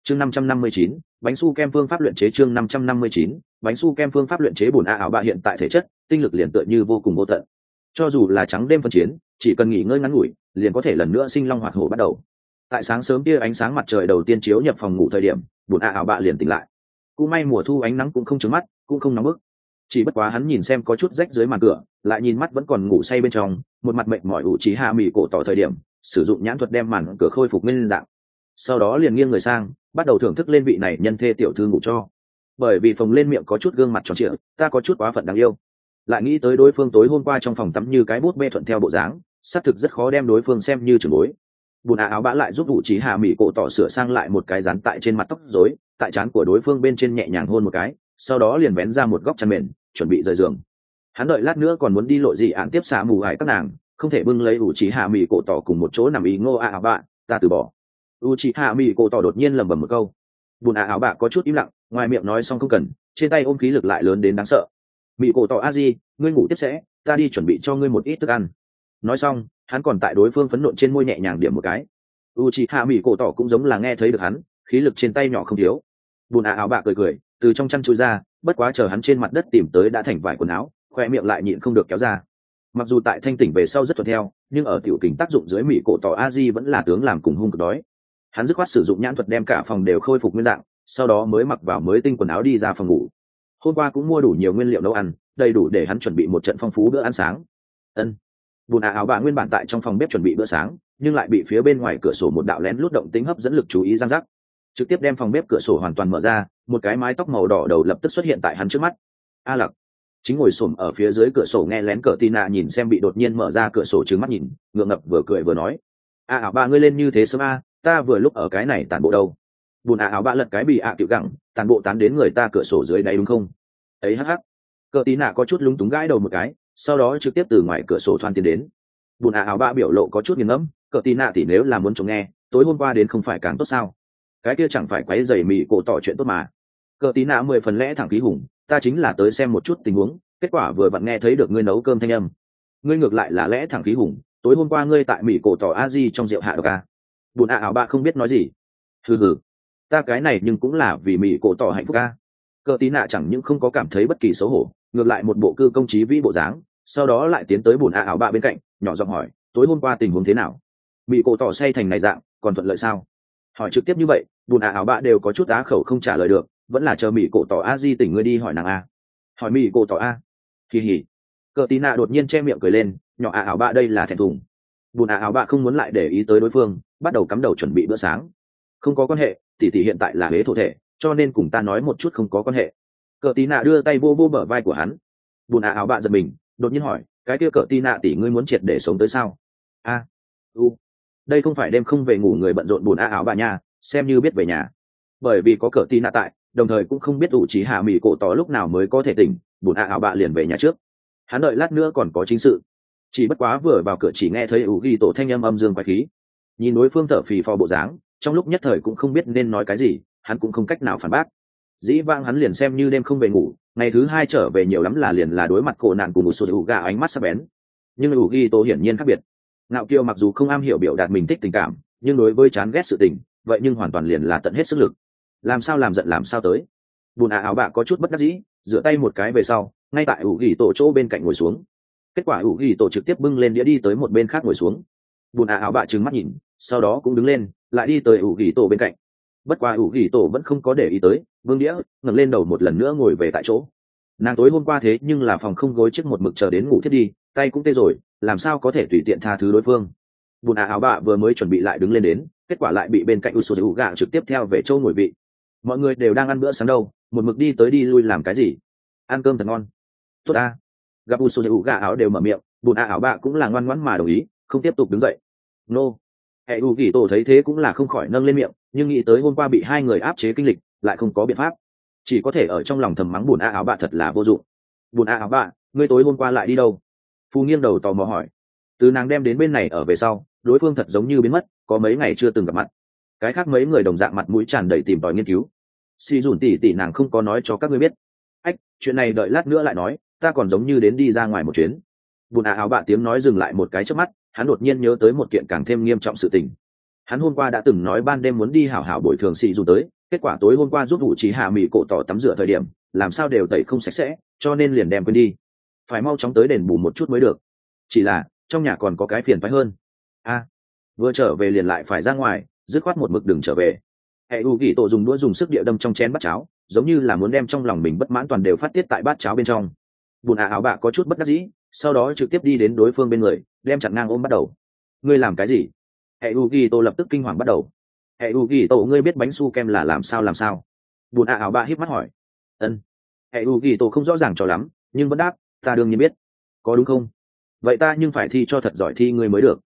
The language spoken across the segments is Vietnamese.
chương 559, bánh su kem phương pháp luyện chế. chương 559, bánh su kem phương pháp luyện chế. Bùn ảo bạ hiện tại thể chất tinh lực liền tựa như vô cùng vô tận, cho dù là trắng đêm phân chiến chỉ cần nghỉ ngơi ngắn ngủi liền có thể lần nữa sinh long hoạt hổ bắt đầu. Tại sáng sớm kia ánh sáng mặt trời đầu tiên chiếu nhập phòng ngủ thời điểm, bùn ảo bạ liền tỉnh lại. Cũng may mùa thu ánh nắng cũng không trướng mắt cũng không nóng bức, chỉ bất quá hắn nhìn xem có chút rách dưới màn cửa, lại nhìn mắt vẫn còn ngủ say bên trong một mặt mệt mỏi ủ trí hạ mì cổ tỏ thời điểm, sử dụng nhãn thuật đem màn cửa khôi phục nguyên dạng, sau đó liền nghiêng người sang bắt đầu thưởng thức lên vị này nhân thê tiểu thư ngủ cho. Bởi vì phồng lên miệng có chút gương mặt tròn trịa, ta có chút quá phận đáng yêu. Lại nghĩ tới đối phương tối hôm qua trong phòng tắm như cái bút bê thuận theo bộ dáng, xác thực rất khó đem đối phương xem như trưởng bối. Bùn áo bã lại giúp ủ trí hạ mì cổ tỏ sửa sang lại một cái dán tại trên mặt tóc rối, tại trán của đối phương bên trên nhẹ nhàng hôn một cái, sau đó liền vén ra một góc chăn mền chuẩn bị rời giường. Hắn đợi lát nữa còn muốn đi lộ gì án tiếp xả mù hại các nàng, không thể bưng lấy ủ trí hạ mì cổ tỏ cùng một chỗ nằm ý ngô áo bạ, ta từ bỏ. U trí hạ mì cổ tỏ đột nhiên lẩm bẩm một câu. Bùn áo bạ có chút im lặng, ngoài miệng nói xong không cần, trên tay ôm khí lực lại lớn đến đáng sợ. Mì cổ tỏ a di, ngươi ngủ tiếp sẽ, ta đi chuẩn bị cho ngươi một ít thức ăn. Nói xong hắn còn tại đối phương phấn nộn trên môi nhẹ nhàng điểm một cái. Uchiha Mị cổ tỏ cũng giống là nghe thấy được hắn, khí lực trên tay nhỏ không thiếu. Bùn áo bạ cười cười từ trong chăn chui ra, bất quá chờ hắn trên mặt đất tìm tới đã thành vải quần áo, khoe miệng lại nhịn không được kéo ra. Mặc dù tại thanh tỉnh về sau rất thuận theo, nhưng ở tiểu kình tác dụng dưới Mị cổ tỏ a di vẫn là tướng làm cùng hung cực đói. Hắn dứt khoát sử dụng nhãn thuật đem cả phòng đều khôi phục nguyên dạng, sau đó mới mặc vào mới tinh quần áo đi ra phòng ngủ. Hôm qua cũng mua đủ nhiều nguyên liệu nấu ăn, đầy đủ để hắn chuẩn bị một trận phong phú bữa ăn sáng. Bùn áo bạ nguyên bản tại trong phòng bếp chuẩn bị bữa sáng, nhưng lại bị phía bên ngoài cửa sổ một đạo lén lút động tính hấp dẫn lực chú ý, răng rắc trực tiếp đem phòng bếp cửa sổ hoàn toàn mở ra, một cái mái tóc màu đỏ đầu lập tức xuất hiện tại hắn trước mắt. A Lặc chính ngồi xổm ở phía dưới cửa sổ nghe lén cờ Tina nhìn xem bị đột nhiên mở ra cửa sổ trừng mắt nhìn, ngượng ngập vừa cười vừa nói: ảo bạ ngươi lên như thế sớm a, ta vừa lúc ở cái này tản bộ đâu. Bùn ảo bạ lật cái bị tiểu gẳng, tản bộ tán đến người ta cửa sổ dưới đáy đúng không? Ấy hắc hắc. Cờ Tina có chút lúng túng gãi đầu một cái, sau đó trực tiếp từ ngoài cửa sổ thoăn tiến đến. Bùn áo bạ biểu lộ có chút nghiền ngẫm, cờ tí nạ thì nếu là muốn chống nghe, tối hôm qua đến không phải càng tốt sao? Cái kia chẳng phải quấy rầy Mị cổ tỏ chuyện tốt mà. Cờ tí nạ 10 phần lẽ thẳng khí hùng, ta chính là tới xem một chút tình huống, kết quả vừa vặn nghe thấy được ngươi nấu cơm thanh âm. Ngươi ngược lại là lẽ thẳng khí hùng, tối hôm qua ngươi tại Mị cổ tỏ a di trong rượu hạ độc a. Bùn áo bạ không biết nói gì. Hừ, ta cái này nhưng cũng là vì Mị cổ tỏ hạnh phúc a. Cờ tí nạ chẳng những không có cảm thấy bất kỳ xấu hổ, ngược lại một bộ cư công trí vĩ bộ dáng, sau đó lại tiến tới bùn áo bạ bên cạnh, nhỏ giọng hỏi: tối hôm qua tình huống thế nào? Mị cổ tỏ say thành này dạng còn thuận lợi sao? Hỏi trực tiếp như vậy, bùn áo bạ đều có chút á khẩu không trả lời được, vẫn là chờ Mị cổ tỏ a di tỉnh ngươi đi hỏi nàng a. Hỏi Mị cổ tỏ a. Kỳ hỉ. Cờ tí nạ đột nhiên che miệng cười lên, nhỏ áo bạ đây là thẹn thùng. Bùn áo bạ không muốn lại để ý tới đối phương, bắt đầu cắm đầu chuẩn bị bữa sáng. Không có quan hệ, tỷ tỷ hiện tại là hế thổ thể, cho nên cùng ta nói một chút không có quan hệ. Cờ tí nạ đưa tay vô vô bờ vai của hắn. Bùn áo bạ giật mình, đột nhiên hỏi: cái kia cờ tí nạ tỷ ngươi muốn triệt để sống tới sao? Đây không phải đêm không về ngủ người bận rộn bùn áo bạ nha, xem như biết về nhà. Bởi vì có cờ tí nạ tại, đồng thời cũng không biết ủ trí hạ Mị cổ tỏ lúc nào mới có thể tỉnh, bùn áo bạ liền về nhà trước. Hắn đợi lát nữa còn có chính sự, chỉ bất quá vừa vào cửa chỉ nghe thấy ủ ghi tổ thanh âm dương quái khí. Nhìn đối phương thở phì phò bộ dáng, trong lúc nhất thời cũng không biết nên nói cái gì, hắn cũng không cách nào phản bác. Dĩ vãng hắn liền xem như đêm không về ngủ, ngày thứ hai trở về nhiều lắm là liền là đối mặt cổ nạn cùng một số ủ gà ánh mắt sắc bén. Nhưng ủ ghi tổ hiển nhiên khác biệt. Ngạo kiêu mặc dù không am hiểu biểu đạt mình thích tình cảm, nhưng đối với chán ghét sự tình, vậy nhưng hoàn toàn liền là tận hết sức lực. Làm sao làm giận làm sao tới. Bùn áo bạ có chút bất đắc dĩ, rửa tay một cái về sau, ngay tại ủ ghi tổ chỗ bên cạnh ngồi xuống. Kết quả ủ ghi tổ trực tiếp bưng lên đĩa đi tới một bên khác ngồi xuống. Bùn áo bạ trừng mắt nhìn, sau đó cũng đứng lên, lại đi tới ủ ghi tổ bên cạnh. Bất quá ủ ghi tổ vẫn không có để ý tới, bưng đĩa ngẩng lên đầu một lần nữa ngồi về tại chỗ. Nàng tối hôm qua thế nhưng là phòng không gối trước một mực chờ đến ngủ thiết đi, tay cũng tê rồi, làm sao có thể tùy tiện tha thứ đối phương. Bùn áo bạ vừa mới chuẩn bị lại đứng lên đến, kết quả lại bị bên cạnh Uso gạ trực tiếp theo về châu ngồi vị. Mọi người đều đang ăn bữa sáng đâu, một mực đi tới đi lui làm cái gì? Ăn cơm thật ngon. Tốt a. Gặp Uso gạ áo đều mở miệng, bùn áo bạ cũng là ngoan ngoãn mà đồng ý, không tiếp tục đứng dậy. Nô. Hệ u kỳ tổ thấy thế cũng là không khỏi nâng lên miệng, nhưng nghĩ tới hôm qua bị hai người áp chế kinh lịch, lại không có biện pháp, chỉ có thể ở trong lòng thầm mắng bùn áo bạ thật là vô dụng. Bùn áo bạ, ngươi tối hôm qua lại đi đâu? Phu nghiêng đầu tò mò hỏi. Từ nàng đem đến bên này ở về sau, đối phương thật giống như biến mất, có mấy ngày chưa từng gặp mặt. Cái khác mấy người đồng dạng mặt mũi tràn đầy tìm tòi nghiên cứu. Si dùn tỉ nàng không có nói cho các ngươi biết. Ách, chuyện này đợi lát nữa lại nói, ta còn giống như đến đi ra ngoài một chuyến. Bùn áo bạ tiếng nói dừng lại một cái trước mắt, hắn đột nhiên nhớ tới một kiện càng thêm nghiêm trọng sự tình. Hắn hôm qua đã từng nói ban đêm muốn đi hảo hảo bồi thường xì dù tới, kết quả tối hôm qua giúp vụ trí hạ mỹ cổ tỏ tắm rửa thời điểm làm sao đều tẩy không sạch sẽ, cho nên liền đem quên đi. Phải mau chóng tới đền bù một chút mới được. Chỉ là trong nhà còn có cái phiền phái hơn. Vừa trở về liền lại phải ra ngoài, dứt khoát một mực đừng trở về. Hệ u ghi tổ dùng đũa dùng sức địa đâm trong chén bát cháo, giống như là muốn đem trong lòng mình bất mãn toàn đều phát tiết tại bát cháo bên trong. Bùn áo bạ có chút bất đắc dĩ, sau đó trực tiếp đi đến đối phương bên người, đem chặt ngang ôm bắt đầu. Ngươi làm cái gì? Hệ u ghi tổ lập tức kinh hoàng bắt đầu. Hệ u ghi tổ, ngươi biết bánh su kem là làm sao? Bùn áo bạ híp mắt hỏi. Ân. Hệ u ghi tổ không rõ ràng cho lắm, nhưng vẫn đáp, ta đương nhiên biết. Có đúng không? Vậy ta nhưng phải thi cho thật giỏi thi ngươi mới được.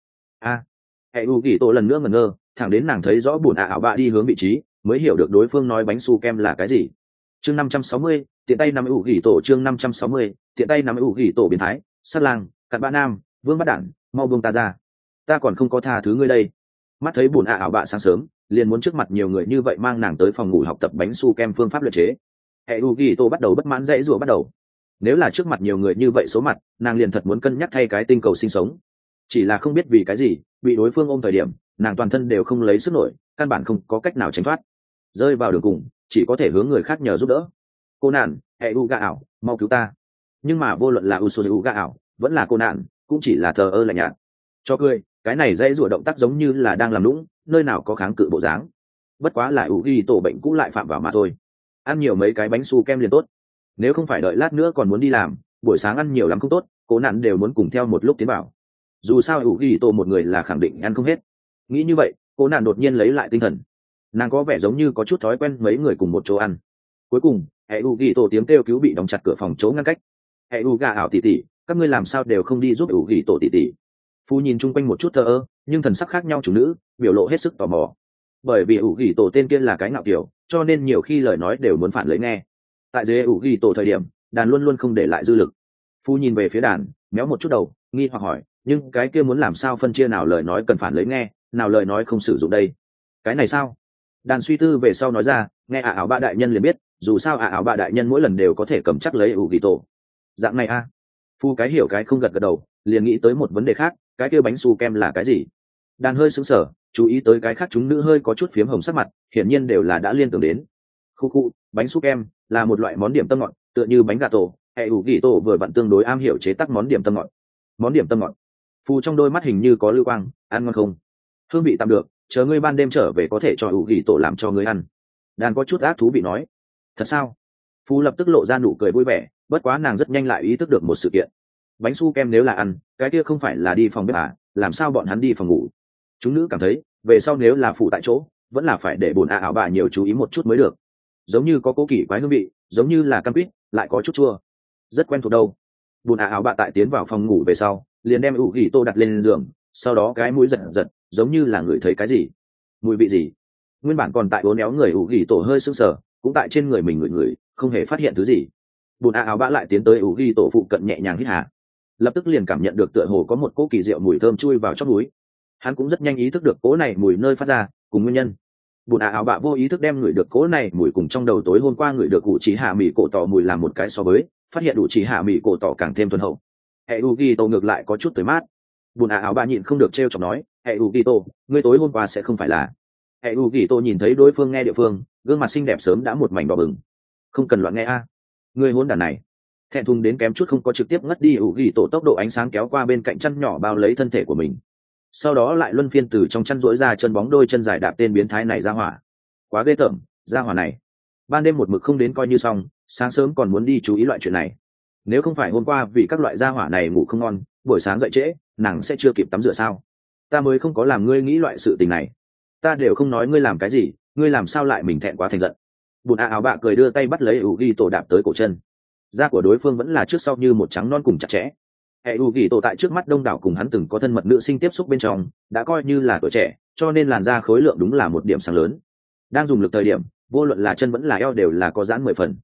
Hệ u ghi tổ lần nữa ngẩn ngơ, thẳng đến nàng thấy rõ bùn áo bạ đi hướng vị trí, mới hiểu được đối phương nói bánh su kem là cái gì. Chương 560, tiện tay nắm ủ gỉ tổ. Chương 560, tiện tay nắm ủ gỉ tổ biến thái, sát lang, cặn bã nam, vương bắt đản, mau buông ta ra, ta còn không có tha thứ ngươi đây. Mắt thấy bùn ảo bạ sáng sớm liền muốn trước mặt nhiều người như vậy mang nàng tới phòng ngủ học tập bánh su kem phương pháp luyện chế, hệ u gỉ tổ bắt đầu bất mãn, dãy rủa bắt đầu. Nếu là trước mặt nhiều người như vậy số mặt, nàng liền thật muốn cân nhắc thay cái tinh cầu sinh sống. Chỉ là không biết vì cái gì bị đối phương ôm thời điểm nàng toàn thân đều không lấy sức nổi, căn bản không có cách nào tránh thoát, rơi vào đường cùng chỉ có thể hướng người khác nhờ giúp đỡ. Cô nạn, hệ u gà ảo, mau cứu ta. Nhưng mà vô luận là u gà ảo vẫn là cô nạn cũng chỉ là thờ ơ lạnh nhạt. Cho cười, cái này dãy rủa động tác giống như là đang làm lũng, nơi nào có kháng cự bộ dáng. Bất quá là u ghi tổ bệnh cũ lại phạm vào mà thôi. Ăn nhiều mấy cái bánh su kem liền tốt, nếu không phải đợi lát nữa còn muốn đi làm, buổi sáng ăn nhiều lắm không tốt, cô nạn đều muốn cùng theo một lúc tiến vào. Dù sao u ghi tổ một người là khẳng định ăn không hết. Nghĩ như vậy, cô nạn đột nhiên lấy lại tinh thần. Nàng có vẻ giống như có chút thói quen mấy người cùng một chỗ ăn. Cuối cùng hệ u ghi tổ tiếng kêu cứu bị đóng chặt cửa phòng chỗ ngăn cách. Hệ u gà ảo tỉ tỉ, các ngươi làm sao đều không đi giúp u ghi tổ tỉ tỉ. Phu nhìn chung quanh một chút thờ ơ, nhưng thần sắc khác nhau chủ nữ biểu lộ hết sức tò mò. Bởi vì u ghi tổ tên kia là cái ngạo kiểu, cho nên nhiều khi lời nói đều muốn phản lấy nghe. Tại dưới u ghi tổ thời điểm, đàn luôn luôn không để lại dư lực. Phu nhìn về phía đàn, méo một chút đầu, nghi hoặc hỏi, nhưng cái kia muốn làm sao phân chia nào lời nói cần phản lấy nghe, nào lời nói không sử dụng đây? Cái này sao? Đàn suy tư về sau nói ra, nghe ảo ba đại nhân liền biết, dù sao ảo ba đại nhân mỗi lần đều có thể cầm chắc lấy ủ ghi tổ. Dạng này Phu cái hiểu cái không gật gật đầu, liền nghĩ tới một vấn đề khác, cái kia bánh su kem là cái gì? Đàn hơi sững sờ, chú ý tới cái khác chúng nữ hơi có chút phiếm hồng sắc mặt, hiển nhiên đều là đã liên tưởng đến. Khu, bánh su kem là một loại món điểm tâm ngọt, tựa như bánh gà tổ, hệ ủ ghi tổ vừa vặn tương đối am hiểu chế tác món điểm tâm ngọt. Món điểm tâm ngọt. Phu trong đôi mắt hình như có lưu quang, ăn ngon không? Hương vị tạm được, chờ ngươi ban đêm trở về có thể cho ủ ghi tổ làm cho ngươi ăn. Đàn có chút ác thú vị nói. Thật sao? Phú lập tức lộ ra nụ cười vui vẻ, bất quá nàng rất nhanh lại ý thức được một sự kiện. Bánh su kem nếu là ăn, cái kia không phải là đi phòng bếp làm sao bọn hắn đi phòng ngủ? Chúng nữ cảm thấy về sau nếu là phụ tại chỗ vẫn là phải để bồn ảo bà nhiều chú ý một chút mới được. Giống như có cố kỳ quái hương vị, giống như là cam quýt lại có chút chua, rất quen thuộc đâu. Bồn ảo bà tại tiến vào phòng ngủ về sau liền đem ủ ghi tô đặt lên giường, sau đó cái mũi giật giật, giống như là ngửi thấy cái gì. Mùi vị gì? Nguyên bản còn tại uốn éo người ủ ghi tổ hơi sưng sờ, cũng tại trên người mình ngửi không hề phát hiện thứ gì. Bùn áo bã lại tiến tới ủ ghi tổ phụ cận nhẹ nhàng hít hà, lập tức liền cảm nhận được tựa hồ có một cỗ kỳ diệu mùi thơm chui vào trong núi. Hắn cũng rất nhanh ý thức được cỗ này mùi nơi phát ra cùng nguyên nhân. Bùn áo bã vô ý thức đem ngửi được cỗ này mùi cùng trong đầu tối hôm qua ngửi được ủ chỉ hạ mì cổ tỏ mùi làm một cái so với, phát hiện ủ chỉ hạ mì cổ tỏ càng thêm thuần hậu. Hệ ủ ghi tổ ngược lại có chút tới mát. Bùn áo bã nhịn không được trêu chọc nói, hệ ủ ghi tổ, ngươi tối hôm qua sẽ không phải là? Hệ u ghi tô nhìn thấy đối phương nghe địa phương, gương mặt xinh đẹp sớm đã một mảnh đỏ bừng. Không cần loạn nghe ngươi hỗn đản này. Thẹn thùng đến kém chút không có trực tiếp ngất đi, u ghi tổ tốc độ ánh sáng kéo qua bên cạnh chăn nhỏ bao lấy thân thể của mình, sau đó lại luân phiên từ trong chăn rỗi ra chân bóng đôi chân dài đạp tên biến thái này ra hỏa. Quá ghê tởm, ra hỏa này ban đêm một mực không đến coi như xong, sáng sớm còn muốn đi chú ý loại chuyện này. Nếu không phải hôm qua vì các loại gia hỏa này ngủ không ngon, buổi sáng dậy trễ nàng sẽ chưa kịp tắm rửa sao? Ta mới không có làm ngươi nghĩ loại sự tình này. Ta đều không nói ngươi làm cái gì, ngươi làm sao lại mình thẹn quá thành giận? Bùn áo bạ cười đưa tay bắt lấy u ghi tổ đạp tới cổ chân. Da của đối phương vẫn là trước sau như một trắng non cùng chặt chẽ. Hệ u ghi tổ tại trước mắt đông đảo cùng hắn từng có thân mật nữ sinh tiếp xúc bên trong đã coi như là tuổi trẻ, cho nên làn da khối lượng đúng là một điểm sáng lớn. Đang dùng lực thời điểm vô luận là chân vẫn là eo đều là có giãn 10 phần.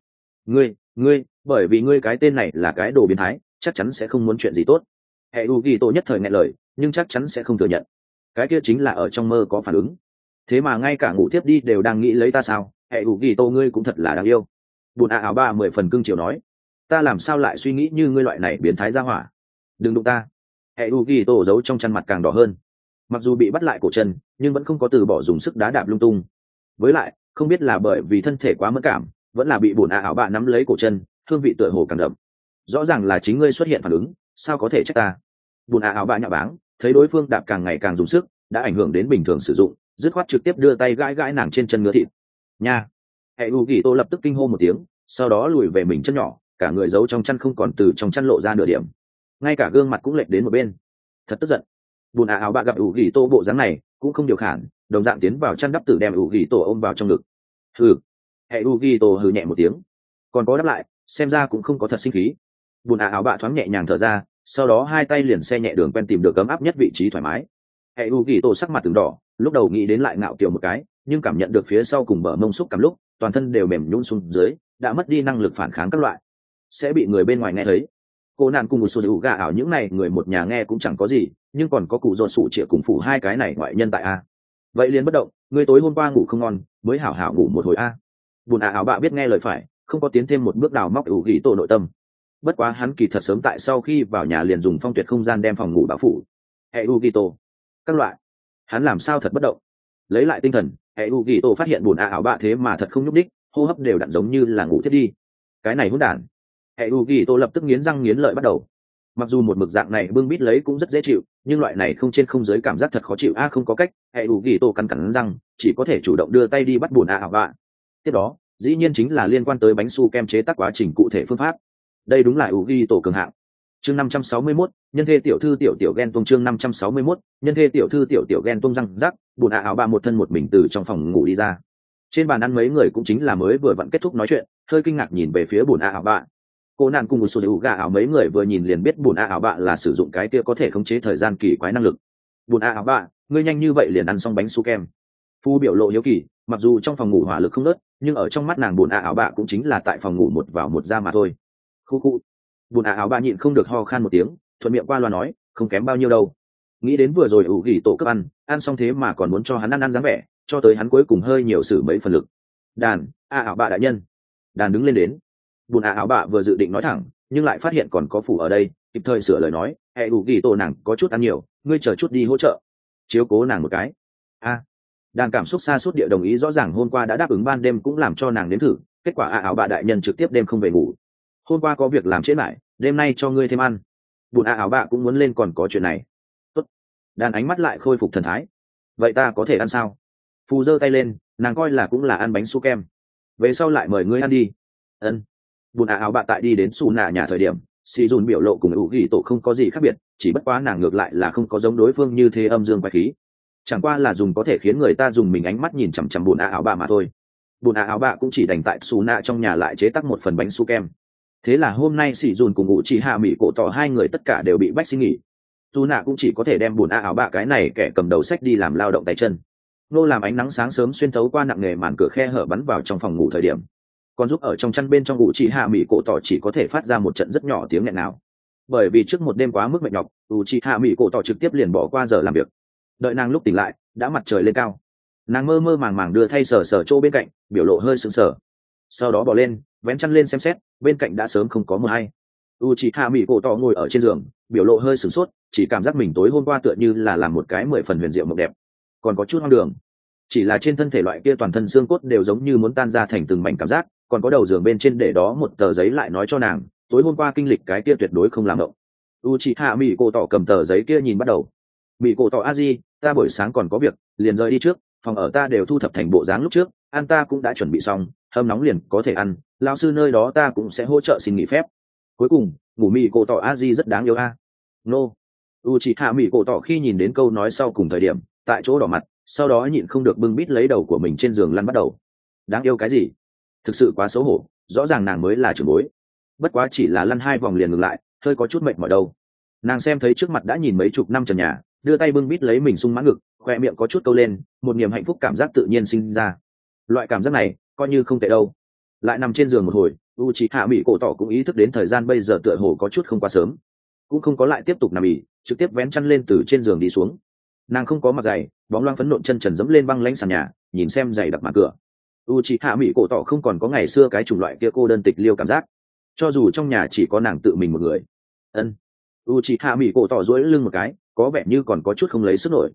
Ngươi bởi vì ngươi cái tên này là cái đồ biến thái, chắc chắn sẽ không muốn chuyện gì tốt. Hệ u ghi tổ nhất thời nghẹn lời, nhưng chắc chắn sẽ không thừa nhận. Cái kia chính là ở trong mơ có phản ứng. Thế mà ngay cả ngủ tiếp đi đều đang nghĩ lấy ta sao? Hệ ủ ghi tô, ngươi cũng thật là đáng yêu. Bùn áo ba 10 phần cưng chiều nói, ta làm sao lại suy nghĩ như ngươi loại này biến thái ra hỏa? Đừng đụng ta. Hệ ủ ghi tô giấu trong chăn mặt càng đỏ hơn. Mặc dù bị bắt lại cổ chân, nhưng vẫn không có từ bỏ dùng sức đá đạp lung tung. Với lại không biết là bởi vì thân thể quá mất cảm, vẫn là bị bùn ảo bạ nắm lấy cổ chân, hương vị tựa hồ càng đậm. Rõ ràng là chính ngươi xuất hiện phản ứng, sao có thể trách ta? Bùn ảo bạ nhạo báng, thấy đối phương đạp càng ngày càng dùng sức, đã ảnh hưởng đến bình thường sử dụng, dứt khoát trực tiếp đưa tay gãi gãi nàng trên chân ngứa thịt. Nha! Hệ u kỳ tô lập tức kinh hô một tiếng, sau đó lùi về mình chân nhỏ, cả người giấu trong chăn không còn từ trong chăn lộ ra nửa điểm, ngay cả gương mặt cũng lệch đến một bên. Thật tức giận. Bùn ảo bạ gặp u kỳ tô bộ dáng này, cũng không điều khản, đồng dạng tiến vào chăn đắp tử đem u kỳ tô ôm vào trong ngực. Hừ. Hệ u kỳ tô hừ nhẹ một tiếng, còn có đáp lại, xem ra cũng không có thật sinh khí. Bùn ảo bạ thoáng nhẹ nhàng thở ra, sau đó hai tay liền xe nhẹ đường quen tìm được ấm áp nhất vị trí thoải mái. Hệ u kỳ tô sắc mặt từng đỏ, lúc đầu nghĩ đến lại ngạo kiều một cái, nhưng cảm nhận được phía sau cùng bờ mông xúc cảm lúc toàn thân đều mềm nhũn xuống dưới, đã mất đi năng lực phản kháng các loại, sẽ bị người bên ngoài nghe thấy. Cô nạn cùng một số dụ gà ảo những này người một nhà nghe cũng chẳng có gì, nhưng còn có cụ dột sụ trịa cùng phủ hai cái này ngoại nhân tại a. Vậy liền bất động, người tối hôm qua ngủ không ngon, mới hảo hảo ngủ một hồi a. Bùn ảo bạ biết nghe lời phải, không có tiến thêm một bước đào móc ủ gỉ tổ nội tâm. Bất quá hắn kỳ thật sớm tại sau khi vào nhà liền dùng phong tuyệt không gian đem phòng ngủ bao phủ. Hệ u gỉ tổ, các loại, hắn làm sao thật bất động. Lấy lại tinh thần, hệ u gỉ tổ phát hiện bùn ảo bạ thế mà thật không nhúc đích, hô hấp đều đặn giống như là ngủ thiết đi. Cái này hỗn đản. Hệ u gỉ tổ lập tức nghiến răng nghiến lợi bắt đầu. Mặc dù một mực dạng này bưng bít lấy cũng rất dễ chịu, nhưng loại này không trên không dưới cảm giác thật khó chịu a, không có cách. Hệ u gỉ tổ cắn cắn răng, chỉ có thể chủ động đưa tay đi bắt bùn ảo bạ. Tiếp đó dĩ nhiên chính là liên quan tới bánh su kem chế tác quá trình cụ thể phương pháp. Đây đúng là u ghi tổ cường hạng. Chương 561, nhân thê tiểu thư tiểu ghen tung. Chương 561, nhân thê tiểu thư tiểu ghen tung răng rắc. Bùn ảo bạ một thân một mình từ trong phòng ngủ đi ra. Trên bàn ăn mấy người cũng chính là mới vừa vặn kết thúc nói chuyện, hơi kinh ngạc nhìn về phía bùn ảo bạ. Cô nạn cùng một số dụ gà ảo mấy người vừa nhìn liền biết bùn ảo bạ là sử dụng cái kia có thể khống chế thời gian kỳ quái năng lực. Bùn ảo bạ, ngươi nhanh như vậy liền ăn xong bánh su kem. Phu biểu lộ hiếu kỳ, mặc dù trong phòng ngủ hỏa lực không nớt, nhưng ở trong mắt nàng bùn ảo bạ cũng chính là tại phòng ngủ một vào một ra mà thôi. Khu khu. Bùn ảo bạ nhịn không được ho khan một tiếng, thuận miệng qua loa nói, không kém bao nhiêu đâu. Nghĩ đến vừa rồi ủ gỉ tổ cấp ăn xong thế mà còn muốn cho hắn ăn dáng vẻ, cho tới hắn cuối cùng hơi nhiều xử mấy phần lực. Đàn, ảo bạ đại nhân. Đàn đứng lên đến. Bùn ảo bạ vừa dự định nói thẳng, nhưng lại phát hiện còn có phủ ở đây, kịp thời sửa lời nói, hệ ủ gỉ tổ nàng có chút ăn nhiều, ngươi chờ chút đi hỗ trợ, chiếu cố nàng một cái. Đàn cảm xúc xa suốt địa đồng ý, rõ ràng hôm qua đã đáp ứng ban đêm cũng làm cho nàng đến thử, kết quả ảo bạ đại nhân trực tiếp đêm không về ngủ. Hôm qua có việc làm trễ lại, đêm nay cho ngươi thêm ăn. Bùn ảo bạ cũng muốn lên còn có chuyện này. Tốt. Đàn ánh mắt lại khôi phục thần thái. Vậy ta có thể ăn sao? Phù giơ tay lên, nàng coi là cũng là ăn bánh su kem. Về sau lại mời ngươi ăn đi. Ân. Bùn ảo bạ tại đi đến xù nạ nhà thời điểm, si dùn biểu lộ cùng ủ ghi tổ không có gì khác biệt, chỉ bất quá nàng ngược lại là không có giống đối phương như thế âm dương quái khí, chẳng qua là dùng có thể khiến người ta dùng mình ánh mắt nhìn chằm chằm bùn ảo bạ mà thôi. Bùn ảo bạ cũng chỉ đành tại xù nạ trong nhà lại chế tác một phần bánh su kem. Thế là hôm nay sĩ dùn cùng ngụ chỉ hạ mỹ cổ tỏ hai người tất cả đều bị bách xin nghỉ. Xù nạ cũng chỉ có thể đem bùn ảo bạ cái này kẻ cầm đầu sách đi làm lao động tay chân. Nô làm ánh nắng sáng sớm xuyên thấu qua nặng nề màn cửa khe hở bắn vào trong phòng ngủ thời điểm, còn giúp ở trong chăn bên trong ngụ chỉ hạ mỹ cổ tỏ chỉ có thể phát ra một trận rất nhỏ tiếng nghẹn nào, bởi vì trước một đêm quá mức mệt nhọc, ngụ chỉ hạ mỹ cổ tỏ trực tiếp liền bỏ qua giờ làm việc. Đợi nàng lúc tỉnh lại đã mặt trời lên cao, nàng mơ mơ màng màng đưa thay sờ sờ chỗ bên cạnh, biểu lộ hơi sững sờ, sau đó bỏ lên vén chăn lên xem xét, bên cạnh đã sớm không có mờ hay. Uchiha Mỹ cổ tỏ ngồi ở trên giường, biểu lộ hơi sửng sốt, chỉ cảm giác mình tối hôm qua tựa như là làm một cái 10 phần huyền diệu mộng đẹp, còn có chút hoang đường. Chỉ là trên thân thể loại kia toàn thân xương cốt đều giống như muốn tan ra thành từng mảnh cảm giác, còn có đầu giường bên trên để đó một tờ giấy lại nói cho nàng, tối hôm qua kinh lịch cái kia tuyệt đối không làm mộng. Uchiha Mỹ cổ tỏ cầm tờ giấy kia nhìn bắt đầu. Mỹ cổ tỏ a-di, ta buổi sáng còn có việc, liền rời đi trước, phòng ở ta đều thu thập thành bộ dáng lúc trước, ăn ta cũng đã chuẩn bị xong, hâm nóng liền có thể ăn, lão sư nơi đó ta cũng sẽ hỗ trợ xin nghỉ phép. Cuối cùng ngủ Mỹ cổ tỏ a-di rất đáng yêu a. Nô. Uchiha Mỹ cổ tỏ khi nhìn đến câu nói sau cùng thời điểm, tại chỗ đỏ mặt, sau đó nhịn không được bưng bít lấy đầu của mình trên giường lăn bắt đầu. Đáng yêu cái gì? Thực sự quá xấu hổ, rõ ràng nàng mới là trưởng bối. Bất quá chỉ là lăn 2 vòng liền ngừng lại, hơi có chút mệt mỏi đâu. Nàng xem thấy trước mặt đã nhìn mấy chục năm trần nhà, đưa tay bưng bít lấy mình sung mãn ngực, khoe miệng có chút câu lên, một niềm hạnh phúc cảm giác tự nhiên sinh ra. Loại cảm giác này coi như không tệ đâu. Lại nằm trên giường một hồi, Uchiha Mỹ cổ tỏ cũng ý thức đến thời gian bây giờ tựa hồ có chút không quá sớm, cũng không có lại tiếp tục nằm ỉ, trực tiếp vén chăn lên từ trên giường đi xuống. Nàng không có mặc giày, bóng loáng phấn nộn chân trần dẫm lên băng lãnh sàn nhà, nhìn xem giày đặc mặt cửa. Uchiha Mỹ cổ tỏ không còn có ngày xưa cái chủng loại kia cô đơn tịch liêu cảm giác, cho dù trong nhà chỉ có nàng tự mình một người. Ân. Uchiha Mỹ cổ tỏ duỗi lưng một cái, có vẻ như còn có chút không lấy sức nổi.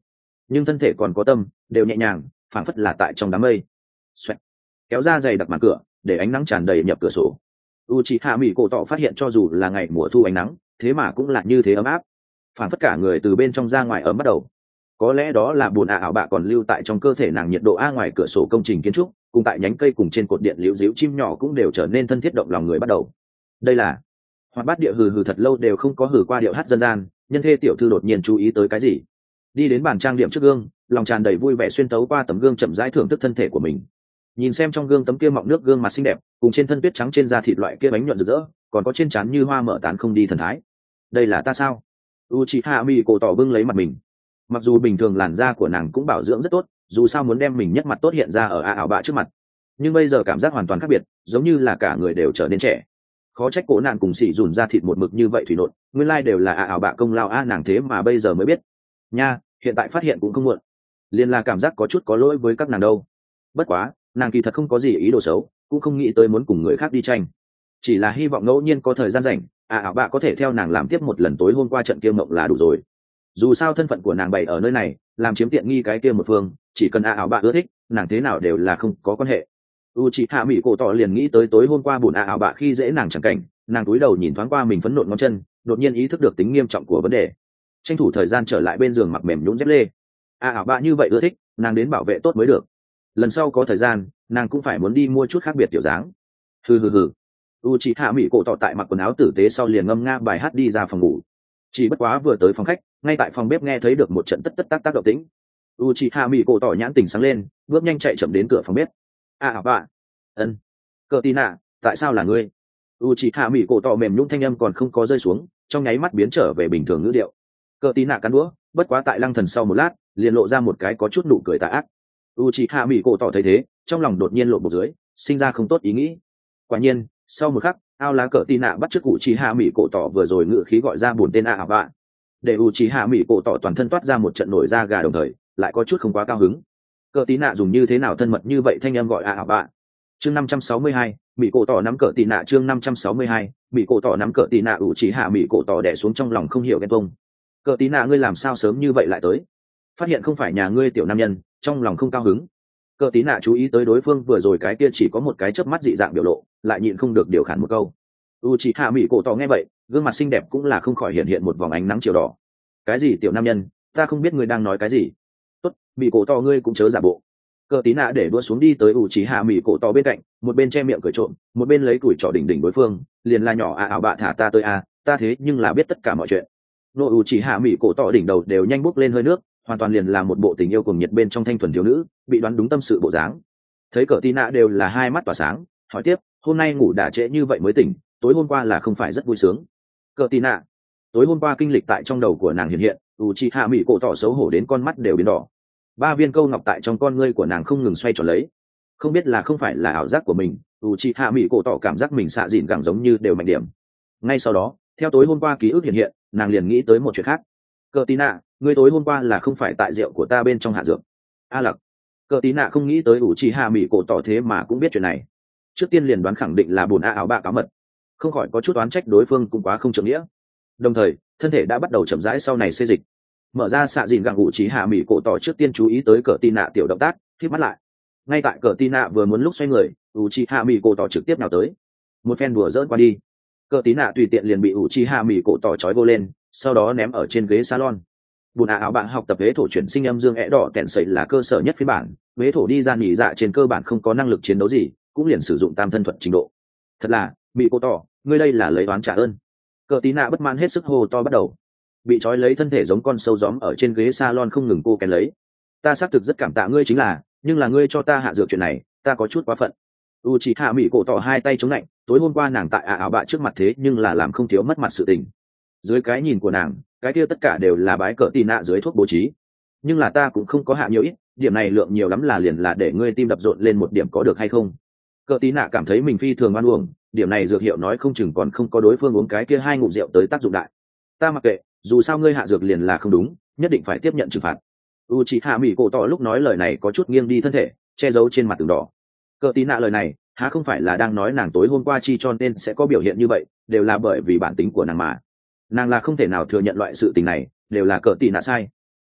nhưng thân thể còn có tâm đều nhẹ nhàng phảng phất là tại trong đám mây. Xoẹt. Kéo ra dày đặc màn cửa để ánh nắng tràn đầy nhập cửa sổ. Uchiha Mỹ cổ tỏ phát hiện cho dù là ngày mùa thu ánh nắng thế mà cũng là như thế ấm áp, phảng phất cả người từ bên trong ra ngoài ấm bắt đầu. Có lẽ đó là buồn ảo bạ còn lưu tại trong cơ thể nàng nhiệt độ ngoài cửa sổ công trình kiến trúc cùng tại nhánh cây cùng trên cột điện liễu díu chim nhỏ cũng đều trở nên thân thiết động lòng người bắt đầu. Đây là Hoạt Bát địa hừ hừ thật lâu đều không có hừ qua điệu hát dân gian, nhân thê tiểu thư đột nhiên chú ý tới cái gì, đi đến bàn trang điểm trước gương, lòng tràn đầy vui vẻ xuyên tấu qua tấm gương chậm rãi thưởng thức thân thể của mình. Nhìn xem trong gương tấm kia mọng nước gương mặt xinh đẹp cùng trên thân tuyết trắng trên da thịt loại kia bánh nhuận rực rỡ, còn có trên trán như hoa mở tán không đi thần thái. Đây là ta sao? Uchiha Mỹ cổ tỏ bưng lấy mặt mình. Mặc dù bình thường làn da của nàng cũng bảo dưỡng rất tốt, dù sao muốn đem mình nhất mặt tốt hiện ra ở ảo bạ trước mặt, nhưng bây giờ cảm giác hoàn toàn khác biệt, giống như là cả người đều trở nên trẻ. Khó trách cổ nạn cùng xỉ dùn ra thịt một mực như vậy thủy nộn, nguyên lai đều là ảo bạ công lao nàng thế mà bây giờ mới biết nha, hiện tại phát hiện cũng không muộn. Liên là cảm giác có chút có lỗi với các nàng đâu. Bất quá nàng kỳ thật không có gì ý đồ xấu, cũng không nghĩ tới muốn cùng người khác đi tranh, chỉ là hy vọng ngẫu nhiên có thời gian rảnh ảo bạ có thể theo nàng làm tiếp một lần tối hôm qua trận kia mộng là đủ rồi. Dù sao thân phận của nàng bày ở nơi này, làm chiếm tiện nghi cái kia một phương, chỉ cần ảo bạ ưa thích nàng thế nào đều là không có quan hệ. Uchiha Mỹ cổ tỏ liền nghĩ tới tối hôm qua buồn ảo bạ khi dễ nàng chẳng cảnh, nàng cúi đầu nhìn thoáng qua mình phấn nộn ngón chân, đột nhiên ý thức được tính nghiêm trọng của vấn đề, tranh thủ thời gian trở lại bên giường mặc mềm nhũn dép lê. Ảo bạ như vậy ưa thích nàng đến bảo vệ tốt mới được, lần sau có thời gian nàng cũng phải muốn đi mua chút khác biệt kiểu dáng. Hừ. Uchiha Mỹ cổ tỏ tại mặc quần áo tử tế sau liền ngâm nga bài hát đi ra phòng ngủ. Chỉ bất quá vừa tới phòng khách, ngay tại phòng bếp nghe thấy được một trận tất tất tác tác động tĩnh. Uchiha Mỹ cổ tỏ nhãn tình sáng lên, bước nhanh chạy chậm đến cửa phòng bếp. Bạ. Ân. Cờ Tina, tại sao là ngươi? Uchiha Mỹ cổ tỏ mềm nhũn thanh âm còn không có rơi xuống, trong nháy mắt biến trở về bình thường ngữ điệu. Cờ Tina cắn đũa, bất quá tại lăng thần sau một lát, liền lộ ra một cái có chút nụ cười tà ác. Uchiha Mỹ cổ tỏ thấy thế, trong lòng đột nhiên lộ bột dưới, sinh ra không tốt ý nghĩ. Quả nhiên, sau một khắc, ao lá Cờ Tina bắt chước Uchiha Mỹ cổ tỏ vừa rồi ngữ khí gọi ra buồn tên Bạ. Để Uchiha Mỹ cổ tỏ toàn thân toát ra một trận nổi da gà, đồng thời lại có chút không quá cao hứng. Cờ Tina dùng như thế nào thân mật như vậy thanh âm gọi Bạ. Chương 562, Mỹ cổ tỏ nắm Cờ Tina. Chương 562, Mỹ cổ tỏ nắm Cờ Tina. Uchiha Mỹ cổ tỏ đè xuống trong lòng không hiểu ghen tuông. Cờ Tina, ngươi làm sao sớm như vậy lại tới? Phát hiện không phải nhà ngươi tiểu nam nhân, trong lòng không cao hứng. Cờ Tina chú ý tới đối phương vừa rồi cái kia chỉ có một cái chớp mắt dị dạng biểu lộ, lại nhịn không được điều khản một câu. Uchiha Mỹ cổ tỏ nghe vậy, gương mặt xinh đẹp cũng là không khỏi hiện một vòng ánh nắng chiều đỏ. Cái gì tiểu nam nhân, ta không biết ngươi đang nói cái gì. Tốt, Mỹ cổ tỏ ngươi cũng chớ giả bộ. Cờ Tina để đua xuống đi tới Uchiha Mỹ cổ tỏ bên cạnh, một bên che miệng cười trộm, một bên lấy tuổi trỏ đỉnh đối phương, liền la nhỏ ảo bạ thả ta tới ta thế nhưng là biết tất cả mọi chuyện. Nô Uchiha Mỹ cổ tỏ đỉnh đầu đều nhanh bốc lên hơi nước, hoàn toàn liền là một bộ tình yêu cuồng nhiệt bên trong thanh thuần thiếu nữ, bị đoán đúng tâm sự bộ dáng. Thấy Cờ Tina đều là hai mắt tỏa sáng, hỏi tiếp, hôm nay ngủ đã trễ như vậy mới tỉnh, tối hôm qua là không phải rất vui sướng? Cờ Tina, tối hôm qua kinh lịch tại trong đầu của nàng hiện, Uchiha Mỹ cổ tỏ xấu hổ đến con mắt đều biến đỏ. 3 viên câu ngọc tại trong con ngươi của nàng không ngừng xoay tròn lấy, không biết là không phải là ảo giác của mình, Uchiha Mỹ cổ tỏ cảm giác mình xạ dịn gẳng giống như đều mạnh điểm. Ngay sau đó, theo tối hôm qua ký ức hiện, nàng liền nghĩ tới một chuyện khác. Cờ Tina, ngươi tối hôm qua là không phải tại rượu của ta bên trong hạ dược? Lặc. Cờ Tina không nghĩ tới Uchiha Mỹ cổ tỏ thế mà cũng biết chuyện này. Trước tiên liền đoán khẳng định là buồn ảo bạ cáo mật, không khỏi có chút oán trách đối phương cũng quá không trưởng nghĩa. Đồng thời, thân thể đã bắt đầu chậm rãi sau này xê dịch. Mở ra xạ dìn gặng Uchiha Mỹ cổ tỏ trước tiên chú ý tới Cờ Tina tiểu động tác, khép mắt lại. Ngay tại Cờ Tina vừa muốn lúc xoay người, Uchiha Mỹ cổ tỏ trực tiếp nào tới. Một phen đùa dỡn qua đi, Cờ Tina tùy tiện liền bị Uchiha Mỹ cổ tỏ trói vô lên, sau đó ném ở trên ghế salon. Buồn ảo bạn học tập hế thổ chuyển sinh âm dương đỏ tẹn sẩy là cơ sở nhất phiên bản, hế thổ đi ra nhị dạ trên cơ bản không có năng lực chiến đấu gì, cũng liền sử dụng tam thân thuật trình độ. Thật là, Mỹ cổ tỏ, ngươi đây là lấy oán trả ơn. Cờ Tina bất mãn hết sức hô to bắt đầu. Bị trói lấy thân thể giống con sâu gióm ở trên ghế salon không ngừng cô kén lấy. Ta xác thực rất cảm tạ ngươi chính là, nhưng là ngươi cho ta hạ dược chuyện này, ta có chút quá phận. Uchiha Mỹ cổ tỏ hai tay chống lạnh, tối hôm qua nàng tại ảo bạ trước mặt thế nhưng là làm không thiếu mất mặt sự tình. Dưới cái nhìn của nàng, cái kia tất cả đều là bái Cờ Tina dưới thuốc bố trí. Nhưng là ta cũng không có hạ nhiều ít, điểm này lượng nhiều lắm là liền là để ngươi tim đập rộn lên một điểm có được hay không? Cờ Tina cảm thấy mình phi thường oan uổng, điểm này dược hiệu nói không chừng còn không có đối phương uống cái kia 2 ngụm rượu tới tác dụng đại. Ta mặc kệ, dù sao ngươi hạ dược liền là không đúng, nhất định phải tiếp nhận trừng phạt. Uchiha Mỹ cổ tỏ lúc nói lời này có chút nghiêng đi thân thể, che giấu trên mặt tường đỏ. Cờ Tina lời này, há không phải là đang nói nàng tối hôm qua chi cho nên sẽ có biểu hiện như vậy, đều là bởi vì bản tính của nàng mà. Nàng là không thể nào thừa nhận loại sự tình này, đều là Cờ Tina sai.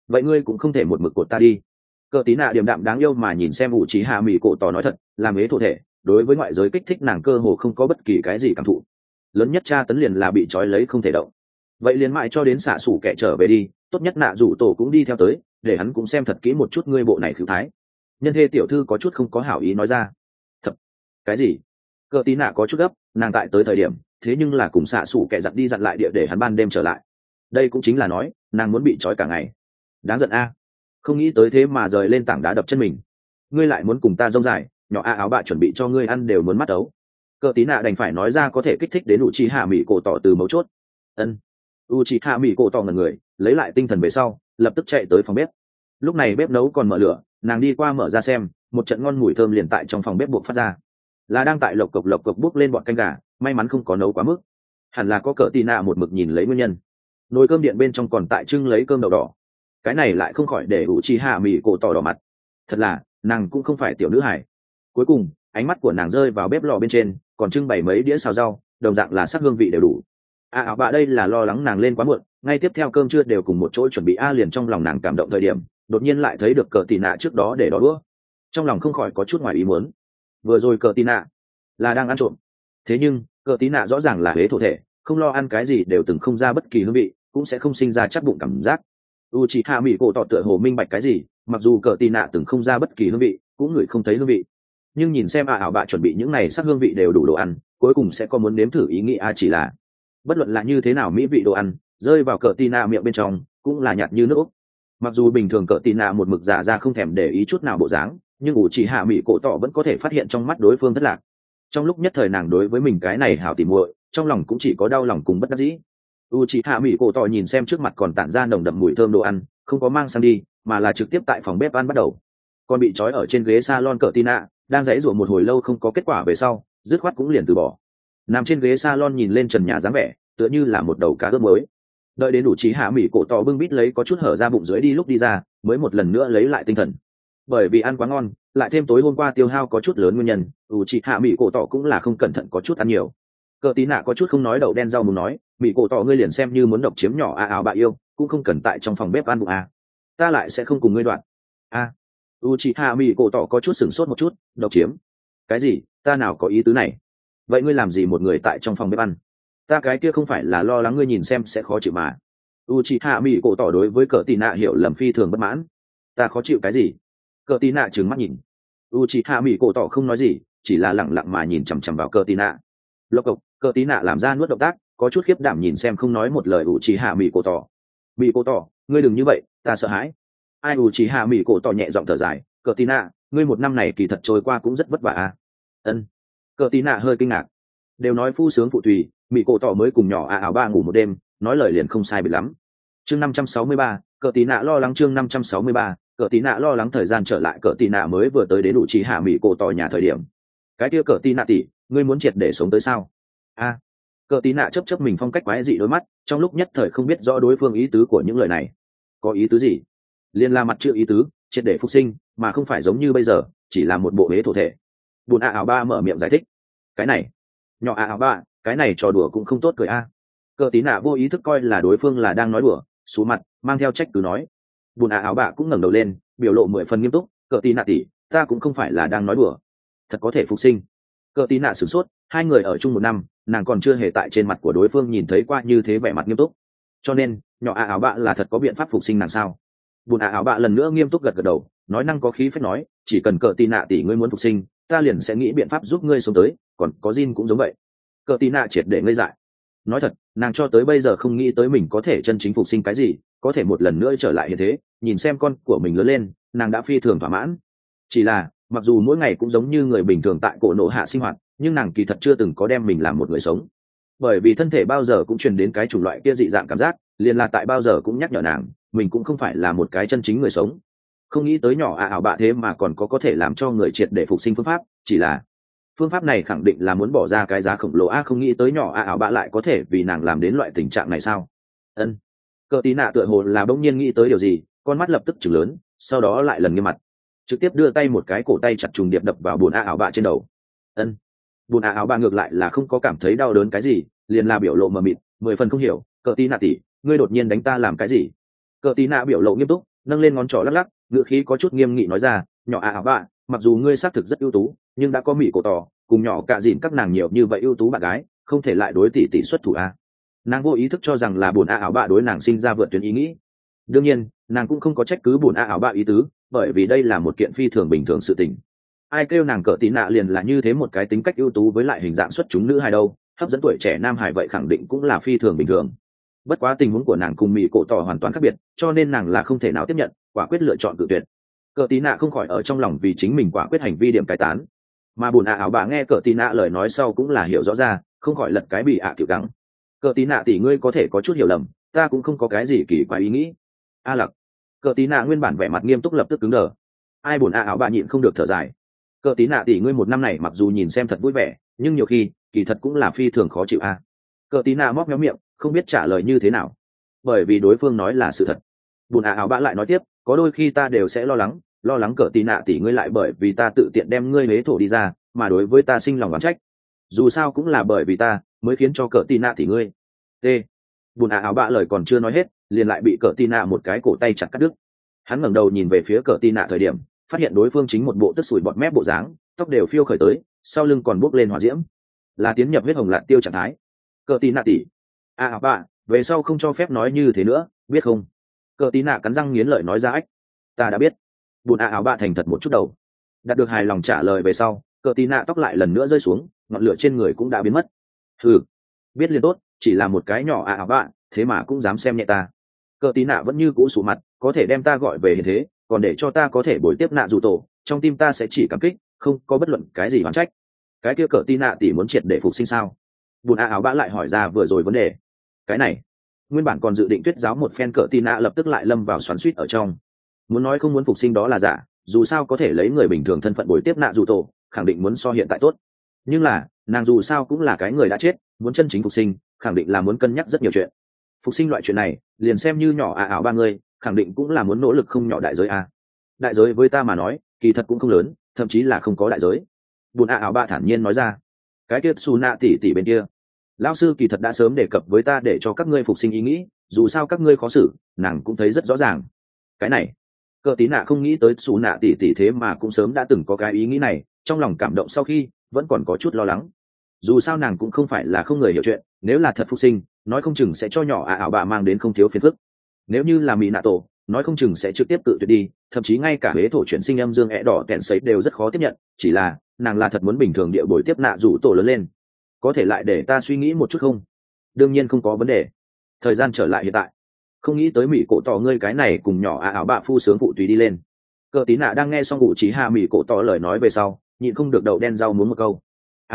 vậy ngươi cũng không thể một mực cột ta đi. Cờ tí nạ điềm đạm đáng yêu mà nhìn xem ủ trí hạ mỹ cổ tỏ nói thật, làm ế thổ thể đối với ngoại giới kích thích nàng cơ hồ không có bất kỳ cái gì cảm thụ, lớn nhất tra tấn liền là bị trói lấy không thể động. Vậy liền mãi cho đến xạ xủ kẻ trở về đi, tốt nhất nạ rủ tổ cũng đi theo tới, để hắn cũng xem thật kỹ một chút ngươi bộ này khứu thái. Nhân thê tiểu thư có chút không có hảo ý nói ra. Thật? Cái gì? Cờ tí nạ có chút gấp, nàng tại tới thời điểm thế nhưng là cùng xạ xủ kẻ dặn đi dặn lại địa để hắn ban đêm trở lại. Đây cũng chính là nói nàng muốn bị trói cả ngày. Đáng giận a, không nghĩ tới thế mà rời lên tảng đá đập chân mình. Ngươi lại muốn cùng ta rông dài, nhỏ a áo bạ chuẩn bị cho ngươi ăn đều muốn mắt ấu. Cờ tí nạ đành phải nói ra có thể kích thích đến u chi hạ mỹ cổ tỏ từ mấu chốt. Ân. U chi hạ mỹ cổ tỏ ngẩn người, lấy lại tinh thần về sau lập tức chạy tới phòng bếp. Lúc này bếp nấu còn mở lửa, nàng đi qua mở ra xem, một trận ngon mùi thơm liền tại trong phòng bếp buộc phát ra, là đang tại lộc cộc bốc lên bọn canh gà, may mắn không có nấu quá mức, hẳn là có cờ tì nạ một mực nhìn lấy nguyên nhân. Nồi cơm điện bên trong còn tại trưng lấy cơm đậu đỏ, cái này lại không khỏi để u chi hạ mỹ cổ tỏ đỏ mặt. Thật là nàng cũng không phải tiểu nữ hải. Cuối cùng ánh mắt của nàng rơi vào bếp lò bên trên, còn trưng bày mấy đĩa xào rau, đồng dạng là sắc hương vị đều đủ. Áo bạ đây là lo lắng nàng lên quá muộn, ngay tiếp theo cơm trưa đều cùng một chỗ chuẩn bị liền trong lòng nàng cảm động thời điểm đột nhiên lại thấy được cờ tì nạ trước đó để đỏ đũa, trong lòng không khỏi có chút ngoài ý muốn. Vừa rồi cờ tì nạ là đang ăn trộm, thế nhưng cờ tì nạ rõ ràng là huế thổ thể, không lo ăn cái gì đều từng không ra bất kỳ hương vị, cũng sẽ không sinh ra chắc bụng cảm giác. Uchiha mỹ cổ tỏ tựa hồ minh bạch cái gì, mặc dù cờ tì nạ từng không ra bất kỳ hương vị, cũng ngửi không thấy hương vị, nhưng nhìn xem ảo bạ chuẩn bị những này sắc hương vị đều đủ đồ ăn, cuối cùng sẽ có muốn nếm thử ý nghĩ chỉ là bất luận là như thế nào mỹ vị đồ ăn rơi vào cờ tì nạ miệng bên trong cũng là nhạt như nước úc. Mặc dù bình thường cờ tì nạ một mực giả ra không thèm để ý chút nào bộ dáng, nhưng Uchiha mỹ cổ tỏ vẫn có thể phát hiện trong mắt đối phương thất lạc. Trong lúc nhất thời nàng đối với mình cái này hảo tỉ muội, trong lòng cũng chỉ có đau lòng cùng bất đắc dĩ. Uchiha mỹ cổ tỏ nhìn xem trước mặt còn tản ra nồng đậm mùi thơm đồ ăn, không có mang sang đi mà là trực tiếp tại phòng bếp ăn bắt đầu. Còn bị trói ở trên ghế salon cờ tì nạ đang giãy giụa một hồi lâu không có kết quả về sau dứt khoát cũng liền từ bỏ, nằm trên ghế salon nhìn lên trần nhà dáng vẻ tựa như là một đầu cá ướp mới. Đợi đến Uchiha mỹ cổ tỏ bưng bít lấy có chút hở ra bụng dưới đi lúc đi ra mới một lần nữa lấy lại tinh thần. Bởi vì ăn quá ngon lại thêm tối hôm qua tiêu hao có chút lớn nguyên nhân, Uchiha mỹ cổ tỏ cũng là không cẩn thận có chút ăn nhiều. Cờ tí nạ có chút không nói đậu đen rau muốn nói, mỹ cổ tỏ ngươi liền xem như muốn độc chiếm nhỏ ảo bạ yêu cũng không cần tại trong phòng bếp ăn bụng ta lại sẽ không cùng ngươi đoạn Uchiha mỹ cổ tỏ có chút sửng sốt một chút, độc chiếm cái gì, ta nào có ý tứ này. Vậy ngươi làm gì một người tại trong phòng bếp ăn? Ta cái kia không phải là lo lắng ngươi nhìn xem sẽ khó chịu mà. Uchiha mỹ cổ tỏ đối với cờ tì nạ hiểu lầm phi thường bất mãn. Ta khó chịu cái gì? Cờ tì nạ trừng mắt nhìn. Uchiha mỹ cổ tỏ không nói gì, chỉ là lặng lặng mà nhìn chằm chằm vào cờ tì nạ. Lộc cộc, cờ tì nạ làm ra nuốt động tác, có chút khiếp đảm nhìn xem không nói một lời Uchiha mỹ cổ tỏ. Mỹ cổ tỏ, ngươi đừng như vậy, ta sợ hãi. Ai Uchiha mỹ cổ tỏ nhẹ giọng thở dài, cờ tì nạ, ngươi một năm này kỳ thật trôi qua cũng rất vất vả Ân. Cờ tì nạ hơi kinh ngạc. Đều nói phu sướng phụ tùy, mỹ cổ tỏ mới cùng nhỏ ảo ba ngủ một đêm, nói lời liền không sai biệt lắm. Chương 563, cờ tí nạ lo lắng. Chương 563, cờ tí nạ lo lắng. Thời gian trở lại cờ tí nạ mới vừa tới đến Uchiha mỹ cổ tỏ nhà thời điểm. Cái kia cờ tí nạ tỷ, ngươi muốn triệt để sống tới sao? Cờ tí nạ chớp mình phong cách quái dị đôi mắt, trong lúc nhất thời không biết rõ đối phương ý tứ của những lời này. Có ý tứ gì? Liên la mặt chưa ý tứ, triệt để phục sinh, mà không phải giống như bây giờ, chỉ là một bộ hế thổ thể. Bùn ảo ba mở miệng giải thích. Cái này, nhỏ ảo ba, cái này trò đùa cũng không tốt cười Cờ tí nạ vô ý thức coi là đối phương là đang nói đùa, xuống mặt mang theo trách cứ nói. Bùn ảo bạ cũng ngẩng đầu lên, biểu lộ 10 phần nghiêm túc, cờ tí nạ tỷ, ta cũng không phải là đang nói đùa, thật có thể phục sinh. Cờ tí nạ sửng sốt, hai người ở chung một năm, nàng còn chưa hề tại trên mặt của đối phương nhìn thấy qua như thế vẻ mặt nghiêm túc, cho nên nhỏ ảo bạ là thật có biện pháp phục sinh nàng sao? Bùn ảo bạ lần nữa nghiêm túc gật gật đầu, nói năng có khí phách nói, chỉ cần cờ tí nạ tỷ ngươi muốn phục sinh, ta liền sẽ nghĩ biện pháp giúp ngươi sống tới, còn có Jin cũng giống vậy. Cờ tí nạ triệt để ngây dại. Nói thật, nàng cho tới bây giờ không nghĩ tới mình có thể chân chính phục sinh cái gì, có thể một lần nữa trở lại hiện thế, nhìn xem con của mình lớn lên, nàng đã phi thường thỏa mãn. Chỉ là, mặc dù mỗi ngày cũng giống như người bình thường tại cổ nộ hạ sinh hoạt, nhưng nàng kỳ thật chưa từng có đem mình làm một người sống. Bởi vì thân thể bao giờ cũng truyền đến cái chủng loại kia dị dạng cảm giác, liền là tại bao giờ cũng nhắc nhở nàng, mình cũng không phải là một cái chân chính người sống. Không nghĩ tới nhỏ ảo bạ thế mà còn có thể làm cho người triệt để phục sinh phương pháp, chỉ là phương pháp này khẳng định là muốn bỏ ra cái giá khổng lồ không nghĩ tới nhỏ ảo bạ lại có thể vì nàng làm đến loại tình trạng này sao? Cờ tí nạ tựa hồ là bỗng nhiên nghĩ tới điều gì, con mắt lập tức chừng lớn, sau đó lại lần nghiêm mặt, trực tiếp đưa tay một cái cổ tay chặt trùng điệp đập vào bùn ảo bạ trên đầu. Bùn ảo bạ ngược lại là không có cảm thấy đau đớn cái gì, liền là biểu lộ mờ mịt, 10 phần không hiểu, cờ tí nạ tỷ, ngươi đột nhiên đánh ta làm cái gì? Cờ tí nạ biểu lộ nghiêm túc, nâng lên ngón trỏ lắc lắc, ngựa khí có chút nghiêm nghị nói ra, nhỏ ảo bạ, mặc dù ngươi xác thực rất ưu tú, nhưng đã có mỹ cổ tỏ cùng nhỏ cạ dìn các nàng nhiều như vậy ưu tú bạn gái, không thể lại đối tỷ tỷ xuất thủ a. Nàng vô ý thức cho rằng là buồn ảo bạ đối nàng sinh ra vượt tuyến ý nghĩ. Đương nhiên nàng cũng không có trách cứ buồn ảo bạ ý tứ, bởi vì đây là một kiện phi thường bình thường sự tình. Ai kêu nàng cỡ tí nạ liền là như thế một cái tính cách ưu tú với lại hình dạng xuất chúng nữ hài đâu, hấp dẫn tuổi trẻ nam hài vậy khẳng định cũng là phi thường bình thường. Bất quá tình huống của nàng cùng mỹ cổ tỏ hoàn toàn khác biệt, cho nên nàng là không thể nào tiếp nhận, quả quyết lựa chọn cự tuyệt. Cỡ tí nạ không khỏi ở trong lòng vì chính mình quả quyết hành vi điểm cai tán, mà buồn ảo bạ nghe cỡ tí nạ lời nói sau cũng là hiểu rõ ra, không khỏi lật cái bị tiểu gắng. Cỡ tí nạ tỷ ngươi có thể có chút hiểu lầm, ta cũng không có cái gì kỳ quái ý nghĩ. A lặc. Cỡ tí nạ nguyên bản vẻ mặt nghiêm túc lập tức cứng đờ. Ai buồn ảo bạ nhịn không được thở dài. Cỡ tí nạ tỷ ngươi một năm này mặc dù nhìn xem thật vui vẻ, nhưng nhiều khi kỳ thật cũng là phi thường khó chịu a. Cỡ tí nạ móc méo miệng, không biết trả lời như thế nào, bởi vì đối phương nói là sự thật. Buồn ảo bạ lại nói tiếp, có đôi khi ta đều sẽ lo lắng cỡ tí nạ tỷ ngươi lại bởi vì ta tự tiện đem ngươi hế thổ đi ra mà đối với ta sinh lòng oán trách, dù sao cũng là bởi vì ta mới khiến cho cỡ tí nạ tỷ ngươi t. Buồn ảo bạ lời còn chưa nói hết liền lại bị cỡ tí nạ một cái cổ tay chặt cắt đứt. Hắn ngẩng đầu nhìn về phía cỡ tí nạ thời điểm phát hiện đối phương chính một bộ tức sủi bọt mép bộ dáng, tóc đều phiêu khởi tới, sau lưng còn bốc lên hỏa diễm, là tiến nhập huyết hồng lạn tiêu trạng thái. Cỡ tí nạ tỷ, bạ, về sau không cho phép nói như thế nữa, biết không? Cỡ tí nạ cắn răng nghiến lợi nói ra, ách, ta đã biết. Buồn bạ thành thật một chút đầu, đạt được hài lòng trả lời về sau, cỡ tí nạ tóc lại lần nữa rơi xuống, ngọn lửa trên người cũng đã biến mất. Biết liền tốt, chỉ là một cái nhỏ bạ, thế mà cũng dám xem nhẹ ta. Cỡ tí nạ vẫn như cũ sụ mặt, có thể đem ta gọi về hiện thế, còn để cho ta có thể bồi tiếp nạ dù tổ, trong tim ta sẽ chỉ cảm kích, không có bất luận cái gì oán trách. Cái kia cỡ tí nạ tỷ muốn triệt để phục sinh sao? Buồn bạ lại hỏi ra vừa rồi vấn đề. Cái này, nguyên bản còn dự định tuyết giáo một phen cỡ tí nạ lập tức lại lâm vào xoắn xuýt ở trong. Muốn nói không muốn phục sinh đó là giả, dù sao có thể lấy người bình thường thân phận bồi tiếp nạ dù tổ, khẳng định muốn so hiện tại tốt. Nhưng là nàng dù sao cũng là cái người đã chết, muốn chân chính phục sinh khẳng định là muốn cân nhắc rất nhiều chuyện. Phục sinh loại chuyện này liền xem như nhỏ ảo ba người khẳng định cũng là muốn nỗ lực không nhỏ đại giới a. Đại giới với ta mà nói kỳ thật cũng không lớn, thậm chí là không có đại giới. Buồn ảo ba thản nhiên nói ra. Cái kia Su nạ tỷ tỷ bên kia, lão sư kỳ thật đã sớm đề cập với ta để cho các ngươi phục sinh ý nghĩ, dù sao các ngươi khó xử nàng cũng thấy rất rõ ràng. Cái này cỡ tí nạ không nghĩ tới Su nạ tỷ tỷ thế mà cũng sớm đã từng có cái ý nghĩ này, trong lòng cảm động sau khi vẫn còn có chút lo lắng. Dù sao nàng cũng không phải là không người hiểu chuyện, nếu là thật phục sinh nói không chừng sẽ cho nhỏ ảo bạ mang đến không thiếu phiền phức. Nếu như là mỹ nạ tổ nói không chừng sẽ trực tiếp tự tuyệt đi, thậm chí ngay cả huế thổ chuyển sinh âm dương đỏ kẹn sấy đều rất khó tiếp nhận. Chỉ là nàng là thật muốn bình thường địa bồi tiếp nạ rủ tổ lớn lên. Có thể lại để ta suy nghĩ một chút không? Đương nhiên không có vấn đề. Thời gian trở lại hiện tại, không nghĩ tới mỹ cổ tỏ ngươi cái này cùng nhỏ ảo bạ phu sướng phụ tùy đi lên. Cỡ tí nạ đang nghe xong cụ chỉ hạ mỹ cổ tỏ lời nói về sau nhịn không được đầu đen rau muốn một câu.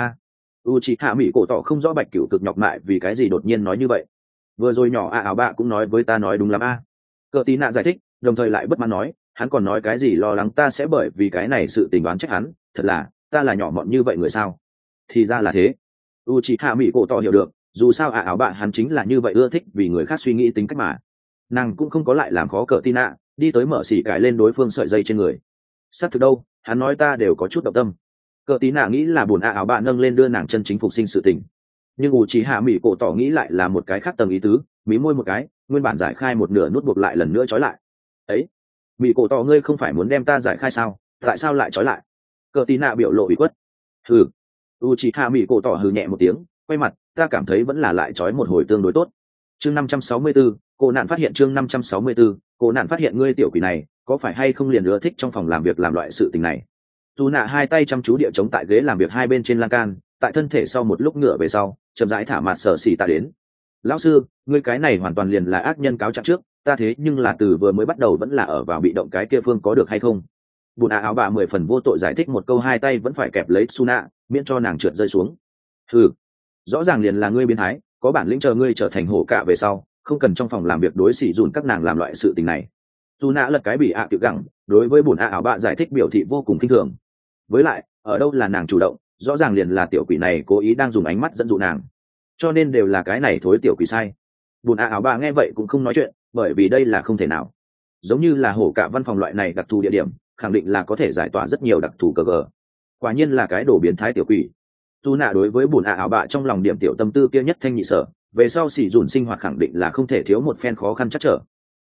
U chỉ hạ mỹ cổ tỏ không rõ bạch cửu cực nhọc mại vì cái gì đột nhiên nói như vậy. Vừa rồi nhỏ ảo bạ cũng nói với ta nói đúng lắm Cỡ tí nạ giải thích, đồng thời lại bất mãn nói, hắn còn nói cái gì lo lắng ta sẽ bởi vì cái này sự tình đoán trách hắn, thật là ta là nhỏ mọn như vậy người sao? Thì ra là thế. U chỉ hạ mỹ cổ tỏ hiểu được, dù sao ảo bạ hắn chính là như vậy, ưa thích vì người khác suy nghĩ tính cách mà. Nàng cũng không có lại làm khó cỡ tí nạ, đi tới mở xỉ cải lên đối phương sợi dây trên người. Xác thực đâu, hắn nói ta đều có chút động tâm. Cỡ tí nạ nghĩ là buồn ảo bạ nâng lên đưa nàng chân chính phục sinh sự tình, nhưng u chỉ hạ mỹ cổ tỏ nghĩ lại là một cái khác tầng ý tứ, mí môi một cái, nguyên bản giải khai một nửa nút buộc lại lần nữa trói lại. Ấy, mỹ cổ tỏ ngươi không phải muốn đem ta giải khai sao, tại sao lại trói lại? Cỡ tí nạ biểu lộ bị quất. Hừ. U chỉ hạ mỹ cổ tỏ hừ nhẹ một tiếng, quay mặt, ta cảm thấy vẫn là lại trói một hồi tương đối tốt. Chương 564, cô nạn phát hiện. Chương 564, cô nạn phát hiện ngươi tiểu quỷ này có phải hay không liền ưa thích trong phòng làm việc làm loại sự tình này. Dù nạ hai tay chăm chú địa chống tại ghế làm việc hai bên trên lan can, tại thân thể sau một lúc ngựa về sau chậm rãi thả mặt sở xỉ ta đến. Lão sư, ngươi cái này hoàn toàn liền là ác nhân cáo trạng trước, ta thế nhưng là từ vừa mới bắt đầu vẫn là ở vào bị động cái kia phương, có được hay không? Bùn áo bà 10 phần vô tội giải thích một câu, hai tay vẫn phải kẹp lấy Suna miễn cho nàng trượt rơi xuống. Rõ ràng liền là ngươi biến thái, có bản lĩnh chờ ngươi trở thành hổ cạ về sau không cần trong phòng làm việc đối xỉ dùn các nàng làm loại sự tình này. Suna lật cái bị tiểu gẳng, đối với bùn áo bà giải thích biểu thị vô cùng khinh thường. Với lại ở đâu là nàng chủ động, rõ ràng liền là tiểu quỷ này cố ý đang dùng ánh mắt dẫn dụ nàng, cho nên đều là cái này thối tiểu quỷ sai. Bùn áo bà nghe vậy cũng không nói chuyện, bởi vì đây là không thể nào. Giống như là hổ cả văn phòng loại này đặc thù địa điểm, khẳng định là có thể giải tỏa rất nhiều đặc thù cờ gờ. Quả nhiên là cái đồ biến thái tiểu quỷ. Dù nạ đối với bùn áo bà trong lòng điểm tiểu tâm tư kia nhất thanh nhị sở, về sau xỉ dùn sinh hoạt khẳng định là không thể thiếu một phen khó khăn chắc trở.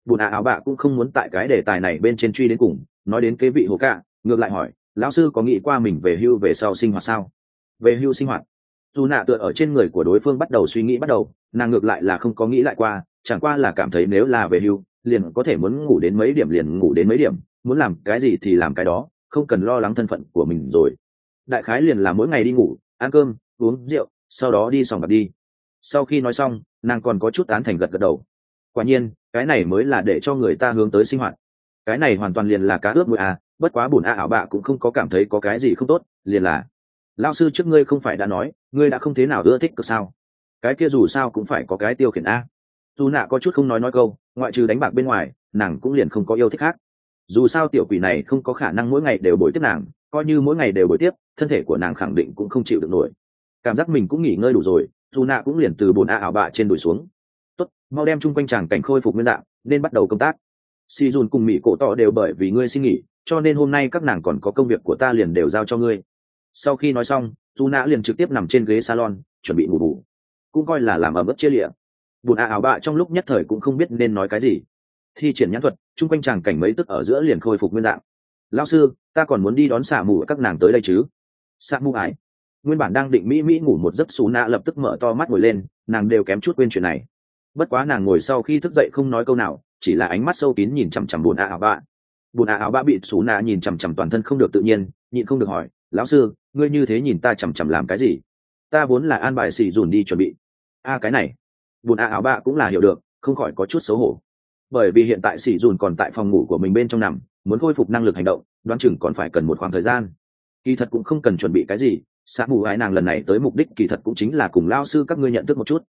bùn áo bạ cũng không muốn tại cái đề tài này bên trên truy đến cùng, nói đến kế vị hồ cạ ngược lại hỏi lão sư có nghĩ qua mình về hưu về sau sinh hoạt sao? Về hưu sinh hoạt? Dù nạ tựa ở trên người của đối phương bắt đầu suy nghĩ bắt đầu, nàng ngược lại là không có nghĩ lại qua, chẳng qua là cảm thấy nếu là về hưu liền có thể muốn ngủ đến mấy điểm liền ngủ đến mấy điểm, muốn làm cái gì thì làm cái đó, không cần lo lắng thân phận của mình rồi. Đại khái liền là mỗi ngày đi ngủ, ăn cơm, uống rượu, sau đó đi sòng bạc đi. Sau khi nói xong, nàng còn có chút tán thành gật gật đầu. Quả nhiên, cái này mới là để cho người ta hướng tới sinh hoạt. Cái này hoàn toàn liền là cá ướp muối à, bất quá bổn ảo bạ cũng không có cảm thấy có cái gì không tốt, liền là lao sư trước ngươi không phải đã nói ngươi đã không thế nào ưa thích cực sao? Cái kia dù sao cũng phải có cái tiêu khiển a. Dù nạ có chút không nói câu, ngoại trừ đánh bạc bên ngoài nàng cũng liền không có yêu thích khác. Dù sao tiểu quỷ này không có khả năng mỗi ngày đều bồi tiếp nàng, coi như mỗi ngày đều bồi tiếp thân thể của nàng khẳng định cũng không chịu được nổi. Cảm giác mình cũng nghỉ ngơi đủ rồi, dù nạ cũng liền từ bồn ảo bạ trên đùi xuống. Tốt, mau đem chung quanh chàng cảnh khôi phục nguyên dạng nên bắt đầu công tác. Si dùn cùng mỹ cổ tỏ đều bởi vì ngươi xin nghỉ, cho nên hôm nay các nàng còn có công việc của ta liền đều giao cho ngươi. Sau khi nói xong, dù nạ liền trực tiếp nằm trên ghế salon chuẩn bị ngủ bù, cũng coi là làm ở mức chia lịa. Bùn ảo bạ trong lúc nhất thời cũng không biết nên nói cái gì. Thi triển nhãn thuật, chung quanh chàng cảnh mấy tức ở giữa liền khôi phục nguyên dạng. Lão sư, ta còn muốn đi đón xạ mù các nàng tới đây chứ? Xạ mù ải nguyên bản đang định mỹ ngủ một giấc, xù nạ lập tức mở to mắt ngồi lên, nàng đều kém chút quên chuyện này. Bất quá nàng ngồi sau khi thức dậy không nói câu nào, chỉ là ánh mắt sâu kín nhìn chằm chằm bùn ảo bạ. Bùn ảo bạ bị xù nạ nhìn chằm chằm toàn thân không được tự nhiên, nhịn không được hỏi, lão sư, ngươi như thế nhìn ta chằm chằm làm cái gì? Ta vốn là an bài xì dùn đi chuẩn bị. Cái này bùn ảo bạ cũng là hiểu được, không khỏi có chút xấu hổ, bởi vì hiện tại xì dùn còn tại phòng ngủ của mình bên trong nằm, muốn khôi phục năng lực hành động đoán chừng còn phải cần một khoảng thời gian. Kỳ thật cũng không cần chuẩn bị cái gì, xã mù ái nàng lần này tới mục đích kỳ thật cũng chính là cùng lao sư các ngươi nhận thức một chút.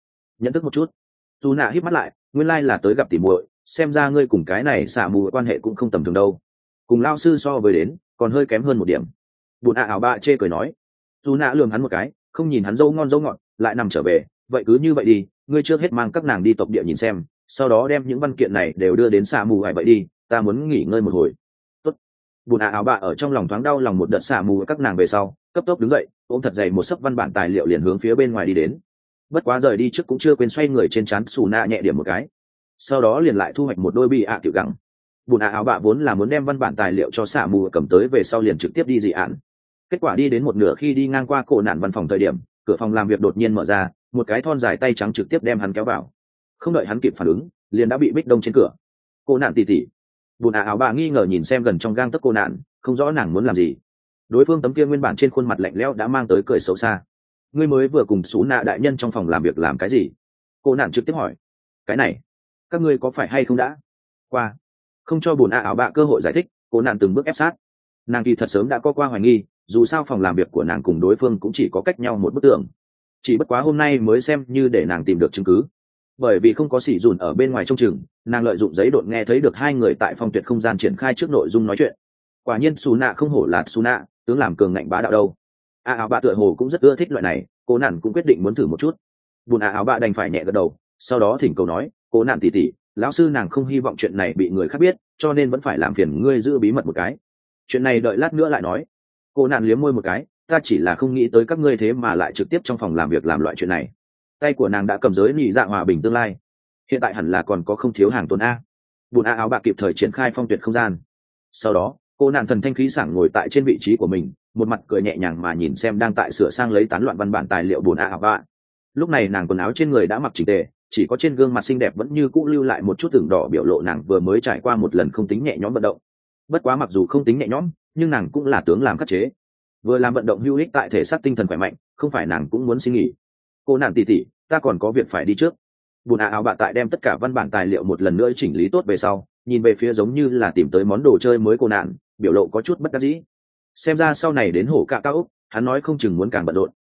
Dù nạ híp mắt lại, nguyên lai là tới gặp tỉ muội, xem ra ngươi cùng cái này xã mù quan hệ cũng không tầm thường đâu, cùng lao sư so với đến còn hơi kém hơn một điểm. Bùn ảo bạ chê cười nói. Dù nạ lườm hắn một cái, không nhìn hắn dâu ngon dâu ngọt lại nằm trở về, vậy cứ như vậy đi, ngươi trước hết mang các nàng đi tộc địa nhìn xem, sau đó đem những văn kiện này đều đưa đến xạ mù ải vậy đi, ta muốn nghỉ ngơi một hồi. Tốt. Bùn ảo bạ ở trong lòng thoáng đau lòng một đợt xạ mù các nàng về sau, cấp tốc đứng dậy, ôm thật dày một sấp văn bản tài liệu liền hướng phía bên ngoài đi đến. Bất quá rời đi trước cũng chưa quên xoay người trên trán xù nạ nhẹ điểm một cái, sau đó liền lại thu hoạch một đôi bị tiểu gẳng. Bùn ảo bạ vốn là muốn đem văn bản tài liệu cho xạ mù cầm tới về sau liền trực tiếp đi dị án. Kết quả đi đến một nửa khi đi ngang qua cổ nạn văn phòng thời điểm, cửa phòng làm việc đột nhiên mở ra, một cái thon dài tay trắng trực tiếp đem hắn kéo vào. Không đợi hắn kịp phản ứng, liền đã bị bích đông trên cửa. Cô nạn tỉ tỉ. Bùn ảo bạ nghi ngờ nhìn xem gần trong gang tấc cô nạn, không rõ nàng muốn làm gì. Đối phương tấm kia nguyên bản trên khuôn mặt lạnh lẽo đã mang tới cười xấu xa. Ngươi mới vừa cùng xú nạ đại nhân trong phòng làm việc làm cái gì? Cô nạn trực tiếp hỏi. Cái này, các ngươi có phải hay không đã qua? Không cho bùn ảo bạ cơ hội giải thích, cô nạn từng bước ép sát. Nàng kỳ thật sớm đã có qua hoài nghi, dù sao phòng làm việc của nàng cùng đối phương cũng chỉ có cách nhau một bức tường, chỉ bất quá hôm nay mới xem như để nàng tìm được chứng cứ. Bởi vì không có xỉ dùn ở bên ngoài trông chừng, nàng lợi dụng giấy đột nghe thấy được hai người tại phong tuyệt không gian triển khai trước nội dung nói chuyện. Quả nhiên xù nạ không hổ là xù nạ, tướng làm cường ngạnh bá đạo đâu. Áo bạ tựa hồ cũng rất ưa thích loại này, cô nạn cũng quyết định muốn thử một chút. Bùn áo bạ đành phải nhẹ gật đầu, sau đó thỉnh cầu nói, cô nạn tỉ tỉ, lão sư nàng không hy vọng chuyện này bị người khác biết, cho nên vẫn phải làm phiền ngươi giữ bí mật một cái. Chuyện này đợi lát nữa lại nói. Cô nạn liếm môi một cái, ta chỉ là không nghĩ tới các ngươi thế mà lại trực tiếp trong phòng làm việc làm loại chuyện này. Tay của nàng đã cầm giới nhị dạ hòa bình tương lai, hiện tại hẳn là còn có không thiếu hàng tồn a. Bùn áo bạ kịp thời triển khai phong tuyệt không gian, sau đó cô nạn thần thanh khí sảng ngồi tại trên vị trí của mình, một mặt cười nhẹ nhàng mà nhìn xem đang tại sửa sang lấy tán loạn văn bản tài liệu bùn áo bạ. Lúc này nàng quần áo trên người đã mặc chỉnh tề, chỉ có trên gương mặt xinh đẹp vẫn như cũ lưu lại một chút tưởng đỏ biểu lộ nàng vừa mới trải qua một lần không tính nhẹ nhõm vận động. Bất quá mặc dù không tính nhẹ nhõm, nhưng nàng cũng là tướng làm khắc chế, vừa làm vận động hữu ích tại thể xác tinh thần khỏe mạnh, không phải nàng cũng muốn xin nghỉ. Cô nàng tỉ tỉ, ta còn có việc phải đi trước. Bùn áo bạ tại đem tất cả văn bản tài liệu một lần nữa chỉnh lý tốt về sau, nhìn về phía giống như là tìm tới món đồ chơi mới cô nạn, biểu lộ có chút bất đắc dĩ. Xem ra sau này đến hổ cạ cao úc, hắn nói không chừng muốn càng bận rộn.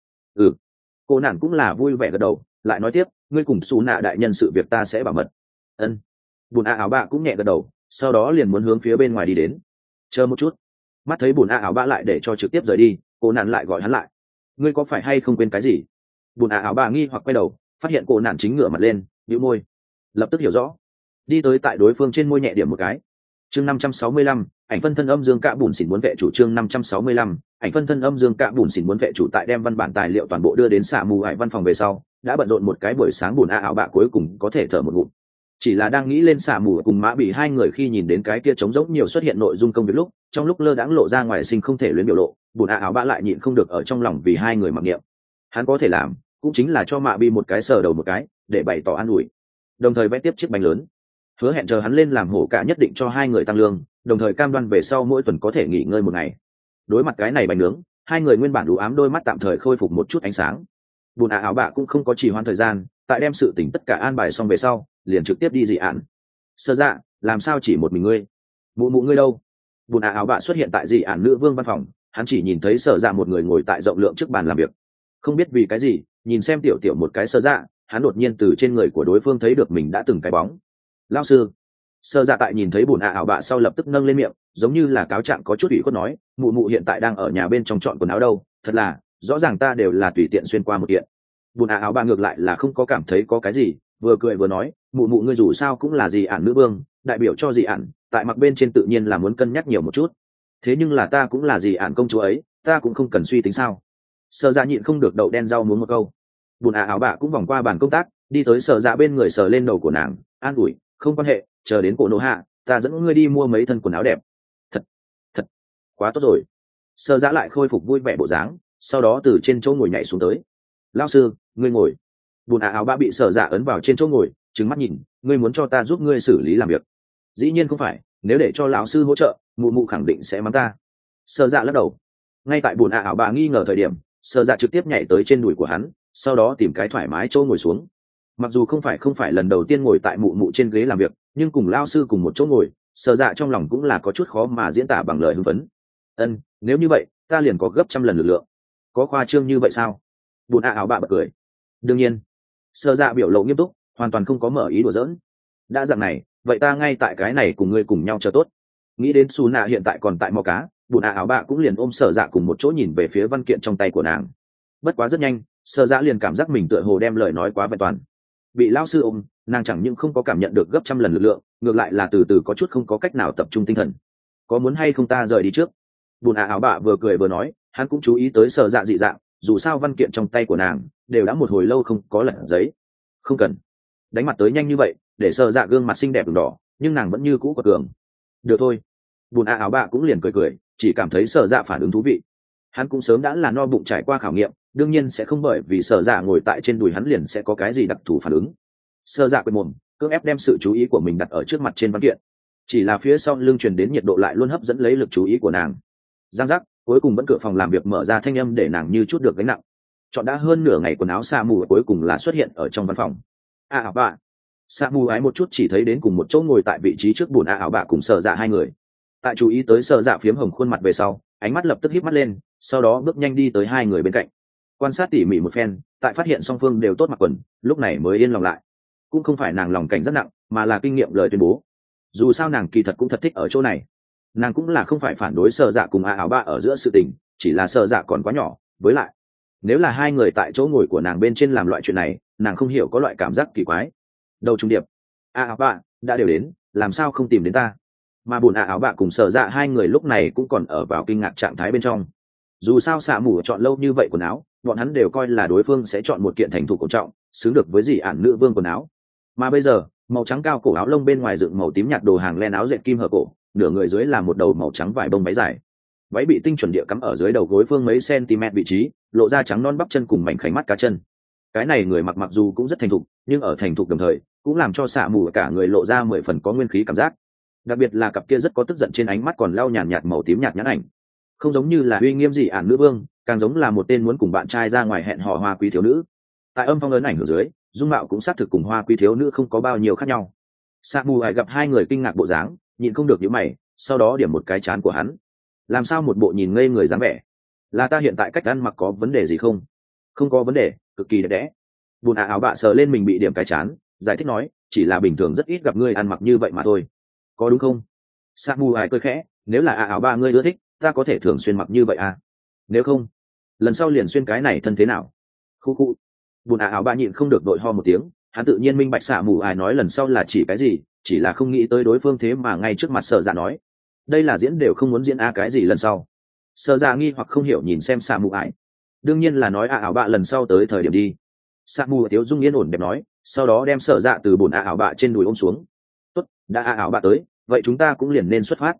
Cô nạn cũng là vui vẻ gật đầu, lại nói tiếp, ngươi cùng xù nạ đại nhân sự việc ta sẽ bảo mật. Ân. Bùn áo bạ cũng nhẹ gật đầu, sau đó liền muốn hướng phía bên ngoài đi đến. Chờ một chút. Mắt thấy bùn áo bạ lại để cho trực tiếp rời đi, cô nạn lại gọi hắn lại. Ngươi có phải hay không quên cái gì? Bùn áo bạ nghi hoặc quay đầu, phát hiện cô nạn chính ngửa mặt lên, bĩu môi, lập tức hiểu rõ, đi tới tại đối phương trên môi nhẹ điểm một cái. Chương 565, ảnh phân thân âm dương cạ bùn xỉn muốn vệ chủ. Chương 565, ảnh phân thân âm dương cạ bùn xỉn muốn vệ chủ. Tại đem văn bản tài liệu toàn bộ đưa đến xạ mù hải văn phòng về sau, đã bận rộn một cái buổi sáng bùn áo bạ cuối cùng có thể thở một ngụm. chỉ là đang nghĩ lên xạ mù cùng mã bị hai người khi nhìn đến cái kia trống rỗng nhiều xuất hiện nội dung công việc lúc trong lúc lơ đãng lộ ra ngoài sinh không thể luyến biểu lộ, bùn áo bạ lại nhịn không được ở trong lòng vì hai người mặc niệm. Hắn có thể làm cũng chính là cho mạ bị một cái sờ đầu một cái để bày tỏ an ủi, đồng thời vẽ tiếp chiếc bánh lớn, hứa hẹn chờ hắn lên làm hổ cả nhất định cho hai người tăng lương, đồng thời cam đoan về sau mỗi tuần có thể nghỉ ngơi một ngày. Đối mặt cái này bánh nướng, hai người nguyên bản đủ ám đôi mắt tạm thời khôi phục một chút ánh sáng. Bùn áo bạ cũng không có trì hoãn thời gian, tại đem sự tình tất cả an bài xong về sau liền trực tiếp đi dị ạn. Sơ dạ, làm sao chỉ một mình ngươi? Mụ mụ ngươi đâu? Bùn áo bạ xuất hiện tại dị ạn nữ vương văn phòng, hắn chỉ nhìn thấy Sở Dạ một người ngồi tại rộng lượng trước bàn làm việc. Không biết vì cái gì, nhìn xem tiểu tiểu một cái Sở Dạ, hắn đột nhiên từ trên người của đối phương thấy được mình đã từng cái bóng. Lão sư. Sở Dạ tại nhìn thấy bùn áo bạ sau lập tức nâng lên miệng, giống như là cáo trạng có chút ủy khuất nói, mụ mụ hiện tại đang ở nhà bên trong chọn quần áo đâu, thật là, rõ ràng ta đều là tùy tiện xuyên qua một kiện. Bùn áo bạ ngược lại là không có cảm thấy có cái gì, vừa cười vừa nói, mụ mụ ngươi dù sao cũng là dị ạn nữ vương, đại biểu cho dị ạn, tại mặc bên trên tự nhiên là muốn cân nhắc nhiều một chút. Thế nhưng là ta cũng là dị ạn công chúa ấy, ta cũng không cần suy tính sao? Sở Dạ nhịn không được đậu đen rau muống một câu. Bùn áo bạ cũng vòng qua bàn công tác, đi tới Sở Dạ bên người sờ lên đầu của nàng, an ủi, không quan hệ, chờ đến cổ nổ hạ, ta dẫn ngươi đi mua mấy thân quần áo đẹp. Thật quá tốt rồi. Sở Dạ lại khôi phục vui vẻ bộ dáng, sau đó từ trên chỗ ngồi nhảy xuống tới. Lão sư, ngươi ngồi. Bùn áo bạ bị Sở Dạ ấn vào trên chỗ ngồi, trừng mắt nhìn, ngươi muốn cho ta giúp ngươi xử lý làm việc? Dĩ nhiên không phải, nếu để cho lão sư hỗ trợ, mụ mụ khẳng định sẽ mắng ta. Sở Dạ lắc đầu. Ngay tại bùn áo bạ nghi ngờ thời điểm, Sở Dạ trực tiếp nhảy tới trên đùi của hắn, sau đó tìm cái thoải mái chỗ ngồi xuống. Mặc dù không phải lần đầu tiên ngồi tại mụ mụ trên ghế làm việc, nhưng cùng lão sư cùng một chỗ ngồi, Sở Dạ trong lòng cũng là có chút khó mà diễn tả bằng lời hưng phấn. Nếu như vậy, ta liền có gấp trăm lần lực lượng. Có khoa trương như vậy sao? Bùn áo bạ bật cười. Đương nhiên. Sở Dạ biểu lộ nghiêm túc, hoàn toàn không có mở ý đùa giỡn. Đã dạng này, vậy ta ngay tại cái này cùng ngươi cùng nhau chờ tốt. Nghĩ đến Su Nạ hiện tại còn tại mò cá, bùn áo bạ cũng liền ôm Sở Dạ cùng một chỗ nhìn về phía văn kiện trong tay của nàng. Bất quá rất nhanh, Sở Dạ liền cảm giác mình tựa hồ đem lời nói quá vẹn toàn. Bị lão sư ôm, nàng chẳng những không có cảm nhận được gấp trăm lần lực lượng, ngược lại là từ từ có chút không có cách nào tập trung tinh thần. Có muốn hay không ta rời đi trước? Bùn áo bạ vừa cười vừa nói, hắn cũng chú ý tới Sở Dạ dị dạng, dù sao văn kiện trong tay của nàng đều đã một hồi lâu không có lật giấy. Không cần. Đánh mặt tới nhanh như vậy, để Sở Dạ gương mặt xinh đẹp ửng đỏ, nhưng nàng vẫn như cũ quật cường. Được thôi. Bùn áo bạ cũng liền cười, chỉ cảm thấy Sở Dạ phản ứng thú vị. Hắn cũng sớm đã là no bụng trải qua khảo nghiệm, đương nhiên sẽ không bởi vì Sở Dạ ngồi tại trên đùi hắn liền sẽ có cái gì đặc thù phản ứng. Sở Dạ quên mồm, cưỡng ép đem sự chú ý của mình đặt ở trước mặt trên văn kiện. Chỉ là phía sau lưng truyền đến nhiệt độ lại luôn hấp dẫn lấy lực chú ý của nàng. Giang giác, cuối cùng vẫn cửa phòng làm việc mở ra thanh âm để nàng như chút được gánh nặng. Chọn đã hơn nửa ngày quần áo sa mù cuối cùng là xuất hiện ở trong văn phòng. Ảo bạ. Sa mù ái một chút chỉ thấy đến cùng một chỗ ngồi tại vị trí trước bùn ảo bạ cùng Sở Dạ hai người. Tại chú ý tới Sở Dạ phiếm hồng khuôn mặt về sau, ánh mắt lập tức híp mắt lên, sau đó bước nhanh đi tới hai người bên cạnh. Quan sát tỉ mỉ một phen, tại phát hiện song phương đều tốt mặc quần, lúc này mới yên lòng lại. Cũng không phải nàng lòng cảnh rất nặng, mà là kinh nghiệm lời tuyên bố. Dù sao nàng kỳ thật cũng thật thích ở chỗ này. Nàng cũng là không phải phản đối Sở Dạ cùng ảo bạ ở giữa sự tình, chỉ là Sở Dạ còn quá nhỏ, với lại nếu là hai người tại chỗ ngồi của nàng bên trên làm loại chuyện này, nàng không hiểu có loại cảm giác kỳ quái. Đầu trung điệp, ảo bạ đã đều đến, làm sao không tìm đến ta? Mà bùn ảo bạ cùng Sở Dạ hai người lúc này cũng còn ở vào kinh ngạc trạng thái bên trong. Dù sao xạ mù chọn lâu như vậy quần áo, bọn hắn đều coi là đối phương sẽ chọn một kiện thành thủ cổ trọng, xứng được với dị ản nữ vương quần áo. Mà bây giờ, màu trắng cao cổ áo lông bên ngoài dựng màu tím nhạt đồ hàng len áo dệt kim hở cổ, nửa người dưới là một đầu màu trắng vải bông váy dài. Váy bị tinh chuẩn địa cắm ở dưới đầu gối phương mấy cm vị trí, lộ ra trắng non bắp chân cùng mảnh khảnh mắt cá chân. Cái này người mặc dù cũng rất thành thục, nhưng ở thành thục đồng thời cũng làm cho xạ mù cả người lộ ra 10 phần có nguyên khí cảm giác. Đặc biệt là cặp kia rất có tức giận trên ánh mắt còn lau nhàn nhạt màu tím nhạt nhãn ảnh, không giống như là uy nghiêm gì ản nữ vương, càng giống là một tên muốn cùng bạn trai ra ngoài hẹn hò hoa quý thiếu nữ. Tại âm phong ấn ảnh ở dưới, dung mạo cũng xác thực cùng hoa quý thiếu nữ không có bao nhiêu khác nhau. Xạ mù ải gặp hai người kinh ngạc bộ dáng, nhịn không được nhíu mày, sau đó điểm một cái trán của hắn. Làm sao một bộ nhìn ngây người dáng vẻ? Là ta hiện tại cách ăn mặc có vấn đề gì không? Không có vấn đề, cực kỳ đẹp đẽ. Bùn áo bạ sờ lên mình bị điểm cái trán, giải thích nói, chỉ là bình thường rất ít gặp ngươi ăn mặc như vậy mà thôi. Có đúng không? Sa mù ải cười khẽ, nếu là áo bạ ngươi ưa thích, ta có thể thường xuyên mặc như vậy à? Nếu không, lần sau liền xuyên cái này thân thế nào? Khu khu. Bùn áo bạ nhịn không được đội ho một tiếng, hắn tự nhiên minh bạch Sa mù ải nói lần sau là chỉ cái gì, chỉ là không nghĩ tới đối phương thế mà ngay trước mặt Sở Dạ nói, đây là diễn đều không muốn diễn cái gì lần sau. Sở Dạ nghi hoặc không hiểu nhìn xem Sa mù ải, đương nhiên là nói áo bạ lần sau tới thời điểm đi. sa mù thiếu dung yên ổn đẹp nói, sau đó đem sở dạ từ bồn ạ ảo bạ trên đùi ôm xuống. Tốt, đã ạ ảo bạ tới, vậy chúng ta cũng liền nên xuất phát.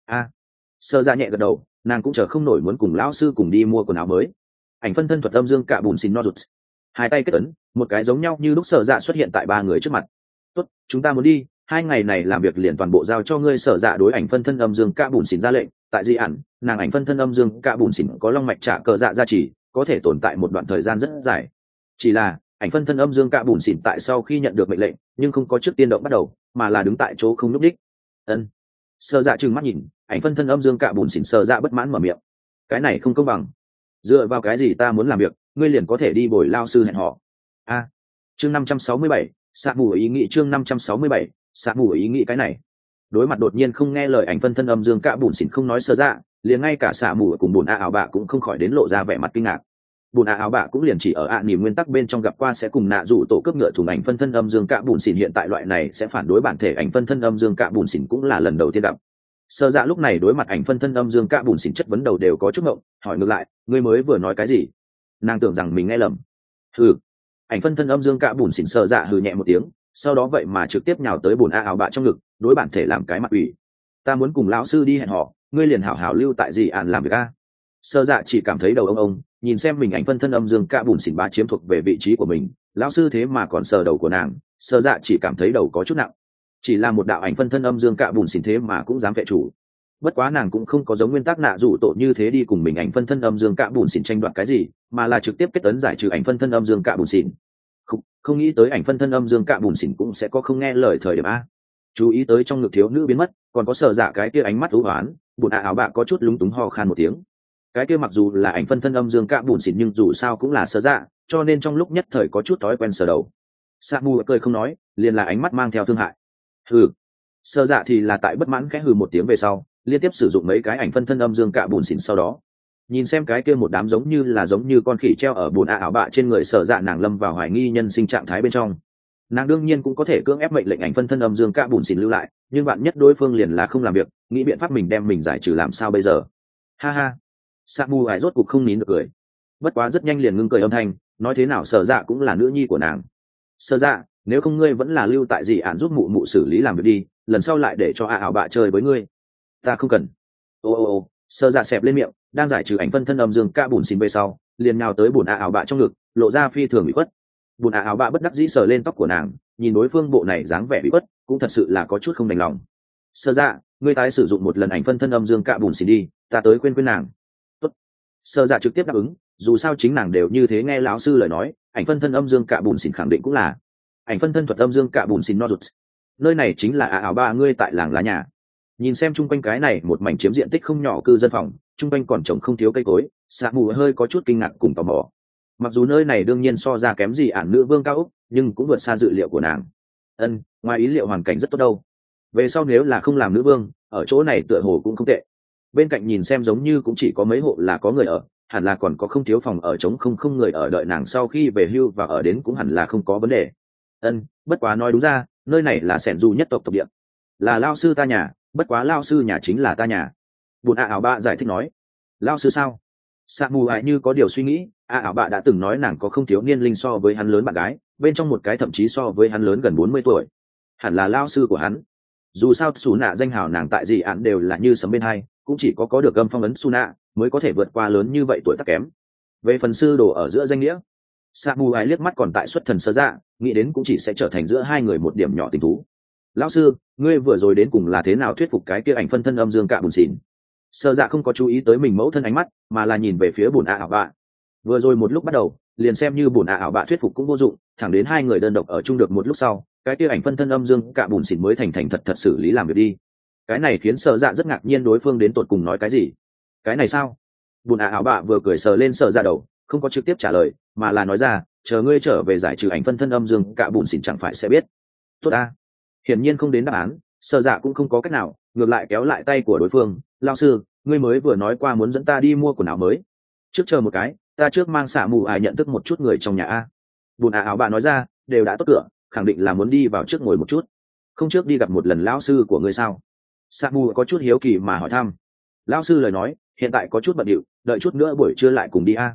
Sở dạ nhẹ gật đầu, nàng cũng chờ không nổi muốn cùng lão sư cùng đi mua quần áo mới. Ảnh phân thân thuật âm dương cạ bùn xin no rụt, hai tay kết ấn, một cái giống nhau như lúc sở dạ xuất hiện tại ba người trước mặt. Tốt, chúng ta muốn đi, 2 ngày này làm việc liền toàn bộ giao cho ngươi. Sở dạ đối ảnh phân thân âm dương cạ bùn xin ra lệnh. Tại di ản, nàng ảnh phân thân âm dương cạ bùn xin có long mạch trả cờ dạ gia trì, có thể tồn tại một đoạn thời gian rất dài. Chỉ là ảnh phân thân âm dương cạ bùn xỉn tại sau khi nhận được mệnh lệnh nhưng không có trước tiên động bắt đầu, mà là đứng tại chỗ không nhúc đích. Sở dạ trừng mắt nhìn ảnh phân thân âm dương cạ bùn xỉn, sở dạ bất mãn mở miệng, cái này không công bằng, dựa vào cái gì ta muốn làm việc ngươi liền có thể đi bồi lao sư hẹn họ? Chương 567, xạ mù ý nghĩ. Chương 567, xạ mù ý nghĩ. Cái này đối mặt đột nhiên không nghe lời ảnh phân thân âm dương cạ bùn xỉn không nói sở dạ, liền ngay cả xạ mù cùng bùn ảo bạ cũng không khỏi đến lộ ra vẻ mặt kinh ngạc. Bùn ảo bạ cũng liền chỉ ở nỉm nguyên tắc bên trong gặp qua sẽ cùng nạ dụ tổ cướp ngựa thùng ảnh phân thân âm dương cạ bùn xỉn, hiện tại loại này sẽ phản đối bản thể ảnh phân thân âm dương cạ bùn xỉn cũng là lần đầu tiên gặp. Sở dạ lúc này đối mặt ảnh phân thân âm dương cạ bùn xỉn chất vấn đầu đều có chút ngộng, hỏi ngược lại, ngươi mới vừa nói cái gì? Nàng tưởng rằng mình nghe lầm. Ảnh phân thân âm dương cạ bùn xỉn sở dạ hừ nhẹ một tiếng, sau đó vậy mà trực tiếp nhào tới bùn ảo bạ trong ngực, đối bản thể làm cái mặt ủy. Ta muốn cùng lão sư đi hẹn họ, ngươi liền hảo hảo lưu tại gì ản làm việc a? Sở dạ chỉ cảm thấy đầu ông nhìn xem mình ảnh phân thân âm dương cạ bùn xỉn bá chiếm thuộc về vị trí của mình, lão sư thế mà còn sờ đầu của nàng. Sở dạ chỉ cảm thấy đầu có chút nặng, chỉ là một đạo ảnh phân thân âm dương cạ bùn xỉn thế mà cũng dám vệ chủ. Bất quá nàng cũng không có giống nguyên tắc nạ rủ tổ như thế đi cùng mình ảnh phân thân âm dương cạ bùn xỉn tranh đoạt cái gì, mà là trực tiếp kết tấn giải trừ ảnh phân thân âm dương cạ bùn xỉn. Không nghĩ tới ảnh phân thân âm dương cạ bùn xỉn cũng sẽ có không nghe lời thời điểm a. Chú ý tới trong ngực thiếu nữ biến mất, còn có sở dạ cái kia ánh mắt thú hoán, bùn ảo bạ có chút lúng túng ho khan một tiếng. Cái kia mặc dù là ảnh phân thân âm dương cạ bùn xỉn nhưng dù sao cũng là sở dạ, cho nên trong lúc nhất thời có chút thói quen sờ đầu. Sa mù cười không nói, liền là ánh mắt mang theo thương hại. Sở dạ thì là tại bất mãn khẽ hừ một tiếng về sau, liên tiếp sử dụng mấy cái ảnh phân thân âm dương cạ bùn xỉn, sau đó nhìn xem cái kia một đám giống như con khỉ treo ở bùn ảo bạ trên người sở dạ, nàng lâm vào hoài nghi nhân sinh trạng thái bên trong. Nàng đương nhiên cũng có thể cưỡng ép mệnh lệnh ảnh phân thân âm dương cạ bùn xỉn lưu lại, nhưng bạn nhất đối phương liền là không làm việc, nghĩ biện pháp mình đem mình giải trừ, làm sao bây giờ? Sa mù ải rốt cục không nín được cười, bất quá rất nhanh liền ngưng cười âm thanh, nói thế nào sở dạ cũng là nữ nhi của nàng. Sở dạ, nếu không ngươi vẫn là lưu tại dị ản giúp mụ mụ xử lý làm việc đi, lần sau lại để cho ảo bạ chơi với ngươi. Ta không cần. Sở dạ xẹp lên miệng, đang giải trừ ảnh phân thân âm dương cạ bùn xỉn về sau, liền nhào tới bùn ảo bạ trong ngực, lộ ra phi thường bị khuất. Bùn ảo bạ bất đắc dĩ sờ lên tóc của nàng, nhìn đối phương bộ này dáng vẻ bị khuất, cũng thật sự là có chút không đành lòng. Sở dạ, ngươi tái sử dụng một lần ảnh phân thân âm dương cạ bùn xỉn đi, ta tới khuyên nàng. Tốt. Sở dạ trực tiếp đáp ứng, dù sao chính nàng đều như thế nghe lão sư lời nói, ảnh phân thân âm dương cạ bùn xỉn khẳng định cũng là ảnh phân thân thuật âm dương cạ bùn xỉn no rụt. Nơi này chính là ảo bạ ngươi tại làng lá nhà. Nhìn xem chung quanh cái này một mảnh chiếm diện tích không nhỏ cư dân phòng, chung quanh còn trồng không thiếu cây cối, Sa mù hơi có chút kinh ngạc cùng tò mò. Mặc dù nơi này đương nhiên so ra kém gì ản nữ vương cao úc, nhưng cũng vượt xa dự liệu của nàng. Ngoài ý liệu hoàn cảnh rất tốt đâu. Về sau nếu là không làm nữ vương, ở chỗ này tựa hồ cũng không tệ. Bên cạnh nhìn xem giống như cũng chỉ có mấy hộ là có người ở, hẳn là còn có không thiếu phòng ở trống không người ở, đợi nàng sau khi về hưu và ở đến cũng hẳn là không có vấn đề. Bất quá nói đúng ra, nơi này là sẻn dù nhất tộc địa, là lao sư ta nhà, bất quá lao sư nhà chính là ta nhà. Bùn ảo bạ giải thích nói. Lao sư sao? Sa mù ải như có điều suy nghĩ, ảo bạ đã từng nói nàng có không thiếu niên linh so với hắn lớn bạn gái, bên trong một cái thậm chí so với hắn lớn gần 40 tuổi, hẳn là lao sư của hắn. Dù sao xù nạ danh hào nàng tại gì ạn đều là như sấm bên hai, cũng chỉ có được gâm phong ấn xù nạ mới có thể vượt qua lớn như vậy tuổi tác kém. Về phần sư đồ ở giữa danh nghĩa, Sa mù ải liếc mắt còn tại xuất thần sơ dạ, nghĩ đến cũng chỉ sẽ trở thành giữa hai người một điểm nhỏ tình thú. Lão sư, ngươi vừa rồi đến cùng là thế nào thuyết phục cái kia ảnh phân thân âm dương cạ bùn xỉn? Sơ dạ không có chú ý tới mình mẫu thân ánh mắt, mà là nhìn về phía bùn ảo bạ. Vừa rồi một lúc bắt đầu, liền xem như bùn ảo bạ thuyết phục cũng vô dụng, thẳng đến hai người đơn độc ở chung được một lúc sau, cái kia ảnh phân thân âm dương cạ bùn xỉn mới thành thật xử lý làm việc đi. Cái này khiến sơ dạ rất ngạc nhiên, đối phương đến tột cùng nói cái gì? Cái này sao? Bùn ảo bạ vừa cười sờ lên sơ dạ đầu, không có trực tiếp trả lời, mà là nói ra, chờ ngươi trở về giải trừ ảnh phân thân âm dương cạ bùn xỉn chẳng phải sẽ biết. Tốt ta. Hiển nhiên không đến đáp án, sơ dạ cũng không có cách nào, ngược lại kéo lại tay của đối phương. Lao sư, ngươi mới vừa nói qua muốn dẫn ta đi mua quần áo mới, trước chờ một cái, ta trước mang xạ mù ải nhận thức một chút người trong nhà a. Bùn ảo bạ nói ra, đều đã tốt cửa, khẳng định là muốn đi vào trước ngồi một chút, không trước đi gặp một lần lão sư của ngươi sao? Xạ mù có chút hiếu kỳ mà hỏi thăm. Lão sư lời nói, hiện tại có chút bận điệu, đợi chút nữa buổi trưa lại cùng đi a.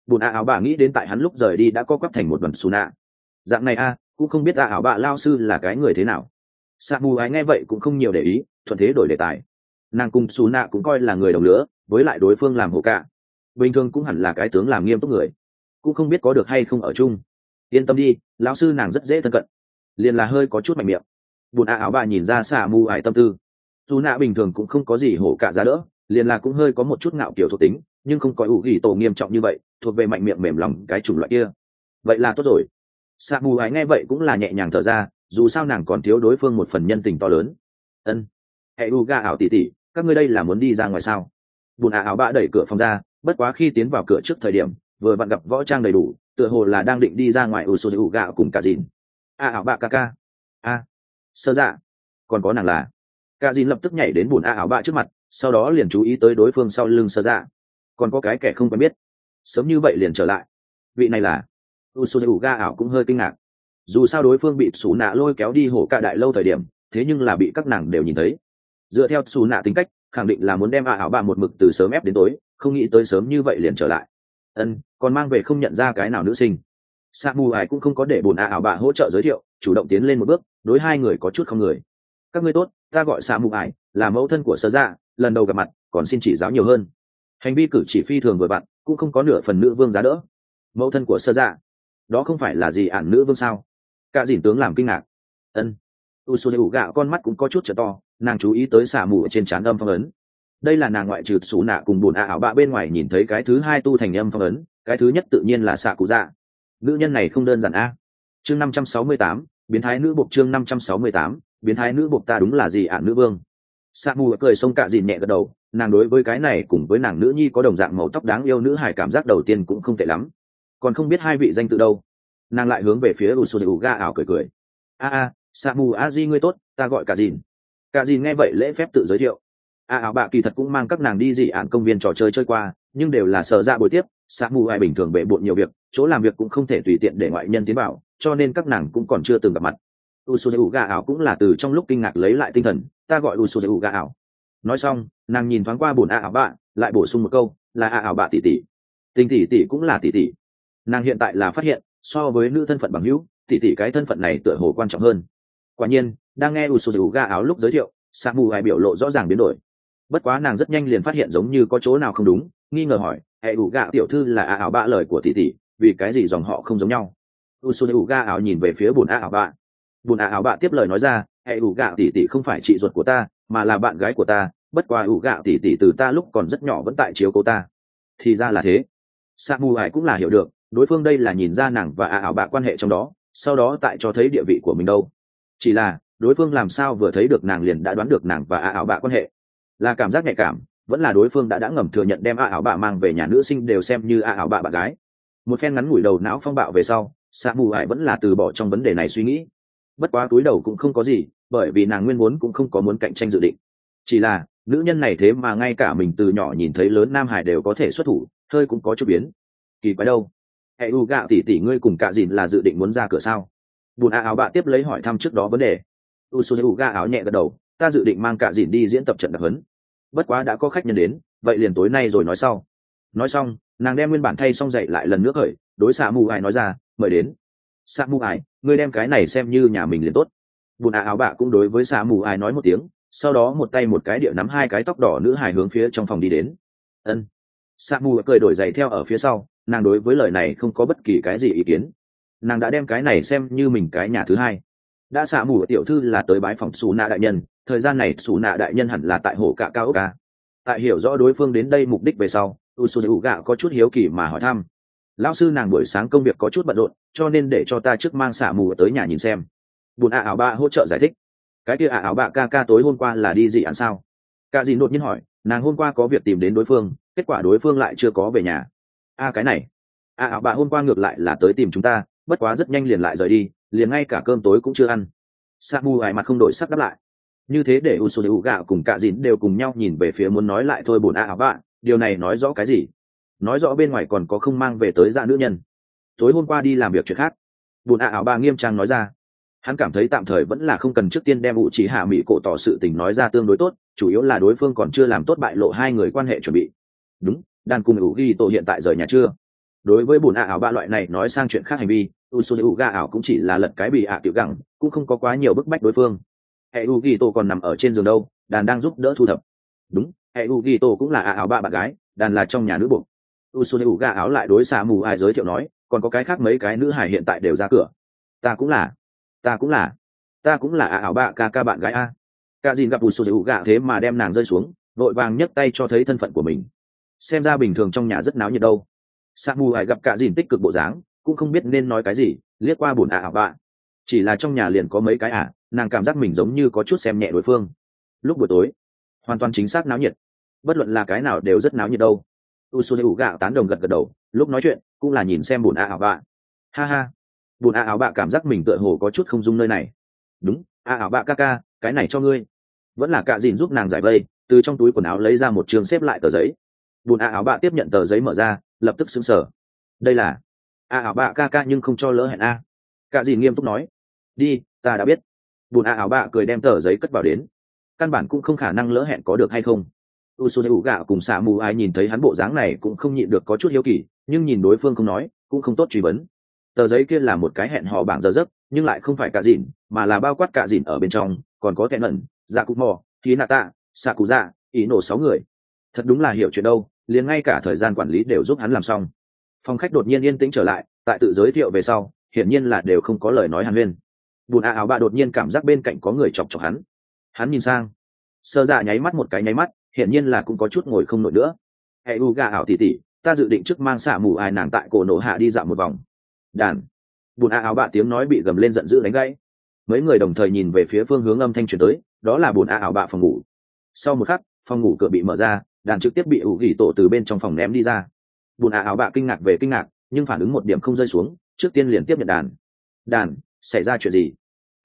bùn áo bạ nghĩ đến tại hắn lúc rời đi đã co quắp thành một đoàn xù nạ. Dạng này cũng không biết áo bạ lao sư là cái người thế nào. Sa mù ái nghe vậy cũng không nhiều để ý, thuận thế đổi đề tài. Nàng cùng xù nạ cũng coi là người đồng lứa, với lại đối phương làm hộ cả bình thường cũng hẳn là cái tướng làm nghiêm túc người, cũng không biết có được hay không ở chung. Yên tâm đi, lão sư nàng rất dễ thân cận, liền là hơi có chút mạnh miệng. Bùn áo bạ nhìn ra Sa mù ái tâm tư. Dù nạ bình thường cũng không có gì hổ cả giá đỡ, liền là cũng hơi có một chút ngạo kiểu thuộc tính, nhưng không có ủ gỉ tổ nghiêm trọng như vậy, thuộc về mạnh miệng mềm lòng cái chủng loại kia. Vậy là tốt rồi. Sa mù ái nghe vậy cũng là nhẹ nhàng thở ra, dù sao nàng còn thiếu đối phương một phần nhân tình to lớn. Ân, hệ u ga ảo tỉ tỉ, các ngươi đây là muốn đi ra ngoài sao? Bùn áo bạ đẩy cửa phòng ra, bất quá khi tiến vào cửa trước thời điểm vừa vặn gặp võ trang đầy đủ, tựa hồ là đang định đi ra ngoài u sô gạo cùng cả dìn. Áo bạ ca ca. Sơ dạ, còn có nàng là. Cả dìn lập tức nhảy đến bùn áo bạ trước mặt, sau đó liền chú ý tới đối phương sau lưng sơ dạ. Còn có cái kẻ không quen biết, sớm như vậy liền trở lại. Vị này là Usuzu ga ảo cũng hơi kinh ngạc. Dù sao đối phương bị Sú Nạ lôi kéo đi hổ cả đại lâu thời điểm, thế nhưng là bị các nàng đều nhìn thấy. Dựa theo Sú Nạ tính cách, khẳng định là muốn đem ảo bạ một mực từ sớm ép đến tối, không nghĩ tới sớm như vậy liền trở lại. Còn mang về không nhận ra cái nào nữ sinh. Sa mù ải cũng không có để bùn ảo bạ hỗ trợ giới thiệu, chủ động tiến lên một bước, đối hai người có chút không người. Các ngươi tốt, ta gọi Sa mù ải, là mẫu thân của Sơ Dạ, lần đầu gặp mặt, còn xin chỉ giáo nhiều hơn. Hành vi cử chỉ phi thường vừa vặn, cũng không có nửa phần nữ vương giá đỡ. Mẫu thân của Sơ Dạ, đó không phải là gì ản nữ vương sao? Cả dìn tướng làm kinh ngạc. Usuzu gạo con mắt cũng có chút trở to, nàng chú ý tới xả mù ở trên trán âm phong ấn. Đây là nàng ngoại trừ Sú Nạ cùng bùn ảo bạ bên ngoài nhìn thấy cái thứ hai tu thành âm phong ấn, cái thứ nhất tự nhiên là xạ cụ dạ. Nữ nhân này không đơn giản chương 568, biến thái nữ buộc chương 568, biến thái nữ buộc ta đúng là gì ản nữ vương. Xạ mù cười xông cả dìn nhẹ gật đầu, nàng đối với cái này cùng với nàng nữ nhi có đồng dạng màu tóc đáng yêu nữ hài cảm giác đầu tiên cũng không tệ lắm. Còn không biết hai vị danh tự đâu. Nàng lại hướng về phía Usuzu ga ảo cười cười. Samu Aji ngươi tốt, ta gọi cả dìn. Cả dìn nghe vậy lễ phép tự giới thiệu. Ảo bạ kỳ thật cũng mang các nàng đi dị ạn công viên trò chơi chơi qua, nhưng đều là sợ ra buổi tiếp. Samu ai bình thường bệ bộn nhiều việc, chỗ làm việc cũng không thể tùy tiện để ngoại nhân tiến vào, cho nên các nàng cũng còn chưa từng gặp mặt. Usuzu ga ảo cũng là từ trong lúc kinh ngạc lấy lại tinh thần, ta gọi Usuzu ga ảo. Nói xong, nàng nhìn thoáng qua bổn ảo bạ, lại bổ sung một câu, là ảo bạ tỷ tỷ. Tình tỷ tỷ cũng là tỷ tỷ. Nàng hiện tại là phát hiện, so với nữ thân phận bằng hữu, tỷ tỷ cái thân phận này tựa hồ quan trọng hơn. Quả nhiên, đang nghe Usuzu ga áo lúc giới thiệu, Samu ai biểu lộ rõ ràng biến đổi. Bất quá nàng rất nhanh liền phát hiện giống như có chỗ nào không đúng, nghi ngờ hỏi, hệ ủ gạ tiểu thư là ảo bạ lời của tỷ tỷ, vì cái gì dòng họ không giống nhau? Usuzu ga áo nhìn về phía bùn ảo bạ. Bùn ảo bạ tiếp lời nói ra, hệ ủ gạ tỷ tỷ không phải chị ruột của ta, mà là bạn gái của ta, bất quá ủ gạ tỷ tỷ từ ta lúc còn rất nhỏ vẫn tại chiếu cố ta. Thì ra là thế. Samu ai cũng là hiểu được, đối phương đây là nhìn ra nàng và ảo bạ quan hệ trong đó, sau đó tại cho thấy địa vị của mình đâu. Chỉ là đối phương làm sao vừa thấy được nàng liền đã đoán được nàng và ảo bạ quan hệ, là cảm giác nhạy cảm, vẫn là đối phương đã ngầm thừa nhận đem ảo bạ mang về nhà nữ sinh đều xem như ảo bạ bạn gái. Một phen ngắn ngủi đầu não phong bạo về sau, Samu ai vẫn là từ bỏ trong vấn đề này suy nghĩ. Bất quá túi đầu cũng không có gì, bởi vì nàng nguyên vốn cũng không có muốn cạnh tranh dự định. Chỉ là nữ nhân này thế mà ngay cả mình từ nhỏ nhìn thấy lớn nam hải đều có thể xuất thủ, hơi cũng có chút biến. Kỳ quái đâu. Hệ u gạo tỷ tỷ ngươi cùng cả dìn là dự định muốn ra cửa sao? Bùn áo bạ tiếp lấy hỏi thăm trước đó vấn đề. Usuzu ga áo nhẹ gật đầu, ta dự định mang cả dìn đi diễn tập trận đặc huấn. Bất quá đã có khách nhân đến, vậy liền tối nay rồi nói sau. Nói xong, nàng đem nguyên bản thay xong dậy lại lần nữa khởi, đối Samu ai nói ra, mời đến. Samu ai, ngươi đem cái này xem như nhà mình liền tốt. Bùn áo bạ cũng đối với Samu ai nói một tiếng, sau đó một tay một cái địa nắm hai cái tóc đỏ nữ hài hướng phía trong phòng đi đến. Samu cười đổi giày theo ở phía sau, nàng đối với lời này không có bất kỳ cái gì ý kiến. Nàng đã đem cái này xem như mình cái nhà thứ hai. Đã Samu tiểu thư là tới bái phòng Sú Nạ đại nhân, thời gian này Sú Nạ đại nhân hẳn là tại hồ cạ cao ốc ca. Tại hiểu rõ đối phương đến đây mục đích về sau, Usuzu gạo có chút hiếu kỳ mà hỏi thăm. Lão sư nàng buổi sáng công việc có chút bận rộn, cho nên để cho ta trước mang Samu tới nhà nhìn xem. Bùn ảo bạ hỗ trợ giải thích. Cái kia ảo bạ ca tối hôm qua là đi gì ăn sao? Cả gì đột nhiên hỏi, nàng hôm qua có việc tìm đến đối phương, kết quả đối phương lại chưa có về nhà. Cái này ảo bạ hôm qua ngược lại là tới tìm chúng ta, bất quá rất nhanh liền lại rời đi, liền ngay cả cơm tối cũng chưa ăn. Samu ai mặt không đổi sắc đáp lại. Như thế để Usuzu gạo cùng cả dìn đều cùng nhau nhìn về phía muốn nói lại thôi bổn ảo bạ, điều này nói rõ cái gì? Nói rõ bên ngoài còn có không mang về tới dạ nữ nhân. Tối hôm qua đi làm việc chuyện khác. Bổn ảo bạ nghiêm trang nói ra. Hắn cảm thấy tạm thời vẫn là không cần trước tiên đem ủ chỉ hạ mỹ cổ tỏ sự tình nói ra tương đối tốt, chủ yếu là đối phương còn chưa làm tốt bại lộ hai người quan hệ chuẩn bị. Đúng, đàn cùng ủ ghi tổ hiện tại rời nhà chưa? đối với bùn ảo bạ loại này nói sang chuyện khác hành vi usu ga ảo cũng chỉ là lật cái bị tiểu gẳng, cũng không có quá nhiều bức bách đối phương. Hệ Ugito còn nằm ở trên giường đâu, đàn đang giúp đỡ thu thập. Đúng, Hệ Ugito cũng là ảo bạ bạn gái, đàn là trong nhà nữ buộc. Usu ga ảo lại đối xạ mù ai giới thiệu nói, còn có cái khác mấy cái nữ hải hiện tại đều ra cửa. Ta cũng là ảo bạ ca bạn gái a. Cả dìn gặp Usu ga thế mà đem nàng rơi xuống, vội vàng nhấc tay cho thấy thân phận của mình. Xem ra bình thường trong nhà rất náo nhiệt đâu. Samu Hải gặp cả dìn tích cực bộ dáng, cũng không biết nên nói cái gì, liếc qua buồn ảo bạ. Chỉ là trong nhà liền có mấy cái nàng cảm giác mình giống như có chút xem nhẹ đối phương. Lúc buổi tối, hoàn toàn chính xác náo nhiệt. Bất luận là cái nào đều rất náo nhiệt đâu. Usuyu gạo tán đồng gật gật đầu, lúc nói chuyện cũng là nhìn xem buồn ảo bạ. Ha ha, buồn ảo bạ cảm giác mình tựa hồ có chút không dung nơi này. Đúng, ảo bạ ca, cái này cho ngươi. Vẫn là cả dìn giúp nàng giải vây, từ trong túi quần áo lấy ra một trường xếp lại tờ giấy. Buồn ảo bạ tiếp nhận tờ giấy mở ra, lập tức sững sờ. Đây là ảo bạ ca nhưng không cho lỡ hẹn a. Cả dìn nghiêm túc nói. Đi, ta đã biết. Buồn ảo bạ cười đem tờ giấy cất vào đến. Căn bản cũng không khả năng lỡ hẹn có được hay không. Usuyu gạo cùng xạ mù ai nhìn thấy hắn bộ dáng này cũng không nhịn được có chút hiếu kỳ, nhưng nhìn đối phương không nói cũng không tốt truy vấn. Tờ giấy kia là một cái hẹn hò bảng giờ giấc, nhưng lại không phải cả dìn, mà là bao quát cả dìn ở bên trong, còn có kẻ nẩn, dạ cục mò, Hinata, Sakuza, ý nổ 6 người. Thật đúng là hiểu chuyện đâu, liền ngay cả thời gian quản lý đều giúp hắn làm xong. Phòng khách đột nhiên yên tĩnh trở lại, tại tự giới thiệu về sau, hiển nhiên là đều không có lời nói hàn huyên. Bùn áo bạ đột nhiên cảm giác bên cạnh có người chọc chọc hắn nhìn sang, sơ dạ nháy mắt một cái nháy mắt, hiển nhiên là cũng có chút ngồi không nổi nữa. Hệ u gà ảo tỉ tỉ, ta dự định trước mang xả mù ai nàng tại cổ nổ hạ đi dạo một vòng. Đàn. Bùn áo bạ tiếng nói bị gầm lên giận dữ đánh gãy. Mấy người đồng thời nhìn về phía phương hướng âm thanh truyền tới, đó là bùn áo bạ phòng ngủ. Sau một khắc, phòng ngủ cửa bị mở ra, đàn trực tiếp bị ủ gỉ tổ từ bên trong phòng ném đi ra. Bùn áo bạ kinh ngạc về kinh ngạc, nhưng phản ứng một điểm không rơi xuống, trước tiên liền tiếp nhận đàn. Xảy ra chuyện gì?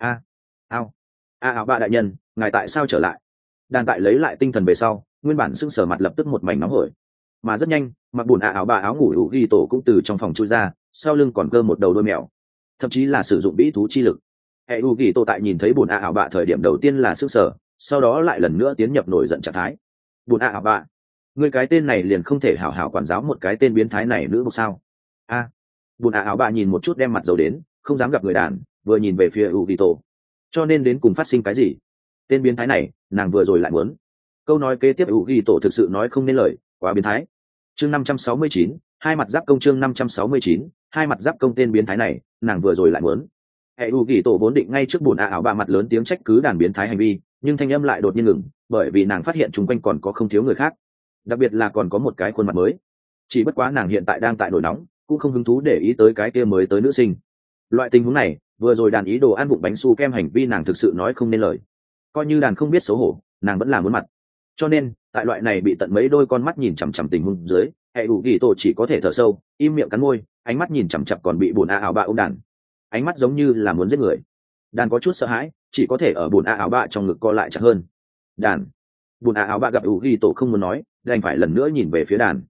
Áo bạ đại nhân, ngài tại sao trở lại? Đàn tại lấy lại tinh thần về sau, nguyên bản sưng sờ mặt lập tức một mảnh nóng hổi. Mà rất nhanh, mặc bùn áo bạ áo ngủ ủ gỉ tổ cũng từ trong phòng chui ra, sau lưng còn cơ một đầu đôi mèo, thậm chí là sử dụng bĩ thú chi lực. Hệ ủ gỉ tổ tại nhìn thấy bùn áo bạ thời điểm đầu tiên là sưng sờ, sau đó lại lần nữa tiến nhập nổi giận trạng thái. Bùn áo bạ, người cái tên này liền không thể hảo hảo quản giáo một cái tên biến thái này nữa một sao? Bùn áo bạ nhìn một chút đem mặt dầu đến, không dám gặp người đàn, vừa nhìn về phía ủ gỉ tổ. Cho nên đến cùng phát sinh cái gì? Tên biến thái này, nàng vừa rồi lại muốn. Câu nói kế tiếp ủ ghi tổ thực sự nói không nên lời, quá biến thái. Chương 569, hai mặt giáp công. Chương 569, hai mặt giáp công. Tên biến thái này, nàng vừa rồi lại muốn. Hệ ủ ghi tổ vốn định ngay trước bùn ảo bạ mặt lớn tiếng trách cứ đàn biến thái hành vi, nhưng thanh âm lại đột nhiên ngừng, bởi vì nàng phát hiện chung quanh còn có không thiếu người khác, đặc biệt là còn có một cái khuôn mặt mới. Chỉ bất quá nàng hiện tại đang tại nổi nóng, cũng không hứng thú để ý tới cái kia mới tới nữ sinh. Loại tình huống này, vừa rồi đàn ý đồ ăn vụng bánh su kem hành vi nàng thực sự nói không nên lời. Coi như đàn không biết xấu hổ, nàng vẫn là muốn mặt. Cho nên tại loại này bị tận mấy đôi con mắt nhìn chằm chằm tình huống dưới, hệ đủ ghi tổ chỉ có thể thở sâu, im miệng cắn môi, ánh mắt nhìn chằm chặp còn bị bùn ảo bạ ôm đàn, ánh mắt giống như là muốn giết người. Đàn có chút sợ hãi, chỉ có thể ở bùn ảo bạ trong ngực co lại chặt hơn. Bùn ảo bạ gặp ủ ghi tổ không muốn nói, đành phải lần nữa nhìn về phía đàn.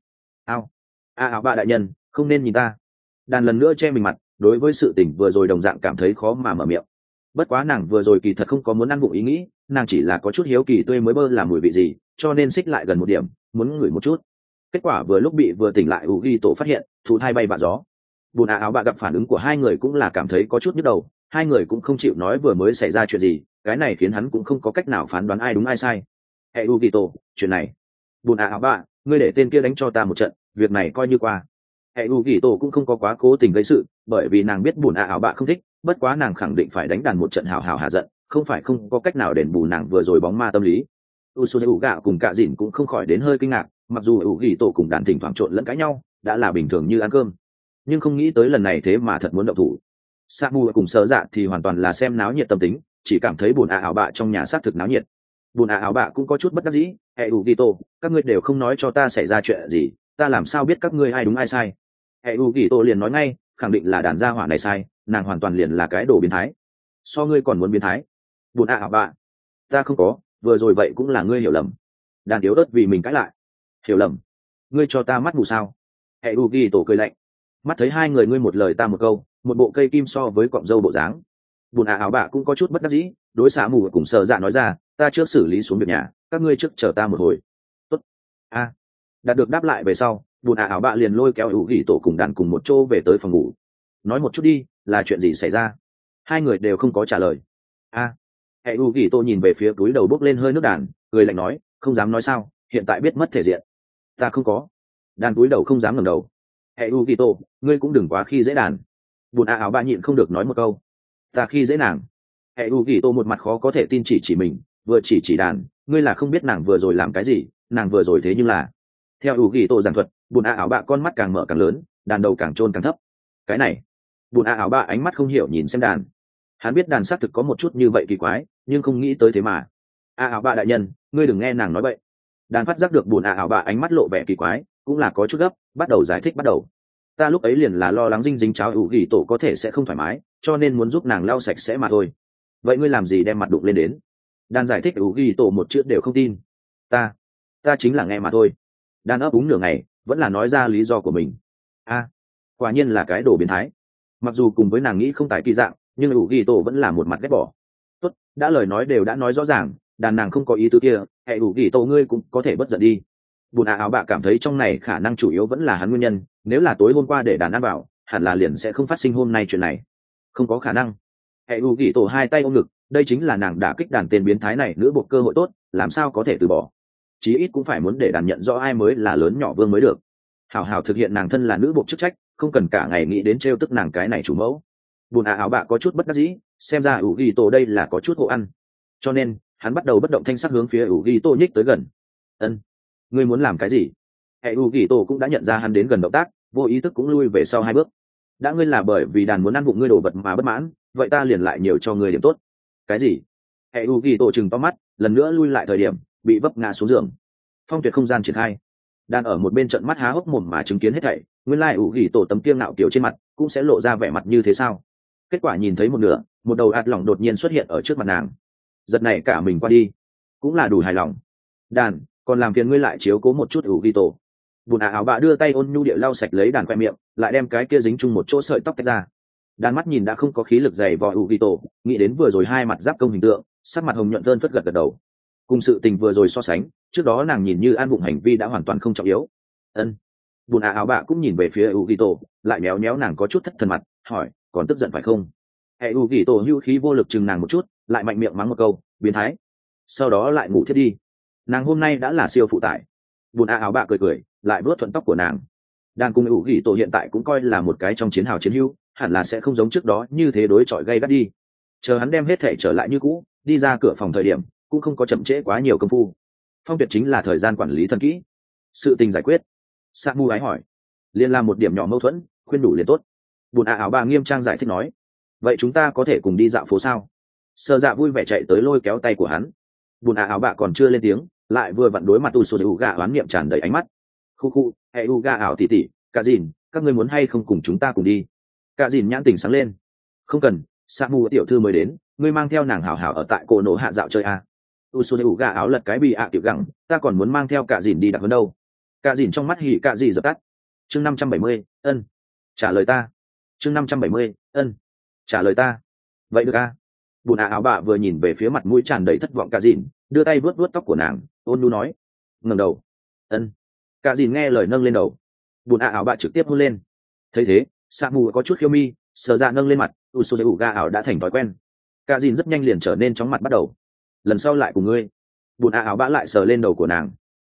Ảo bạ đại nhân, không nên nhìn ta. Đàn lần nữa che mình mặt, đối với sự tình vừa rồi đồng dạng cảm thấy khó mà mở miệng. Bất quá nàng vừa rồi kỳ thật không có muốn ăn bụng ý nghĩ, nàng chỉ là có chút hiếu kỳ tươi mới bơ làm mùi vị gì, cho nên xích lại gần một điểm, muốn ngửi một chút. Kết quả vừa lúc bị vừa tỉnh lại ủ ghi tổ phát hiện, thú thai bay vạ gió. Bùn áo bạ gặp phản ứng của hai người cũng là cảm thấy có chút nhức đầu, hai người cũng không chịu nói vừa mới xảy ra chuyện gì, cái này khiến hắn cũng không có cách nào phán đoán ai đúng ai sai. Hệ ủ ghi tổ, chuyện này, bùn áo bạ, ngươi để tên kia đánh cho ta một trận, việc này coi như qua. Hệ ủ ghi tổ cũng không có quá cố tình gây sự, bởi vì nàng biết bùn áo bạ không thích, bất quá nàng khẳng định phải đánh đàn một trận hào hào hạ giận, không phải không có cách nào đền bù nàng vừa rồi bóng ma tâm lý. Usuyu gạo cùng cả dìn cũng không khỏi đến hơi kinh ngạc, mặc dù ủ ghi tổ cùng đàn thỉnh thoảng trộn lẫn cãi nhau đã là bình thường như ăn cơm, nhưng không nghĩ tới lần này thế mà thật muốn động thủ. Samu cùng sơ dạ thì hoàn toàn là xem náo nhiệt tâm tính, chỉ cảm thấy bùn ảo bạ trong nhà xác thực náo nhiệt. Bùn ảo bạ cũng có chút bất đắc dĩ, hệ ủ ghi tổ, các ngươi đều không nói cho ta xảy ra chuyện gì, ta làm sao biết các ngươi ai đúng ai sai? Hệ ủ ghi tổ liền nói ngay, khẳng định là đàn gia hỏa này sai, nàng hoàn toàn liền là cái đồ biến thái, so ngươi còn muốn biến thái. Bùn ảo bạ, ta không có, vừa rồi vậy cũng là ngươi hiểu lầm. Đàn yếu ớt vì mình cãi lại. Hiểu lầm? Ngươi cho ta mắt mù sao? Hệ u ghi tổ cười lạnh, mắt thấy hai người ngươi một lời ta một câu, một bộ cây kim so với cọng dâu bộ dáng. Bùn ảo bạ cũng có chút bất đắc dĩ, đối xả mù cùng sợ dạ nói ra, ta trước xử lý xuống việc nhà, các ngươi trước chờ ta một hồi. Tốt. Đạt được đáp lại về sau, bùn áo bạ liền lôi kéo ủ ghi tổ cùng đàn cùng một chỗ về tới phòng ngủ. Nói một chút đi, là chuyện gì xảy ra? Hai người đều không có trả lời. Hệ ủ ghi tổ nhìn về phía túi đầu bốc lên hơi nước đàn, cười lạnh nói, không dám nói sao, hiện tại biết mất thể diện. Ta không có. Đàn túi đầu không dám ngẩng đầu. Hệ ủ ghi tổ, ngươi cũng đừng quá khi dễ đàn. Bùn áo bạ nhịn không được nói một câu. Ta khi dễ nàng? Hệ ủ ghi tổ một mặt khó có thể tin chỉ mình, vừa chỉ đàn, ngươi là không biết nàng vừa rồi làm cái gì, nàng vừa rồi thế nhưng là. Theo ủ ghi tổ giảng thuật, bùn áo bạ con mắt càng mở càng lớn, đàn đầu càng trôn càng thấp. Cái này, bùn áo bạ ánh mắt không hiểu nhìn xem đàn. Hắn biết đàn xác thực có một chút như vậy kỳ quái, nhưng không nghĩ tới thế mà. Áo bạ đại nhân, ngươi đừng nghe nàng nói vậy. Đàn phát giác được bùn áo bạ ánh mắt lộ vẻ kỳ quái, cũng là có chút gấp, bắt đầu giải thích bắt đầu. Ta lúc ấy liền là lo lắng dinh dính cháo ủ ghi tổ có thể sẽ không thoải mái, cho nên muốn giúp nàng lau sạch sẽ mà thôi. Vậy ngươi làm gì đem mặt đụng lên đến? Đàn giải thích ủ ghi tổ một chữ đều không tin. Ta chính là nghe mà thôi. Đàn ấp úng nửa ngày, vẫn là nói ra lý do của mình. Quả nhiên là cái đồ biến thái. Mặc dù cùng với nàng nghĩ không tài kỳ dạng, nhưng ủ ghi tổ vẫn là một mặt ghét bỏ. Tốt, đã lời nói đều đã nói rõ ràng, đàn nàng không có ý tứ kia, hệ ủ ghi tổ ngươi cũng có thể bất giận đi. Bùn áo bạ cảm thấy trong này khả năng chủ yếu vẫn là hắn nguyên nhân, nếu là tối hôm qua để đàn ăn vào, hẳn là liền sẽ không phát sinh hôm nay chuyện này. Không có khả năng. Hệ ủ ghi tổ hai tay ôm ngực, đây chính là nàng đả kích đàn tên biến thái này nữ buộc cơ hội tốt, làm sao có thể từ bỏ. Chí ít cũng phải muốn để đàn nhận rõ ai mới là lớn nhỏ vương mới được. Hảo hảo thực hiện nàng thân là nữ buộc chức trách, không cần cả ngày nghĩ đến trêu tức nàng cái này chủ mẫu. Bùn áo bạ có chút bất đắc dĩ, xem ra ủ ghi tổ đây là có chút hộ ăn, cho nên hắn bắt đầu bất động thanh sắc hướng phía ủ ghi tổ nhích tới gần. Ngươi muốn làm cái gì? Hệ ủ ghi tổ cũng đã nhận ra hắn đến gần động tác, vô ý thức cũng lui về sau hai bước. Đã ngươi là bởi vì đàn muốn ăn vụng ngươi đồ vật mà bất mãn, vậy ta liền lại nhiều cho ngươi điểm tốt. Cái gì? Hệ ủ ghi tổ chừng to mắt, lần nữa lui lại thời điểm bị vấp ngã xuống giường. Phong tuyệt không gian triển khai, đàn ở một bên trận mắt há hốc mồm mà chứng kiến hết thảy. Nguyên lai ủ ghi tổ tấm kiêng ngạo kiểu trên mặt cũng sẽ lộ ra vẻ mặt như thế sao? Kết quả nhìn thấy một nửa, một đầu ạt lỏng đột nhiên xuất hiện ở trước mặt nàng. Giật này cả mình qua đi, cũng là đủ hài lòng. Đàn, còn làm phiền ngươi lại chiếu cố một chút ủ ghi tổ. Bùn áo bạ đưa tay ôn nhu địa lau sạch lấy đàn khoe miệng, lại đem cái kia dính chung một chỗ sợi tóc tách ra. Đàn mắt nhìn đã không có khí lực dày vò ủ ghi tổ, nghĩ đến vừa rồi hai mặt giáp công hình tượng, sắc mặt hồng nhuận rơn phất gật đầu. Cùng sự tình vừa rồi so sánh, trước đó nàng nhìn như ăn bụng hành vi đã hoàn toàn không trọng yếu. Bùn áo bạ cũng nhìn về phía ủ ghi tổ, lại méo méo nàng có chút thất thần mặt, hỏi, còn tức giận phải không? Hệ ủ ghi tổ hưu khí vô lực chừng nàng một chút, lại mạnh miệng mắng một câu, biến thái. Sau đó lại ngủ thiết đi. Nàng hôm nay đã là siêu phụ tải. Bùn áo bạ cười, lại vớt thuận tóc của nàng. Đàn cùng ủ ghi tổ hiện tại cũng coi là một cái trong chiến hào chiến hữu, hẳn là sẽ không giống trước đó như thế đối chọi gay gắt đi. Chờ hắn đem hết thể trở lại như cũ, đi ra cửa phòng thời điểm cũng không có chậm trễ quá nhiều công phu. Phong tuyệt chính là thời gian quản lý thần kỹ. Sự tình giải quyết. Samu ái hỏi. Liên làm một điểm nhỏ mâu thuẫn, khuyên đủ liền tốt. Bùn áo bạ nghiêm trang giải thích nói. Vậy chúng ta có thể cùng đi dạo phố sao? Sơ dạ vui vẻ chạy tới lôi kéo tay của hắn. Bùn áo bạ còn chưa lên tiếng, lại vừa vặn đối mặt tu sô gà oán niệm tràn đầy ánh mắt. Khu, hệ u gà ảo tỉ tỉ, cả dìn, các ngươi muốn hay không cùng chúng ta cùng đi? Cả dìn nhãn tỉnh sáng lên. Không cần, Samu tiểu thư mới đến, ngươi mang theo nàng hảo hảo ở tại cổ nổ hạ dạo chơi à? Tu sô gà áo lật cái bị tiểu gẳng, ta còn muốn mang theo cả dìn đi đặc hơn đâu. Cả dìn trong mắt hỉ cả gì dập tắt. Chương 570, trả lời ta. Chương 570, trả lời ta. Vậy được a. Bùn áo bạ vừa nhìn về phía mặt mũi tràn đầy thất vọng cả dìn, đưa tay vuốt vuốt tóc của nàng, ôn nhu nói. Ngẩng đầu. Cả dìn nghe lời nâng lên đầu. Bùn áo bạ trực tiếp hôn lên. Thấy thế, Samu có chút khiêu mi, sờ ra nâng lên mặt, Usoju ga ảo đã thành thói quen. Cả dìn rất nhanh liền trở nên chóng mặt bắt đầu. Lần sau lại cùng ngươi. Bùn áo bạ lại sờ lên đầu của nàng.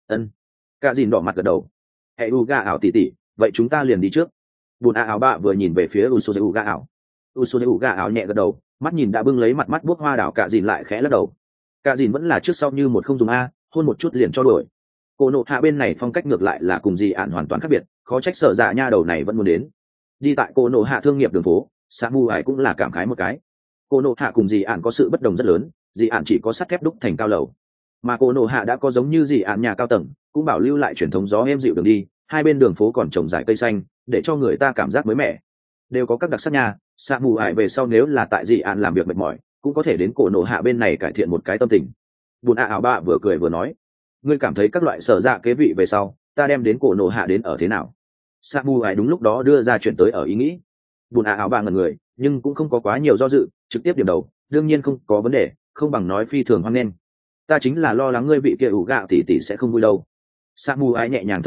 Cả dìn đỏ mặt gật đầu. Hệ u ga ảo tỉ tỉ, vậy chúng ta liền đi trước. Bùn áo bạ vừa nhìn về phía Usoju ga ảo. Usoju ga ảo nhẹ gật đầu, mắt nhìn đã bưng lấy mặt mắt buốc hoa đảo cả dìn lại khẽ lắc đầu. Cả dìn vẫn là trước sau như một không dùng a, hôn một chút liền cho đổi. Cô nộ hạ bên này phong cách ngược lại là cùng dị ạn hoàn toàn khác biệt, khó trách sở dạ nha đầu này vẫn muốn đến. Đi tại cô nộ hạ thương nghiệp đường phố, Samu ải cũng là cảm khái một cái. Cô nộ hạ cùng dị ạn có sự bất đồng rất lớn, dị ạn chỉ có sắt thép đúc thành cao lầu, mà cô nộ hạ đã có giống như dị ạn nhà cao tầng, cũng bảo lưu lại truyền thống gió êm dịu đường đi, hai bên đường phố còn trồng dải cây xanh, để cho người ta cảm giác mới mẻ. Đều có các đặc sắc nhà, Samu ải về sau nếu là tại dị ạn làm việc mệt mỏi, cũng có thể đến cổ nộ hạ bên này cải thiện một cái tâm tình. Bùn ảo bạ vừa cười vừa nói, ngươi cảm thấy các loại sở dạ kế vị về sau, ta đem đến cổ nộ hạ đến ở thế nào? Samu ải đúng lúc đó đưa ra chuyện tới ở ý nghĩ. Bùn ảo bạ ngẩn người, nhưng cũng không có quá nhiều do dự, trực tiếp điểm đầu, đương nhiên không có vấn đề, không bằng nói phi thường hoan nghênh. Ta chính là lo lắng ngươi bị kia ủ gạo tỷ tỷ sẽ không vui đâu. Samu ải nhẹ nhàng thở ra,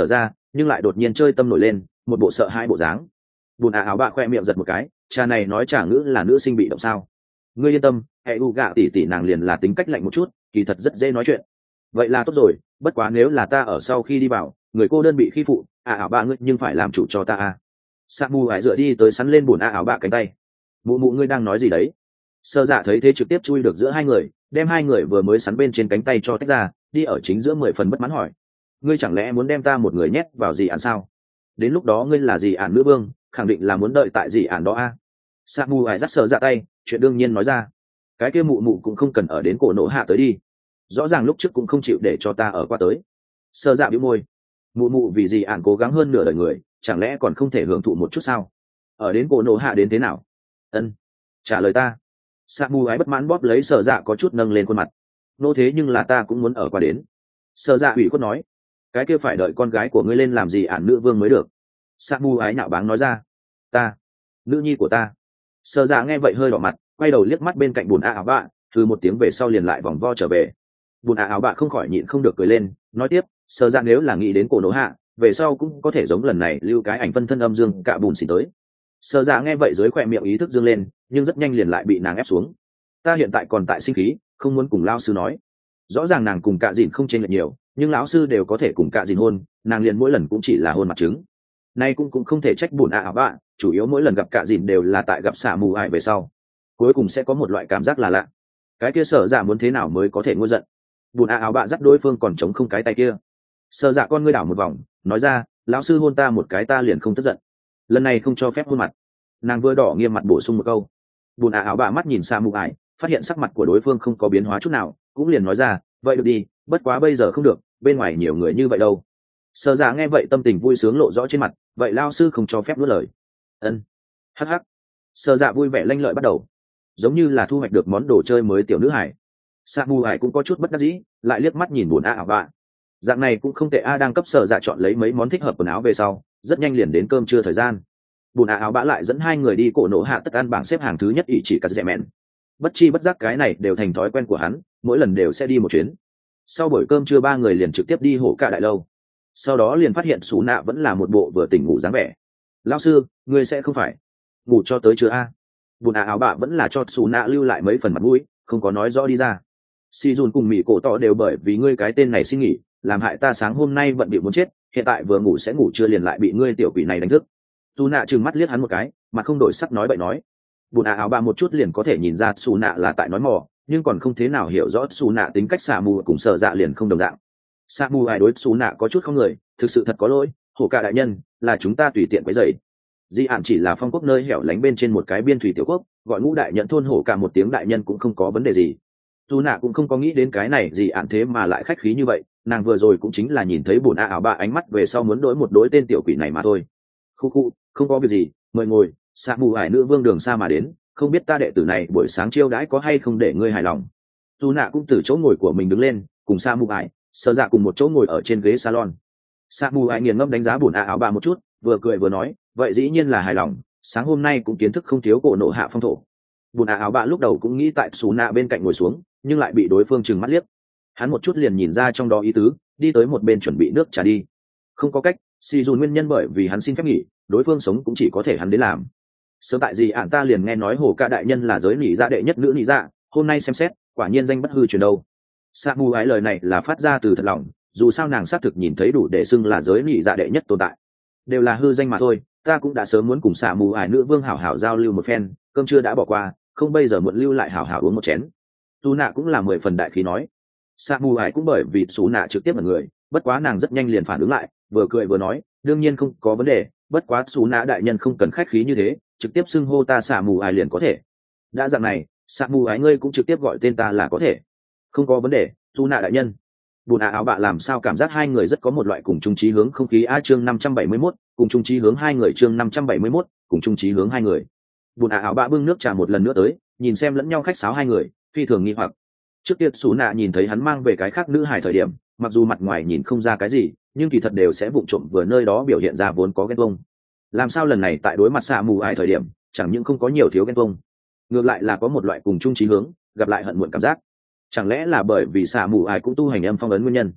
nhưng lại đột nhiên chơi tâm nổi lên, một bộ sợ hãi bộ dáng. Bùn áo bạ khoe miệng giật một cái, cha này nói trả ngữ là nữ sinh bị động sao? Ngươi yên tâm, hệ u gạ tỷ tỷ nàng liền là tính cách lạnh một chút, kỳ thật rất dễ nói chuyện. Vậy là tốt rồi, bất quá nếu là ta ở sau khi đi vào, người cô đơn bị khi phụ, áo bạ ngươi nhưng phải làm chủ cho ta à? Sa mù ải dựa đi tới sắn lên bùn áo bạ cánh tay. Mụ mụ ngươi đang nói gì đấy? Sơ dạ thấy thế trực tiếp chui được giữa hai người, đem hai người vừa mới sắn bên trên cánh tay cho tách ra, đi ở chính giữa 10 phần bất mãn hỏi: ngươi chẳng lẽ muốn đem ta một người nhét vào gì ản sao? Đến lúc đó ngươi là gì ản nữ vương, khẳng định là muốn đợi tại gì ản đó a? Sa mù ải dắt sơ dạ tay, chuyện đương nhiên nói ra. Cái kia mụ mụ cũng không cần ở đến cổ nổ hạ tới đi, rõ ràng lúc trước cũng không chịu để cho ta ở qua tới. Sơ dạ bĩu môi, mụ mụ vì gì ản cố gắng hơn nửa đời người, chẳng lẽ còn không thể hưởng thụ một chút sao? Ở đến cổ nổ hạ đến thế nào? Ân, trả lời ta. Sa mù ái bất mãn bóp lấy Sở Dạ có chút nâng lên khuôn mặt. Nô thế nhưng là ta cũng muốn ở qua đến. Sở Dạ ủy khuất nói, cái kia phải đợi con gái của ngươi lên làm gì ản nữ vương mới được. Sa mù ái nhạo báng nói ra, ta, nữ nhi của ta. Sở Dạ nghe vậy hơi đỏ mặt, quay đầu liếc mắt bên cạnh bùn áo bạ, từ một tiếng về sau liền lại vòng vo trở về. Bùn áo bạ không khỏi nhịn không được cười lên, nói tiếp, Sở Dạ nếu là nghĩ đến cổ nổ hạ, về sau cũng có thể giống lần này lưu cái ảnh phân thân âm dương cả bùn xỉn tới. Sở Dạ nghe vậy dưới khỏe miệng ý thức dương lên, nhưng rất nhanh liền lại bị nàng ép xuống. Ta hiện tại còn tại sinh khí, không muốn cùng lão sư nói. Rõ ràng nàng cùng cạ dìn không chênh lệch nhiều, nhưng lão sư đều có thể cùng cạ dìn hôn, nàng liền mỗi lần cũng chỉ là hôn mặt trứng. Nay cũng không thể trách bùn ảo bạ, chủ yếu mỗi lần gặp cạ dìn đều là tại gặp xả mù ải về sau, cuối cùng sẽ có một loại cảm giác là lạ. Cái kia Sở Dạ muốn thế nào mới có thể ngôi giận? Bùn ảo bạ dắt đối phương còn chống không cái tay kia. Sở Dạ con ngươi đảo một vòng, nói ra, lão sư hôn ta một cái ta liền không tức giận, lần này không cho phép hôn mặt. Nàng vừa đỏ nghiêm mặt bổ sung một câu. Bùn áo bạ mắt nhìn xa mù ải, phát hiện sắc mặt của đối phương không có biến hóa chút nào, cũng liền nói ra, vậy được đi, bất quá bây giờ không được, bên ngoài nhiều người như vậy đâu. Sở Dạ nghe vậy tâm tình vui sướng lộ rõ trên mặt, vậy lao sư không cho phép nuốt lời. Ân. Hắc hắc. Sở Dạ vui vẻ lanh lợi bắt đầu, giống như là thu hoạch được món đồ chơi mới tiểu nữ hải. Sa mù ải cũng có chút bất đắc dĩ, lại liếc mắt nhìn bùn áo bạ. Dạng này cũng không tệ a, đang cấp Sở Dạ chọn lấy mấy món thích hợp quần áo về sau, rất nhanh liền đến cơm trưa thời gian. Bùn áo bã lại dẫn hai người đi cổ nổ hạ tất ăn bảng xếp hàng thứ nhất ỷ chỉ cả dẹ mẹn. Bất chi bất giác cái này đều thành thói quen của hắn, mỗi lần đều sẽ đi một chuyến. Sau buổi cơm trưa ba người liền trực tiếp đi hổ cả đại lâu. Sau đó liền phát hiện Sú Nạ vẫn là một bộ vừa tỉnh ngủ dáng vẻ. Lão sư, ngươi sẽ không phải ngủ cho tới chưa a? Bùn áo bạ vẫn là cho Sú Nạ lưu lại mấy phần mặt mũi, không có nói rõ đi ra. Si Jun cùng Mỹ cổ tỏ đều bởi vì ngươi cái tên này xin nghỉ, làm hại ta sáng hôm nay bận bịu muốn chết, hiện tại vừa ngủ sẽ ngủ chưa liền lại bị ngươi tiểu quỷ này đánh thức. Sú Nạ trừng mắt liếc hắn một cái, mặt không đổi sắc nói bậy nói. Bùn áo bạ một chút liền có thể nhìn ra Sú Nạ là tại nói mò, nhưng còn không thế nào hiểu rõ Sú Nạ tính cách xà mù cùng Sở Dạ liền không đồng dạng. Xà mù ai đối Sú Nạ có chút không người, thực sự thật có lỗi, hổ cả đại nhân, là chúng ta tùy tiện quấy rầy. Di ạn chỉ là phong quốc nơi hẻo lánh bên trên một cái biên thủy tiểu quốc, gọi Ngũ đại nhận thôn hổ cả một tiếng đại nhân cũng không có vấn đề gì. Sú Nạ cũng không có nghĩ đến cái này Di ạn thế mà lại khách khí như vậy, nàng vừa rồi cũng chính là nhìn thấy bùn áo bạ ánh mắt về sau muốn đối một đối tên tiểu quỷ này mà thôi. Khu khu, không có việc gì, mời ngồi. Xạ mù ải nữ vương đường xa mà đến, không biết ta đệ tử này buổi sáng chiêu đãi có hay không để ngươi hài lòng. Dù nạ cũng từ chỗ ngồi của mình đứng lên, cùng Xạ mù ải Sở Dạ cùng một chỗ ngồi ở trên ghế salon. Xạ mù ải nghiền ngẫm đánh giá bùn áo bạ một chút, vừa cười vừa nói, vậy dĩ nhiên là hài lòng, sáng hôm nay cũng kiến thức không thiếu cổ nộ hạ phong thổ. Bùn áo bạ lúc đầu cũng nghĩ tại Sú Nạ bên cạnh ngồi xuống, nhưng lại bị đối phương trừng mắt liếc. Hắn một chút liền nhìn ra trong đó ý tứ, đi tới một bên chuẩn bị nước trà đi. Không có cách, Si Jun nguyên nhân bởi vì hắn xin phép nghỉ, đối phương sống cũng chỉ có thể hắn đến làm. Sớm tại gì ạn ta liền nghe nói hồ ca đại nhân là giới nỉ dạ đệ nhất nữ nỉ dạ, hôm nay xem xét, quả nhiên danh bất hư truyền đâu. Sa mù ái lời này là phát ra từ thật lòng, dù sao nàng xác thực nhìn thấy đủ để xưng là giới nỉ dạ đệ nhất tồn tại. Đều là hư danh mà thôi, ta cũng đã sớm muốn cùng Sa mù ái nữ vương hảo hảo giao lưu một phen, cơm trưa đã bỏ qua, không bây giờ muộn lưu lại hảo hảo uống một chén. Sú Nạ cũng là 10 phần đại khí nói. Sa mù ái cũng bởi vì Sú Nạ trực tiếp là người, bất quá nàng rất nhanh liền phản ứng lại, vừa cười vừa nói, đương nhiên không có vấn đề, bất quá Sú Nạ đại nhân không cần khách khí như thế, trực tiếp xưng hô ta Sa mù ái liền có thể. Đã dạng này, Sa mù ái ngươi cũng trực tiếp gọi tên ta là có thể. Không có vấn đề, Sú Nạ đại nhân. Bùn áo bạ làm sao cảm giác hai người rất có một loại cùng chung chí hướng không khí a, chương 571, cùng chung chí hướng hai người, chương 571, cùng chung chí hướng hai người. Bùn áo bạ bưng nước trà một lần nữa tới, nhìn xem lẫn nhau khách sáo hai người, phi thường nghi hoặc. Trước tiên Sú Nạ nhìn thấy hắn mang về cái khác nữ hài thời điểm, mặc dù mặt ngoài nhìn không ra cái gì, nhưng kỳ thật đều sẽ vụng trộm vừa nơi đó biểu hiện ra vốn có ghen tuông. Làm sao lần này tại đối mặt Sa mù ải thời điểm, chẳng những không có nhiều thiếu ghen tuông, ngược lại là có một loại cùng chung chí hướng, gặp lại hận muộn cảm giác. Chẳng lẽ là bởi vì Sa mù ải cũng tu hành âm phong ấn nguyên nhân?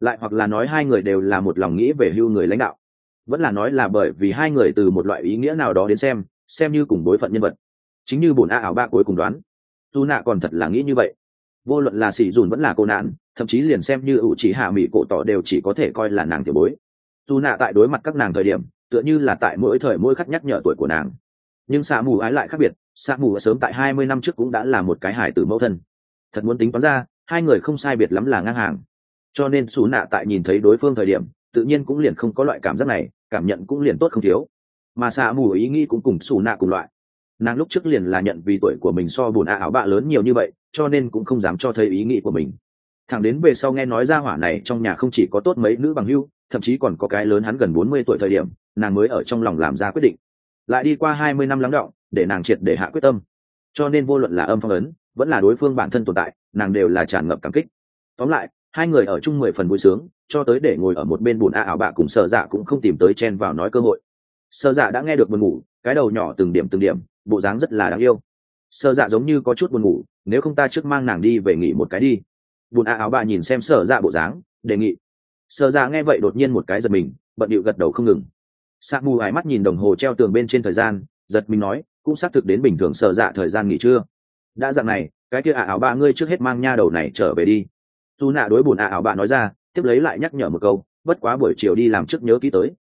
lại hoặc là nói hai người đều là một lòng nghĩ về hưu người lãnh đạo, vẫn là nói là bởi vì hai người từ một loại ý nghĩa nào đó đến xem như cùng đối phận nhân vật. Chính như bổn a ảo ba cuối cùng đoán, dù nạ còn thật là nghĩ như vậy. Vô luận là xỉ dùn vẫn là cô nạn, thậm chí liền xem như ủ chỉ hạ mỹ cổ tỏ đều chỉ có thể coi là nàng tiểu bối. Dù nạ tại đối mặt các nàng thời điểm tựa như là tại mỗi thời mỗi khắc nhắc nhở tuổi của nàng, nhưng xạ mù ái lại khác biệt. Xạ mù sớm tại 20 năm trước cũng đã là một cái hài tử mẫu thân. Thật muốn tính toán ra, hai người không sai biệt lắm là ngang hàng, cho nên xù nạ tại nhìn thấy đối phương thời điểm tự nhiên cũng liền không có loại cảm giác này, cảm nhận cũng liền tốt không thiếu. Mà xạ mù ý nghĩ cũng cùng xù nạ cùng loại, nàng lúc trước liền là nhận vì tuổi của mình so bùn a áo bạ lớn nhiều như vậy, cho nên cũng không dám cho thấy ý nghĩ của mình. Thẳng đến về sau nghe nói ra hỏa này trong nhà không chỉ có tốt mấy nữ bằng hưu, thậm chí còn có cái lớn hắn gần 40 tuổi thời điểm, nàng mới ở trong lòng làm ra quyết định. Lại đi qua 20 năm lắng đọng, để nàng triệt để hạ quyết tâm. Cho nên vô luận là âm phong ấn vẫn là đối phương bản thân tồn tại, nàng đều là tràn ngập cảm kích. Tóm lại, hai người ở chung 10 phần vui sướng, cho tới để ngồi ở một bên bùn a ảo bạ cùng Sở Dạ cũng không tìm tới chen vào nói cơ hội. Sở Dạ đã nghe được buồn ngủ, cái đầu nhỏ từng điểm, bộ dáng rất là đáng yêu. Sở Dạ giống như có chút buồn ngủ, nếu không ta trước mang nàng đi về nghỉ một cái đi. Bùn a ảo bạ nhìn xem Sở Dạ bộ dáng, đề nghị. Sở Dạ nghe vậy đột nhiên một cái giật mình, bận điệu gật đầu không ngừng. Sa mù ái mắt nhìn đồng hồ treo tường bên trên thời gian, giật mình nói, cũng xác thực đến bình thường Sở Dạ thời gian nghỉ trưa. Đã dạng này, cái kia ảo bạ ngươi trước hết mang nha đầu này trở về đi. Dù nạ đối bùn ảo bạ nói ra, tiếp lấy lại nhắc nhở một câu, bất quá buổi chiều đi làm trước nhớ kỹ tới.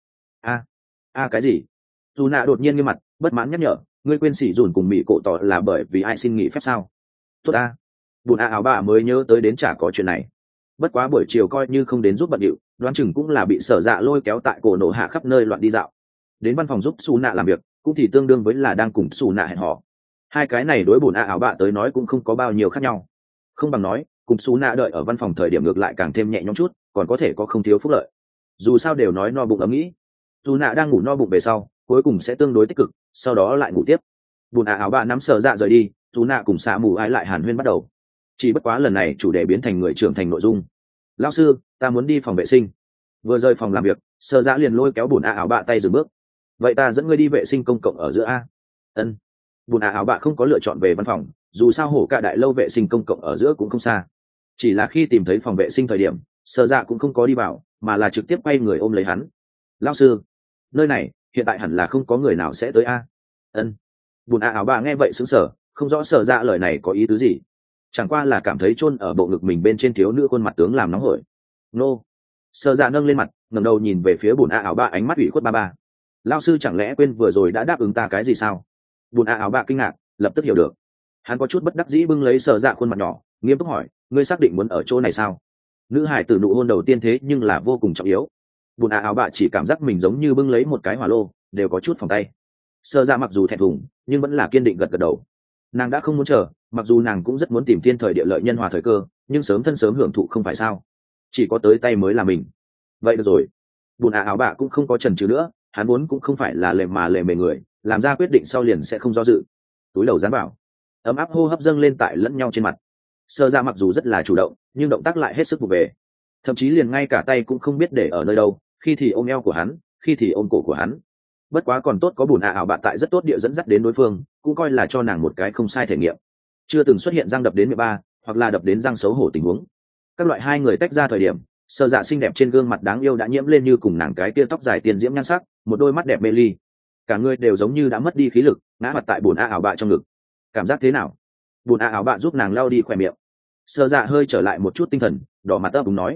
Cái gì? Dù nạ đột nhiên nghiêm mặt, bất mãn nhắc nhở, ngươi quên xỉ dùn cùng mỹ cổ tỏ là bởi vì ai xin nghỉ phép sao? Tốt a. Bùn ảo bạ mới nhớ tới đến chả có chuyện này. Bất quá buổi chiều coi như không đến giúp bận điệu, đoán chừng cũng là bị Sở Dạ lôi kéo tại cổ nổ hạ khắp nơi loạn đi dạo. Đến văn phòng giúp xù nạ làm việc, cũng thì tương đương với là đang cùng xù nạ hẹn hò. Hai cái này đối bùn ảo bạ tới nói cũng không có bao nhiêu khác nhau. Không bằng nói, cùng xù nạ đợi ở văn phòng thời điểm ngược lại càng thêm nhẹ nhõm chút, còn có thể có không thiếu phúc lợi. Dù sao đều nói no bụng ấm nghĩ, dù nạ đang ngủ no bụng về sau cuối cùng sẽ tương đối tích cực, sau đó lại ngủ tiếp. Bùn ảo bạ nắm Sở Dạ rời đi, dù nạ cùng xạ mù ái lại hàn huyên bắt đầu. Chỉ bất quá lần này chủ đề biến thành người trưởng thành nội dung. Lão sư, ta muốn đi phòng vệ sinh. Vừa rời phòng làm việc, Sở Dạ liền lôi kéo bùn ảo bạ tay dừng bước. Vậy ta dẫn ngươi đi vệ sinh công cộng ở giữa a. Ân. Bùn ảo bạ không có lựa chọn về văn phòng, dù sao hổ cả đại lâu vệ sinh công cộng ở giữa cũng không xa. Chỉ là khi tìm thấy phòng vệ sinh thời điểm, Sở Dạ cũng không có đi vào, mà là trực tiếp quay người ôm lấy hắn. Lão sư, nơi này hiện tại hẳn là không có người nào sẽ tới a. Ân. Bùn ảo bạ nghe vậy sững sờ, không rõ Sở Dạ lời này có ý tứ gì. Chẳng qua là cảm thấy chôn ở bộ ngực mình bên trên thiếu nữ khuôn mặt tướng làm nóng hổi. Nô. Sở Dạ nâng lên mặt, ngẩng đầu nhìn về phía bùn ảo bạ, ánh mắt ủy khuất ba. Lão sư chẳng lẽ quên vừa rồi đã đáp ứng ta cái gì sao? Bùn ảo bạ kinh ngạc, lập tức hiểu được. Hắn có chút bất đắc dĩ bưng lấy Sở Dạ khuôn mặt nhỏ, nghiêm túc hỏi, ngươi xác định muốn ở chỗ này sao? Nữ hải tử nụ hôn đầu tiên thế nhưng là vô cùng trọng yếu. Bùn ảo bạ chỉ cảm giác mình giống như bưng lấy một cái hỏa lô, đều có chút phòng tay. Sở Dạ mặc dù thẹn thùng, nhưng vẫn là kiên định gật gật đầu. Nàng đã không muốn chờ, mặc dù nàng cũng rất muốn tìm thiên thời địa lợi nhân hòa thời cơ, nhưng sớm thân sớm hưởng thụ không phải sao? Chỉ có tới tay mới là mình. Vậy được rồi. Bùn ảo bạ cũng không có chần chừ nữa, hắn muốn cũng không phải là lề mề người, làm ra quyết định sau liền sẽ không do dự. Túi đầu dán vào, ấm áp hô hấp dâng lên tại lẫn nhau trên mặt. Sở Dạ mặc dù rất là chủ động, nhưng động tác lại hết sức vụ về, thậm chí liền ngay cả tay cũng không biết để ở nơi đâu, khi thì ôm eo của hắn, khi thì ôm cổ của hắn. Bất quá còn tốt có bùn ảo bạ tại rất tốt địa dẫn dắt đến đối phương, cũng coi là cho nàng một cái không sai thể nghiệm. Chưa từng xuất hiện răng đập đến miệng ba, hoặc là đập đến răng xấu hổ tình huống. Các loại hai người tách ra thời điểm, Sở Dạ xinh đẹp trên gương mặt đáng yêu đã nhiễm lên như cùng nàng cái tia tóc dài tiền diễm nhan sắc, một đôi mắt đẹp mê ly, cả người đều giống như đã mất đi khí lực, ngã mặt tại bùn ảo bạ trong ngực. Cảm giác thế nào? Bùn ảo bạ giúp nàng lau đi khỏe miệng. Sở Dạ hơi trở lại một chút tinh thần, đỏ mặt ấp úng nói,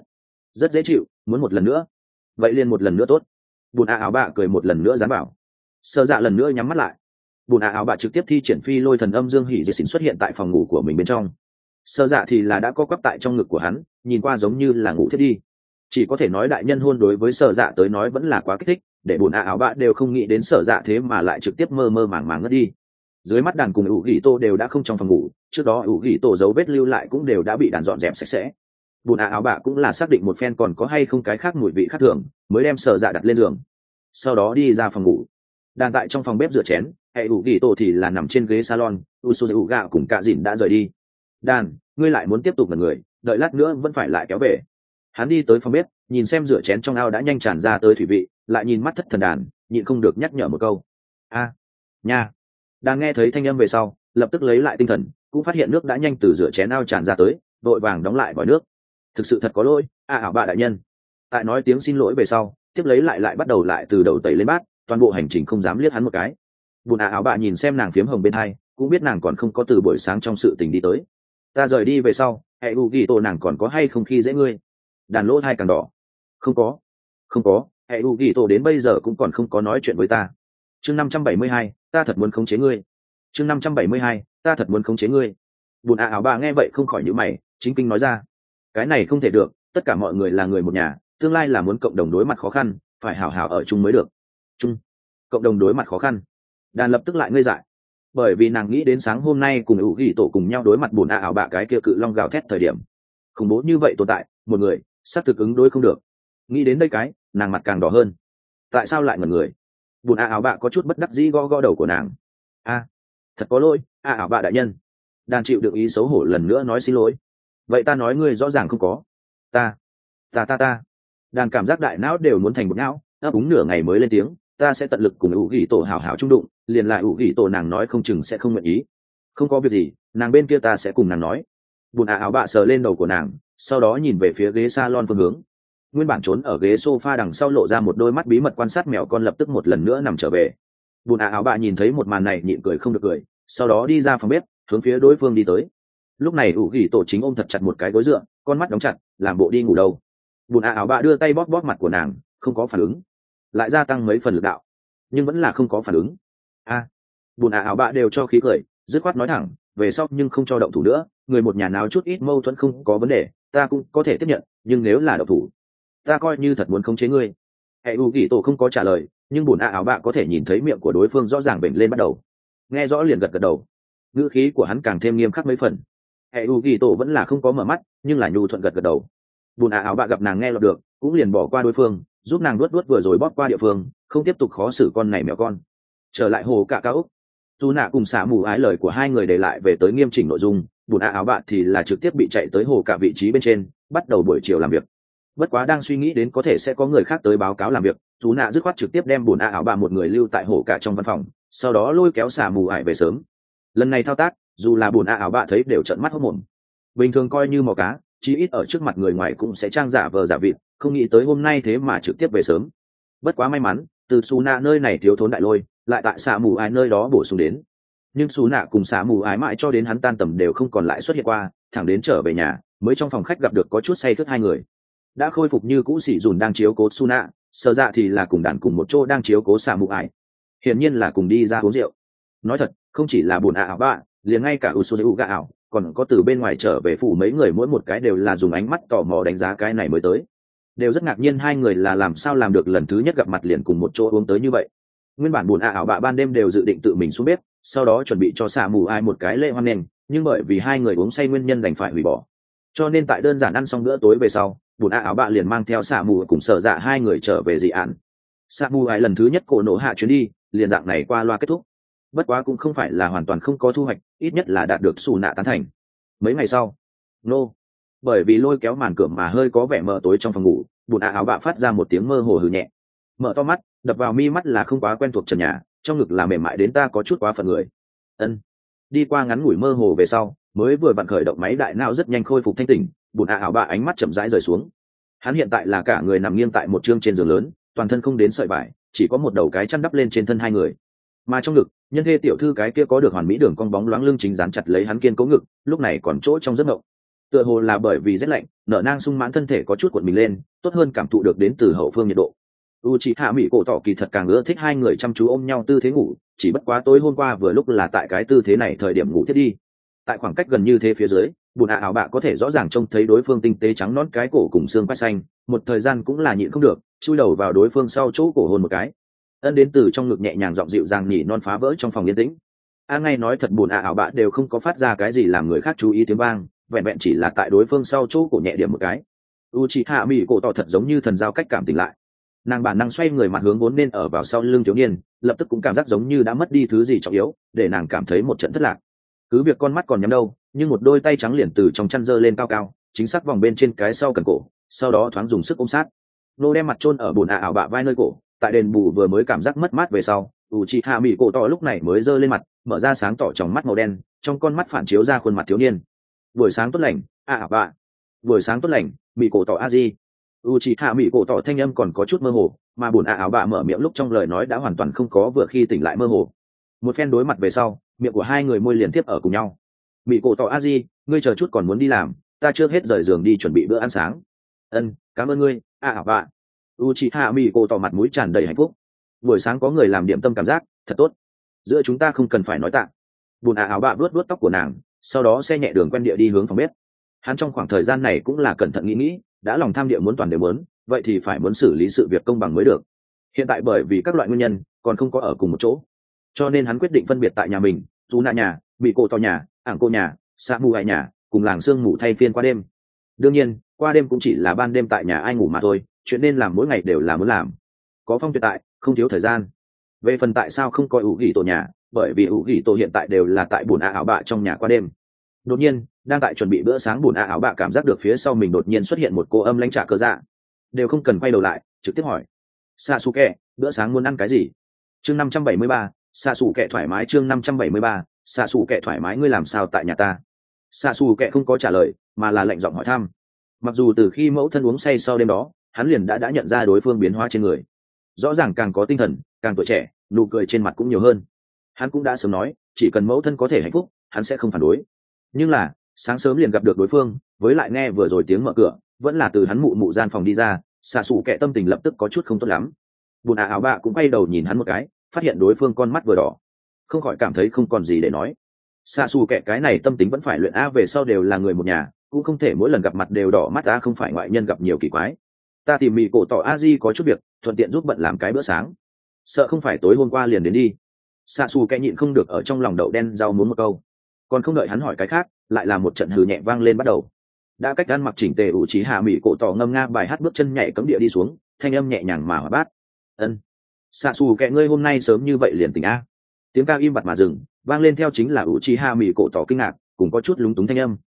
rất dễ chịu, muốn một lần nữa. Vậy liền một lần nữa tốt. Bùn ảo bạ cười một lần nữa dán bảo. Sở Dạ lần nữa nhắm mắt lại. Bùn ảo bạ trực tiếp thi triển phi lôi thần âm dương hỉ diệt xỉn xuất hiện tại phòng ngủ của mình bên trong. Sở Dạ thì là đã co quắp tại trong ngực của hắn, nhìn qua giống như là ngủ thiết đi. Chỉ có thể nói đại nhân hôn đối với Sở Dạ tới nói vẫn là quá kích thích, để bùn ảo bạ đều không nghĩ đến Sở Dạ thế mà lại trực tiếp mơ mơ màng màng ngất đi. Dưới mắt đàn cùng ủ gỉ tô đều đã không trong phòng ngủ, trước đó ủ gỉ tô dấu vết lưu lại cũng đều đã bị đàn dọn dẹp sạch sẽ. Bùn ảo bạ cũng là xác định một phen còn có hay không cái khác mùi vị khác thường, mới đem Sở Dạ đặt lên giường, sau đó đi ra phòng ngủ. Đàn tại trong phòng bếp rửa chén, hệ ủ gỉ tô thì là nằm trên ghế salon, usu gạo cùng cả dìn đã rời đi. Đàn, ngươi lại muốn tiếp tục là người, đợi lát nữa vẫn phải lại kéo về. Hắn đi tới phòng bếp, nhìn xem rửa chén trong ao đã nhanh tràn ra tới thủy vị, lại nhìn mắt thất thần đàn, nhịn không được nhắc nhở một câu. Nha. Đàn nghe thấy thanh âm về sau, lập tức lấy lại tinh thần, cũng phát hiện nước đã nhanh từ rửa chén ao tràn ra tới, vội vàng đóng lại vòi nước. thực sự thật có lỗi ảo bạ đại nhân. Tại nói tiếng xin lỗi về sau, tiếp lấy lại bắt đầu lại từ đầu tẩy lên bát, toàn bộ hành trình không dám liếc hắn một cái. Bùn ảo bạ nhìn xem nàng phiếm hồng bên hai, cũng biết nàng còn không có từ buổi sáng trong sự tình đi tới. Ta rời đi về sau, hệ u ghi tổ nàng còn có hay không khi dễ ngươi? Đàn lỗ hai càng đỏ. Không có, hệ u ghi tổ đến bây giờ cũng còn không có nói chuyện với ta. Chương 572, ta thật muốn khống chế ngươi. Chương 572, ta thật muốn khống chế ngươi. Bùn ảo bạ nghe vậy không khỏi nhíu mày, chính kinh nói ra, cái này không thể được, tất cả mọi người là người một nhà, tương lai là muốn cộng đồng đối mặt khó khăn, phải hảo hảo ở chung mới được. Cộng đồng đối mặt khó khăn. Đàn lập tức lại ngây dại, bởi vì nàng nghĩ đến sáng hôm nay cùng ủ ghi tổ cùng nhau đối mặt bùn ảo bạ cái kia cự long gào thét thời điểm khủng bố như vậy tồn tại một người sắp thực ứng đối không được. Nghĩ đến đây cái nàng mặt càng đỏ hơn. Tại sao lại ngẩn người? Bùn ảo bạ có chút bất đắc dĩ gõ đầu của nàng. Thật có lỗi ảo bạ đại nhân. Đàn chịu được ý xấu hổ lần nữa nói xin lỗi. Vậy ta nói ngươi rõ ràng không có. Ta. Đàn cảm giác đại não đều muốn thành một não, ấp úng nửa ngày mới lên tiếng, ta sẽ tận lực cùng ủ ghi tổ hảo hảo trung đụng, liền lại ủ ghi tổ nàng nói không chừng sẽ không nguyện ý. Không có việc gì, nàng bên kia ta sẽ cùng nàng nói. Bùn ảo bạ sờ lên đầu của nàng, sau đó nhìn về phía ghế salon phương hướng. Nguyên bản trốn ở ghế sofa đằng sau lộ ra một đôi mắt bí mật quan sát mèo con lập tức một lần nữa nằm trở về. Bùn ảo bạ nhìn thấy một màn này nhịn cười không được cười, sau đó đi ra phòng bếp hướng phía đối phương đi tới. Lúc này ủ ghi tổ chính ôm thật chặt một cái gối dựa, con mắt đóng chặt làm bộ đi ngủ đâu. Bùn ảo bạ đưa tay bóp mặt của nàng, không có phản ứng, lại gia tăng mấy phần lực đạo nhưng vẫn là không có phản ứng. Bùn ảo bạ đều cho khí cười, dứt khoát nói thẳng, về sau nhưng không cho động thủ nữa, người một nhà nào chút ít mâu thuẫn không có vấn đề, ta cũng có thể tiếp nhận, nhưng nếu là động thủ ta coi như thật muốn khống chế ngươi. Hệ u ghi tổ không có trả lời, nhưng bùn ảo bạ có thể nhìn thấy miệng của đối phương rõ ràng bệnh lên bắt đầu, nghe rõ liền gật đầu, ngữ khí của hắn càng thêm nghiêm khắc mấy phần. Hệ u ghi tổ vẫn là không có mở mắt, nhưng là nhu thuận gật đầu. Bùn ảo bạ gặp nàng nghe lọt được, cũng liền bỏ qua đối phương, giúp nàng luốt vừa rồi bóp qua địa phương, không tiếp tục khó xử con này mèo con. Trở lại hồ cả cao úc, dù nạ cùng xả mù ái lời của hai người để lại về tới nghiêm chỉnh nội dung, bùn ảo bạ thì là trực tiếp bị chạy tới hồ cả vị trí bên trên, bắt đầu buổi chiều làm việc. Bất quá đang suy nghĩ đến có thể sẽ có người khác tới báo cáo làm việc, dù nạ dứt khoát trực tiếp đem bùn ảo bạ một người lưu tại hồ cả trong văn phòng, sau đó lôi kéo xả mù ái về sớm. Lần này thao tác, dù là bùn ảo bạ thấy đều trợn mắt hốt mồm. Bình thường coi như mò cá, chí ít ở trước mặt người ngoài cũng sẽ trang giả vờ giả vịt, không nghĩ tới hôm nay thế mà trực tiếp về sớm. Bất quá may mắn, từ Su Nạ nơi này thiếu thốn đại lôi, lại tại xả mù ái nơi đó bổ sung đến. Nhưng Su Nạ cùng xả mù ái mãi cho đến hắn tan tầm đều không còn lại xuất hiện qua, thẳng đến trở về nhà mới trong phòng khách gặp được có chút say khướt hai người. Đã khôi phục như cũ xỉ dùn đang chiếu cố Su Nạ, Sở Dạ thì là cùng đàn cùng một chỗ đang chiếu cố xả mù ái. Hiển nhiên là cùng đi ra uống rượu. Nói thật, không chỉ là buồn ảo bạ, liền ngay cả Usuzu gạ ảo, còn có từ bên ngoài trở về phủ mấy người mỗi một cái đều là dùng ánh mắt tò mò đánh giá cái này mới tới. Đều rất ngạc nhiên hai người là làm sao làm được lần thứ nhất gặp mặt liền cùng một chỗ uống tới như vậy. Nguyên bản buồn ảo bạ ban đêm đều dự định tự mình xuống bếp, sau đó chuẩn bị cho xả mù ai một cái lễ hoan nghênh, nhưng bởi vì hai người uống say nguyên nhân đành phải hủy bỏ. Cho nên tại đơn giản ăn xong bữa tối về sau, buồn ảo bạ liền mang theo xả mù cùng Sở Dạ hai người trở về dị án. Xả mù ai lần thứ nhất cổ nổ hạ chuyến đi, liền dạng này qua loa kết thúc. Bất quá cũng không phải là hoàn toàn không có thu hoạch, ít nhất là đạt được Su Nạ tán thành. Mấy ngày sau, bởi vì lôi kéo màn cửa mà hơi có vẻ mờ tối trong phòng ngủ, bùn ảo bạ phát ra một tiếng mơ hồ hừ nhẹ, mở to mắt, đập vào mi mắt là không quá quen thuộc trần nhà, trong ngực là mềm mại đến ta có chút quá phận người. Đi qua ngắn ngủi mơ hồ về sau, mới vừa vặn khởi động máy đại não rất nhanh khôi phục thanh tỉnh, bùn ảo bạ ánh mắt chậm rãi rời xuống. Hắn hiện tại là cả người nằm nghiêng tại một chương trên giường lớn, toàn thân không đến sợi vải, chỉ có một đầu cái chăn đắp lên trên thân hai người, mà trong ngực nhân thê tiểu thư cái kia có được hoàn mỹ đường cong bóng loáng lưng chính dán chặt lấy hắn kiên cố ngực, lúc này còn chỗ trong giấc mộng. Tựa hồ là bởi vì rét lạnh, nở nang sung mãn thân thể có chút cuộn mình lên, tốt hơn cảm thụ được đến từ hậu phương nhiệt độ. Uchiha Mỹ cổ tỏ kỳ thật càng ưa thích hai người chăm chú ôm nhau tư thế ngủ, chỉ bất quá tối hôm qua vừa lúc là tại cái tư thế này thời điểm ngủ thiết đi. Tại khoảng cách gần như thế phía dưới, bùn ảo bạ có thể rõ ràng trông thấy đối phương tinh tế trắng nõn cái cổ cùng xương quai xanh, một thời gian cũng là nhịn không được, chui đầu vào đối phương sau chỗ cổ hôn một cái. Ân đến từ trong ngực nhẹ nhàng giọng dịu dàng nhỉ non phá vỡ trong phòng yên tĩnh. Ngay nói thật buồn ảo bạ đều không có phát ra cái gì làm người khác chú ý tiếng vang, vẹn vẹn chỉ là tại đối phương sau chỗ cổ nhẹ điểm một cái. Uchiha Mỹ cổ tỏ thật giống như thần giao cách cảm tỉnh lại. Nàng bản năng xoay người mặt hướng vốn nên ở vào sau lưng thiếu niên, lập tức cũng cảm giác giống như đã mất đi thứ gì trọng yếu, để nàng cảm thấy một trận thất lạc. Cứ việc con mắt còn nhắm đâu, nhưng một đôi tay trắng liền từ trong chăn giơ lên cao cao, chính xác vòng bên trên cái sau cần cổ, sau đó thoáng dùng sức ôm sát. Nô đem mặt chôn ở buồn ảo bạ vai nơi cổ, tại đền bù vừa mới cảm giác mất mát về sau, Uchiha Mỹ cổ tỏ lúc này mới giơ lên mặt, mở ra sáng tỏ trong mắt màu đen, trong con mắt phản chiếu ra khuôn mặt thiếu niên. Buổi sáng tốt lành, bạ. Buổi sáng tốt lành, mỹ cổ tỏ a di. U chị hạ mỹ cổ tỏ thanh âm còn có chút mơ hồ, mà bùn áo bạ mở miệng lúc trong lời nói đã hoàn toàn không có vừa khi tỉnh lại mơ hồ. Một phen đối mặt về sau, miệng của hai người môi liền tiếp ở cùng nhau. Mỹ cổ tỏ a di, ngươi chờ chút còn muốn đi làm, ta chưa hết rời giường đi chuẩn bị bữa ăn sáng. Ân, cảm ơn ngươi, áo bạ. U chị hạ mỹ cổ tỏ mặt mũi tràn đầy hạnh phúc. Buổi sáng có người làm điểm tâm cảm giác thật tốt, giữa chúng ta không cần phải nói tạ. Bùn áo bạ vuốt vuốt tóc của nàng, sau đó xe nhẹ đường quen địa đi hướng phòng bếp. Hắn trong khoảng thời gian này cũng là cẩn thận nghĩ, đã lòng tham địa muốn toàn đều muốn, vậy thì phải muốn xử lý sự việc công bằng mới được. Hiện tại bởi vì các loại nguyên nhân còn không có ở cùng một chỗ, cho nên hắn quyết định phân biệt tại nhà mình, dù nạ nhà, bị cổ to nhà, ảng cô nhà, sa mù hai nhà, cùng làng sương ngủ thay phiên qua đêm. Đương nhiên qua đêm cũng chỉ là ban đêm tại nhà ai ngủ mà thôi, chuyện nên làm mỗi ngày đều là muốn làm. Có Phong Tuyệt tại, không thiếu thời gian. Về phần tại sao không coi ủ gỉ tổ nhà, bởi vì ủ gỉ tổ hiện tại đều là tại bùn áo bạ trong nhà qua đêm. Đột nhiên đang tại chuẩn bị bữa sáng bùn áo bạ cảm giác được phía sau mình đột nhiên xuất hiện một cô âm lãnh trả cờ dạ, đều không cần quay đầu lại trực tiếp hỏi: Sasuke, bữa sáng muốn ăn cái gì? Chương 573, Sasuke thoải mái. Chương 573, Sasuke thoải mái. Ngươi làm sao tại nhà ta? Sasuke không có trả lời mà là lạnh giọng hỏi thăm. Mặc dù từ khi mẫu thân uống say sau đêm đó, hắn liền đã nhận ra đối phương biến hóa trên người, rõ ràng càng có tinh thần, càng tuổi trẻ, nụ cười trên mặt cũng nhiều hơn. Hắn cũng đã sớm nói chỉ cần mẫu thân có thể hạnh phúc hắn sẽ không phản đối, nhưng là sáng sớm liền gặp được đối phương, với lại nghe vừa rồi tiếng mở cửa vẫn là từ hắn mụ mụ gian phòng đi ra, Sasuke tâm tình lập tức có chút không tốt lắm. Bùn áo bạ cũng quay đầu nhìn hắn một cái, phát hiện đối phương con mắt vừa đỏ, không khỏi cảm thấy không còn gì để nói. Sasuke cái này tâm tính vẫn phải luyện a, về sau đều là người một nhà, cũng không thể mỗi lần gặp mặt đều đỏ mắt a, không phải ngoại nhân gặp nhiều kỳ quái. Ta tìm mì cổ tỏ Aji có chút việc, thuận tiện giúp bận làm cái bữa sáng, sợ không phải tối hôm qua liền đến đi. Sasuke nhịn không được ở trong lòng đậu đen rau muống một câu, còn không đợi hắn hỏi cái khác, lại là một trận hừ nhẹ vang lên bắt đầu. Đã cách ăn mặc chỉnh tề ủ trí hạ mỹ cổ tỏ ngâm nga bài hát bước chân nhảy cấm địa đi xuống, thanh âm nhẹ nhàng mà hoạt bát. Ân, Sasuke ngươi hôm nay sớm như vậy liền tỉnh a? Tiếng ca im bặt mà dừng, vang lên theo chính là ủ trí hạ mỹ cổ tỏ kinh ngạc cùng có chút lúng túng thanh âm.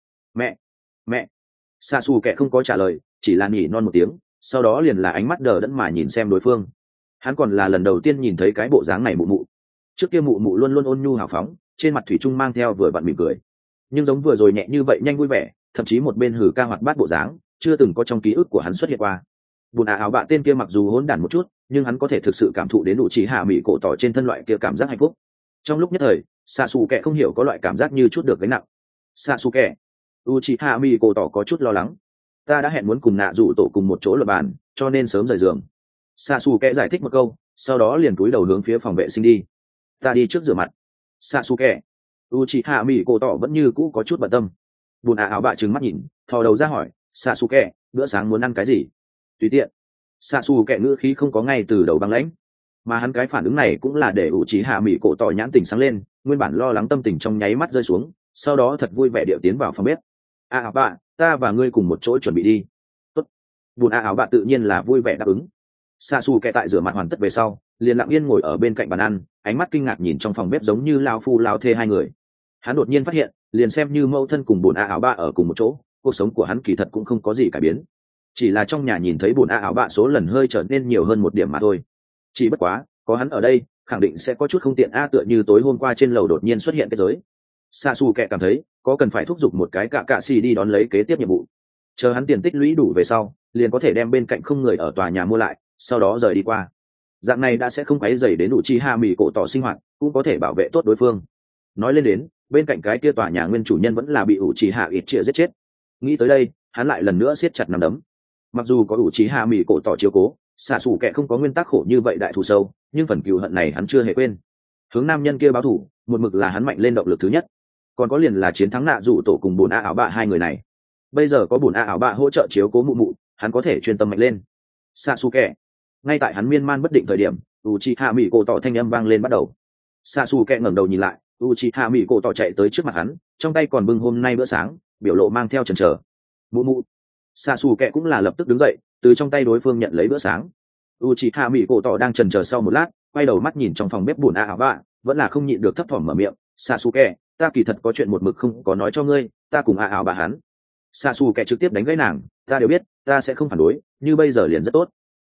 Mẹ. Sasuke không có trả lời, chỉ là nhỉ non một tiếng, sau đó liền là ánh mắt đờ đẫn mà nhìn xem đối phương. Hắn còn là lần đầu tiên nhìn thấy cái bộ dáng này mụ mụ. Trước kia mụ mụ luôn luôn ôn nhu hào phóng, trên mặt thủy chung mang theo vừa vặn mỉm cười, nhưng giống vừa rồi nhẹ như vậy nhanh vui vẻ, thậm chí một bên hử ca hoạt bát bộ dáng chưa từng có trong ký ức của hắn xuất hiện qua. Bùn áo bạ tên kia mặc dù hỗn đản một chút, nhưng hắn có thể thực sự cảm thụ đến đủ chỉ hạ mỹ cổ tỏ trên thân loại kia cảm giác hạnh phúc. Trong lúc nhất thời Sasuke không hiểu có loại cảm giác như chút được gánh nặng. Sasuke, Uchiha mỹ cổ tỏ có chút lo lắng. Ta đã hẹn muốn cùng nạ rủ tổ cùng một chỗ luận bàn, cho nên sớm rời giường. Sasuke giải thích một câu, sau đó liền cúi đầu hướng phía phòng vệ sinh đi. Ta đi trước rửa mặt. Sasuke, Uchiha mỹ cổ tỏ vẫn như cũ có chút bận tâm. Bùn áo bạ trừng mắt nhìn, thò đầu ra hỏi: Sasuke, bữa sáng muốn ăn cái gì? Tùy tiện. Sasuke ngữ khí không có ngay từ đầu băng lãnh, mà hắn cái phản ứng này cũng là để Uchiha mỹ cổ tỏ nhãn tỉnh sáng lên, nguyên bản lo lắng tâm tình trong nháy mắt rơi xuống, sau đó thật vui vẻ điệu tiến vào phòng bếp. Áo bạ, ta và ngươi cùng một chỗ chuẩn bị đi. Tốt. Bùn áo bạ tự nhiên là vui vẻ đáp ứng. Sasuke tại rửa mặt hoàn tất về sau, liền lặng yên ngồi ở bên cạnh bàn ăn, ánh mắt kinh ngạc nhìn trong phòng bếp giống như lao phu lao thê hai người. Hắn đột nhiên phát hiện, liền xem như mẫu thân cùng bùn áo bạ ở cùng một chỗ, cuộc sống của hắn kỳ thật cũng không có gì cải biến, chỉ là trong nhà nhìn thấy bùn áo bạ số lần hơi trở nên nhiều hơn một điểm mà thôi. Chỉ bất quá có hắn ở đây khẳng định sẽ có chút không tiện tựa như tối hôm qua trên lầu đột nhiên xuất hiện cái giới. Sasuke cảm thấy có cần phải thúc giục một cái cạ xì đi đón lấy kế tiếp nhiệm vụ, chờ hắn tiền tích lũy đủ về sau liền có thể đem bên cạnh không người ở tòa nhà mua lại, sau đó rời đi qua. Dạng này đã sẽ không quấy dày đến Uchiha mỹ cổ tỏ sinh hoạt, cũng có thể bảo vệ tốt đối phương. Nói lên đến, bên cạnh cái kia tòa nhà nguyên chủ nhân vẫn là bị Uchiha Itachi giết chết. Nghĩ tới đây, hắn lại lần nữa siết chặt nắm đấm. Mặc dù có Uchiha mỹ cổ tỏ chiếu cố, Sasuke không có nguyên tắc khổ như vậy đại thù sâu, nhưng phần cừu hận này hắn chưa hề quên. Hướng nam nhân kia báo thù, một mực là hắn mạnh lên động lực thứ nhất. Còn có liền là chiến thắng nạ dụ tổ cùng bùn áo bạ hai người này. Bây giờ có bùn áo bạ hỗ trợ chiếu cố mụ mụ, hắn có thể chuyên tâm mạnh lên. Sasuke. Ngay tại hắn miên man bất định thời điểm, Uchiha mỹ cổ tỏ thanh âm vang lên bắt đầu. Sasuke ngẩng đầu nhìn lại, Uchiha mỹ cổ tỏ chạy tới trước mặt hắn, trong tay còn bưng hôm nay bữa sáng, biểu lộ mang theo chần chờ. Mụ mụ. Sasuke cũng là lập tức đứng dậy, từ trong tay đối phương nhận lấy bữa sáng. Uchiha mỹ cổ tỏ đang chần chờ sau một lát, quay đầu mắt nhìn trong phòng bếp bùn áo bạ, vẫn là không nhịn được thấp thỏm mở miệng: Sasuke, ta kỳ thật có chuyện một mực không có nói cho ngươi, ta cùng áo bạ hắn. Sasuke trực tiếp đánh gãy nàng: ta đều biết, ta sẽ không phản đối, như bây giờ liền rất tốt.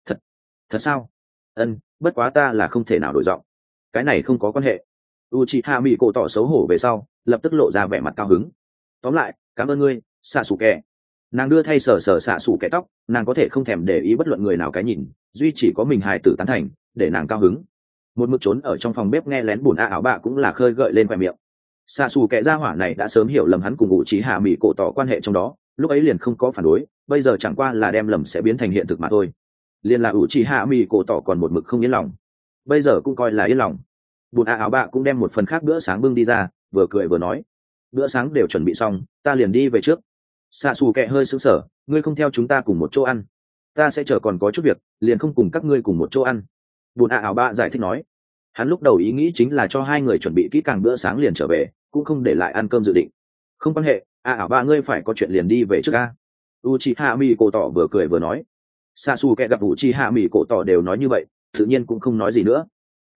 Thật sao? Ân, bất quá ta là không thể nào đổi giọng. Cái này không có quan hệ. Uchiha mỹ cổ tỏ xấu hổ về sau, lập tức lộ ra vẻ mặt cao hứng. Tóm lại, cảm ơn ngươi, Sasuke. Nàng đưa thay sờ sờ xạ xù kẻ tóc, nàng có thể không thèm để ý bất luận người nào cái nhìn, duy chỉ có mình hài tử tán thành để nàng cao hứng. Một mực trốn ở trong phòng bếp nghe lén bùn ảo bạ cũng là khơi gợi lên khoe miệng. Xạ xù kẻ gia hỏa này đã sớm hiểu lầm hắn cùng ngụ trí hạ mỹ cổ tỏ quan hệ trong đó, lúc ấy liền không có phản đối, bây giờ chẳng qua là đem lầm sẽ biến thành hiện thực mà thôi. Liền là ủ trí hạ mỹ cổ tỏ còn một mực không yên lòng, bây giờ cũng coi là yên lòng. Bùn ảo bạ cũng đem một phần khác bữa sáng bưng đi ra, vừa cười vừa nói, bữa sáng đều chuẩn bị xong, ta liền đi về trước. Xạ xù kẹ hơi sững sờ, ngươi không theo chúng ta cùng một chỗ ăn? Ta sẽ chờ còn có chút việc, liền không cùng các ngươi cùng một chỗ ăn. Bùn ảo bạ giải thích nói. Hắn lúc đầu ý nghĩ chính là cho hai người chuẩn bị kỹ càng bữa sáng liền trở về, cũng không để lại ăn cơm dự định. Không quan hệ, ảo bạ ngươi phải có chuyện liền đi về trước a. Uchiha Mi cổ tỏ vừa cười vừa nói. Xạ xù kẹ gặp Uchiha Mi cổ tỏ đều nói như vậy, tự nhiên cũng không nói gì nữa.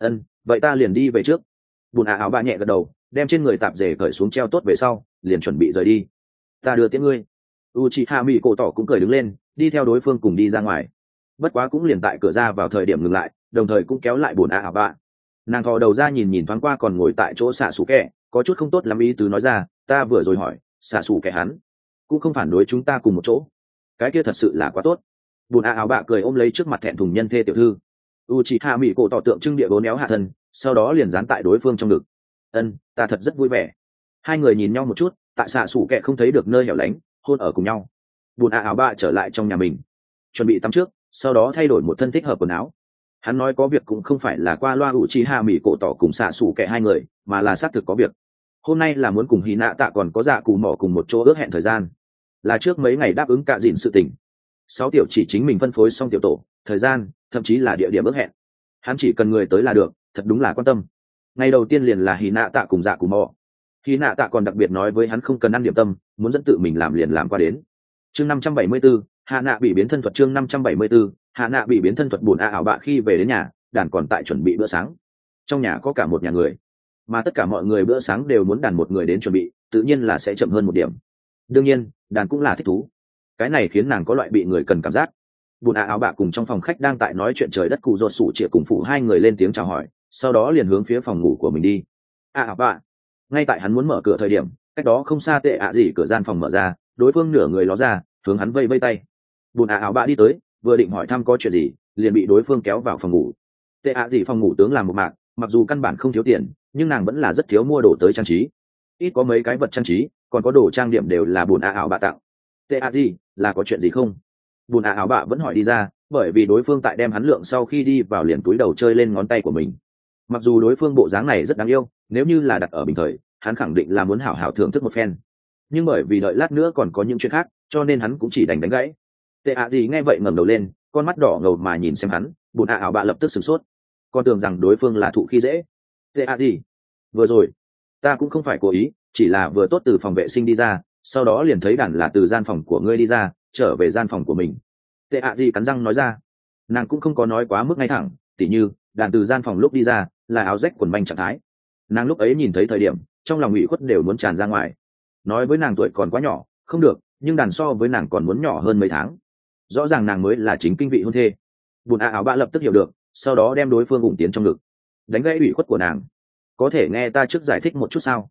Vậy ta liền đi về trước. Bùn ảo bạ nhẹ gật đầu, đem trên người tạp dề cởi xuống treo tốt về sau, liền chuẩn bị rời đi. Ta đưa tiễn ngươi. Uchiha Mi cổ tỏ cũng cười đứng lên, đi theo đối phương cùng đi ra ngoài. Bất quá cũng liền tại cửa ra vào thời điểm ngừng lại, đồng thời cũng kéo lại bùn ảo bạ. Nàng thò đầu ra nhìn nhìn thoáng qua còn ngồi tại chỗ xạ xù kẹ, có chút không tốt lắm ý tứ nói ra, ta vừa rồi hỏi, xạ xù kẹ hắn cũng không phản đối chúng ta cùng một chỗ, cái kia thật sự là quá tốt. Bùn ảo bạ cười ôm lấy trước mặt thẹn thùng nhân thê tiểu thư. Uchiha Mi cổ tỏ tượng trưng địa bốn éo hạ thân, sau đó liền dán tại đối phương trong ngực. Ta thật rất vui vẻ. Hai người nhìn nhau một chút, tại xạ xù kẹ không thấy được nơi hẻo lánh, hôn ở cùng nhau. Bùn ảo bạ trở lại trong nhà mình, chuẩn bị tắm trước, sau đó thay đổi một thân thích hợp quần áo. Hắn nói có việc cũng không phải là qua loa Uchiha Mi cổ tỏ cùng xạ xù kẹ hai người, mà là xác thực có việc. Hôm nay là muốn cùng Hinata còn có dạ cù mỏ cùng một chỗ ước hẹn thời gian, là trước mấy ngày đáp ứng cạ dịn sự tình. 6 tiểu chỉ chính mình phân phối xong tiểu tổ, thời gian, thậm chí là địa điểm ước hẹn. Hắn chỉ cần người tới là được, thật đúng là quan tâm. Ngày đầu tiên liền là Hinata cùng dạ cù mỏ. Hinata còn đặc biệt nói với hắn không cần ăn điểm tâm, muốn dẫn tự mình làm liền làm qua đến. Chương 574, Hạ Nạ bị biến thân thuật. Chương 574, Hạ Nạ bị biến thân thuật. Buồn ảo bạ khi về đến nhà, đàn còn tại chuẩn bị bữa sáng. Trong nhà có cả một nhà người, mà tất cả mọi người bữa sáng đều muốn đàn một người đến chuẩn bị, tự nhiên là sẽ chậm hơn một điểm. Đương nhiên, đàn cũng là thích thú, cái này khiến nàng có loại bị người cần cảm giác. Buồn ảo bạ cùng trong phòng khách đang tại nói chuyện trời đất, cụ rột sủ chĩa cùng phụ hai người lên tiếng chào hỏi, sau đó liền hướng phía phòng ngủ của mình đi. Ảo bạ, ngay tại hắn muốn mở cửa thời điểm, cách đó không xa tệ ạ gì cửa gian phòng mở ra, đối phương nửa người ló ra, hướng hắn vây vây tay. Buồn ảo bạ đi tới, vừa định hỏi thăm có chuyện gì, liền bị đối phương kéo vào phòng ngủ. Tệ ạ gì phòng ngủ tướng làm một mạc, mặc dù căn bản không thiếu tiền, nhưng nàng vẫn là rất thiếu mua đồ tới trang trí. Ít có mấy cái vật trang trí, còn có đồ trang điểm đều là buồn ảo bạ tặng. Tệ ạ gì, là có chuyện gì không? Buồn ảo bạ vẫn hỏi đi ra, bởi vì đối phương tại đem hắn lượng sau khi đi vào liền túi đầu chơi lên ngón tay của mình. Mặc dù đối phương bộ dáng này rất đáng yêu, nếu như là đặt ở bình thời, hắn khẳng định là muốn hảo hảo thưởng thức một phen. Nhưng bởi vì đợi lát nữa còn có những chuyện khác, cho nên hắn cũng chỉ đành đánh gãy. Tệ ạ gì nghe vậy ngẩng đầu lên, con mắt đỏ ngầu mà nhìn xem hắn. Buồn ảo bạ lập tức sửng sốt, con tưởng rằng đối phương là thụ khi dễ. Tệ ạ gì, vừa rồi ta cũng không phải cố ý, chỉ là vừa tốt từ phòng vệ sinh đi ra, sau đó liền thấy đàn là từ gian phòng của ngươi đi ra, trở về gian phòng của mình. Tệ ạ gì cắn răng nói ra. Nàng cũng không có nói quá mức ngay thẳng, tỉ như đàn từ gian phòng lúc đi ra là áo rách quần banh trạng thái. Nàng lúc ấy nhìn thấy thời điểm, trong lòng ủy khuất đều muốn tràn ra ngoài. Nói với nàng tuổi còn quá nhỏ không được, nhưng đàn so với nàng còn muốn nhỏ hơn mấy tháng. Rõ ràng nàng mới là chính kinh vị hôn thê. Buồn ảo bạ lập tức hiểu được, sau đó đem đối phương ủng tiến trong ngực, đánh gãy ủy khuất của nàng. Có thể nghe ta trước giải thích một chút sao?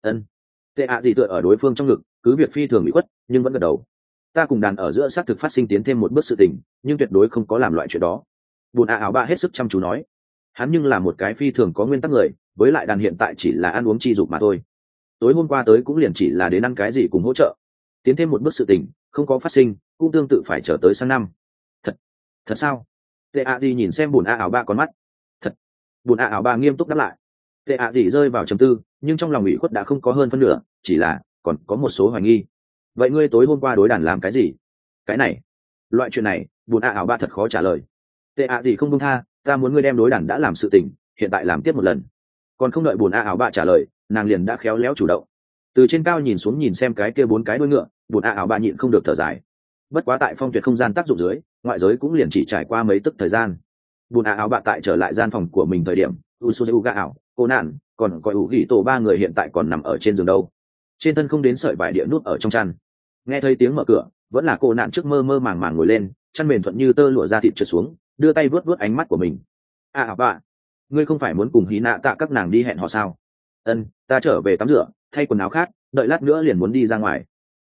Tệ ạ gì tựa ở đối phương trong ngực, cứ việc phi thường ủy khuất nhưng vẫn gật đầu. Ta cùng đàn ở giữa xác thực phát sinh tiến thêm một bước sự tình, nhưng tuyệt đối không có làm loại chuyện đó. Buồn ảo bạ hết sức chăm chú nói. Hắn nhưng là một cái phi thường có nguyên tắc người, với lại đàn hiện tại chỉ là ăn uống chi dục mà thôi. Tối hôm qua tới cũng liền chỉ là đến ăn cái gì cùng hỗ trợ, tiến thêm một bước sự tình không có phát sinh, cũng tương tự phải chờ tới sang năm. Thật sao? Tệ ạ gì nhìn xem buồn ảo bạ con mắt. Thật. Buồn ảo bạ nghiêm túc đáp lại. Tệ ạ gì rơi vào trầm tư, nhưng trong lòng ủy khuất đã không có hơn phân nửa, chỉ là còn có một số hoài nghi. Vậy ngươi tối hôm qua đối đàn làm cái gì? Cái này, loại chuyện này buồn ảo bạ thật khó trả lời. Tệ ạ gì không buông tha, ta muốn ngươi đem đối đàn đã làm sự tình hiện tại làm tiếp một lần. Còn không đợi buồn ảo bạ trả lời, nàng liền đã khéo léo chủ động. Từ trên cao nhìn xuống nhìn xem cái kia 4 cái đuôi ngựa, buồn ảo bạ nhịn không được thở dài. Bất quá tại phong tuyệt không gian tác dụng dưới, ngoại giới cũng liền chỉ trải qua mấy tức thời gian. Buồn ảo bạ tại trở lại gian phòng của mình thời điểm, Usuzu ga ảo, cô nạn, còn coi ủ ghi tổ 3 người hiện tại còn nằm ở trên giường đâu. Trên thân không đến sợi vải địa nút ở trong chăn. Nghe thấy tiếng mở cửa, vẫn là cô nạn trước mơ mơ màng màng ngồi lên, chăn mền thuận như tơ lụa ra thịt trượt xuống, đưa tay vuốt vuốt ánh mắt của mình. Bạ, ngươi không phải muốn cùng hí nạ tạ các nàng đi hẹn hò sao? Ta trở về tắm rửa, thay quần áo khác, đợi lát nữa liền muốn đi ra ngoài.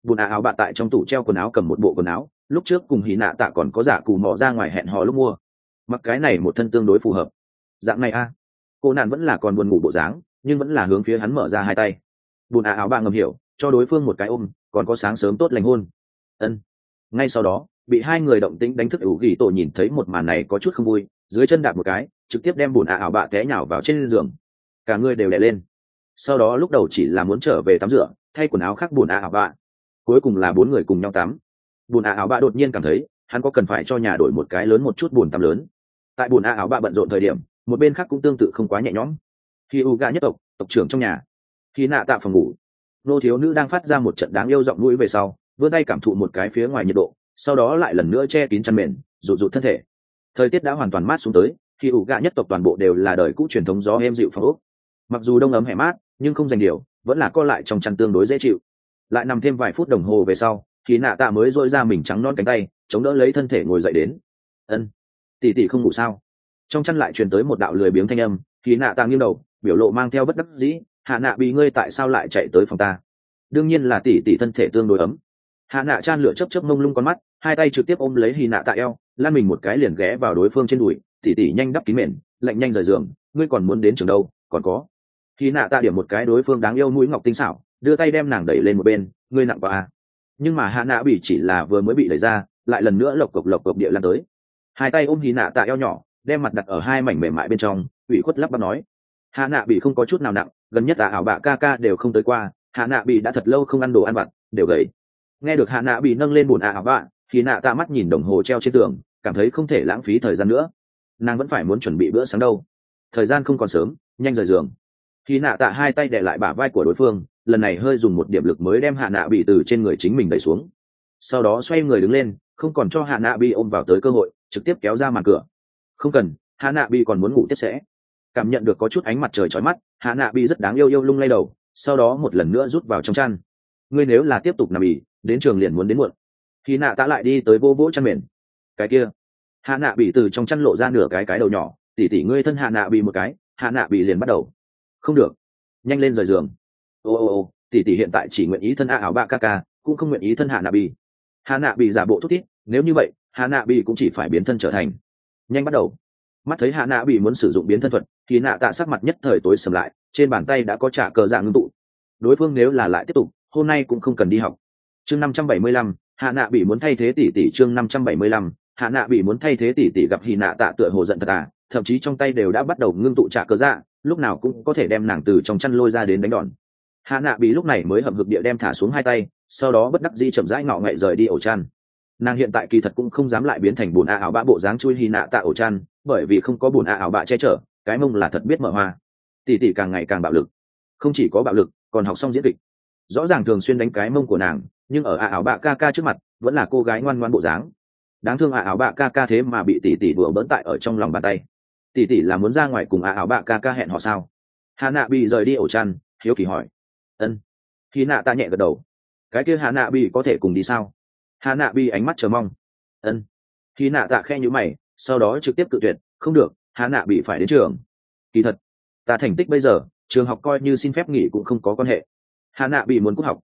bùn áo bạ tại trong tủ treo quần áo cầm một bộ quần áo, lúc trước cùng hì nạ tạ còn có giả cù mò ra ngoài hẹn hò lúc mua, mặc cái này một thân tương đối phù hợp. Dạng này a, cô nạn vẫn là còn buồn ngủ bộ dáng, nhưng vẫn là hướng phía hắn mở ra hai tay. Bùn áo bạ ngầm hiểu, cho đối phương một cái ôm, còn có sáng sớm tốt lành hôn. Ân. Ngay sau đó, bị hai người động tĩnh đánh thức ủ gỉ tổ nhìn thấy một màn này có chút không vui, dưới chân đạp một cái, trực tiếp đem bùn áo bạ té nhào vào trên giường, cả người đều đè lên. Sau đó lúc đầu chỉ là muốn trở về tắm rửa, thay quần áo khác bùn áo bạ, cuối cùng là bốn người cùng nhau tắm. Bùn áo bạ đột nhiên cảm thấy hắn có cần phải cho nhà đổi một cái lớn một chút bùn tắm lớn. Tại bùn áo bạ bận rộn thời điểm, một bên khác cũng tương tự không quá nhẹ nhõm. Khi Uga nhất tộc trưởng trong nhà, khi nạ tạ phòng ngủ, nô thiếu nữ đang phát ra một trận đáng yêu giọng mũi về sau, vươn tay cảm thụ một cái phía ngoài nhiệt độ, sau đó lại lần nữa che kín chăn mền, rụt rụt thân thể. Thời tiết đã hoàn toàn mát xuống tới, khi Uga nhất tộc toàn bộ đều là đời cũ truyền thống gió êm dịu phòng ốc. Mặc dù đông ấm hè mát, nhưng không dành điều, vẫn là co lại trong chăn tương đối dễ chịu. Lại nằm thêm vài phút đồng hồ về sau, khi nạ tạ mới dội ra mình trắng non cánh tay, chống đỡ lấy thân thể ngồi dậy đến. Ân, tỷ tỷ không ngủ sao? Trong chăn lại truyền tới một đạo lười biếng thanh âm. Khi nạ tạ nghiêng đầu, biểu lộ mang theo bất đắc dĩ. Hạ nạ bị ngươi tại sao lại chạy tới phòng ta? Đương nhiên là tỷ tỷ thân thể tương đối ấm. Hạ nạ chan lửa chớp chớp mông lung con mắt, hai tay trực tiếp ôm lấy Hy nạ tạ eo, lan mình một cái liền ghé vào đối phương trên đùi. Tỷ tỷ nhanh đắp kín mền, lạnh nhanh rời giường, ngươi còn muốn đến trường đâu? Còn có. Hy nạ tạ điểm một cái đối phương đáng yêu mũi ngọc tinh xảo, đưa tay đem nàng đẩy lên một bên, ngươi nặng quá à? Nhưng mà hạ nạ bị chỉ là vừa mới bị đẩy ra, lại lần nữa lộc cộc địa lan tới. Hai tay ôm Hy nạ tạ eo nhỏ, đem mặt đặt ở hai mảnh mềm mại bên trong, ủy khuất lắp bắp nói. Hạ nạ bị không có chút nào nặng, gần nhất ảo bạ ca ca đều không tới qua, hạ nạ bị đã thật lâu không ăn đồ ăn vặt, đều gầy. Nghe được hạ nạ bị nâng lên bùn ảo bạ, Hy nạ tạ mắt nhìn đồng hồ treo trên tường, cảm thấy không thể lãng phí thời gian nữa. Nàng vẫn phải muốn chuẩn bị bữa sáng đâu. Thời gian không còn sớm, nhanh rời giường. Hy nạ tạ hai tay đè lại bả vai của đối phương, lần này hơi dùng một điểm lực mới đem hạ nạ bị từ trên người chính mình đẩy xuống. Sau đó xoay người đứng lên, không còn cho hạ nạ bị ôm vào tới cơ hội, trực tiếp kéo ra màn cửa. Không cần, hạ nạ bị còn muốn ngủ tiếp sẽ. Cảm nhận được có chút ánh mặt trời chói mắt, hạ nạ bị rất đáng yêu lung lay đầu, sau đó một lần nữa rút vào trong chăn. Ngươi nếu là tiếp tục nằm ỉ, đến trường liền muốn đến muộn. Hy nạ tạ lại đi tới vô vỗ chăn mền. Cái kia, hạ nạ bị từ trong chăn lộ ra nửa cái đầu nhỏ, tỉ ngươi thân hạ nạ bị một cái, hạ nạ bị liền bắt đầu. Không được, nhanh lên rời giường. Ô, tỉ hiện tại chỉ nguyện ý thân ảo bạ ca ca, cũng không nguyện ý thân hạ nạ bị. Hạ nạ bị giả bộ thút thít, nếu như vậy hạ nạ bị cũng chỉ phải biến thân trở thành. Nhanh bắt đầu. Mắt thấy hạ nạ bị muốn sử dụng biến thân thuật, thì nạ tạ sắc mặt nhất thời tối sầm lại, trên bàn tay đã có trả cờ dạng ngưng tụ. Đối phương nếu là lại tiếp tục, hôm nay cũng không cần đi học. Chương 575, hạ nạ bị muốn thay thế tỷ chương 575, hạ nạ bị muốn thay thế tỷ gặp hy nạ tạ tựa hồ giận thật à, thậm chí trong tay đều đã bắt đầu ngưng tụ trả cờ dạ, lúc nào cũng có thể đem nàng từ trong chăn lôi ra đến đánh đòn. Hạ nạ bị lúc này mới hậm hực địa đem thả xuống hai tay, sau đó bất đắc dĩ chậm rãi ngọ ngậy rời đi ổ chăn. Nàng hiện tại kỳ thật cũng không dám lại biến thành bùn ảo bạ bộ dáng chui hy nạ tạ ổ chăn, bởi vì không có bùn ảo bạ che chở, cái mông là thật biết mở hoa. Tỷ càng ngày càng bạo lực, không chỉ có bạo lực, còn học xong diễn kịch. Rõ ràng thường xuyên đánh cái mông của nàng, nhưng ở ảo bạ ca ca trước mặt vẫn là cô gái ngoan ngoãn bộ dáng. Đáng thương ảo bạ ca ca thế mà bị tỷ đùa bỡn tại ở trong lòng bàn tay. Tỷ là muốn ra ngoài cùng ảo bạ ca ca hẹn họ sao? Hà nạ bị rời đi ổ chăn, hiếu kỳ hỏi. Ân. Khi nạ ta nhẹ gật đầu. Cái kia hà nạ bị có thể cùng đi sao? Hà nạ bị ánh mắt chờ mong. Ân. Khi nạ tạ khe nhíu mày, sau đó trực tiếp cự tuyệt. Không được, hà nạ bị phải đến trường. Kỳ thật, ta thành tích bây giờ, trường học coi như xin phép nghỉ cũng không có quan hệ. Hà nạ bị muốn cúp học.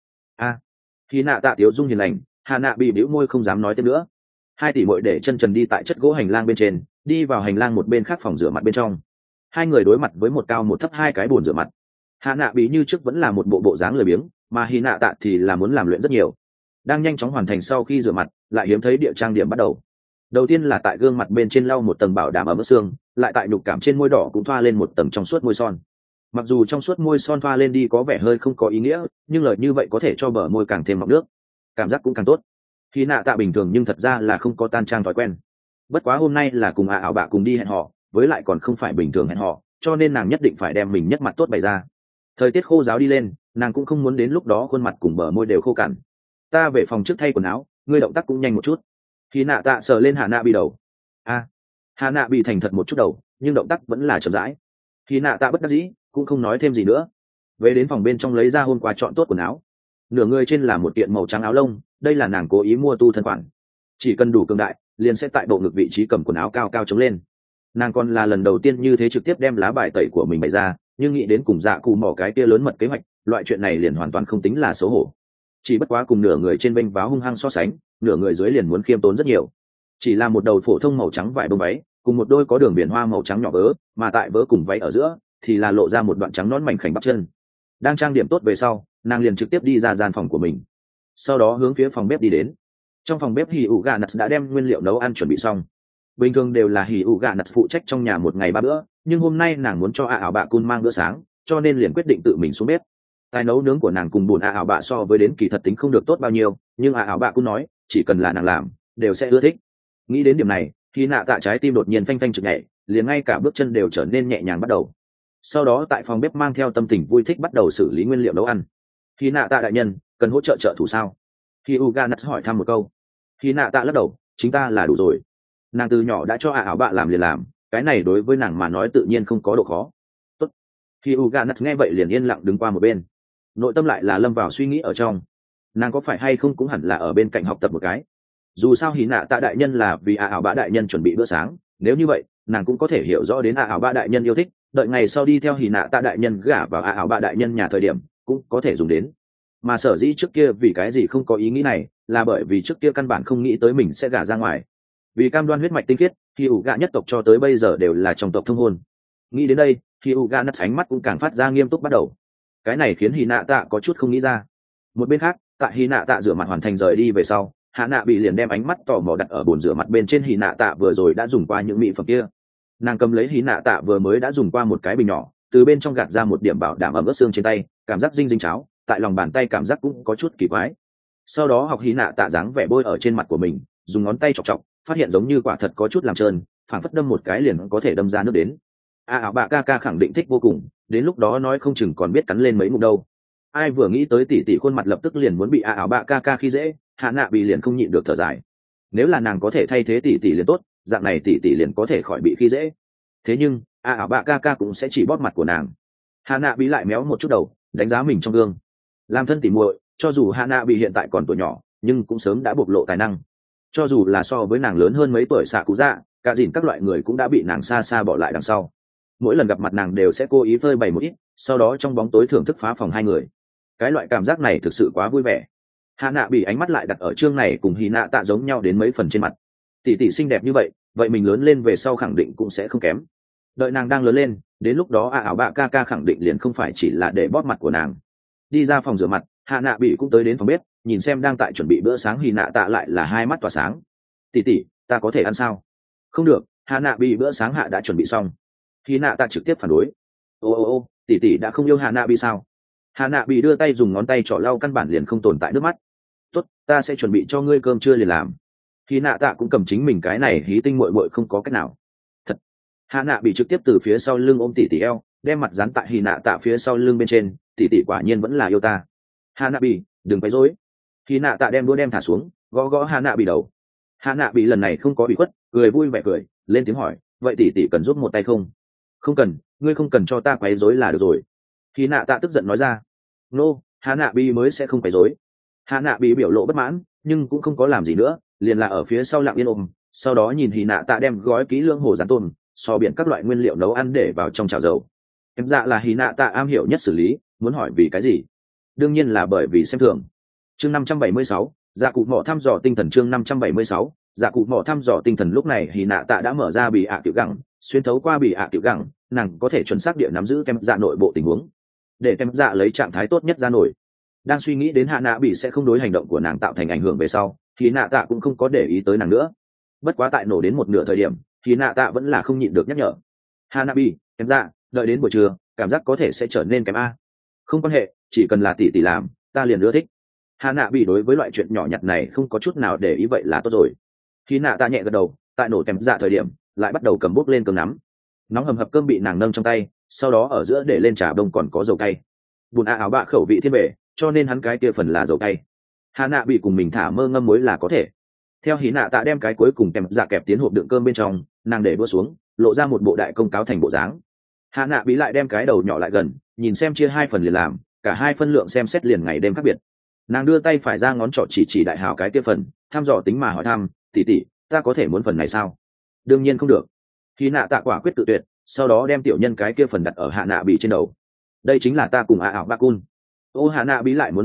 Khi nạ tạ tiếu dung hiền lành, hà nạ bị bĩu môi không dám nói tiếp nữa. Hai tỷ muội để chân trần đi tại chất gỗ hành lang bên trên, đi vào hành lang một bên khác phòng rửa mặt bên trong. Hai người đối mặt với một cao một thấp hai cái bồn rửa mặt. Hạ nạ bị như trước vẫn là một bộ dáng lười biếng, mà hy nạ tạ thì là muốn làm luyện rất nhiều. Đang nhanh chóng hoàn thành sau khi rửa mặt, lại hiếm thấy địa trang điểm bắt đầu. Đầu tiên là tại gương mặt bên trên lau một tầng bảo đảm ẩm ướt xương, lại tại nhục cảm trên môi đỏ cũng thoa lên một tầng trong suốt môi son. Mặc dù trong suốt môi son thoa lên đi có vẻ hơi không có ý nghĩa, nhưng lời như vậy có thể cho bờ môi càng thêm mọng nước, cảm giác cũng càng tốt. Hy nạ tạ bình thường nhưng thật ra là không có tan trang thói quen. Bất quá hôm nay là cùng ảo bạ cùng đi hẹn hò, với lại còn không phải bình thường hẹn hò, cho nên nàng nhất định phải đem mình nhất mặt tốt bày ra. Thời tiết khô ráo đi lên, nàng cũng không muốn đến lúc đó khuôn mặt cùng bờ môi đều khô cằn. Ta về phòng trước thay quần áo, ngươi động tác cũng nhanh một chút. Khi nạ tạ sờ lên hạ nạ bị đầu. Hạ nạ bị thành thật một chút đầu, nhưng động tác vẫn là chậm rãi. Khi nạ tạ bất đắc dĩ, cũng không nói thêm gì nữa. Về đến phòng bên trong lấy ra hôm qua chọn tốt quần áo. Nửa người trên là một kiện màu trắng áo lông, đây là nàng cố ý mua tu thân khoản. Chỉ cần đủ cường đại, liền sẽ tại bộ ngực vị trí cầm quần áo cao cao chống lên. Nàng còn là lần đầu tiên như thế trực tiếp đem lá bài tẩy của mình bày ra, nhưng nghĩ đến cùng dạ cụ mỏ cái kia lớn mật kế hoạch, loại chuyện này liền hoàn toàn không tính là xấu hổ. chỉ bất quá cùng nửa người trên bênh váo hung hăng so sánh, nửa người dưới liền muốn khiêm tốn rất nhiều. Chỉ là một đầu phổ thông màu trắng vải bông váy cùng một đôi có đường biển hoa màu trắng nhỏ vớ, mà tại vớ cùng váy ở giữa thì là lộ ra một đoạn trắng nón mảnh khảnh bắp chân. Đang trang điểm tốt về sau, nàng liền trực tiếp đi ra gian phòng của mình, sau đó hướng phía phòng bếp đi đến. Trong phòng bếp hỉ ủ gà nặt đã đem nguyên liệu nấu ăn chuẩn bị xong. Bình thường đều là hỉ ủ gà nặt phụ trách trong nhà một ngày 3 bữa, nhưng hôm nay nàng muốn cho ảo bạ cun mang bữa sáng, cho nên liền quyết định tự mình xuống bếp. Tài nấu nướng của nàng cùng bùn ảo bạ so với đến kỳ thật tính không được tốt bao nhiêu, nhưng ảo bạ cun nói chỉ cần là nàng làm đều sẽ ưa thích. Nghĩ đến điểm này, khi nạ tạ trái tim đột nhiên phanh phanh chực nhảy, liền ngay cả bước chân đều trở nên nhẹ nhàng bắt đầu. Sau đó tại phòng bếp mang theo tâm tình vui thích bắt đầu xử lý nguyên liệu nấu ăn. Khi nạ tạ đại nhân cần hỗ trợ trợ thủ sao? Khi Uga Nuts hỏi thăm một câu. Khi nạ tạ lắc đầu, chính ta là đủ rồi. Nàng từ nhỏ đã cho ảo bạ làm liền làm, cái này đối với nàng mà nói tự nhiên không có độ khó. Tốt. Khi Uga Nuts nghe vậy liền yên lặng đứng qua một bên, nội tâm lại là lâm vào suy nghĩ ở trong. Nàng có phải hay không cũng hẳn là ở bên cạnh học tập một cái. Dù sao hí nạ tạ đại nhân là vì ảo bạ đại nhân chuẩn bị bữa sáng, nếu như vậy nàng cũng có thể hiểu rõ đến ảo bạ đại nhân yêu thích, đợi ngày sau đi theo hí nạ tạ đại nhân gả vào ảo bạ đại nhân nhà thời điểm cũng có thể dùng đến. Mà sở dĩ trước kia vì cái gì không có ý nghĩ này là bởi vì trước kia căn bản không nghĩ tới mình sẽ gả ra ngoài. Vì cam đoan huyết mạch tinh khiết, thì ủ gạ nhất tộc cho tới bây giờ đều là trong tộc thông hôn. Nghĩ đến đây, thì ủ gạ nắt ánh mắt cũng càng phát ra nghiêm túc bắt đầu. Cái này khiến hí nạ tạ có chút không nghĩ ra. Một bên khác, tại hí nạ tạ rửa mặt hoàn thành rời đi về sau, hạ nạ bị liền đem ánh mắt tò mò đặt ở bồn rửa mặt bên trên hí nạ tạ vừa rồi đã dùng qua những mỹ phẩm kia. Nàng cầm lấy hí nạ tạ vừa mới đã dùng qua một cái bình nhỏ, từ bên trong gạt ra một điểm bảo đảm ẩm ướt xương trên tay, cảm giác dinh cháo, tại lòng bàn tay cảm giác cũng có chút kỳ quái. Sau đó học hí nạ tạ dáng vẻ bôi ở trên mặt của mình, dùng ngón tay chọc chọc, phát hiện giống như quả thật có chút làm trơn, phảng phất đâm một cái liền có thể đâm ra nước đến. Ảo bạ ca ca khẳng định thích vô cùng, đến lúc đó nói không chừng còn biết cắn lên mấy ngụm đâu. Ai vừa nghĩ tới tỷ tỷ khuôn mặt lập tức liền muốn bị ảo bạ ca ca khi dễ, hạ nạ bị liền không nhịn được thở dài. Nếu là nàng có thể thay thế tỷ tỷ liền tốt, dạng này tỷ tỷ liền có thể khỏi bị khi dễ. Thế nhưng ảo bạ ca ca cũng sẽ chỉ bóp mặt của nàng. Hạ nạ bị lại méo một chút đầu, đánh giá mình trong gương. Làm thân tỉ muội, cho dù hạ nạ bị hiện tại còn tuổi nhỏ, nhưng cũng sớm đã bộc lộ tài năng. Cho dù là so với nàng lớn hơn mấy tuổi xạ cụ dạ, cả dìn các loại người cũng đã bị nàng xa xa bỏ lại đằng sau. Mỗi lần gặp mặt nàng đều sẽ cố ý phơi bày một ít, sau đó trong bóng tối thưởng thức phá phòng hai người. Cái loại cảm giác này thực sự quá vui vẻ. Hạ nạ bị ánh mắt lại đặt ở chương này cùng hí nạ tạ giống nhau đến mấy phần trên mặt. Tỷ tỷ xinh đẹp như vậy, vậy mình lớn lên về sau khẳng định cũng sẽ không kém. Đợi nàng đang lớn lên, đến lúc đó ảo bạ ca ca khẳng định liền không phải chỉ là để bóp mặt của nàng. Đi ra phòng rửa mặt, hạ nạ bị cũng tới đến phòng bếp, nhìn xem đang tại chuẩn bị bữa sáng hí nạ tạ lại là hai mắt tỏa sáng. Tỷ tỷ, ta có thể ăn sao? Không được, hạ nạ bị bữa sáng hạ đã chuẩn bị xong. Hí nạ tạ trực tiếp phản đối. Ô, tỷ tỷ đã không yêu hạ nạ bị sao? Hạ nạ bị đưa tay dùng ngón tay trỏ lau căn bản liền không tồn tại nước mắt. Tốt, ta sẽ chuẩn bị cho ngươi cơm trưa liền làm. Hí nạ tạ cũng cầm chính mình cái này hí tinh muội muội không có cách nào. Thật. Hạ nạ bị trực tiếp từ phía sau lưng ôm tỷ tỷ eo, đem mặt dán tại hí nạ tạ phía sau lưng bên trên, tỷ tỷ quả nhiên vẫn là yêu ta. Hạ nạ bị, đừng quấy rối. Hí nạ tạ đem đũa đem thả xuống, gõ gõ hạ nạ bị đầu. Hạ nạ bị lần này không có bị khuất, cười vui vẻ cười, lên tiếng hỏi, vậy tỷ tỷ cần giúp một tay không? Không cần, ngươi không cần cho ta quấy rối là được rồi. Hí nạ tạ tức giận nói ra. Nô, hạ nạ bị mới sẽ không quấy rối. Hạ nạ bị biểu lộ bất mãn, nhưng cũng không có làm gì nữa, liền là ở phía sau lặng yên ôm, sau đó nhìn hí nạ tạ đem gói kỹ lưỡng hồ rán tôm, so biển các loại nguyên liệu nấu ăn để vào trong chảo dầu. Em dạ là hí nạ tạ am hiểu nhất xử lý, muốn hỏi vì cái gì? Đương nhiên là bởi vì xem thường. Chương 576, dạ cụ mỏ thăm dò tinh thần. Chương 576, dạ cụ mỏ thăm dò tinh thần. Lúc này hí nạ tạ đã mở ra bị tiểu gẳng, xuyên thấu qua bị tiểu gẳng, nàng có thể chuẩn xác địa nắm giữ kem dạ nội bộ tình huống, để kem dạ lấy trạng thái tốt nhất ra nổi. Đang suy nghĩ đến hạ nạ bị sẽ không đối hành động của nàng tạo thành ảnh hưởng về sau, thì nạ tạ cũng không có để ý tới nàng nữa. Bất quá tại nổ đến một nửa thời điểm, thì nạ tạ vẫn là không nhịn được nhắc nhở. Hạ nạ bị, kem dạ, đợi đến buổi trưa cảm giác có thể sẽ trở nên kém a. Không quan hệ, chỉ cần là tỷ tỷ làm ta liền ưa thích. Hạ nạ bị đối với loại chuyện nhỏ nhặt này không có chút nào để ý, vậy là tốt rồi. Khi nạ tạ nhẹ gật đầu, tại nổ kém dạ thời điểm lại bắt đầu cầm bút lên cơm nắm. Nóng hầm hập cơm bị nàng nâng trong tay, sau đó ở giữa để lên trà bông còn có dầu cay. Bùn áo bạ khẩu vị thiên bể, cho nên hắn cái kia phần là dầu cay. Hạ nạ bị cùng mình thả mơ ngâm muối là có thể. Theo hí nạ tạ đem cái cuối cùng kèm dạ kẹp tiến hộp đựng cơm bên trong, nàng để đua xuống, lộ ra một bộ đại công cáo thành bộ dáng. Hạ nạ bị lại đem cái đầu nhỏ lại gần, nhìn xem chia hai phần liền làm, cả hai phân lượng xem xét liền ngày đêm khác biệt. Nàng đưa tay phải ra ngón trỏ chỉ đại hào cái kia phần, thăm dò tính mà hỏi thăm, tỷ tỷ, ta có thể muốn phần này sao? Đương nhiên không được. Hí nạ tạ quả quyết tự tuyệt, sau đó đem tiểu nhân cái kia phần đặt ở hạ nạ bị trên đầu. Đây chính là ta cùng ảo bạ cun. Ô hạ nạ bị lại muốn giả khóc,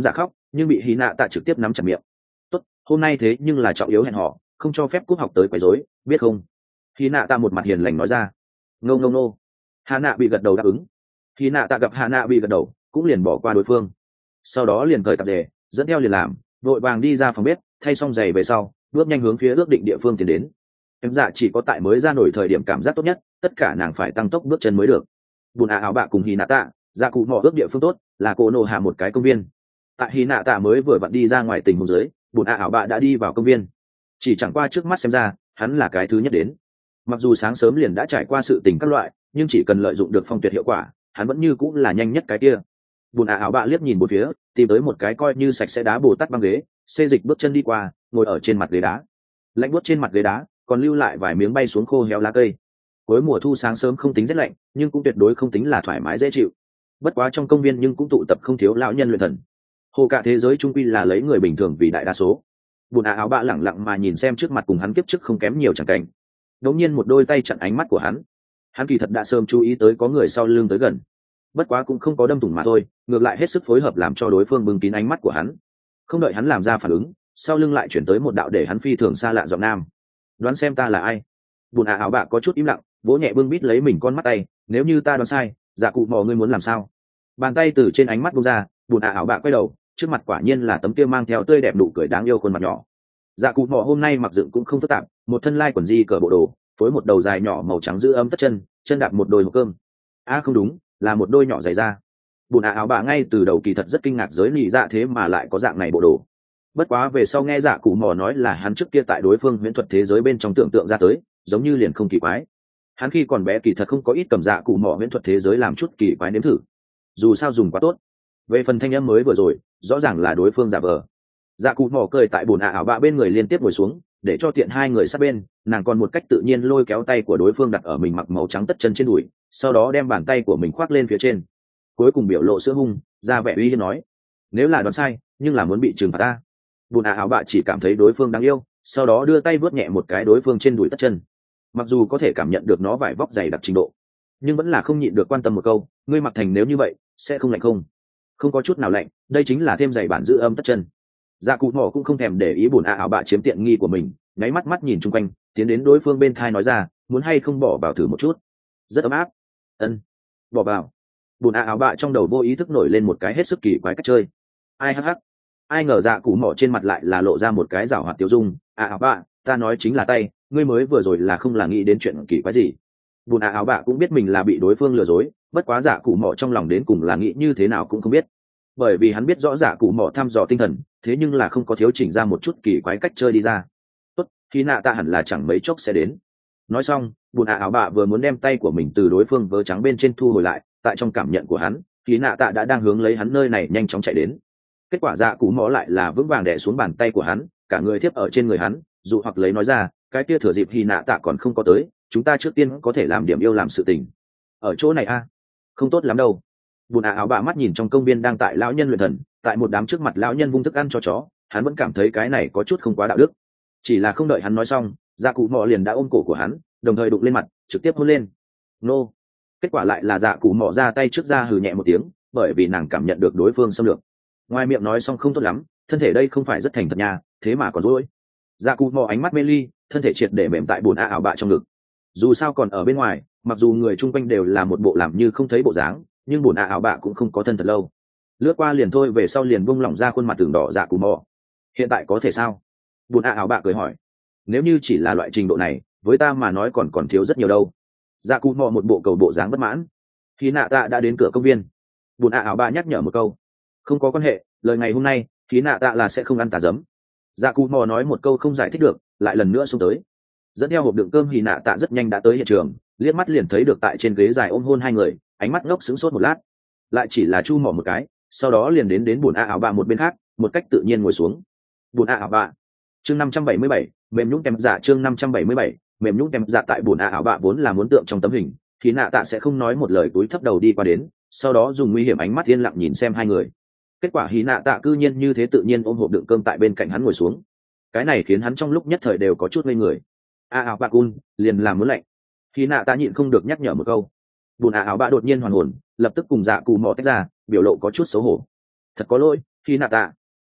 nhưng bị hy nạ tạ trực tiếp nắm chặt miệng. Tốt, hôm nay thế nhưng là trọng yếu hẹn họ, không cho phép cúp học tới quấy rối, biết không? Hy nạ tạ một mặt hiền lành nói ra. Ngô ngô ngô. Hà nạ bị gật đầu đáp ứng. Hy nạ tạ gặp Hà nạ bị gật đầu cũng liền bỏ qua đối phương, sau đó liền cởi tạp dề dẫn theo liền làm, vội vàng đi ra phòng bếp thay xong giày về sau bước nhanh hướng phía ước định địa phương tiến đến. Em dạ chỉ có tại mới ra nổi thời điểm cảm giác tốt nhất, tất cả nàng phải tăng tốc bước chân mới được. Bùn áo bạ cùng Hy nạ tạ dạ cụ mò ước địa phương tốt là cô nô hạ một cái công viên. Tại Hy nạ tạ mới vừa vặn đi ra ngoài tình huống dưới, bùn áo bạ đã đi vào công viên. Chỉ chẳng qua trước mắt xem ra hắn là cái thứ nhất đến. Mặc dù sáng sớm liền đã trải qua sự tình các loại, nhưng chỉ cần lợi dụng được phong tuyệt hiệu quả, hắn vẫn như cũng là nhanh nhất cái kia. Bùn áo bạ liếc nhìn một phía, tìm tới một cái coi như sạch sẽ đá bồ tát băng ghế, xê dịch bước chân đi qua, ngồi ở trên mặt ghế đá. Lạnh buốt trên mặt ghế đá còn lưu lại vài miếng bay xuống khô héo lá cây. Cuối mùa thu sáng sớm không tính rất lạnh, nhưng cũng tuyệt đối không tính là thoải mái dễ chịu. Bất quá trong công viên nhưng cũng tụ tập không thiếu lão nhân luyện thần. Hồ cả thế giới trung quy là lấy người bình thường vì đại đa số. Bùn áo bạ lẳng lặng mà nhìn xem trước mặt cùng hắn kiếp trước không kém nhiều chẳng cảnh. Đống nhiên một đôi tay chặn ánh mắt của hắn. Hắn kỳ thật đã sớm chú ý tới có người sau lưng tới gần, bất quá cũng không có đâm thủng mà thôi, ngược lại hết sức phối hợp làm cho đối phương bưng kín ánh mắt của hắn. Không đợi hắn làm ra phản ứng, sau lưng lại chuyển tới một đạo để hắn phi thường xa lạ giọng nam. Đoán xem ta là ai? Bùn áo bạ có chút im lặng, vỗ nhẹ bưng bít lấy mình con mắt tay. Nếu như ta đoán sai, dạ cụ mò ngươi muốn làm sao? Bàn tay từ trên ánh mắt buông ra, bùn áo bạ quay đầu, trước mặt quả nhiên là tấm kia mang theo tươi đẹp nụ cười đáng yêu khuôn mặt nhỏ. Dạ cụ mò hôm nay mặc dựng cũng không phức tạp, một thân lai quần jean cờ bộ đồ, phối một đầu dài nhỏ màu trắng giữ ấm tất chân, chân đạp một đôi hộp cơm. Không đúng, là một đôi nhỏ giày da. Bùn áo bạ ngay từ đầu kỳ thật rất kinh ngạc giới lì dạ thế mà lại có dạng này bộ đồ. Bất quá về sau nghe dạ cụ mò nói là hắn trước kia tại đối phương huyễn thuật thế giới bên trong tưởng tượng ra tới, giống như liền không kỳ quái. Hắn khi còn bé kỳ thật không có ít cầm dạ cụ mò huyễn thuật thế giới làm chút kỳ quái nếm thử, dù sao dùng quá tốt. Về phần thanh âm mới vừa rồi, rõ ràng là đối phương giả vờ. Dạ cụ mò cười tại bùn áo bạ bên người liên tiếp ngồi xuống, để cho tiện hai người sát bên, nàng còn một cách tự nhiên lôi kéo tay của đối phương đặt ở mình mặc màu trắng tất chân trên đùi, sau đó đem bàn tay của mình khoác lên phía trên, cuối cùng biểu lộ sữa hung ra vẻ uy hiếp nói: nếu là đoán sai nhưng là muốn bị trừng phạt ta. Bùn áo bạ chỉ cảm thấy đối phương đáng yêu, sau đó đưa tay vớt nhẹ một cái đối phương trên đùi tất chân. Mặc dù có thể cảm nhận được nó vải vóc dày đặc trình độ, nhưng vẫn là không nhịn được quan tâm một câu: ngươi mặc thành nếu như vậy sẽ không lạnh không? Không có chút nào lạnh, đây chính là thêm giày bản giữ ấm tất chân. Dạ cụ mỏ cũng không thèm để ý bùn áo bạ chiếm tiện nghi của mình, nháy mắt mắt nhìn chung quanh, tiến đến đối phương bên thai nói ra: muốn hay không bỏ vào thử một chút? Rất ấm áp. Ân, bỏ vào. Bùn áo bạ trong đầu vô ý thức nổi lên một cái hết sức kỳ quái cách chơi. Ai hắc hắc. Ai ngờ dạ cụ mỏ trên mặt lại là lộ ra một cái giảo hoạt tiêu dung. Áo bạ, ta nói chính là tay, ngươi mới vừa rồi là không là nghĩ đến chuyện kỳ quái gì? Bùn áo bạ cũng biết mình là bị đối phương lừa dối, bất quá dạ cụ mỏ trong lòng đến cùng là nghĩ như thế nào cũng không biết, bởi vì hắn biết rõ dạ cụ mỏ thăm dò tinh thần, thế nhưng là không có thiếu chỉnh ra một chút kỳ quái cách chơi đi ra. Tốt, khi nạ ta hẳn là chẳng mấy chốc sẽ đến. Nói xong, bùn áo bạ vừa muốn đem tay của mình từ đối phương vớ trắng bên trên thu hồi lại, tại trong cảm nhận của hắn, khi nạ tạ đã đang hướng lấy hắn nơi này nhanh chóng chạy đến. Kết quả dạ cụ mỏ lại là vững vàng đè xuống bàn tay của hắn, cả người thiếp ở trên người hắn, dụ hoặc lấy nói ra: cái kia thừa dịp khi nạ tạ còn không có tới, chúng ta trước tiên có thể làm điểm yêu làm sự tình. Ở chỗ này không tốt lắm đâu. Bùn áo bạ mắt nhìn trong công viên đang tại lão nhân luyện thần, tại một đám trước mặt lão nhân vung thức ăn cho chó, hắn vẫn cảm thấy cái này có chút không quá đạo đức. Chỉ là không đợi hắn nói xong, dạ cụ mỏ liền đã ôm cổ của hắn, đồng thời đụng lên mặt, trực tiếp hôn lên. Nô. Kết quả lại là dạ cụ mỏ ra tay trước ra hừ nhẹ một tiếng, bởi vì nàng cảm nhận được đối phương xâm lược. Ngoài miệng nói xong không tốt lắm, thân thể đây không phải rất thành thật nha, thế mà còn dối. Dạ cụ mỏ ánh mắt mê ly, thân thể triệt để mềm tại bùn áo bạ trong ngực. Dù sao còn ở bên ngoài, mặc dù người chung quanh đều là một bộ làm như không thấy bộ dáng, nhưng bùn áo bạ cũng không có thân thật lâu. Lướt qua liền thôi, về sau liền buông lỏng ra khuôn mặt tường đỏ dạ cụ mỏ. Hiện tại có thể sao? Bùn áo bạ cười hỏi. Nếu như chỉ là loại trình độ này, với ta mà nói còn thiếu rất nhiều đâu. Dạ cụ mò một bộ cầu bộ dáng bất mãn. Khi nạ tạ đã đến cửa công viên, bùn áo bạ nhắc nhở một câu: không có quan hệ, lời ngày hôm nay khi nạ tạ là sẽ không ăn tà giấm. Dạ cụ mò nói một câu không giải thích được, lại lần nữa xuống tới, dẫn theo hộp đựng cơm. Hì nạ tạ rất nhanh đã tới hiện trường, liếc mắt liền thấy được tại trên ghế dài ôm hôn hai người, ánh mắt ngốc sững sốt một lát, lại chỉ là chu mỏ một cái, sau đó liền đến bùn áo bạ một bên khác, một cách tự nhiên ngồi xuống. Bùn áo bạ chương 577, mềm nhũng kèm dạ chương 577, mềm nhũng kèm dạ. Tại bùn áo bạ vốn là muốn tượng trong tấm hình, thì nạ tạ sẽ không nói một lời, túi thấp đầu đi qua đến, sau đó dùng nguy hiểm ánh mắt yên lặng nhìn xem hai người. Kết quả hí nạ tạ cư nhiên như thế tự nhiên ôm hộp đựng cơm tại bên cạnh hắn ngồi xuống, cái này khiến hắn trong lúc nhất thời đều có chút ngây người. Áo bạ cun liền làm muốn lạnh. Hí nạ tạ nhịn không được nhắc nhở một câu. Bùn áo bạ đột nhiên hoàn hồn, lập tức cùng dạ cụ mò tách ra, biểu lộ có chút xấu hổ. Thật có lỗi, hí nạ tạ.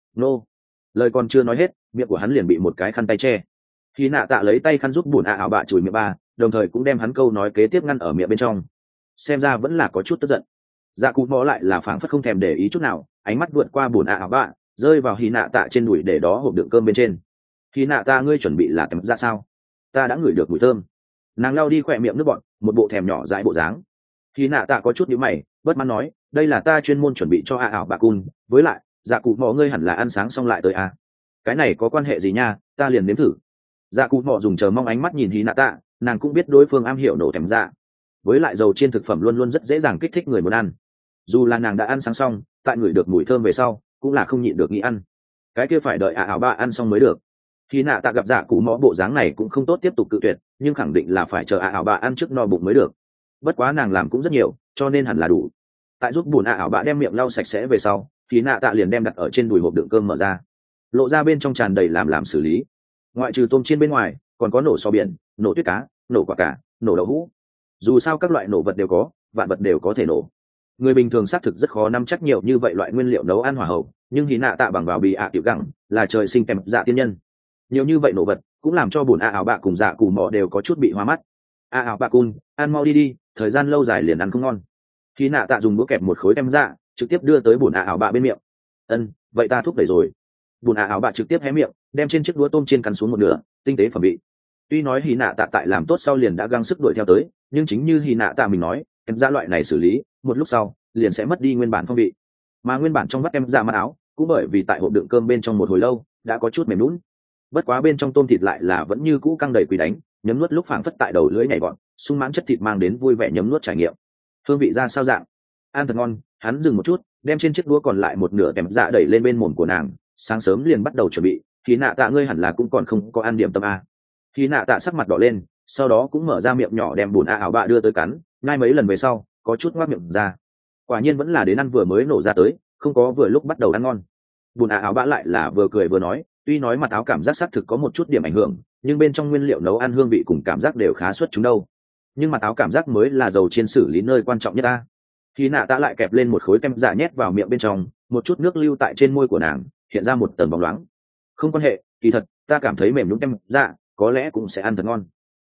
nô. Lời còn chưa nói hết, miệng của hắn liền bị một cái khăn tay che. Hy nạ tạ lấy tay khăn giúp bùn ảo bạ chùi miệng ba, đồng thời cũng đem hắn câu nói kế tiếp ngăn ở miệng bên trong. Xem ra vẫn là có chút tức giận. Dạ cụ mò lại là phảng phất không thèm để ý chút nào, ánh mắt vượt qua bùn ảo bạ, rơi vào Hy nạ tạ trên đùi để đó hộp đựng cơm bên trên. Hy nạ tạ, ngươi chuẩn bị là tầm ra sao? Ta đã ngửi được mùi thơm. Nàng lau đi khỏe miệng nước bọt, một bộ thèm nhỏ dãi bộ dáng. Hy nạ tạ có chút nhíu mày, bất mãn nói, đây là ta chuyên môn chuẩn bị cho ảo bạ cun, với lại dạ cụ mò ngươi hẳn là ăn sáng xong lại tới à. Cái này có quan hệ gì nha, ta liền nếm thử. Dạ cụ mò dùng chờ mong ánh mắt nhìn Hy nạ tạ, nàng cũng biết đối phương am hiểu nổ thèm dạ. Với lại dầu chiên thực phẩm luôn luôn rất dễ dàng kích thích người muốn ăn. Dù là nàng đã ăn sáng xong, tại ngửi được mùi thơm về sau, cũng là không nhịn được nghĩ ăn. Cái kia phải đợi ảo bạ ăn xong mới được. Hy nạ tạ gặp dạ cụ mò bộ dáng này cũng không tốt tiếp tục cự tuyệt, nhưng khẳng định là phải chờ ảo bạ ăn trước no bụng mới được. Bất quá nàng làm cũng rất nhiều, cho nên hẳn là đủ. Tại giúp bùn ảo bạ đem miệng lau sạch sẽ về sau, Hy nạ tạ liền đem đặt ở trên đùi hộp đựng cơm mở ra, lộ ra bên trong tràn đầy làm xử lý. Ngoại trừ tôm chiên bên ngoài, còn có nổ sò biển, nổ tuyết cá, nổ quả cả, nổ đậu hũ. Dù sao các loại nổ vật đều có, vạn vật đều có thể nổ. Người bình thường xác thực rất khó nắm chắc nhiều như vậy loại nguyên liệu nấu ăn hòa hậu, nhưng Hy nạ tạ bằng vào bị tiểu gẳng là trời sinh kèm dạ tiên nhân. Nhiều như vậy nổ vật cũng làm cho bùn ảo bạ cùng dạ cù mò đều có chút bị hoa mắt. Ảo bạ cun, ăn mau đi, thời gian lâu dài liền ăn không ngon. Hy nạ tạ dùng đũa kẹp một khối kem dạ, trực tiếp đưa tới bùn ảo bạ bên miệng. Vậy ta thúc đẩy rồi. Bùn ảo bạ trực tiếp hé miệng, đem trên chiếc đũa tôm chiên cắn xuống một nửa, tinh tế phẩm vị. Tuy nói Hy nạ tạ tại làm tốt sau liền đã gắng sức đuổi theo tới, nhưng chính như Hy nạ tạ mình nói, kem dạ loại này xử lý một lúc sau liền sẽ mất đi nguyên bản phong vị, mà nguyên bản trong vắt kem dạ mặt áo cũng bởi vì tại hộp đựng cơm bên trong một hồi lâu đã có chút mềm lún. Bất quá bên trong tôm thịt lại là vẫn như cũ căng đầy quỳ đánh, nhấm nuốt lúc phảng phất tại đầu lưỡi nhảy vọt, sung mãn chất thịt mang đến vui vẻ nhấm nuốt trải nghiệm. Hương vị ra sao dạng? Ăn thật ngon. Hắn dừng một chút, đem trên chiếc đũa còn lại một nửa kèm dạ đẩy lên bên mồm của nàng, sáng sớm liền bắt đầu chuẩn bị. Thì nạ tạ, ngươi hẳn là cũng còn không có ăn điểm tâm a. Thì nạ tạ sắc mặt đỏ lên, sau đó cũng mở ra miệng nhỏ đem bùn ảo bạ đưa tới cắn, ngay mấy lần về sau có chút ngoác miệng ra. Quả nhiên vẫn là đến ăn vừa mới nổ ra tới, không có vừa lúc bắt đầu ăn ngon. Bùn ảo bạ lại là vừa cười vừa nói, tuy nói mặt áo cảm giác xác thực có một chút điểm ảnh hưởng, nhưng bên trong nguyên liệu nấu ăn hương vị cùng cảm giác đều khá xuất chúng đâu. Nhưng mặt áo cảm giác mới là dầu chiên xử lý nơi quan trọng nhất ta. Khi nạ tạ lại kẹp lên một khối kem dạ nhét vào miệng bên trong, một chút nước lưu tại trên môi của nàng, hiện ra một tầng bóng loáng. Không quan hệ, kỳ thật ta cảm thấy mềm nhũn kem dạ có lẽ cũng sẽ ăn thật ngon.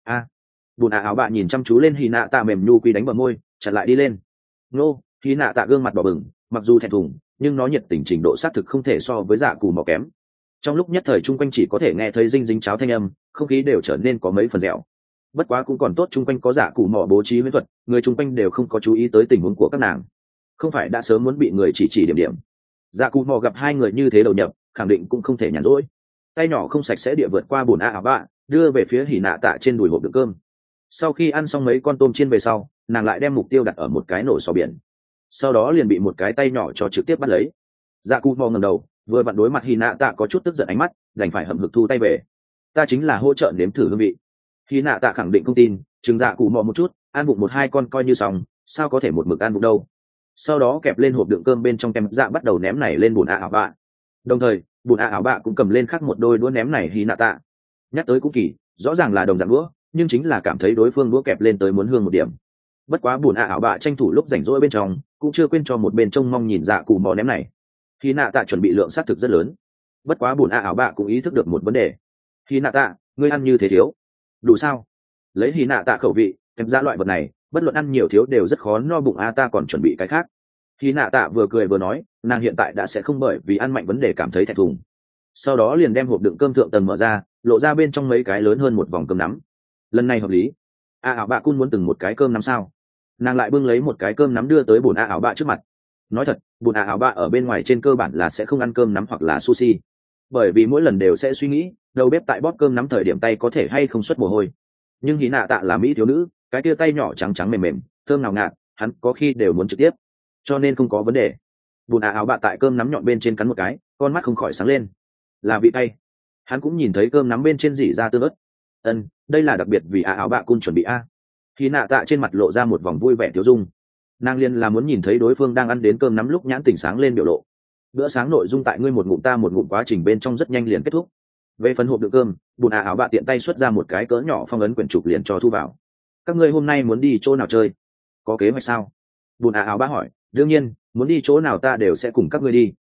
Bùn ảo bạ nhìn chăm chú lên Hy nạ tạ mềm nhu quy đánh vào môi, chặt lại đi lên. Nô. Hy nạ tạ gương mặt đỏ bừng, mặc dù thẹn thùng nhưng nó nhiệt tình trình độ xác thực không thể so với dạ cù mò kém. Trong lúc nhất thời chung quanh chỉ có thể nghe thấy dinh dính cháo thanh âm, không khí đều trở nên có mấy phần dẻo. Bất quá cũng còn tốt chung quanh có dạ cù mò bố trí huyễn thuật, người chung quanh đều không có chú ý tới tình huống của các nàng, không phải đã sớm muốn bị người chỉ điểm. Dạ cù mò gặp hai người như thế đầu nhập, khẳng định cũng không thể nhàn rỗi, tay nhỏ không sạch sẽ địa vượt qua bùn ảo bạ, đưa về phía Hy nạ tạ trên đùi hộp đựng cơm. Sau khi ăn xong mấy con tôm chiên về sau, nàng lại đem mục tiêu đặt ở một cái nổ sò biển, sau đó liền bị một cái tay nhỏ cho trực tiếp bắt lấy. Dạ cụ mò ngẩng đầu, vừa vặn đối mặt Hy nạ tạ có chút tức giận ánh mắt, đành phải hậm hực thu tay về. Ta chính là hỗ trợ nếm thử hương vị. Hy nạ tạ khẳng định không tin, chừng dạ cụ mò một chút, ăn bụng một hai con coi như xong, sao có thể một mực ăn bụng đâu. Sau đó kẹp lên hộp đựng cơm bên trong kem dạ bắt đầu ném này lên bùn ảo bạ. Đồng thời bùn ảo bạ cũng cầm lên khắc một đôi đũa ném này Hy nạ tạ. Nhắc tới cũng kỳ, rõ ràng là đồng dạng đũa, nhưng chính là cảm thấy đối phương đũa kẹp lên tới muốn hương một điểm. Bất quá bùn ảo bạ tranh thủ lúc rảnh rỗi bên trong cũng chưa quên cho một bên trông mong nhìn dạ cụ mò ném này. Hy nạ tạ chuẩn bị lượng xác thực rất lớn, bất quá bùn ảo bạ cũng ý thức được một vấn đề. Hy nạ tạ, ngươi ăn như thế thiếu đủ sao? Lấy Hy nạ tạ khẩu vị, kèm ra loại vật này bất luận ăn nhiều thiếu đều rất khó no bụng a, ta còn chuẩn bị cái khác. Hy nạ tạ vừa cười vừa nói, nàng hiện tại đã sẽ không bởi vì ăn mạnh vấn đề cảm thấy thẹn thùng. Sau đó liền đem hộp đựng cơm thượng tầng mở ra, lộ ra bên trong mấy cái lớn hơn một vòng cơm nắm. Lần này hợp lý. Ảo bạ cun muốn từng một cái cơm nắm sao? Nàng lại bưng lấy một cái cơm nắm đưa tới bồn ảo bạ trước mặt. Nói thật, bồn ảo bạ ở bên ngoài trên cơ bản là sẽ không ăn cơm nắm hoặc là sushi, bởi vì mỗi lần đều sẽ suy nghĩ đầu bếp tại bóp cơm nắm thời điểm tay có thể hay không xuất mồ hôi. Nhưng Hy nạ tạ là mỹ thiếu nữ, cái tia tay nhỏ trắng trắng mềm mềm thơm nào ngạt, hắn có khi đều muốn trực tiếp, cho nên không có vấn đề. Bồn ảo bạ tại cơm nắm nhọn bên trên cắn một cái, con mắt không khỏi sáng lên, là vị tay. Hắn cũng nhìn thấy cơm nắm bên trên rỉ ra tương ớt. Đây là đặc biệt vì ảo bạ cun chuẩn bị a. Hy nạ tạ trên mặt lộ ra một vòng vui vẻ tiêu dung, nàng liên là muốn nhìn thấy đối phương đang ăn đến cơm nắm lúc nhãn tỉnh sáng lên biểu lộ. Bữa sáng nội dung tại ngươi một ngụm ta một ngụm quá trình bên trong rất nhanh liền kết thúc. Về phần hộp đựng cơm, bùn ảo bạ tiện tay xuất ra một cái cỡ nhỏ phong ấn quyển trục liền cho thu vào. Các ngươi hôm nay muốn đi chỗ nào chơi, có kế hoạch sao? Bùn ảo bạ hỏi. Đương nhiên, muốn đi chỗ nào ta đều sẽ cùng các ngươi đi.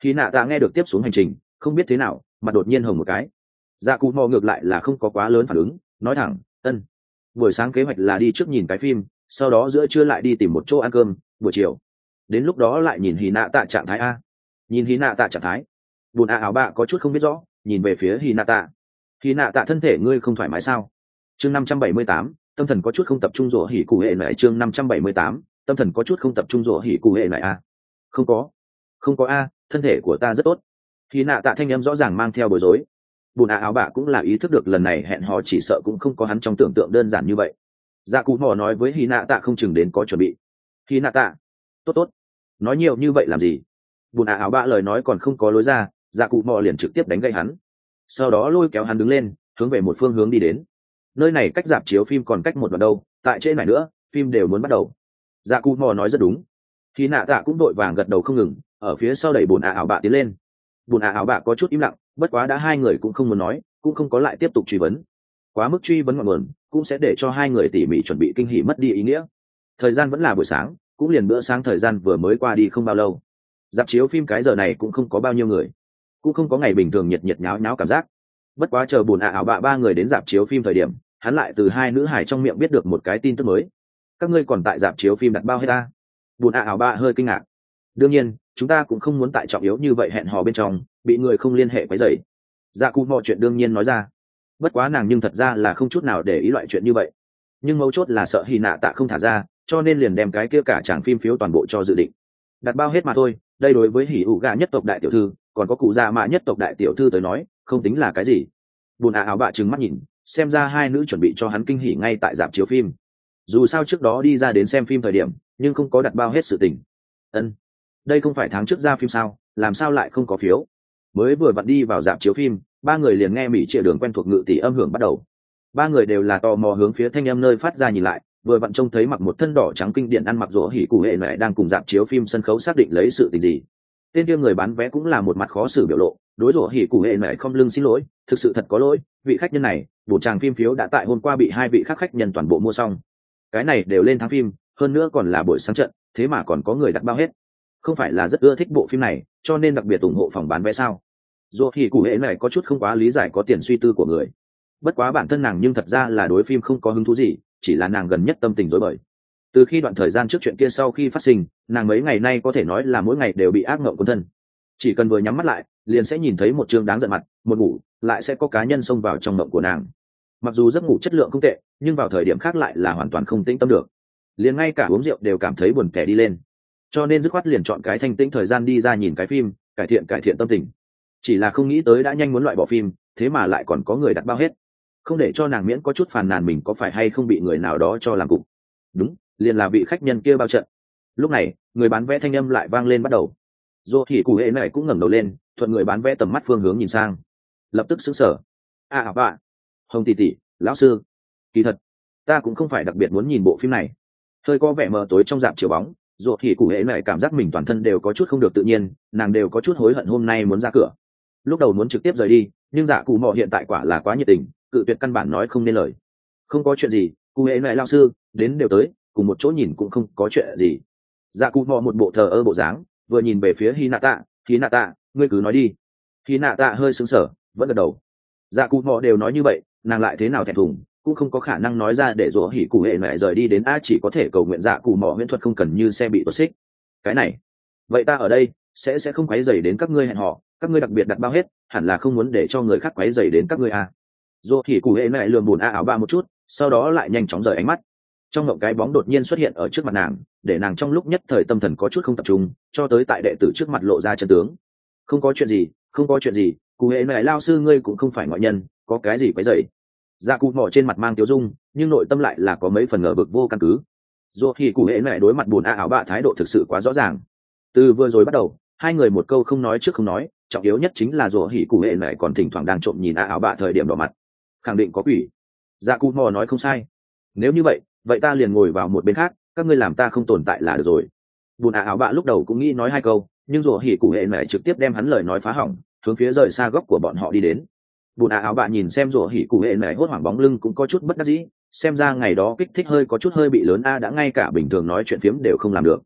Khi nạ tạ nghe được tiếp xuống hành trình không biết thế nào mặt đột nhiên hồng một cái. Dạ cụ mò ngược lại là không có quá lớn phản ứng, nói thẳng ân, buổi sáng kế hoạch là đi trước nhìn cái phim, sau đó giữa trưa lại đi tìm một chỗ ăn cơm, buổi chiều đến lúc đó lại nhìn hì nạ tạ trạng thái a. Nhìn hì nạ tạ trạng thái. Bùn áo bạ có chút không biết rõ, nhìn về phía hì nạ tạ. Hì nạ tạ thân thể ngươi không thoải mái sao? Chương 578, tâm thần có chút không tập trung rủa hỉ cụ hệ lại. Chương 578, tâm thần có chút không tập trung rủa hỉ cụ hệ lại a. Không có, không có a, thân thể của ta rất tốt. Hì nạ tạ thanh em rõ ràng mang theo bối rối. Bùn áo bạ cũng là ý thức được lần này hẹn hò chỉ sợ cũng không có hắn trong tưởng tượng đơn giản như vậy. Dạ cụ mò nói với hì nạ tạ không chừng đến có chuẩn bị. Hì nạ tạ, tốt tốt, nói nhiều như vậy làm gì? Bùn áo bạ lời nói còn không có lối ra, dạ cụ mò liền trực tiếp đánh gây hắn, sau đó lôi kéo hắn đứng lên hướng về một phương hướng đi đến. Nơi này cách rạp chiếu phim còn cách một đoạn đâu, tại trên này nữa phim đều muốn bắt đầu. Dạ cụ mò nói rất đúng. Hì nạ tạ cũng đội vàng gật đầu không ngừng, ở phía sau đẩy bùn áo bạ tiến lên. Bùn áo bạ có chút im lặng, bất quá đã hai người cũng không muốn nói, cũng không có lại tiếp tục truy vấn. Quá mức truy vấn ngọn nguồn cũng sẽ để cho hai người tỉ mỉ chuẩn bị kinh hỉ mất đi ý nghĩa. Thời gian vẫn là buổi sáng, cũng liền bữa sáng thời gian vừa mới qua đi không bao lâu. Rạp chiếu phim cái giờ này cũng không có bao nhiêu người, cũng không có ngày bình thường nhiệt nhiệt nháo nháo cảm giác. Bất quá chờ bùn ảo bạ ba người đến rạp chiếu phim thời điểm, hắn lại từ hai nữ hải trong miệng biết được một cái tin tức mới. Các ngươi còn tại rạp chiếu phim đặt bao hết ta? Bùn ảo bạ hơi kinh ngạc. Đương nhiên chúng ta cũng không muốn tại trọng yếu như vậy hẹn hò bên trong bị người không liên hệ quấy rầy. Dạ cụ mọi chuyện đương nhiên nói ra. Bất quá nàng nhưng thật ra là không chút nào để ý loại chuyện như vậy, nhưng mấu chốt là sợ Hy nạ tạ không thả ra, cho nên liền đem cái kia cả tràng phim phiếu toàn bộ cho dự định. Đặt bao hết mà thôi, đây đối với hỉ ủ gà nhất tộc đại tiểu thư còn có cụ già mạ nhất tộc đại tiểu thư tới nói không tính là cái gì. Bùn áo bạ trừng mắt nhìn, xem ra hai nữ chuẩn bị cho hắn kinh hỉ ngay tại rạp chiếu phim. Dù sao trước đó đi ra đến xem phim thời điểm nhưng không có đặt bao hết sự tình. Ân, đây không phải tháng trước ra phim sao, làm sao lại không có phiếu? Mới vừa vặn đi vào rạp chiếu phim, ba người liền nghe mỹ trịa đường quen thuộc ngự tỷ âm hưởng bắt đầu. Ba người đều là tò mò hướng phía thanh âm nơi phát ra nhìn lại, vừa vặn trông thấy mặc một thân đỏ trắng kinh điển ăn mặc rỗ hỉ cụ hệ mẹ đang cùng dạp chiếu phim sân khấu xác định lấy sự tình gì. Tên kia người bán vé cũng là một mặt khó xử biểu lộ, đối rỗ hỉ cụ hệ mẹ không lưng xin lỗi, thực sự thật có lỗi, vị khách nhân này bổ tràng phim phiếu đã tại hôm qua bị hai vị khác khách nhân toàn bộ mua xong. Cái này đều lên tháng phim, hơn nữa còn là buổi sáng trận, thế mà còn có người đặt bao hết. Không phải là rất ưa thích bộ phim này cho nên đặc biệt ủng hộ phòng bán vé sao? Rỗ hỉ cụ hệ mẹ có chút không quá lý giải có tiền suy tư của người. Bất quá bản thân nàng nhưng thật ra là đối phim không có hứng thú gì, chỉ là nàng gần nhất tâm tình rối bời. Từ khi đoạn thời gian trước chuyện kia sau khi phát sinh, nàng mấy ngày nay có thể nói là mỗi ngày đều bị ác mộng cuốn thân. Chỉ cần vừa nhắm mắt lại liền sẽ nhìn thấy một chương đáng giận mặt, một ngủ lại sẽ có cá nhân xông vào trong mộng của nàng. Mặc dù giấc ngủ chất lượng không tệ nhưng vào thời điểm khác lại là hoàn toàn không tĩnh tâm được, liền ngay cả uống rượu đều cảm thấy buồn tẻ đi lên. Cho nên dứt khoát liền chọn cái thanh tĩnh thời gian đi ra nhìn cái phim, cải thiện tâm tình. Chỉ là không nghĩ tới đã nhanh muốn loại bỏ phim, thế mà lại còn có người đặt bao hết. Không để cho nàng miễn có chút phàn nàn mình có phải hay không bị người nào đó cho làm cục. Đúng, liền là vị khách nhân kia bao trận. Lúc này người bán vé thanh âm lại vang lên bắt đầu. Dô thì cụ hệ này cũng ngẩng đầu lên, thuận người bán vé tầm mắt phương hướng nhìn sang, lập tức sững sờ. Bạ, Hồng tỷ tỷ, lão sư, kỳ thật ta cũng không phải đặc biệt muốn nhìn bộ phim này. Hơi có vẻ mờ tối trong rạp chiếu bóng, Dô thì cụ hệ này cảm giác mình toàn thân đều có chút không được tự nhiên, nàng đều có chút hối hận hôm nay muốn ra cửa. Lúc đầu muốn trực tiếp rời đi nhưng dạ cụ mò hiện tại quả là quá nhiệt tình, cự tuyệt căn bản nói không nên lời. Không có chuyện gì, cụ hệ này lao sư đến đều tới cùng một chỗ nhìn cũng không có chuyện gì. Dạ cụ mò một bộ thờ ơ bộ dáng, vừa nhìn về phía Hinata, ngươi cứ nói đi. Hinata hơi sững sờ, vẫn gật đầu. Dạ cụ mò đều nói như vậy nàng lại thế nào thẹn thùng cũng không có khả năng nói ra để rủa hỉ cụ hệ mẹ rời đi đến chỉ có thể cầu nguyện dạ cụ mò huyễn thuật không cần như xe bị tuột xích. Cái này vậy ta ở đây sẽ không quấy rầy đến các ngươi hẹn hò, các ngươi đặc biệt đặt bao hết hẳn là không muốn để cho người khác quấy rầy đến các ngươi Dô thì cụ hệ mẹ lườm bùn ảo ba một chút, sau đó lại nhanh chóng rời ánh mắt. Trong ngộng cái bóng đột nhiên xuất hiện ở trước mặt nàng, để nàng trong lúc nhất thời tâm thần có chút không tập trung, cho tới tại đệ tử trước mặt lộ ra chân tướng. Không có chuyện gì, cụ hệ mẹ lao sư ngươi cũng không phải ngoại nhân, có cái gì quấy rầy? Dạ cụ mỏ trên mặt mang tiêu dung, nhưng nội tâm lại là có mấy phần ngờ vực vô căn cứ. Dô thì cụ hệ mẹ đối mặt bùn ảo ba thái độ thực sự quá rõ ràng. Từ vừa rồi bắt đầu, hai người một câu không nói trước không nói, trọng yếu nhất chính là rủa hỉ cụ hệ mẹ còn thỉnh thoảng đang trộm nhìn ảo bạ thời điểm đỏ mặt, khẳng định có quỷ. Dạ cụ mò nói không sai, nếu như vậy ta liền ngồi vào một bên khác, các ngươi làm ta không tồn tại là được rồi. Bùn ảo bạ lúc đầu cũng nghĩ nói hai câu nhưng rủa hỉ cụ hệ mẹ trực tiếp đem hắn lời nói phá hỏng, hướng phía rời xa góc của bọn họ đi đến. Bùn ảo bạ nhìn xem rủa hỉ cụ hệ mẹ hốt hoảng bóng lưng cũng có chút bất đắc dĩ, xem ra ngày đó kích thích hơi có chút hơi bị lớn đã ngay cả bình thường nói chuyện phiếm đều không làm được.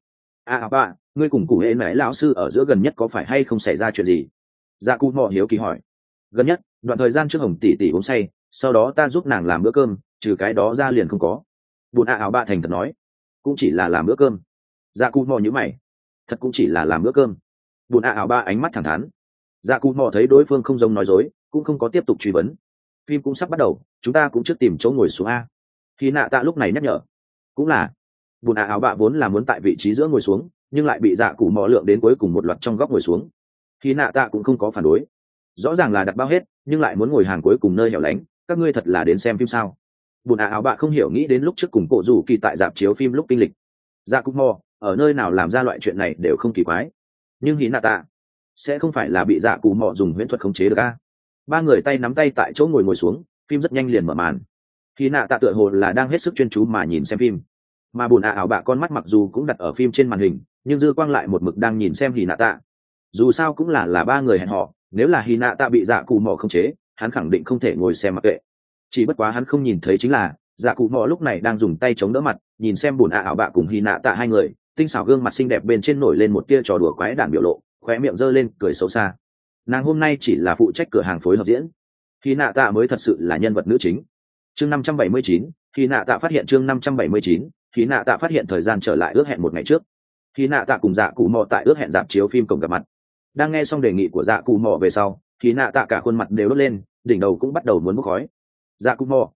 À bà, ngươi cùng cụ hệ mẹ lão sư ở giữa gần nhất có phải hay không xảy ra chuyện gì? Dạ cụ mò hiếu kỳ hỏi. Gần nhất, đoạn thời gian trước Hồng tỷ tỷ uống say, sau đó ta giúp nàng làm bữa cơm, trừ cái đó ra liền không có. Bùn ảo bạ thành thật nói. Cũng chỉ là làm bữa cơm. Dạ cụ mò nhíu mày. Thật cũng chỉ là làm bữa cơm. Bùn ảo bạ ánh mắt thẳng thắn. Dạ cụ mò thấy đối phương không giống nói dối, cũng không có tiếp tục truy vấn. Phim cũng sắp bắt đầu, chúng ta cũng trước tìm chỗ ngồi xuống a. Khi nạ tạ lúc này nhắc nhở. Cũng là. Bùn ảo bạ vốn là muốn tại vị trí giữa ngồi xuống, nhưng lại bị dạ cụ mò lượng đến cuối cùng một loạt trong góc ngồi xuống. Khi nạ tạ cũng không có phản đối. Rõ ràng là đặt bao hết, nhưng lại muốn ngồi hàng cuối cùng nơi hẻo lánh, các ngươi thật là đến xem phim sao? Bùn ảo bạ không hiểu nghĩ đến lúc trước cùng cổ rủ kỳ tại dạp chiếu phim lúc kinh lịch. Dạ cụ mò ở nơi nào làm ra loại chuyện này đều không kỳ quái, nhưng hí nạ tạ sẽ không phải là bị dạ cụ mò dùng huyễn thuật khống chế được a? Ba người tay nắm tay tại chỗ ngồi xuống, phim rất nhanh liền mở màn. Hí nạ tạ tựa hồ là đang hết sức chuyên chú mà nhìn xem phim, mà bùn ảo bạ con mắt mặc dù cũng đặt ở phim trên màn hình, nhưng dư quang lại một mực đang nhìn xem hí nạ tạ. Dù sao cũng là ba người hẹn họ, nếu là hí nạ tạ bị dạ cụ mò khống chế, hắn khẳng định không thể ngồi xem mặc kệ. Chỉ bất quá hắn không nhìn thấy chính là dạ cụ mò lúc này đang dùng tay chống đỡ mặt, nhìn xem bùn ảo bạ cùng hí nạ tạ hai người, tinh xảo gương mặt xinh đẹp bên trên nổi lên một tia trò đùa quái đản biểu lộ, khóe miệng giơ lên cười xấu xa. Nàng hôm nay chỉ là phụ trách cửa hàng phối hợp diễn, hí nạ tạ mới thật sự là nhân vật nữ chính. Chương 579, hí nạ tạ phát hiện. Chương 579, hí nạ tạ phát hiện. Thời gian trở lại ước hẹn một ngày trước, hí nạ tạ cùng dạ cụ mò tại ước hẹn dạp chiếu phim cổng gặp mặt. Đang nghe xong đề nghị của dạ cụ mò về sau, hí nạ tạ cả khuôn mặt đều đốt lên, đỉnh đầu cũng bắt đầu muốn bốc khói. Dạ cụ mò,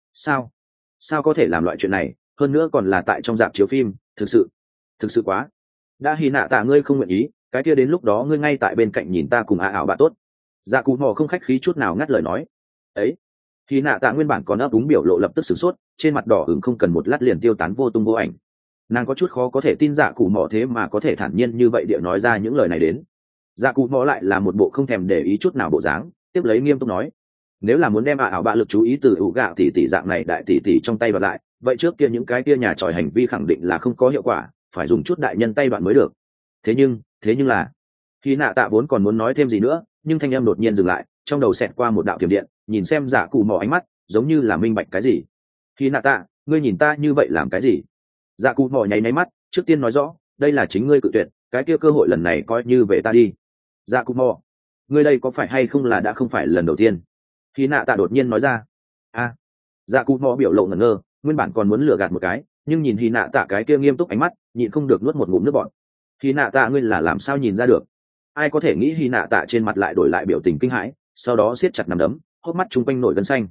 sao có thể làm loại chuyện này, hơn nữa còn là tại trong dạp chiếu phim, thực sự quá. Đã hí nạ tạ ngươi không nguyện ý, cái kia đến lúc đó ngươi ngay tại bên cạnh nhìn ta cùng ảo bà tốt. Dạ cụ mò không khách khí chút nào ngắt lời nói. Ấy, hí nạ tạ nguyên bản còn ấp úng biểu lộ lập tức sửng sốt, trên mặt đỏ ửng không cần một lát liền tiêu tán vô tung vô ảnh. Nàng có chút khó có thể tin dạ cụ mò thế mà có thể thản nhiên như vậy địa nói ra những lời này đến. Dạ cụ mò lại là một bộ không thèm để ý chút nào bộ dáng, tiếp lấy nghiêm túc nói, nếu là muốn đem ảo bạ lực chú ý từ ủ gạo tỷ dạng này đại tỷ trong tay đoạt lại, vậy trước kia những cái kia nhà tròi hành vi khẳng định là không có hiệu quả, phải dùng chút đại nhân tay đoạn mới được. Thế nhưng là khi nạ tạ vốn còn muốn nói thêm gì nữa, nhưng thanh âm đột nhiên dừng lại, trong đầu xẹt qua một đạo tiềm điện, nhìn xem dạ cụ mò ánh mắt giống như là minh bạch cái gì. Khi nạ tạ, ngươi nhìn ta như vậy làm cái gì? Dạ cụ mò nháy mắt, trước tiên nói rõ, đây là chính ngươi cự tuyệt, cái kia cơ hội lần này coi như về ta đi. Dạ cụ mò, ngươi đây có phải hay không là đã không phải lần đầu tiên? Khi nạ tạ đột nhiên nói ra. Dạ cụ mò biểu lộ ngẩn ngơ, nguyên bản còn muốn lừa gạt một cái, nhưng nhìn hy nạ tạ cái kia nghiêm túc ánh mắt, nhịn không được nuốt một ngụm nước bọt. Hy nạ tạ ngươi là làm sao nhìn ra được? Ai có thể nghĩ hy nạ tạ trên mặt lại đổi lại biểu tình kinh hãi, sau đó siết chặt nắm đấm, hốc mắt chung quanh nổi gân xanh.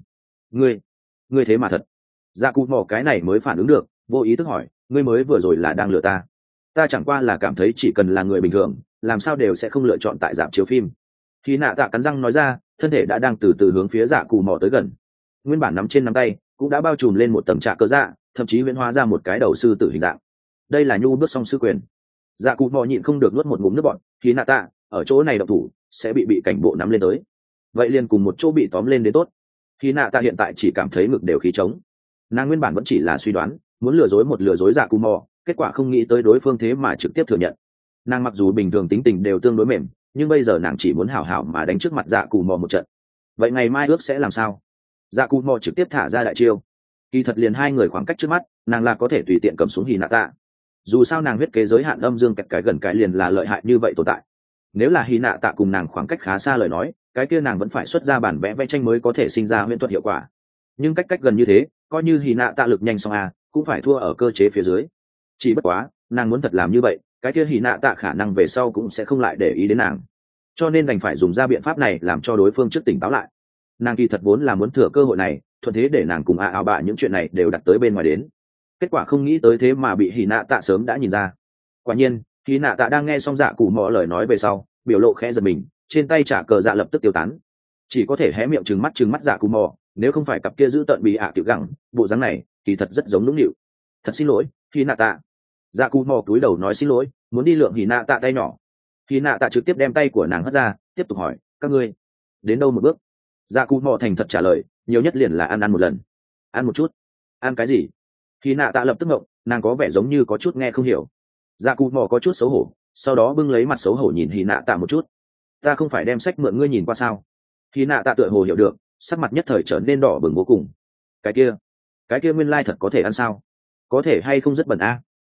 Ngươi thế mà thật? Dạ cụ mò cái này mới phản ứng được, vô ý thức hỏi, ngươi mới vừa rồi là đang lừa ta? Ta chẳng qua là cảm thấy chỉ cần là người bình thường, làm sao đều sẽ không lựa chọn tại rạp chiếu phim. Hy nạ tạ cắn răng nói ra, thân thể đã đang từ từ hướng phía dạ cụ mò tới gần. Nguyên bản nắm trên nắm tay cũng đã bao trùm lên một tầng trạ cơ dạ, thậm chí huyễn hóa ra một cái đầu sư tử hình dạng. Đây là nhu bước song sư quyền. Dạ cụ mò nhịn không được nuốt một ngụm nước bọt. Hy nạ tạ ở chỗ này độc thủ sẽ bị cảnh bộ nắm lên tới, vậy liền cùng một chỗ bị tóm lên đến tốt. Hy nạ tạ hiện tại chỉ cảm thấy ngực đều khí trống. Nàng nguyên bản vẫn chỉ là suy đoán, muốn lừa dối dạ cụ mò, kết quả không nghĩ tới đối phương thế mà trực tiếp thừa nhận. Nàng mặc dù bình thường tính tình đều tương đối mềm, nhưng bây giờ nàng chỉ muốn hảo hảo mà đánh trước mặt dạ cụ mò một trận. Vậy ngày mai ước sẽ làm sao? Dạ cụ mò trực tiếp thả ra đại chiêu. Kỳ thật liền hai người khoảng cách trước mắt, nàng là có thể tùy tiện cầm xuống hì nạ tạ. Dù sao nàng huyết kế giới hạn âm dương kẹt cái gần cái liền là lợi hại như vậy tồn tại. Nếu là hì nạ tạ cùng nàng khoảng cách khá xa lời nói, cái kia nàng vẫn phải xuất ra bản vẽ tranh mới có thể sinh ra huyễn thuật hiệu quả. Nhưng cách gần như thế, coi như hì nạ tạ lực nhanh xong cũng phải thua ở cơ chế phía dưới. Chỉ bất quá, nàng muốn thật làm như vậy, cái kia hì nạ tạ khả năng về sau cũng sẽ không lại để ý đến nàng, cho nên đành phải dùng ra biện pháp này làm cho đối phương trước tỉnh táo lại. Nàng kỳ thật vốn là muốn thừa cơ hội này, thuận thế để nàng cùng ảo bạ những chuyện này đều đặt tới bên ngoài đến. Kết quả không nghĩ tới thế mà bị hì nạ tạ sớm đã nhìn ra. Quả nhiên, hì nạ tạ đang nghe xong dạ cụ mò lời nói về sau, biểu lộ khẽ giật mình, trên tay trả cờ dạ lập tức tiêu tán, chỉ có thể hé miệng trừng mắt dạ cụ mò. Nếu không phải cặp kia giữ tợn bị tiểu gẳng, bộ dáng này kỳ thật rất giống nũng nịu. Thật xin lỗi, hì nạ tạ. Dạ cụ mò cúi đầu nói xin lỗi, muốn đi lượng hì nạ tạ tay nhỏ. Hì nạ tạ trực tiếp đem tay của nàng hất ra, tiếp tục hỏi, các ngươi đến đâu một bước? Dạ cụ mò thành thật trả lời, nhiều nhất liền là ăn một lần. Ăn một chút? Ăn cái gì? Hì nạ tạ lập tức ngộng, nàng có vẻ giống như có chút nghe không hiểu. Dạ cụ mò có chút xấu hổ, sau đó bưng lấy mặt xấu hổ nhìn hì nạ tạ một chút. Ta không phải đem sách mượn ngươi nhìn qua sao? Hì nạ tạ tựa hồ hiểu được, sắc mặt nhất thời trở nên đỏ bừng vô cùng. Cái kia nguyên lai thật có thể ăn sao? Có thể hay không rất bẩn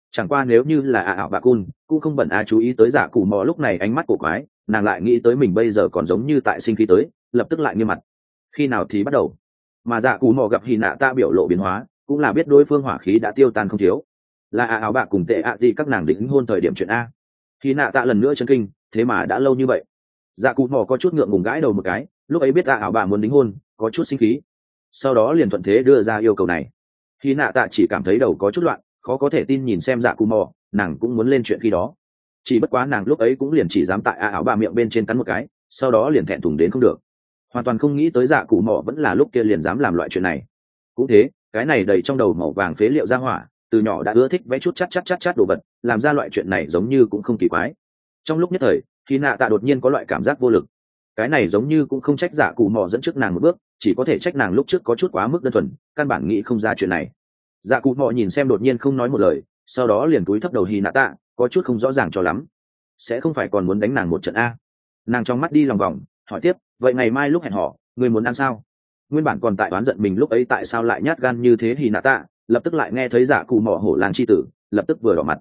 Chẳng qua nếu như là ảo bạ cun cũng không bận chú ý tới dạ cụ mò lúc này ánh mắt cổ quái, nàng lại nghĩ tới mình bây giờ còn giống như tại sinh khí tới, lập tức lại nghiêm mặt. Khi nào thì bắt đầu? Mà dạ cụ mò gặp hy nạ tạ biểu lộ biến hóa, cũng là biết đối phương hỏa khí đã tiêu tan không thiếu. Là ảo bạ cùng tệ gì các nàng đính hôn thời điểm chuyện a. Hy nạ tạ lần nữa chấn kinh, thế mà đã lâu như vậy. Dạ cụ mò có chút ngượng ngùng gãi đầu một cái, lúc ấy biết ảo bạ muốn đính hôn, có chút sinh khí, sau đó liền thuận thế đưa ra yêu cầu này. Hy nạ tạ chỉ cảm thấy đầu có chút loạn, khó có thể tin nhìn xem dạ cụ mò, nàng cũng muốn lên chuyện khi đó, chỉ bất quá nàng lúc ấy cũng liền chỉ dám tại ảo bạ miệng bên trên cắn một cái, sau đó liền thẹn thùng đến không được, hoàn toàn không nghĩ tới dạ cụ mò vẫn là lúc kia liền dám làm loại chuyện này. Cũng thế, cái này đầy trong đầu màu vàng phế liệu ra hỏa, từ nhỏ đã ưa thích vẽ chút chát đồ vật, làm ra loại chuyện này giống như cũng không kỳ quái. Trong lúc nhất thời, Hy nạ tạ đột nhiên có loại cảm giác vô lực. Cái này giống như cũng không trách dạ cụ mò dẫn trước nàng một bước, chỉ có thể trách nàng lúc trước có chút quá mức đơn thuần, căn bản nghĩ không ra chuyện này. Dạ cụ mò nhìn xem đột nhiên không nói một lời, sau đó liền cúi thấp đầu Hy nạ tạ, có chút không rõ ràng cho lắm. Sẽ không phải còn muốn đánh nàng một trận a? Nàng trong mắt đi lòng vòng, hỏi tiếp, vậy ngày mai lúc hẹn hò, ngươi muốn ăn sao? Nguyên bản còn tại oán giận mình lúc ấy tại sao lại nhát gan như thế Hy nạ tạ, lập tức lại nghe thấy dạ cụ mò hổ làng chi tử, lập tức vừa đỏ mặt.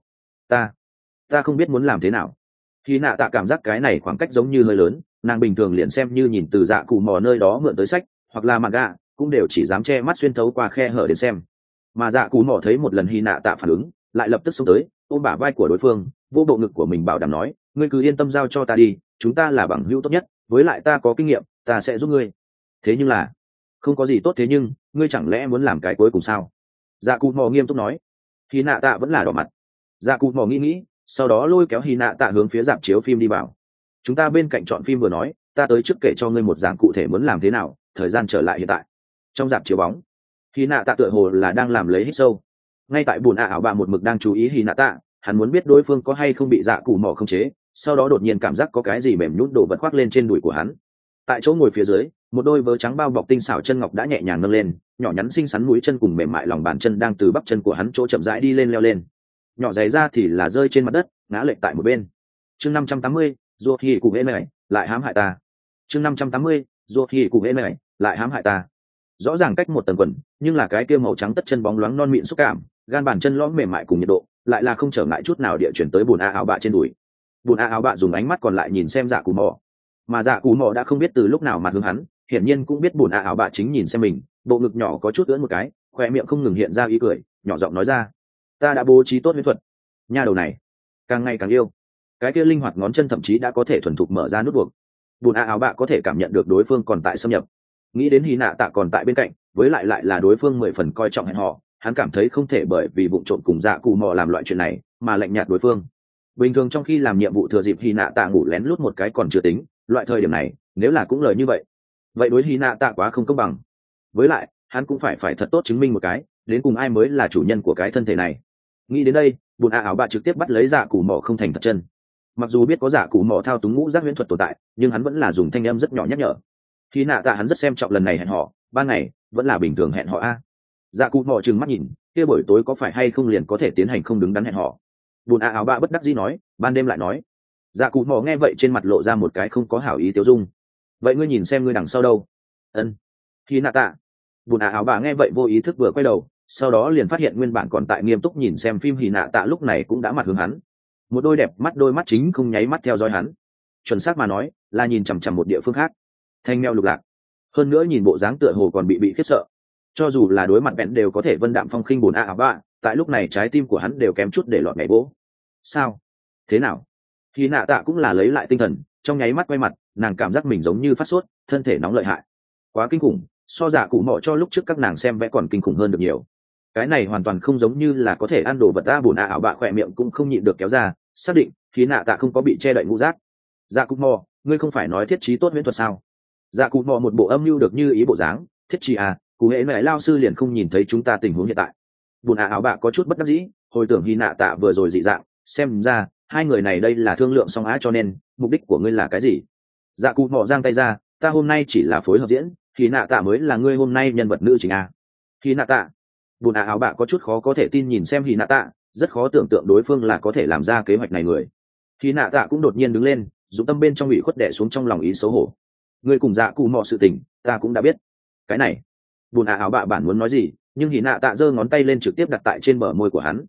Ta không biết muốn làm thế nào. Hy nạ tạ cảm giác cái này khoảng cách giống như hơi lớn, nàng bình thường liền xem như nhìn từ dạ cụ mò nơi đó mượn tới sách hoặc là manga, cũng đều chỉ dám che mắt xuyên thấu qua khe hở đến xem. Mà dạ cụ mò thấy một lần Hy nạ tạ phản ứng, lại lập tức xông tới ôm bả vai của đối phương, vô bộ ngực của mình bảo đảm nói, ngươi cứ yên tâm giao cho ta đi, chúng ta là bằng hữu tốt nhất, với lại ta có kinh nghiệm, ta sẽ giúp ngươi. Thế nhưng là không có gì tốt, thế nhưng ngươi chẳng lẽ muốn làm cái cuối cùng sao? Dạ cụ mò nghiêm túc nói. Hy nạ tạ vẫn là đỏ mặt. Dạ cụ mò nghĩ, sau đó lôi kéo Hy nạ tạ hướng phía rạp chiếu phim đi vào. Chúng ta bên cạnh chọn phim vừa nói, ta tới trước kể cho ngươi một dạng cụ thể muốn làm thế nào, thời gian trở lại hiện tại. Trong rạp chiếu bóng, Hy nạ tạ tựa hồ là đang làm lấy hít sâu. Ngay tại bùn ảo bạ một mực đang chú ý Hy nạ tạ, hắn muốn biết đối phương có hay không bị dạ cụ mò khống chế, sau đó đột nhiên cảm giác có cái gì mềm nhũn đổ vật khoác lên trên đùi của hắn. Tại chỗ ngồi phía dưới, một đôi vớ trắng bao bọc tinh xảo chân ngọc đã nhẹ nhàng nâng lên, nhỏ nhắn xinh xắn mũi chân cùng mềm mại lòng bàn chân đang từ bắp chân của hắn chỗ chậm rãi đi lên leo lên. Nhỏ giày ra thì là rơi trên mặt đất, ngã lệch tại một bên. Chương 580, ruột hỉ cùng êm này, lại hãm hại ta. Chương 580, ruột hỉ cùng êm này, lại hãm hại ta. Rõ ràng cách một tầng quần, nhưng là cái kia màu trắng tất chân bóng loáng non mịn xúc cảm, gan bàn chân lõm mềm mại cùng nhiệt độ, lại là không trở ngại chút nào địa chuyển tới bùn áo bạ trên đùi. Bùn áo bạ dùng ánh mắt còn lại nhìn xem dạ cù mò, mà dạ cù mò đã không biết từ lúc nào mặt hướng hắn, hiển nhiên cũng biết bùn áo bạ chính nhìn xem mình, bộ ngực nhỏ có chút ưỡn một cái, khoe miệng không ngừng hiện ra ý cười, nhỏ giọng nói ra, ta đã bố trí tốt huyễn thuật. Nha đầu này càng ngày càng yêu, cái kia linh hoạt ngón chân thậm chí đã có thể thuần thục mở ra nút buộc. Bùn áo bạ có thể cảm nhận được đối phương còn tại xâm nhập, nghĩ đến Hy nạ tạ còn tại bên cạnh, với lại là đối phương 10 phần coi trọng hẹn họ, hắn cảm thấy không thể bởi vì vụ trộm cùng dạ cụ mò làm loại chuyện này mà lạnh nhạt đối phương. Bình thường trong khi làm nhiệm vụ thừa dịp Hy nạ tạ ngủ lén lút một cái còn chưa tính, loại thời điểm này nếu là cũng lời như vậy đối Hy nạ tạ quá không công bằng. Với lại hắn cũng phải thật tốt chứng minh một cái, đến cùng ai mới là chủ nhân của cái thân thể này. Nghĩ đến đây, bùn áo bạ trực tiếp bắt lấy dạ cụ mò không thành thật chân. Mặc dù biết có dạ cụ mò thao túng ngũ giác huyễn thuật tồn tại, nhưng hắn vẫn là dùng thanh âm rất nhỏ nhắc nhở. Hy nạ tạ hắn rất xem trọng lần này hẹn họ, ban ngày vẫn là bình thường hẹn họ a. Dạ cụ mò trừng mắt nhìn, kia buổi tối có phải hay không liền có thể tiến hành không đứng đắn hẹn họ. Bùn áo bạ bất đắc dĩ nói, ban đêm lại nói. Dạ cụ mò nghe vậy trên mặt lộ ra một cái không có hảo ý tiêu dung. Vậy ngươi nhìn xem ngươi đằng sau đâu? Ân. Hy nạ tạ. Bùn áo bạ nghe vậy vô ý thức vừa quay đầu, sau đó liền phát hiện nguyên bản còn tại nghiêm túc nhìn xem phim Hy nạ tạ lúc này cũng đã mặt hướng hắn, một đôi đẹp mắt đôi mắt chính không nháy mắt theo dõi hắn. Chuẩn xác mà nói là nhìn chằm chằm một địa phương khác. Thanh mèo lục lạc, hơn nữa nhìn bộ dáng tựa hồ còn bị khiếp sợ. Cho dù là đối mặt bẹn đều có thể vân đạm phong khinh bùn áo bạ, tại lúc này trái tim của hắn đều kém chút để lọt nhảy vỗ. Sao? Thế nào? Hy nạ tạ cũng là lấy lại tinh thần, trong nháy mắt quay mặt, nàng cảm giác mình giống như phát sốt, thân thể nóng lợi hại, quá kinh khủng, so dạ cụ mò cho lúc trước các nàng xem vẽ còn kinh khủng hơn được nhiều. Cái này hoàn toàn không giống như là có thể ăn đồ vật ta. Bùn áo bạ khỏe miệng cũng không nhịn được kéo ra, xác định Hy nạ tạ không có bị che đậy ngũ giác. Dạ cụ mò, ngươi không phải nói thiết trí tốt huyễn thuật sao? Dạ cụ mò một bộ âm mưu được như ý bộ dáng, thiết trí à, cụ hệ mẹ lao sư liền không nhìn thấy chúng ta tình huống hiện tại. Bùn áo bạ có chút bất đắc dĩ, hồi tưởng Hy nạ tạ vừa rồi dị dạng, xem ra hai người này đây là thương lượng xong á, cho nên mục đích của ngươi là cái gì? Dạ cụ mò giang tay ra, ta hôm nay chỉ là phối hợp diễn, Hy nạ tạ mới là ngươi hôm nay nhân vật nữ chính à? Hy nạ tạ. Bùn áo bạ có chút khó có thể tin nhìn xem Hy nạ tạ, rất khó tưởng tượng đối phương là có thể làm ra kế hoạch này người. Hy nạ tạ cũng đột nhiên đứng lên, dụng tâm bên trong ủy khuất đè xuống trong lòng ý xấu hổ. Ngươi cùng dạ cụ mò sự tình ta cũng đã biết. Cái này. Bùn áo bạ bản muốn nói gì, nhưng Hy nạ tạ giơ ngón tay lên trực tiếp đặt tại trên bờ môi của hắn.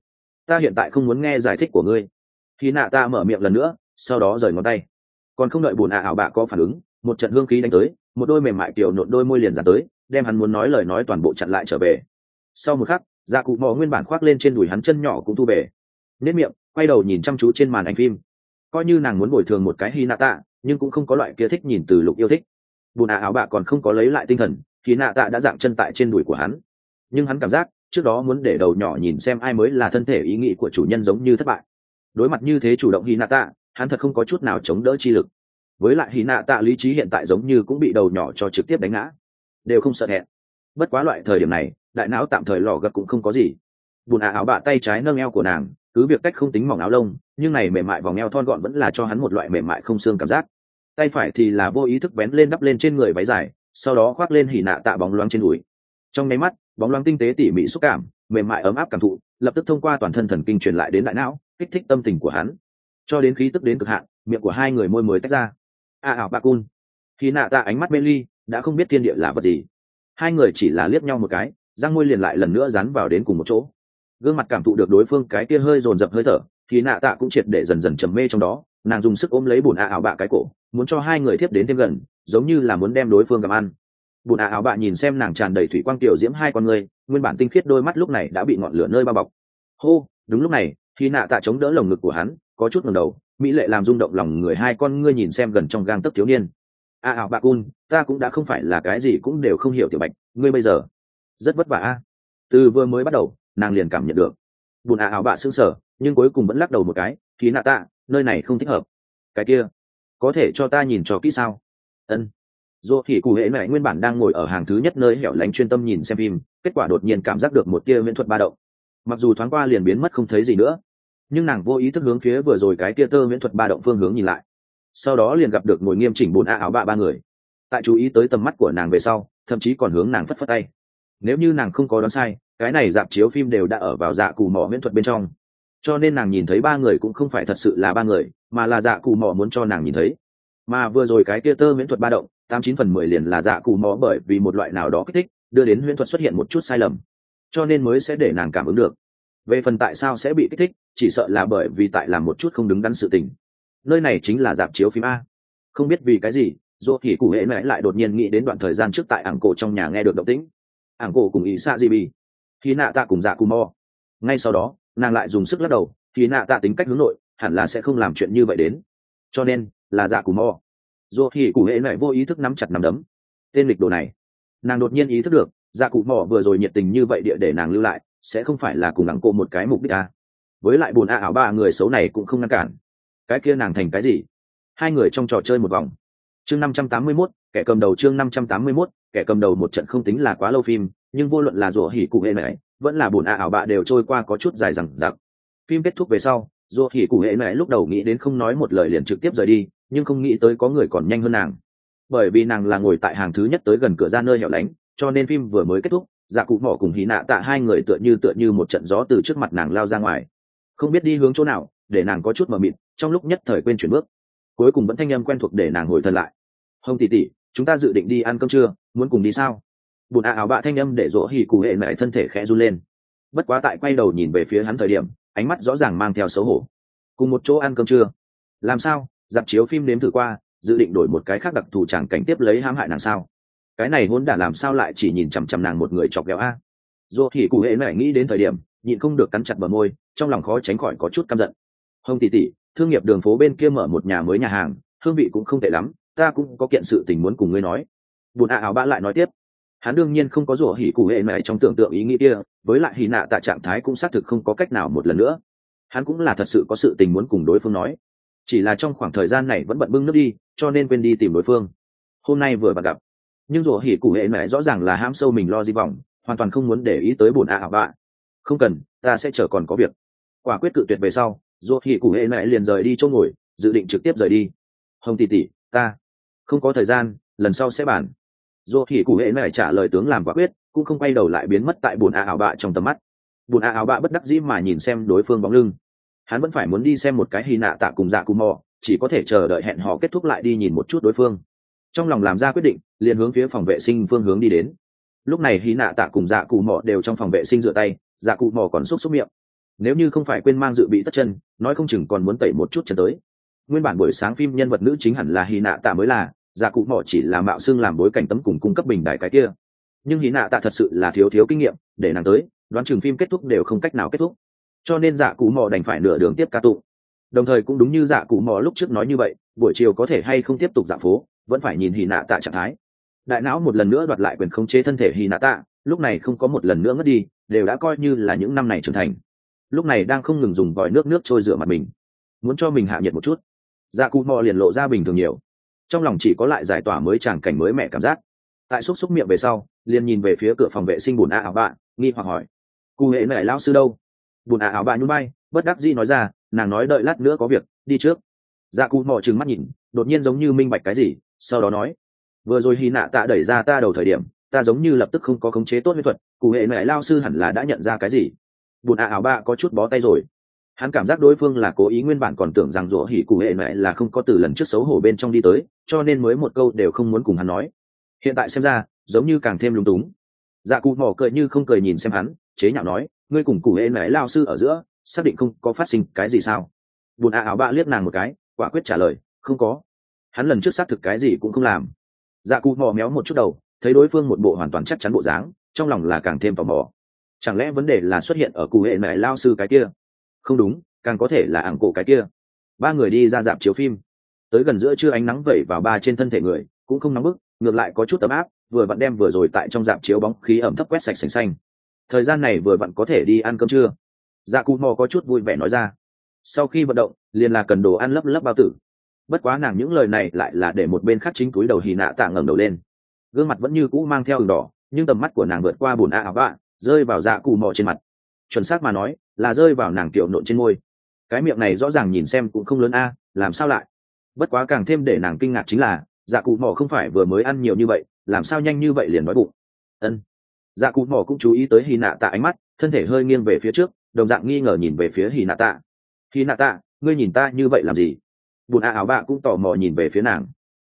ta hiện tại không muốn nghe giải thích của ngươi. Hy nạ tạ mở miệng lần nữa, sau đó rời ngón tay. Còn không đợi bùn ảo bạ có phản ứng, một trận hương khí đánh tới, một đôi mềm mại kiểu nộn đôi môi liền dán tới, đem hắn muốn nói lời nói toàn bộ chặn lại trở về. Sau một khắc, dạ cụ mò nguyên bản khoác lên trên đùi hắn chân nhỏ cũng thu về, nét miệng quay đầu nhìn chăm chú trên màn ảnh phim, coi như nàng muốn bồi thường một cái Hinata, nhưng cũng không có loại kia thích nhìn từ lục yêu thích. Bùn áo bạ còn không có lấy lại tinh thần, Hinata đã dạng chân tại trên đùi của hắn, nhưng hắn cảm giác trước đó muốn để đầu nhỏ nhìn xem ai mới là thân thể ý nghĩ của chủ nhân giống như thất bại. Đối mặt như thế chủ động Hinata, hắn thật không có chút nào chống đỡ chi lực. Với lại Hinata lý trí hiện tại giống như cũng bị đầu nhỏ cho trực tiếp đánh ngã, đều không sợ hẹn. Bất quá loại thời điểm này, đại não tạm thời lò gập cũng không có gì. Bùn áo bạ tay trái nâng eo của nàng, cứ việc cách không tính mỏng áo lông, nhưng này mềm mại vòng eo thon gọn vẫn là cho hắn một loại mềm mại không xương cảm giác. Tay phải thì là vô ý thức bén lên đắp lên trên người váy dài, sau đó khoác lên hỉ nạ tạ bóng loáng trên đùi. Trong nháy mắt, bóng loáng tinh tế tỉ mỉ xúc cảm, mềm mại ấm áp cảm thụ, lập tức thông qua toàn thân thần kinh truyền lại đến đại não, kích thích tâm tình của hắn. Cho đến khí tức đến cực hạn, miệng của hai người môi mới tách ra. Ảo bạ cun. Hỉ nạ tạ ánh mắt mê ly, đã không biết thiên địa là vật gì. Hai người chỉ là liếc nhau một cái, răng môi liền lại lần nữa dán vào đến cùng một chỗ. Gương mặt cảm thụ được đối phương cái kia hơi dồn dập hơi thở, thì nạ tạ cũng triệt để dần dần trầm mê trong đó. Nàng dùng sức ôm lấy bùn ảo bạ cái cổ, muốn cho hai người tiếp đến thêm gần, giống như là muốn đem đối phương gặm ăn. Bùn ảo bạ nhìn xem nàng tràn đầy thủy quang tiểu diễm hai con người, nguyên bản tinh khiết đôi mắt lúc này đã bị ngọn lửa nơi bao bọc. Hô, đúng lúc này, thì nạ tạ chống đỡ lồng ngực của hắn, có chút ngẩng đầu, mỹ lệ làm rung động lòng người hai con ngươi nhìn xem gần trong gang tấc thiếu niên. Ảo bạ cun, ta cũng đã không phải là cái gì cũng đều không hiểu tiểu bạch, ngươi bây giờ rất vất vả a. Từ vừa mới bắt đầu, nàng liền cảm nhận được. Bùn ảo bạ sững sờ, nhưng cuối cùng vẫn lắc đầu một cái, khí nạ tạ, nơi này không thích hợp. Cái kia, có thể cho ta nhìn cho kỹ sao? Ân. Dô thì cụ hệ mẹ nguyên bản đang ngồi ở hàng thứ nhất nơi hẻo lánh chuyên tâm nhìn xem phim, kết quả đột nhiên cảm giác được một tia viễn thuật ba động. Mặc dù thoáng qua liền biến mất không thấy gì nữa, nhưng nàng vô ý thức hướng phía vừa rồi cái tia tơ viễn thuật ba động phương hướng nhìn lại. Sau đó liền gặp được ngồi nghiêm chỉnh bùn ảo bạ ba người. Tại chú ý tới tầm mắt của nàng về sau, thậm chí còn hướng nàng phất phất tay. Nếu như nàng không có đoán sai, cái này dạp chiếu phim đều đã ở vào dạ cù mỏ viễn thuật bên trong, cho nên nàng nhìn thấy ba người cũng không phải thật sự là ba người, mà là dạ cù mỏ muốn cho nàng nhìn thấy. Mà vừa rồi cái kia tơ viễn thuật ba động 89/10 liền là dạ cù mỏ bởi vì một loại nào đó kích thích đưa đến viễn thuật xuất hiện một chút sai lầm, cho nên mới sẽ để nàng cảm ứng được. Về phần tại sao sẽ bị kích thích, chỉ sợ là bởi vì tại làm một chút không đứng đắn sự tình. Nơi này chính là dạp chiếu phim a. Không biết vì cái gì, Dô thì cụ hệ mẹ lại đột nhiên nghĩ đến đoạn thời gian trước tại ảng cổ trong nhà nghe được động tĩnh. Ảng cổ cùng ý xạ gì bì, khi nạ tạ cùng dạ cù mò. Ngay sau đó, nàng lại dùng sức lắc đầu, khi nạ tạ tính cách hướng nội, hẳn là sẽ không làm chuyện như vậy đến. Cho nên, là dạ cù mò. Dô thì cụ hệ mẹ vô ý thức nắm chặt nắm đấm. Tên lịch đồ này, nàng đột nhiên ý thức được, dạ cù mò vừa rồi nhiệt tình như vậy địa để nàng lưu lại, sẽ không phải là cùng ảng cổ một cái mục đích à. Với lại bùn ảo ba người xấu này cũng không ngăn cản. Cái kia nàng thành cái gì? Hai người trong trò chơi một vòng. Chương 581, kẻ cầm đầu. Chương 581, kẻ cầm đầu. Một trận không tính là quá lâu phim, nhưng vô luận là rủa hỉ cụ hệ mẹ vẫn là bùn ảo bạ đều trôi qua có chút dài dằng dặc. Phim kết thúc về sau, rủa hỉ cụ hệ mẹ lúc đầu nghĩ đến không nói một lời liền trực tiếp rời đi, nhưng không nghĩ tới có người còn nhanh hơn nàng. Bởi vì nàng là ngồi tại hàng thứ nhất tới gần cửa ra nơi hẻo lánh, cho nên phim vừa mới kết thúc, dạ cụ mỏ cùng hí nạ tạ hai người tựa như một trận gió từ trước mặt nàng lao ra ngoài, không biết đi hướng chỗ nào, để nàng có chút mờ mịt, trong lúc nhất thời quên chuyển bước. Cuối cùng vẫn thanh âm quen thuộc để nàng hồi thần lại. Hông tỷ tỷ, chúng ta dự định đi ăn cơm trưa, muốn cùng đi sao? Bùn ảo bạ thanh âm để rỗ hỉ cụ hệ mẹ thân thể khẽ run lên. Bất quá tại quay đầu nhìn về phía hắn thời điểm, ánh mắt rõ ràng mang theo xấu hổ. Cùng một chỗ ăn cơm trưa? Làm sao? Dạp chiếu phim nếm thử qua, dự định đổi một cái khác đặc thù chẳng cảnh tiếp lấy hãm hại nàng sao? Cái này hôn đản làm sao lại chỉ nhìn chằm chằm nàng một người chọc ghẹo a? Rỗ hỉ cụ hệ mẹ nghĩ đến thời điểm, nhịn không được cắn chặt bờ môi, trong lòng khó tránh khỏi có chút căm giận. Hông tỷ tỷ, thương nghiệp đường phố bên kia mở một nhà mới nhà hàng, hương vị cũng không tệ lắm, ta cũng có kiện sự tình muốn cùng ngươi nói. Bùn ảo bạ lại nói tiếp. Hắn đương nhiên không có rủa hỉ cụ hệ mẹ trong tưởng tượng ý nghĩ kia, với lại hỉ nạ tạ trạng thái cũng xác thực không có cách nào một lần nữa. Hắn cũng là thật sự có sự tình muốn cùng đối phương nói, chỉ là trong khoảng thời gian này vẫn bận bưng nước đi, cho nên quên đi tìm đối phương. Hôm nay vừa bắt gặp, nhưng rủa hỉ cụ hệ mẹ rõ ràng là hãm sâu mình lo di vọng, hoàn toàn không muốn để ý tới bùn ảo bạ. Không cần, ta sẽ chờ còn có việc. Quả quyết cự tuyệt về sau, rủa hỉ cụ hệ mẹ liền rời đi chỗ ngồi, dự định trực tiếp rời đi. Hồng tỷ tỷ, ta không có thời gian, lần sau sẽ bàn. Dô thì cụ hệ mẹ trả lời tướng làm quả quyết, cũng không quay đầu lại biến mất tại bùn ảo bạ trong tầm mắt. Bùn ảo bạ bất đắc dĩ mà nhìn xem đối phương bóng lưng, hắn vẫn phải muốn đi xem một cái hy nạ tạ cùng dạ cù mò, chỉ có thể chờ đợi hẹn họ kết thúc lại đi nhìn một chút đối phương. Trong lòng làm ra quyết định, liền hướng phía phòng vệ sinh phương hướng đi đến. Lúc này hy nạ tạ cùng dạ cù mò đều trong phòng vệ sinh rửa tay, dạ cù mò còn xúc miệng. nếu như không phải quên mang dự bị tất chân nói không chừng còn muốn tẩy một chút chân tới. Nguyên bản buổi sáng phim nhân vật nữ chính hẳn là Hy Nạ Tạ mới là, dạ cụ mỏ chỉ là mạo xưng làm bối cảnh tấm cùng cung cấp bình đài cái kia, nhưng Hy Nạ Tạ thật sự là thiếu kinh nghiệm, để nàng tới đoán chừng phim kết thúc đều không cách nào kết thúc, cho nên dạ cụ mỏ đành phải nửa đường tiếp ca tụng. Đồng thời cũng đúng như dạ cụ mỏ lúc trước nói như vậy, buổi chiều có thể hay không tiếp tục dạo phố vẫn phải nhìn Hy Nạ Tạ trạng thái. Đại não một lần nữa đoạt lại quyền khống chế thân thể Hy Nạ Tạ, lúc này không có một lần nữa ngất đi, đều đã coi như là những năm này trưởng thành, lúc này đang không ngừng dùng vòi nước trôi rửa mặt mình, muốn cho mình hạ nhiệt một chút. Dạ cụ mò liền lộ ra bình thường nhiều, trong lòng chỉ có lại giải tỏa mới tràng cảnh mới mẹ cảm giác. Tại xúc miệng về sau, liền nhìn về phía cửa phòng vệ sinh bùn ảo bạ, nghi hoặc hỏi cụ hệ mẹ lao sư đâu. Bùn ảo bạ nhún vai, bất đắc dĩ nói ra, nàng nói đợi lát nữa có việc, đi trước. Dạ cụ mò trừng mắt nhìn, đột nhiên giống như minh bạch cái gì, sau đó nói, vừa rồi Hy Nạ Tạ đẩy ra ta đầu thời điểm, ta giống như lập tức không có khống chế tốt huyết thuật, cụ hệ mẹ lao sư hẳn là đã nhận ra cái gì. Bùn ảo bạ có chút bó tay rồi, hắn cảm giác đối phương là cố ý, nguyên bản còn tưởng rằng rủa hỉ cụ hệ mẹ là không có từ lần trước xấu hổ bên trong đi tới, cho nên mới một câu đều không muốn cùng hắn nói. Hiện tại xem ra giống như càng thêm lúng túng. Dạ cụ mỏ cười như không cười nhìn xem hắn, chế nhạo nói, ngươi cùng cụ hệ mẹ lao sư ở giữa xác định không có phát sinh cái gì sao? Bùn ảo bạ liếc nàng một cái, quả quyết trả lời, không có. Hắn lần trước xác thực cái gì cũng không làm. Dạ cụ mỏ méo một chút đầu, thấy đối phương một bộ hoàn toàn chắc chắn bộ dáng, trong lòng là càng thêm tò mò. Chẳng lẽ vấn đề là xuất hiện ở cụ hệ mẹ lao sư cái kia? Không đúng, càng có thể là ảng cổ cái kia. Ba người đi ra dạp chiếu phim, tới gần giữa trưa ánh nắng vẩy vào ba trên thân thể người, cũng không nóng bức, ngược lại có chút ấm áp, vừa vặn đem vừa rồi tại trong dạp chiếu bóng khí ẩm thấp quét sạch sành xanh. Thời gian này vừa vặn có thể đi ăn cơm trưa. Dạ cụ mò có chút vui vẻ nói ra. Sau khi vận động liền là cần đồ ăn lấp lấp bao tử. Bất quá nàng những lời này lại là để một bên khác chính túi đầu Hy Nạ Tạ ngẩng đầu lên, gương mặt vẫn như cũ mang theo ửng đỏ, nhưng tầm mắt của nàng vượt qua bùn ảo bạ, rơi vào dạ cụ mò trên mặt. Chuẩn xác mà nói là rơi vào nàng tiểu nộn trên môi. Cái miệng này rõ ràng nhìn xem cũng không lớn a, làm sao lại? Bất quá càng thêm để nàng kinh ngạc chính là dạ cụ mò không phải vừa mới ăn nhiều như vậy, làm sao nhanh như vậy liền đói bụng. Ân. Dạ cụ mò cũng chú ý tới Hy Nạ Tạ ánh mắt, thân thể hơi nghiêng về phía trước, đồng dạng nghi ngờ nhìn về phía Hy Nạ Tạ. Hy Nạ Tạ, ngươi nhìn ta như vậy làm gì? Bùn ảo bạ cũng tò mò nhìn về phía nàng.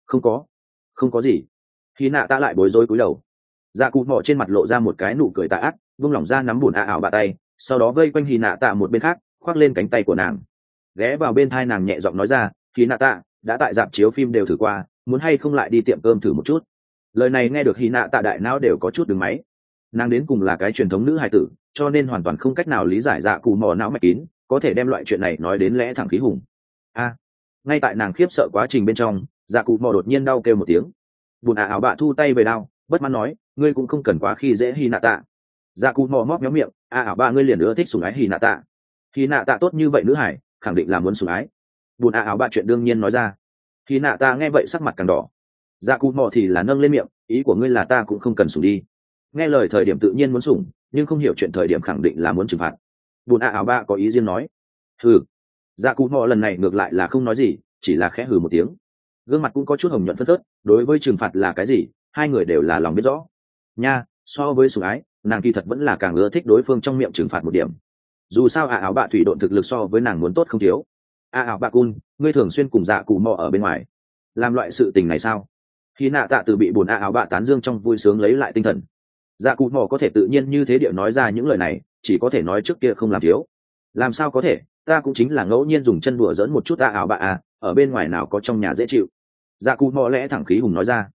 Không có gì. Hy Nạ Tạ lại bối rối cúi đầu. Dạ cụ mò trên mặt lộ ra một cái nụ cười tà ác, buông lỏng ra nắm bùn ảo bạ tay, sau đó vây quanh Hy Nạ Tạ một bên khác, khoác lên cánh tay của nàng, ghé vào bên thai nàng nhẹ giọng nói ra, Hy Nạ Tạ, đã tại dạp chiếu phim đều thử qua, muốn hay không lại đi tiệm cơm thử một chút. Lời này nghe được Hy Nạ Tạ đại não đều có chút đứng máy. Nàng đến cùng là cái truyền thống nữ hài tử, cho nên hoàn toàn không cách nào lý giải dạ cụ mò não mạch kín có thể đem loại chuyện này nói đến lẽ thẳng khí hùng. Ngay tại nàng khiếp sợ quá trình bên trong, dạ cụ mò đột nhiên đau kêu một tiếng. Bùn ảo bạ thu tay về đau, bất mãn nói, ngươi cũng không cần quá khi dễ Hy Nạ Tạ. Dạ cụ mò móc méo miệng, ảo bạ ngươi liền ưa thích sủng ái Hy Nạ Tạ. Hy Nạ Tạ tốt như vậy nữ hải, khẳng định là muốn sủng ái. Bùn ảo bạ chuyện đương nhiên nói ra. Hy Nạ Tạ nghe vậy sắc mặt càng đỏ. Dạ cụ mò thì là nâng lên miệng, ý của ngươi là ta cũng không cần sủng đi. Nghe lời thời điểm tự nhiên muốn sủng, nhưng không hiểu chuyện thời điểm khẳng định là muốn trừng phạt. Bùn ảo bạ có ý riêng nói. Hừ. Dạ cụ mò lần này ngược lại là không nói gì, chỉ là khẽ hừ một tiếng, gương mặt cũng có chút hồng nhuận phân phớt. Đối với trừng phạt là cái gì, hai người đều là lòng biết rõ nha. So với sủng ái, nàng kỳ thật vẫn là càng ưa thích đối phương trong miệng trừng phạt một điểm. Dù sao ảo bạ thủy độn thực lực so với nàng muốn tốt không thiếu. Ảo bạ cun, ngươi thường xuyên cùng dạ cụ mò ở bên ngoài làm loại sự tình này sao? Khi Nạ Tạ từ bị buồn ảo bạ tán dương trong vui sướng lấy lại tinh thần. Dạ cụ mò có thể tự nhiên như thế điệu nói ra những lời này, chỉ có thể nói trước kia không làm thiếu. Làm sao có thể, ta cũng chính là ngẫu nhiên dùng chân đùa giỡn một chút ảo bạ ở bên ngoài nào có trong nhà dễ chịu. Dạ cụ mò lẽ thẳng khí hùng nói ra.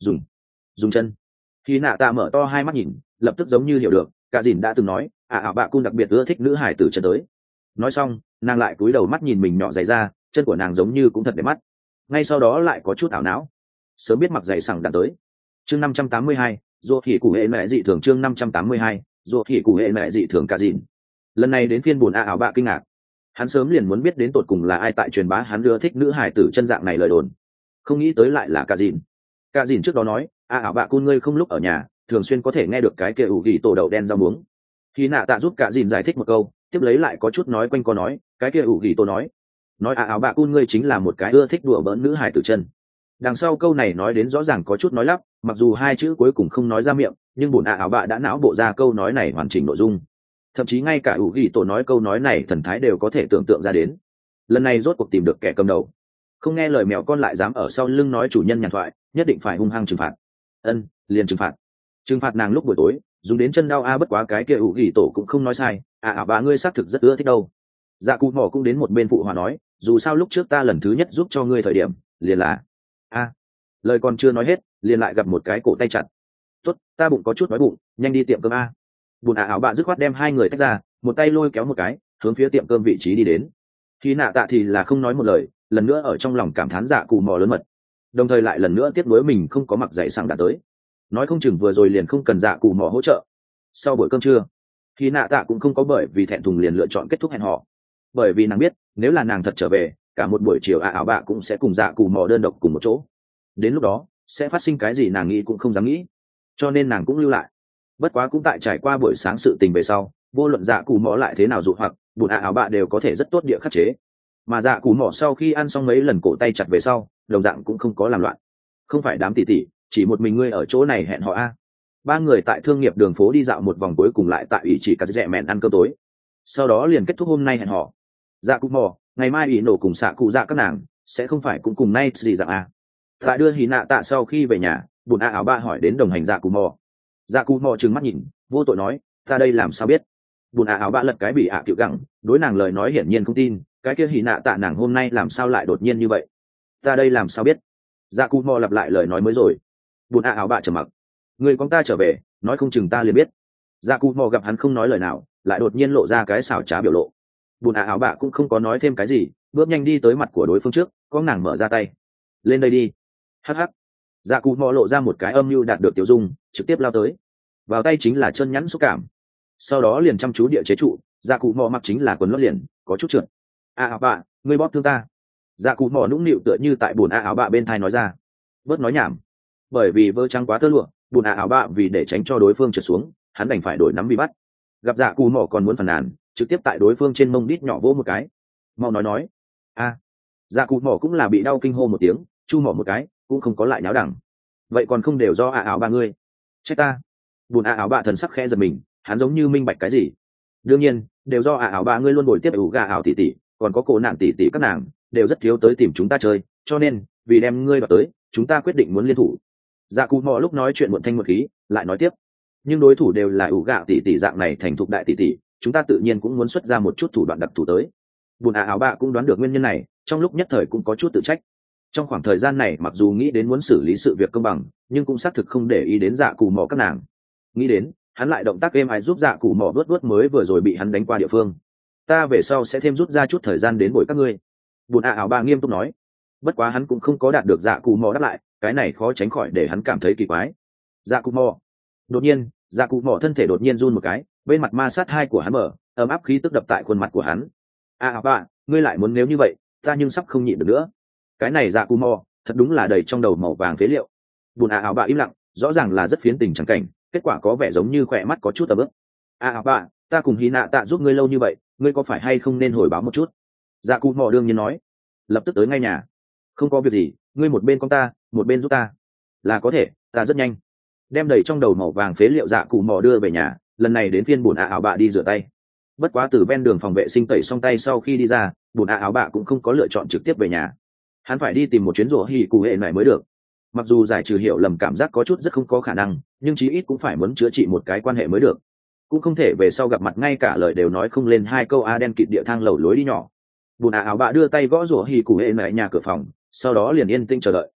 Dùng chân. Khi Nạ Tạ mở to hai mắt nhìn, lập tức giống như hiểu được, cả dìn đã từng nói ảo bạ cung đặc biệt ưa thích nữ hải tử chân tới. Nói xong nàng lại cúi đầu mắt nhìn mình nhỏ giày ra, chân của nàng giống như cũng thật đẹp mắt. Ngay sau đó lại có chút ảo não, sớm biết mặc giày sẵn đã tới. Chương 582, ruột hỉ cụ hệ mẹ dị thường. Chương 582, ruột hỉ cụ hệ mẹ dị thường. Cả dìn lần này đến phiên buồn ảo bạ kinh ngạc, hắn sớm liền muốn biết đến tột cùng là ai tại truyền bá hắn ưa thích nữ hải tử chân dạng này lời đồn, không nghĩ tới lại là cả dìn. Cả dìn trước đó nói ảo bạ cun ngươi không lúc ở nhà, thường xuyên có thể nghe được cái kia ủ gỉ tổ đậu đen rau muống. Khi Nạ Tạ giúp cả dìn giải thích một câu, tiếp lấy lại có chút nói quanh co nói, cái kia ủ gỉ tổ nói ảo bạ cun ngươi chính là một cái ưa thích đùa bỡn nữ hải tử chân. Đằng sau câu này nói đến rõ ràng có chút nói lắp, mặc dù hai chữ cuối cùng không nói ra miệng, nhưng bùn ảo bạ đã não bộ ra câu nói này hoàn chỉnh nội dung. Thậm chí ngay cả ủ gỉ tổ nói câu nói này thần thái đều có thể tưởng tượng ra đến. Lần này rốt cuộc tìm được kẻ cầm đầu, không nghe lời mèo con lại dám ở sau lưng nói chủ nhân nhàn thoại, nhất định phải hung hăng trừng phạt. Liền trừng phạt nàng lúc buổi tối dùng đến chân đau bất quá cái kia ủ gỉ tổ cũng không nói sai, bà ngươi xác thực rất ưa thích đâu. Dạ cụ mỏ cũng đến một bên phụ hòa nói, dù sao lúc trước ta lần thứ nhất giúp cho ngươi thời điểm liền là lời còn chưa nói hết liền lại gặp một cái cổ tay chặt. Tốt, ta bụng có chút đói bụng, nhanh đi tiệm cơm a. Bùn bà dứt khoát đem hai người tách ra, một tay lôi kéo một cái hướng phía tiệm cơm vị trí đi đến. Khi nạ tạ thì là không nói một lời, lần nữa ở trong lòng cảm thán dạ cụ mỏ lớn mật, đồng thời lại lần nữa tiếc nuối mình không có mặc giày sang đã tới, nói không chừng vừa rồi liền không cần dạ cụ mỏ hỗ trợ. Sau buổi cơm trưa, khi nạ tạ cũng không có bởi vì thẹn thùng liền lựa chọn kết thúc hẹn hò, bởi vì nàng biết nếu là nàng thật trở về, cả một buổi chiều bà cũng sẽ cùng dạ cụ mỏ đơn độc cùng một chỗ, đến lúc đó sẽ phát sinh cái gì nàng nghĩ cũng không dám nghĩ, cho nên nàng cũng lưu lại. Bất quá cũng tại trải qua buổi sáng sự tình về sau, vô luận dạ cụ mỏ lại thế nào dụ hoặc bùn bà đều có thể rất tốt địa khắc chế. Mà dạ cụ mỏ sau khi ăn xong mấy lần cổ tay chặt về sau, đồng dạng cũng không có làm loạn. Không phải đám tỷ tỷ, chỉ một mình ngươi ở chỗ này hẹn hò a. Ba người tại thương nghiệp đường phố đi dạo một vòng, cuối cùng lại tại ủy chỉ cà rẽ mẹn ăn cơm tối, sau đó liền kết thúc hôm nay hẹn hò. Dạ cụ mỏ, ngày mai ý nổ cùng xạ cụ dạ các nàng sẽ không phải cũng cùng nay gì dạng a. Tại đưa hí nạ tạ sau khi về nhà, bùn bà hỏi đến đồng hành dạ cụ mỏ. Dạ cụ mỏ trừng mắt nhìn, vô tội nói, ta đây làm sao biết. Bùn bà lật cái bị cựu gẳng, đối nàng lời nói hiển nhiên không tin, cái kia hí nạ tạ nàng hôm nay làm sao lại đột nhiên như vậy. Ta đây làm sao biết. Dạ cụ mỏ lặp lại lời nói mới rồi. Bùn bà trầm mặc. Người con ta trở về, nói không chừng ta liền biết. Dạ cụ mò gặp hắn không nói lời nào, lại đột nhiên lộ ra cái xảo trá biểu lộ. Bùn bà cũng không có nói thêm cái gì, bước nhanh đi tới mặt của đối phương trước, có nàng mở ra tay. Lên đây đi. Hắc hắc. Dạ cụ mò lộ ra một cái âm mưu đạt được tiểu dung, trực tiếp lao tới. Vào tay chính là chân nhắn xúc cảm. Sau đó liền chăm chú địa chế trụ, dạ cụ mò mặc chính là quần lót liền, có chút trượt. Bà, ngươi bóp thương ta. Dạ cụ mò nũng nịu tựa như tại bùn bà bên thai nói ra. Bớt nói nhảm. Bởi vì vơ trắng quá tơ lụa, bùn bà vì để tránh cho đối phương trượt xuống, hắn đành phải đổi nắm bị bắt. Gặp dạ cụ mỏ còn muốn phàn nàn, trực tiếp tại đối phương trên mông đít nhỏ vỗ một cái. Mau nói dạ cụ mỏ cũng là bị đau kinh hô một tiếng, chu mỏ một cái cũng không có lại náo đẳng. Vậy còn không đều do bà ngươi trách ta. Bùn bà thần sắc khẽ giật mình, hắn giống như minh bạch cái gì. Đương nhiên đều do bà ngươi luôn bồi tiếp gà tỷ tỷ, còn có cổ nạn tỷ tỷ các nàng đều rất thiếu tới tìm chúng ta chơi, cho nên vì đem ngươi vào tới, chúng ta quyết định muốn liên thủ. Dạ cụ mò lúc nói chuyện muộn thanh một khí, lại nói tiếp, nhưng đối thủ đều là gạo tỷ tỷ dạng này thành thục đại tỷ tỷ, chúng ta tự nhiên cũng muốn xuất ra một chút thủ đoạn đặc thù tới. Bùn bà cũng đoán được nguyên nhân này, trong lúc nhất thời cũng có chút tự trách. Trong khoảng thời gian này mặc dù nghĩ đến muốn xử lý sự việc công bằng, nhưng cũng xác thực không để ý đến dạ cụ mò các nàng. Nghĩ đến hắn lại động tác êm ái giúp dạ cụ mò vớt mới vừa rồi bị hắn đánh qua địa phương. Ta về sau sẽ thêm rút ra chút thời gian đến bồi các ngươi. Bùn bà nghiêm túc nói. Bất quá hắn cũng không có đạt được dạ cụ mò đáp lại, cái này khó tránh khỏi để hắn cảm thấy kỳ quái. Dạ cụ mò. Đột nhiên dạ cụ mò thân thể đột nhiên run một cái, bên mặt ma sát hai của hắn mở, ấm áp khí tức đập tại khuôn mặt của hắn. Bà, ngươi lại muốn nếu như vậy, ta nhưng sắp không nhịn được nữa. Cái này dạ cụ mò thật đúng là đầy trong đầu màu vàng phế liệu. Bùn bà im lặng, rõ ràng là rất phiến tình chẳng cảnh, kết quả có vẻ giống như khỏe mắt có chút ấm ức. Bà, ta cùng hy nạ tạ giúp ngươi lâu như vậy, ngươi có phải hay không nên hồi báo một chút. Dạ cụ mò đương nhiên nói. Lập tức tới ngay nhà. Không có việc gì, ngươi một bên con ta, một bên giúp ta là có thể, ta rất nhanh. Đem đầy trong đầu màu vàng phế liệu dạ cụ mò đưa về nhà, lần này đến phiên bùn bà đi rửa tay. Bất quá từ ven đường phòng vệ sinh tẩy xong tay sau khi đi ra, bùn bà cũng không có lựa chọn trực tiếp về nhà. Hắn phải đi tìm một chuyến rủa hỉ cụ hệ này mới được. Mặc dù giải trừ hiểu lầm cảm giác có chút rất không có khả năng, nhưng chí ít cũng phải muốn chữa trị một cái quan hệ mới được. Cũng không thể về sau gặp mặt ngay cả lời đều nói không lên hai câu đen kịt địa thang lầu lối đi nhỏ. Bùn bà đưa tay gõ rủa hỉ cụ hệ này nhà cửa phòng, sau đó liền yên tĩnh chờ đợi.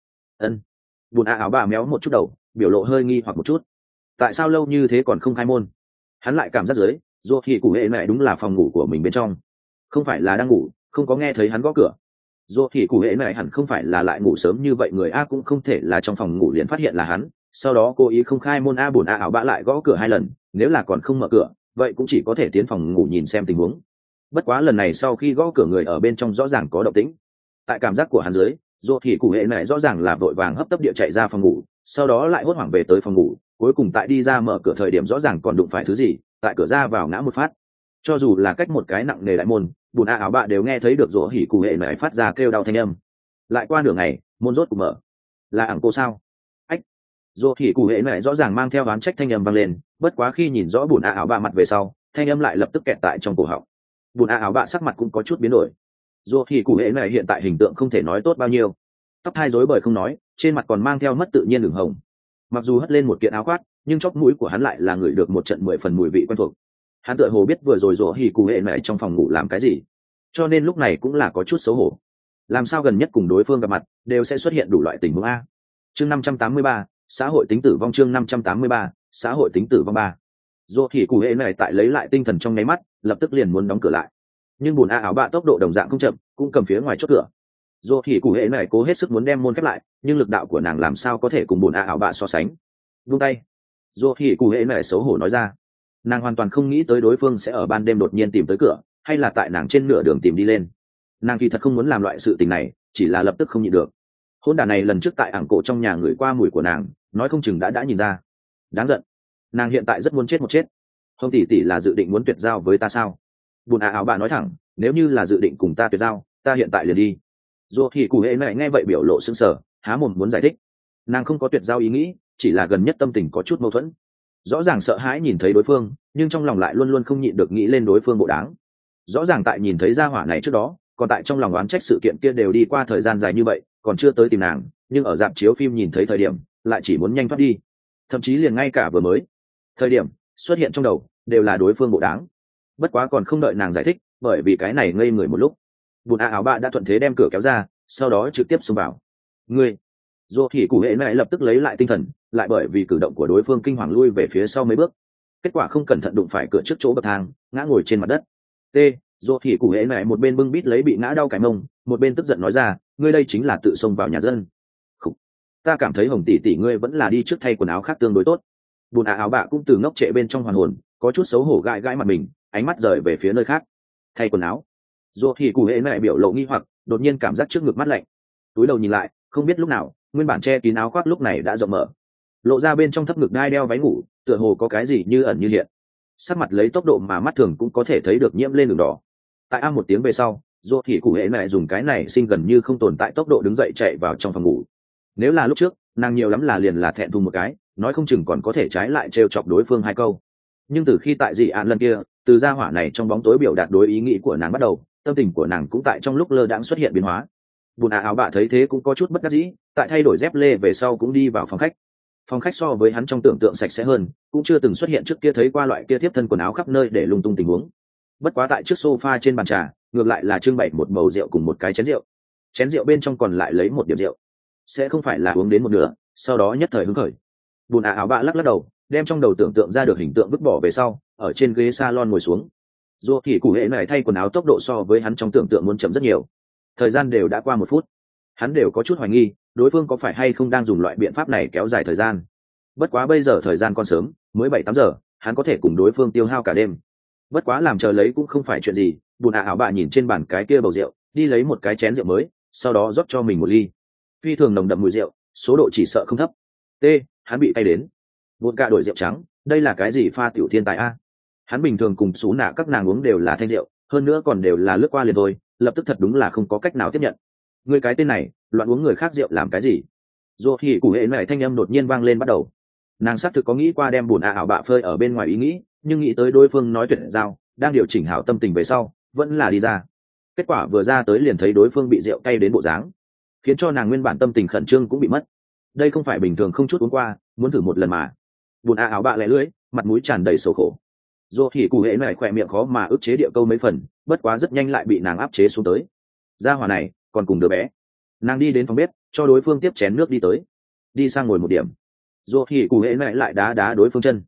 Bùn bà méo một chút đầu, biểu lộ hơi nghi hoặc một chút. Tại sao lâu như thế còn không khai môn? Hắn lại cảm giác dưới rủa hỉ cụ hệ này đúng là phòng ngủ của mình bên trong, không phải là đang ngủ, không có nghe thấy hắn gõ cửa. Rủa hỉ cụ hệ này hẳn không phải là lại ngủ sớm như vậy người cũng không thể là trong phòng ngủ liền phát hiện là hắn, sau đó cố ý không khai môn. Bùn bà lại gõ cửa hai lần, nếu là còn không mở cửa, vậy cũng chỉ có thể tiến phòng ngủ nhìn xem tình huống. Bất quá lần này sau khi gõ cửa, người ở bên trong rõ ràng có động tĩnh. Tại cảm giác của hắn dưới, rủa hỉ cụ hệ này rõ ràng là vội vàng hấp tấp địa chạy ra phòng ngủ, sau đó lại hốt hoảng về tới phòng ngủ, cuối cùng tại đi ra mở cửa thời điểm rõ ràng còn đụng phải thứ gì, tại cửa ra vào ngã một phát. Cho dù là cách một cái nặng nề đại môn, bùn bà đều nghe thấy được rủa hỉ cụ hệ này phát ra kêu đau thanh âm. Lại qua nửa ngày, môn rốt cục mở. Là ảng cô sao? Ách! Rủa hỉ cụ hệ này rõ ràng mang theo oán trách thanh âm vang lên, bất quá khi nhìn rõ bùn bà mặt về sau, thanh âm lại lập tức kẹt tại trong cổ họng. Bùn bà sắc mặt cũng có chút biến đổi. Rủa hỉ cụ hệ này hiện tại hình tượng không thể nói tốt bao nhiêu, tóc hai rối bời không nói, trên mặt còn mang theo mất tự nhiên đường hồng. Mặc dù hất lên một kiện áo khoác, nhưng chóp mũi của hắn lại là ngửi được một trận 10 phần mùi vị quen thuộc. Hắn tựa hồ biết vừa rồi rỗ hỉ cụ hệ mẹ trong phòng ngủ làm cái gì, cho nên lúc này cũng là có chút xấu hổ. Làm sao gần nhất cùng đối phương gặp mặt đều sẽ xuất hiện đủ loại tình huống a. Chương 583, xã hội tính tử vong. Chương 583, xã hội tính tử vong 3. Rỗ hỉ cụ hệ mẹ tại lấy lại tinh thần trong nháy mắt, lập tức liền muốn đóng cửa lại, nhưng bùn áo bạ tốc độ đồng dạng không chậm, cũng cầm phía ngoài chốt cửa. Rỗ hỉ cụ hệ mẹ cố hết sức muốn đem môn khép lại, nhưng lực đạo của nàng làm sao có thể cùng bùn áo bạ so sánh. Buông tay. Rỗ hỉ cụ hệ mẹ xấu hổ nói ra. Nàng hoàn toàn không nghĩ tới đối phương sẽ ở ban đêm đột nhiên tìm tới cửa, hay là tại nàng trên nửa đường tìm đi lên. Nàng kỳ thật không muốn làm loại sự tình này, chỉ là lập tức không nhịn được. Hôn đản này lần trước tại ảng cổ trong nhà ngửi qua mùi của nàng, nói không chừng đã nhìn ra. Đáng giận. Nàng hiện tại rất muốn chết một chết. Hồng tỷ tỷ là dự định muốn tuyệt giao với ta sao? Bùn áo bà nói thẳng, nếu như là dự định cùng ta tuyệt giao, ta hiện tại liền đi. Dù thì cụ hệ này nghe vậy biểu lộ sững sờ, há mồm muốn giải thích. Nàng không có tuyệt giao ý nghĩ, chỉ là gần nhất tâm tình có chút mâu thuẫn. Rõ ràng sợ hãi nhìn thấy đối phương, nhưng trong lòng lại luôn luôn không nhịn được nghĩ lên đối phương bộ đáng. Rõ ràng tại nhìn thấy gia hỏa này trước đó, còn tại trong lòng oán trách sự kiện kia đều đi qua thời gian dài như vậy, còn chưa tới tìm nàng, nhưng ở rạp chiếu phim nhìn thấy thời điểm, lại chỉ muốn nhanh thoát đi. Thậm chí liền ngay cả vừa mới thời điểm xuất hiện trong đầu đều là đối phương bộ đáng. Bất quá còn không đợi nàng giải thích, bởi vì cái này ngây người một lúc, bùn áo bạ đã thuận thế đem cửa kéo ra, sau đó trực tiếp xông vào. Ngươi. Dù thì cụ hệ này lập tức lấy lại tinh thần, lại bởi vì cử động của đối phương kinh hoàng lui về phía sau mấy bước, kết quả không cẩn thận đụng phải cửa trước chỗ bậc thang, ngã ngồi trên mặt đất. T. Dù thì cụ hệ này một bên bưng bít lấy bị ngã đau cái mông, một bên tức giận nói ra, ngươi đây chính là tự xông vào nhà dân. Khủ. Ta cảm thấy Hồng tỷ tỷ ngươi vẫn là đi trước thay quần áo khác tương đối tốt. Bùn áo bạ cũng từ ngốc trệ bên trong hoàn hồn, có chút xấu hổ gãi gãi mặt mình, ánh mắt rời về phía nơi khác. Thay quần áo. Dù thì cụ hệ này biểu lộ nghi hoặc, đột nhiên cảm giác trước ngực mát lạnh, túi đầu nhìn lại, không biết lúc nào nguyên bản che kín áo khoác lúc này đã rộng mở, lộ ra bên trong thấp ngực đai đeo váy ngủ, tựa hồ có cái gì như ẩn như hiện. Sắc mặt lấy tốc độ mà mắt thường cũng có thể thấy được nhiễm lên đường đỏ. Tại một tiếng về sau, dù thì cụ hệ này dùng cái này sinh gần như không tồn tại tốc độ đứng dậy chạy vào trong phòng ngủ. Nếu là lúc trước, nàng nhiều lắm là liền là thẹn thùng một cái, nói không chừng còn có thể trái lại trêu chọc đối phương hai câu. Nhưng từ khi tại dị án lần kia, từ gia hỏa này trong bóng tối biểu đạt đối ý nghĩ của nàng bắt đầu, tâm tình của nàng cũng tại trong lúc lơ đãng xuất hiện biến hóa. Bùn áo bạ thấy thế cũng có chút bất đắc dĩ, tại thay đổi dép lê về sau cũng đi vào phòng khách. Phòng khách so với hắn trong tưởng tượng sạch sẽ hơn, cũng chưa từng xuất hiện trước kia thấy qua loại kia tiếp thân quần áo khắp nơi để lung tung tình huống. Bất quá tại trước sofa trên bàn trà, ngược lại là trưng bày một bầu rượu cùng một cái chén rượu. Chén rượu bên trong còn lại lấy một điểm rượu, sẽ không phải là uống đến một nửa, sau đó nhất thời hứng khởi. Bùn áo bạ lắc lắc đầu, đem trong đầu tưởng tượng ra được hình tượng vứt bỏ về sau, ở trên ghế salon ngồi xuống. Dù thì cụ hệ này thay quần áo tốc độ so với hắn trong tưởng tượng muốn chậm rất nhiều. Thời gian đều đã qua 1 phút, hắn đều có chút hoài nghi đối phương có phải hay không đang dùng loại biện pháp này kéo dài thời gian. Bất quá bây giờ thời gian còn sớm, mới 7-8 giờ, hắn có thể cùng đối phương tiêu hao cả đêm. Bất quá làm chờ lấy cũng không phải chuyện gì. Bùn áo bạ nhìn trên bàn cái kia bầu rượu, đi lấy một cái chén rượu mới, sau đó rót cho mình một ly. Phi thường nồng đậm mùi rượu, số độ chỉ sợ không thấp. T. Hắn bị tay đến. Vốn cả đổi rượu trắng, đây là cái gì pha tiểu thiên tài a? Hắn bình thường cùng xú nạ các nàng uống đều là thanh rượu, hơn nữa còn đều là lướt qua liền thôi, lập tức thật đúng là không có cách nào tiếp nhận. Người cái tên này, loạn uống người khác rượu làm cái gì? Dù thì cụ hệ này thanh âm đột nhiên vang lên bắt đầu. Nàng xác thực có nghĩ qua đem bùn ảo bạ phơi ở bên ngoài ý nghĩ, nhưng nghĩ tới đối phương nói tuyệt giao, đang điều chỉnh hảo tâm tình về sau, vẫn là đi ra. Kết quả vừa ra tới liền thấy đối phương bị rượu cay đến bộ dáng, khiến cho nàng nguyên bản tâm tình khẩn trương cũng bị mất. Đây không phải bình thường không chút uống qua, muốn thử một lần mà. Bùn ảo bạ lẻ lưỡi, mặt mũi tràn đầy sầu khổ. Dù thì cụ hệ này khỏe miệng khó mà ức chế địa câu mấy phần, bất quá rất nhanh lại bị nàng áp chế xuống tới. Gia hỏa này còn cùng đứa bé. Nàng đi đến phòng bếp, cho đối phương tiếp chén nước đi tới, đi sang ngồi một điểm. Dù thì cụ hệ này lại đá đá đối phương chân.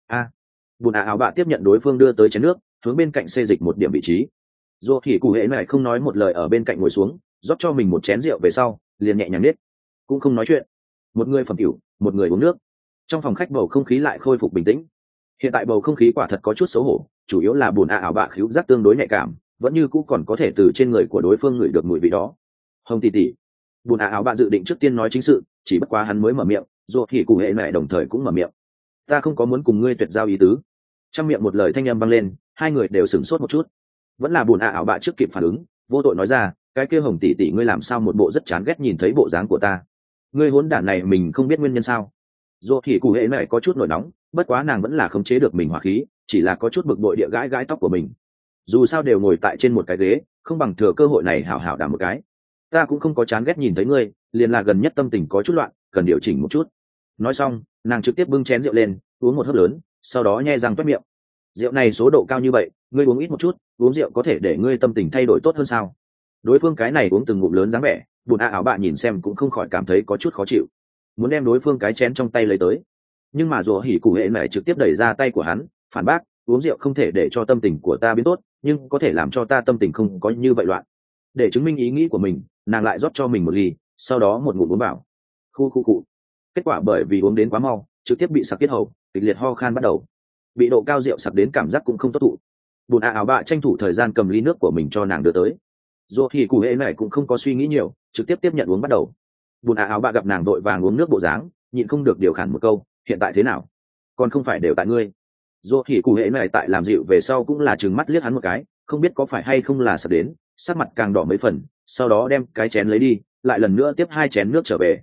Bùn áo bạ tiếp nhận đối phương đưa tới chén nước, hướng bên cạnh xê dịch một điểm vị trí. Dù thì cụ hệ này không nói một lời ở bên cạnh ngồi xuống, rót cho mình một chén rượu về sau, liền nhẹ nhàng nết, cũng không nói chuyện. Một người phẩm cửu, một người uống nước. Trong phòng khách bầu không khí lại khôi phục bình tĩnh. Hiện tại bầu không khí quả thật có chút xấu hổ, chủ yếu là bùn ảo bạ khứu giác tương đối nhạy cảm, vẫn như cũ còn có thể từ trên người của đối phương ngửi được mùi vị đó. Hồng tỷ tỷ. Bùn ảo bạ dự định trước tiên nói chính sự, chỉ bất quá hắn mới mở miệng, dù thì cụ hệ mẹ đồng thời cũng mở miệng. Ta không có muốn cùng ngươi tuyệt giao ý tứ. Trong miệng một lời thanh âm vang lên, hai người đều sửng sốt một chút. Vẫn là bùn ảo bạ trước kịp phản ứng, vô tội nói ra, cái kia Hồng tỷ tỷ ngươi làm sao một bộ rất chán ghét nhìn thấy bộ dáng của ta. Ngươi hỗn đản này mình không biết nguyên nhân sao? Dù thì cụ hệ mẹ có chút nổi nóng, bất quá nàng vẫn là khống chế được mình hỏa khí, chỉ là có chút bực bội địa gãi gãi tóc của mình. Dù sao đều ngồi tại trên một cái ghế, không bằng thừa cơ hội này hảo hảo đàm một cái. Ta cũng không có chán ghét nhìn thấy ngươi, liền là gần nhất tâm tình có chút loạn, cần điều chỉnh một chút. Nói xong, nàng trực tiếp bưng chén rượu lên, uống một hớp lớn, sau đó nhe răng toét miệng. rượu này số độ cao như vậy, ngươi uống ít một chút, uống rượu có thể để ngươi tâm tình thay đổi tốt hơn sao? Đối phương cái này uống từng ngụm lớn dáng vẻ, bùn áo bạ nhìn xem cũng không khỏi cảm thấy có chút khó chịu, muốn đem đối phương cái chén trong tay lấy tới, nhưng mà rùa hỉ cụ hệ này trực tiếp đẩy ra tay của hắn, phản bác, uống rượu không thể để cho tâm tình của ta biến tốt, nhưng có thể làm cho ta tâm tình không có như vậy loạn. Để chứng minh ý nghĩ của mình, nàng lại rót cho mình một ly, sau đó một ngụm uống vào. Khu. Kết quả bởi vì uống đến quá mau, trực tiếp bị sặc tiết hầu, kịch liệt ho khan bắt đầu. Bị độ cao rượu sặc đến cảm giác cũng không tốt thụ. Bùn áo bạ tranh thủ thời gian cầm ly nước của mình cho nàng đưa tới. Dù thì cụ hệ này cũng không có suy nghĩ nhiều, trực tiếp tiếp nhận uống bắt đầu. Bùn áo bạ gặp nàng đội vàng uống nước bộ dáng, nhịn không được điều khản một câu, hiện tại thế nào? Còn không phải đều tại ngươi. Dù thì cụ hệ này tại làm dịu về sau cũng là trừng mắt liếc hắn một cái, không biết có phải hay không là sặc đến, sắc mặt càng đỏ mấy phần, sau đó đem cái chén lấy đi, lại lần nữa tiếp 2 chén nước trở về.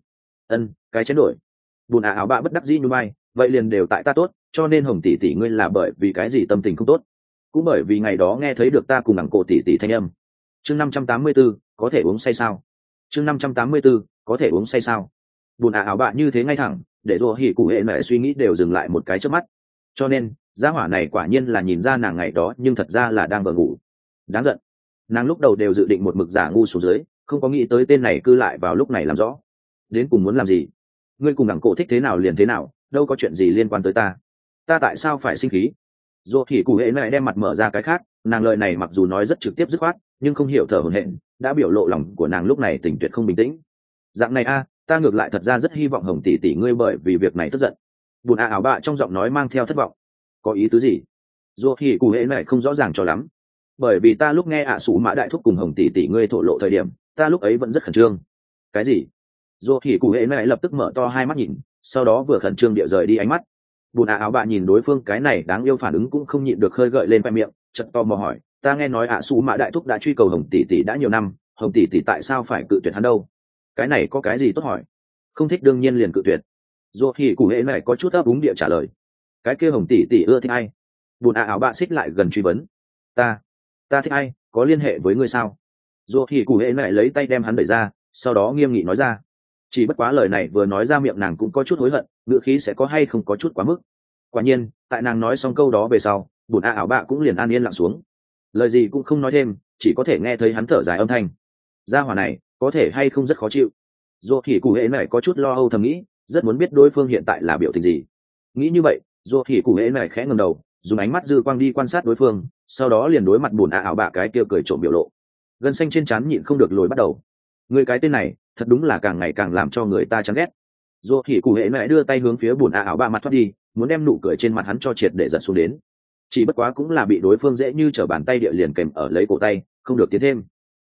Cái chén đổi. Bùn áo bạ bất đắc dĩ như bay, vậy liền đều tại ta tốt, cho nên Hồng tỷ tỷ ngươi là bởi vì cái gì tâm tình không tốt? Cũng bởi vì ngày đó nghe thấy được ta cùng ẳng cổ tỷ tỷ thanh âm. Chương 584, có thể uống say sao? Chương 584, có thể uống say sao? Bùn áo bạ như thế ngay thẳng, để Rùa Hỉ cụ hệ mẹ suy nghĩ đều dừng lại một cái chớp mắt. Cho nên, gia hỏa này quả nhiên là nhìn ra nàng ngày đó, nhưng thật ra là đang vờ ngủ. Đáng giận. Nàng lúc đầu đều dự định một mực giả ngu xuống dưới, không có nghĩ tới tên này cư lại vào lúc này làm rõ. Đến cùng muốn làm gì? Ngươi cùng ẳng cổ thích thế nào liền thế nào, đâu có chuyện gì liên quan tới ta. Ta tại sao phải sinh khí? Dù thì cụ hệ này đem mặt mở ra cái khác, nàng lời này mặc dù nói rất trực tiếp dứt khoát, nhưng không hiểu thở hổn hển, đã biểu lộ lòng của nàng lúc này tình tuyệt không bình tĩnh. Dạng này a, ta ngược lại thật ra rất hy vọng Hồng tỷ tỷ ngươi bởi vì việc này tức giận. Bùn áo bạ trong giọng nói mang theo thất vọng. Có ý tứ gì? Dù thì cụ hệ này không rõ ràng cho lắm. Bởi vì ta lúc nghe sủ mã đại thúc cùng Hồng tỷ tỷ ngươi thổ lộ thời điểm, ta lúc ấy vẫn rất khẩn trương. Cái gì? Dù thì cụ hệ này lập tức mở to hai mắt nhìn, sau đó vừa khẩn trương địa rời đi ánh mắt. Bùn áo bạ nhìn đối phương cái này đáng yêu phản ứng cũng không nhịn được khơi gợi lên khoe miệng, chợt to mò hỏi, ta nghe nói sủ mã đại thúc đã truy cầu Hồng tỷ tỷ đã nhiều năm, Hồng tỷ tỷ tại sao phải cự tuyệt hắn đâu? Cái này có cái gì tốt hỏi? Không thích đương nhiên liền cự tuyệt. Dù thì cụ hệ này có chút ấp úng địa trả lời. Cái kia Hồng tỷ tỷ ưa thích ai? Bùn áo bạ xích lại gần truy vấn. Ta thích ai, có liên hệ với ngươi sao? Dù thì cụ hệ này lấy tay đem hắn đẩy ra, sau đó nghiêm nghị nói ra. Chỉ bất quá lời này vừa nói ra miệng nàng cũng có chút hối hận, ngữ khí sẽ có hay không có chút quá mức. Quả nhiên, tại nàng nói xong câu đó về sau, bùn áo bạ cũng liền an yên lặng xuống, lời gì cũng không nói thêm, chỉ có thể nghe thấy hắn thở dài âm thanh. Gia hỏa này có thể hay không rất khó chịu. Dù thì cụ hệ này có chút lo âu thầm nghĩ, rất muốn biết đối phương hiện tại là biểu tình gì. Nghĩ như vậy, dù thì cụ hệ này khẽ ngẩng đầu, dùng ánh mắt dư quang đi quan sát đối phương, sau đó liền đối mặt bùn áo bạ cái kia cười trộm biểu lộ, gân xanh trên trán nhịn không được lồi bắt đầu. Người cái tên này thật đúng là càng ngày càng làm cho người ta chán ghét. Dù thì cụ hệ này đưa tay hướng phía bùn áo bạ mặt thoát đi, muốn đem nụ cười trên mặt hắn cho triệt để giật xuống đến. Chỉ bất quá cũng là bị đối phương dễ như trở bàn tay địa liền kèm ở lấy cổ tay, không được tiến thêm.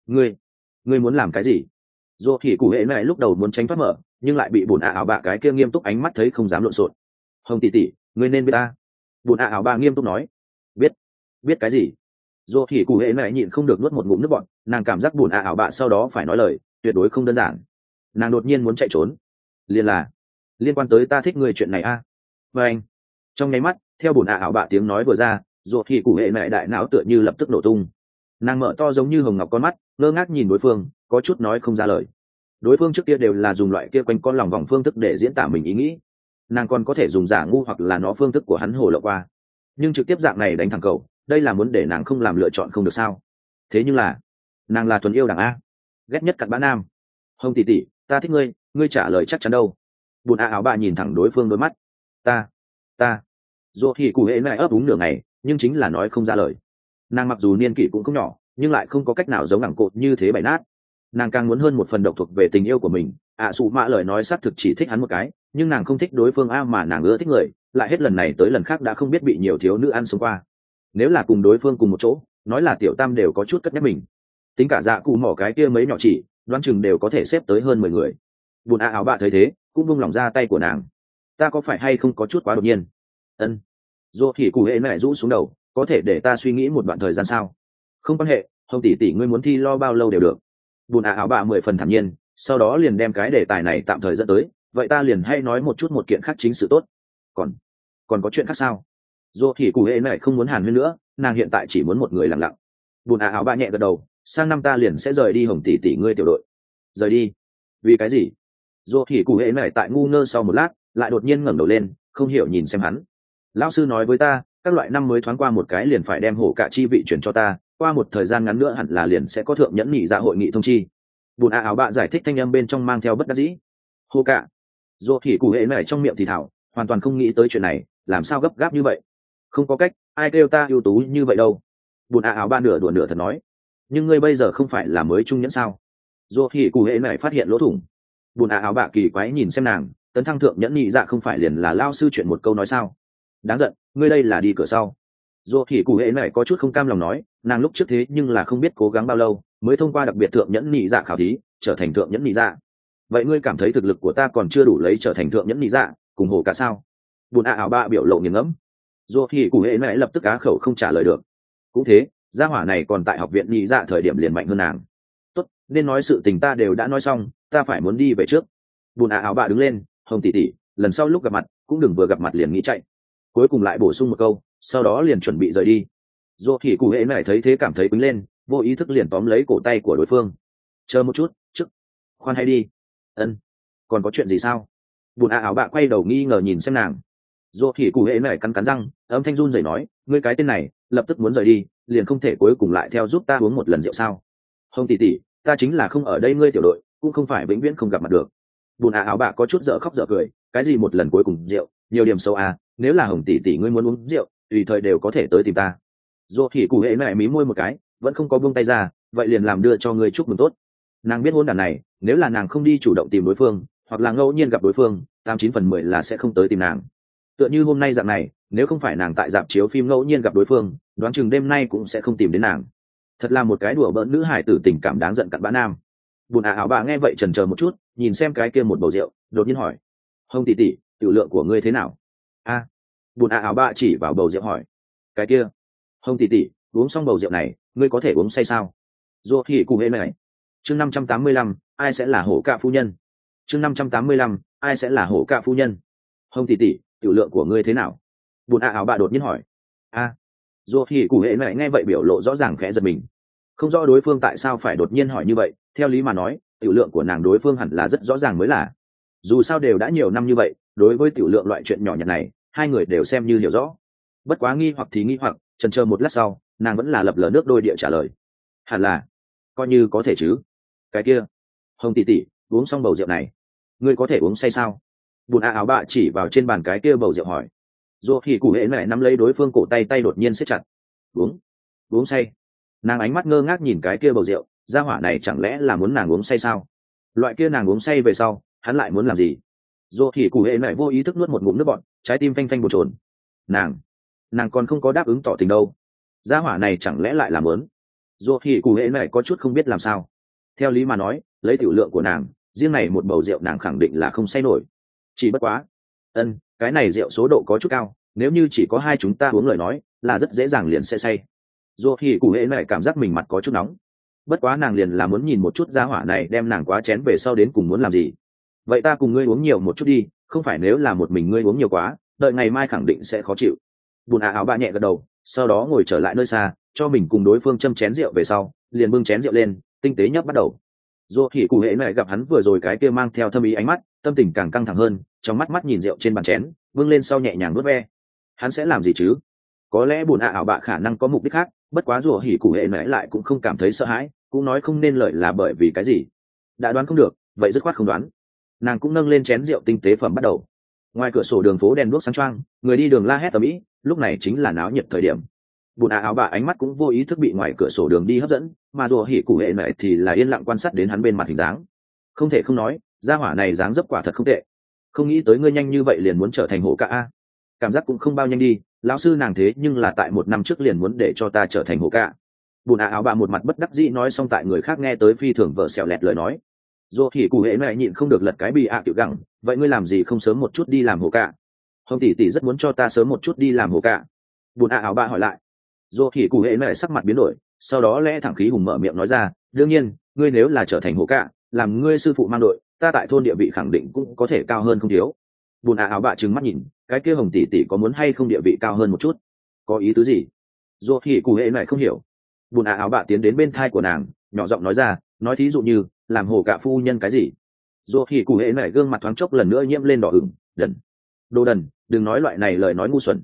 Ngươi muốn làm cái gì? Dù thì cụ hệ này lúc đầu muốn tránh thoát mở, nhưng lại bị bùn áo bạ cái kia nghiêm túc ánh mắt thấy không dám lộn xộn. Hồng tỷ tỷ, ngươi nên biết ta. Bùn áo bạ nghiêm túc nói. Biết cái gì? Dù thì cụ hệ này nhịn không được nuốt một ngụm nước bọt, nàng cảm giác bùn áo bạ sau đó phải nói lời, tuyệt đối không đơn giản. Nàng đột nhiên muốn chạy trốn, liên quan tới ta thích ngươi chuyện này a. Và anh, trong nháy mắt, theo bùn áo bạ tiếng nói vừa ra, dù thì cụ hệ này đại não tựa như lập tức nổ tung. Nàng mở to giống như hồng ngọc con mắt, ngơ ngác nhìn đối phương, có chút nói không ra lời. Đối phương trước kia đều là dùng loại kia quanh con lòng vòng phương thức để diễn tả mình ý nghĩ, nàng còn có thể dùng giả ngu hoặc là nó phương thức của hắn hồ lộ qua, nhưng trực tiếp dạng này đánh thẳng cầu, đây là muốn để nàng không làm lựa chọn không được sao? Thế nhưng là nàng là thuần yêu đảng a, ghét nhất cặn bã nam. Hồng tỷ tỷ, ta thích ngươi, ngươi trả lời chắc chắn đâu? Bùn áo bạ nhìn thẳng đối phương đôi mắt. Ta dù thì cụ hệ này ấp úng nửa ngày, nhưng chính là nói không ra lời. Nàng mặc dù niên kỷ cũng không nhỏ, nhưng lại không có cách nào giống ẳng cột như thế bày nát. Nàng càng muốn hơn một phần độc thuộc về tình yêu của mình. Sụ mạ lời nói xác thực chỉ thích hắn một cái, nhưng nàng không thích đối phương a, mà nàng ưa thích người, lại hết lần này tới lần khác đã không biết bị nhiều thiếu nữ ăn sống qua. Nếu là cùng đối phương cùng một chỗ, nói là tiểu tam đều có chút cất nhắc mình. Tính cả dạ cụ mỏ cái kia mấy nhỏ chỉ, đoán chừng đều có thể xếp tới hơn 10 người. Bùn áo bạ thấy thế, cũng buông lỏng ra tay của nàng. Ta có phải hay không có chút quá đột nhiên? Dù thì cụ hệ lại rũ xuống đầu, có thể để ta suy nghĩ một đoạn thời gian sao? Không quan hệ, Hồng tỷ tỷ ngươi muốn thi lo bao lâu đều được. Bùn áo bạ 10 phần thản nhiên, sau đó liền đem cái đề tài này tạm thời dẫn tới, vậy ta liền hay nói một chút một kiện khác chính sự tốt. Còn có chuyện khác sao? Dù thì cụ hệ này không muốn hàn huyên nữa, nàng hiện tại chỉ muốn một người lặng lặng. Bùn áo bạ nhẹ gật đầu, sang năm ta liền sẽ rời đi Hồng tỷ tỷ ngươi tiểu đội. Rời đi? Vì cái gì? Dù thì cụ hệ này tại ngu ngơ sau một lát, lại đột nhiên ngẩng đầu lên, không hiểu nhìn xem hắn. Lão sư nói với ta, các loại năm mới thoáng qua một cái liền phải đem hổ cả chi vị chuyển cho ta, qua một thời gian ngắn nữa hẳn là liền sẽ có thượng nhẫn nhị dạ hội nghị thông chi. Bùn áo bạ giải thích thanh âm bên trong mang theo bất đắc dĩ. Hổ cả. Dù thì cụ hệ này trong miệng thì thảo, hoàn toàn không nghĩ tới chuyện này, làm sao gấp gáp như vậy. Không có cách, ai kêu ta ưu tú như vậy đâu. Bùn áo bạ nửa đùa nửa thật nói. Nhưng ngươi bây giờ không phải là mới trung nhẫn sao? Dù thì cụ hệ này phát hiện lỗ thủng. Bùn áo bạ kỳ quái nhìn xem nàng, tấn thăng thượng nhẫn nhị dạ không phải liền là lao sư chuyện một câu nói sao? Đáng giận, ngươi đây là đi cửa sau. Dù thì cụ hệ này có chút không cam lòng nói, nàng lúc trước thế nhưng là không biết cố gắng bao lâu mới thông qua đặc biệt thượng nhẫn nhị dạ khảo thí, trở thành thượng nhẫn nhị dạ. Vậy ngươi cảm thấy thực lực của ta còn chưa đủ lấy trở thành thượng nhẫn nhị dạ, cùng hổ cả sao? Bùn áo bạ biểu lộ nghiền ngẫm. Dù thì cụ hệ này lập tức á khẩu không trả lời được. Cũng thế, gia hỏa này còn tại học viện nhị dạ thời điểm liền mạnh hơn nàng. Tốt, nên nói sự tình ta đều đã nói xong, ta phải muốn đi về trước. Bùn áo bạ đứng lên, Hồng tỷ tỷ, lần sau lúc gặp mặt cũng đừng vừa gặp mặt liền nghĩ chạy. Cuối cùng lại bổ sung một câu, sau đó liền chuẩn bị rời đi. Dù thì cụ hệ này thấy thế cảm thấy quýnh lên, vô ý thức liền tóm lấy cổ tay của đối phương. Chờ một chút, trước khoan hay đi. Ân, còn có chuyện gì sao? Bùn áo bạ quay đầu nghi ngờ nhìn xem nàng. Dù thì cụ hệ này cắn cắn răng, âm thanh run rẩy nói, ngươi cái tên này lập tức muốn rời đi, liền không thể cuối cùng lại theo giúp ta uống một lần rượu sao? Hồng tỷ tỷ, ta chính là không ở đây ngươi tiểu đội, cũng không phải vĩnh viễn không gặp mặt được. Bùn áo bạ có chút dở khóc dở cười, cái gì một lần cuối cùng rượu, nhiều điểm xấu à, nếu là Hồng tỷ tỷ ngươi muốn uống rượu, tùy thời đều có thể tới tìm ta. Dù thì cụ hệ này mí môi một cái, vẫn không có buông tay ra, vậy liền làm đưa cho ngươi chúc mừng tốt. Nàng biết hôn đàn này, nếu là nàng không đi chủ động tìm đối phương, hoặc là ngẫu nhiên gặp đối phương, 89/10 là sẽ không tới tìm nàng. Tựa như hôm nay dạng này, nếu không phải nàng tại rạp chiếu phim ngẫu nhiên gặp đối phương, đoán chừng đêm nay cũng sẽ không tìm đến nàng. Thật là một cái đùa bỡn nữ hải tử tình cảm đáng giận cặn bã nam. Bùn áo bà nghe vậy chần chờ một chút, nhìn xem cái kia một bầu rượu, đột nhiên hỏi: Hồng tỷ tỷ, tiểu lượng của ngươi thế nào? A. Bùn áo bà chỉ vào bầu rượu hỏi: cái kia. Hồng tỷ tỷ, uống xong bầu rượu này, ngươi có thể uống say sao? Dù thì cụ hệ này. Chương 585, ai sẽ là hổ cạ phu nhân? Chương 585, ai sẽ là hổ cạ phu nhân? Hồng tỷ tỷ, tiểu lượng của ngươi thế nào? Bùn áo bà đột nhiên hỏi. A. Dù thì cụ hệ này nghe vậy biểu lộ rõ ràng khẽ giật mình. Không rõ đối phương tại sao phải đột nhiên hỏi như vậy, theo lý mà nói, tiểu lượng của nàng đối phương hẳn là rất rõ ràng mới là. Dù sao đều đã nhiều năm như vậy, đối với tiểu lượng loại chuyện nhỏ nhặt này, hai người đều xem như hiểu rõ. Bất quá nghi hoặc thì nghi hoặc, chần chờ một lát sau, nàng vẫn là lập lờ nước đôi địa trả lời. Hẳn là, coi như có thể chứ. Cái kia, Hồng tỷ tỷ, uống xong bầu rượu này, ngươi có thể uống say sao? Bùn áo bạ chỉ vào trên bàn cái kia bầu rượu hỏi. Dù thì cụ hệ này nắm lấy đối phương cổ tay, tay đột nhiên siết chặt. Uống say. Nàng ánh mắt ngơ ngác nhìn cái kia bầu rượu, gia hỏa này chẳng lẽ là muốn nàng uống say sao? Loại kia nàng uống say về sau, hắn lại muốn làm gì? Dù thì cụ hệ này vô ý thức nuốt một ngụm nước bọt, trái tim phanh phanh bồn chồn. Nàng còn không có đáp ứng tỏ tình đâu, gia hỏa này chẳng lẽ lại làm lớn? Dù thì cụ hệ này có chút không biết làm sao. Theo lý mà nói, lấy tiểu lượng của nàng, riêng này một bầu rượu nàng khẳng định là không say nổi. Chỉ bất quá, cái này rượu số độ có chút cao, nếu như chỉ có hai chúng ta uống lời nói, là rất dễ dàng liền sẽ say. Dù thì cụ hệ này cảm giác mình mặt có chút nóng. Bất quá nàng liền là muốn nhìn một chút gia hỏa này đem nàng quá chén về sau đến cùng muốn làm gì. Vậy ta cùng ngươi uống nhiều một chút đi, không phải nếu là một mình ngươi uống nhiều quá, đợi ngày mai khẳng định sẽ khó chịu. Bùn áo bạ nhẹ gật đầu, sau đó ngồi trở lại nơi xa, cho mình cùng đối phương châm chén rượu về sau, liền bưng chén rượu lên, tinh tế nhấp bắt đầu. Dù thì cụ hệ này gặp hắn vừa rồi cái kia mang theo thâm ý ánh mắt, tâm tình càng căng thẳng hơn, trong mắt nhìn rượu trên bàn chén, bưng lên sau nhẹ nhàng nuốt ve. Hắn sẽ làm gì chứ? Có lẽ bùn áo bạ khả năng có mục đích khác, bất quá rủa hỉ cụ hệ nãy lại cũng không cảm thấy sợ hãi, cũng nói không nên lợi là bởi vì cái gì. Đã đoán không được, vậy dứt khoát không đoán. Nàng cũng nâng lên chén rượu tinh tế phẩm bắt đầu. Ngoài cửa sổ đường phố đèn đuốc sáng choang, người đi đường la hét ầm ĩ, lúc này chính là náo nhiệt thời điểm. Bùn áo bạ ánh mắt cũng vô ý thức bị ngoài cửa sổ đường đi hấp dẫn, mà rủa hỉ cụ hệ nãy thì là yên lặng quan sát đến hắn bên mặt hình dáng. Không thể không nói, gia hỏa này dáng dấp quả thật không tệ. Không nghĩ tới ngươi nhanh như vậy liền muốn trở thành hổ ca a. Cảm giác cũng không bao nhanh đi, lão sư nàng thế nhưng là tại 1 năm trước liền muốn để cho ta trở thành hổ ca. Bùn áo bạ một mặt bất đắc dĩ nói, xong tại người khác nghe tới phi thường vợ xẻo lẹt lời nói. Dù thì cụ hệ này nhịn không được lật cái bị tiểu gẳng, vậy ngươi làm gì không sớm một chút đi làm hổ ca? Hồng tỷ tỷ rất muốn cho ta sớm một chút đi làm hổ ca. Bùn áo bạ hỏi lại. Dù thì cụ hệ này sắc mặt biến đổi, sau đó lẽ thẳng khí hùng mở miệng nói ra, đương nhiên, ngươi nếu là trở thành hổ ca, làm ngươi sư phụ mang đội, ta tại thôn địa vị khẳng định cũng có thể cao hơn không thiếu. Bùn áo bạ trừng mắt nhìn, cái kia Hồng tỷ tỷ có muốn hay không địa vị cao hơn một chút? Có ý tứ gì? Dù thì cụ hệ này không hiểu. Bùn áo bạ tiến đến bên thai của nàng, nhỏ giọng nói ra, nói thí dụ như làm hổ cạ phu nhân cái gì. Dù thì cụ hệ này gương mặt thoáng chốc lần nữa nhiễm lên đỏ ửng. Đồ đần, đừng nói loại này lời nói ngu xuẩn.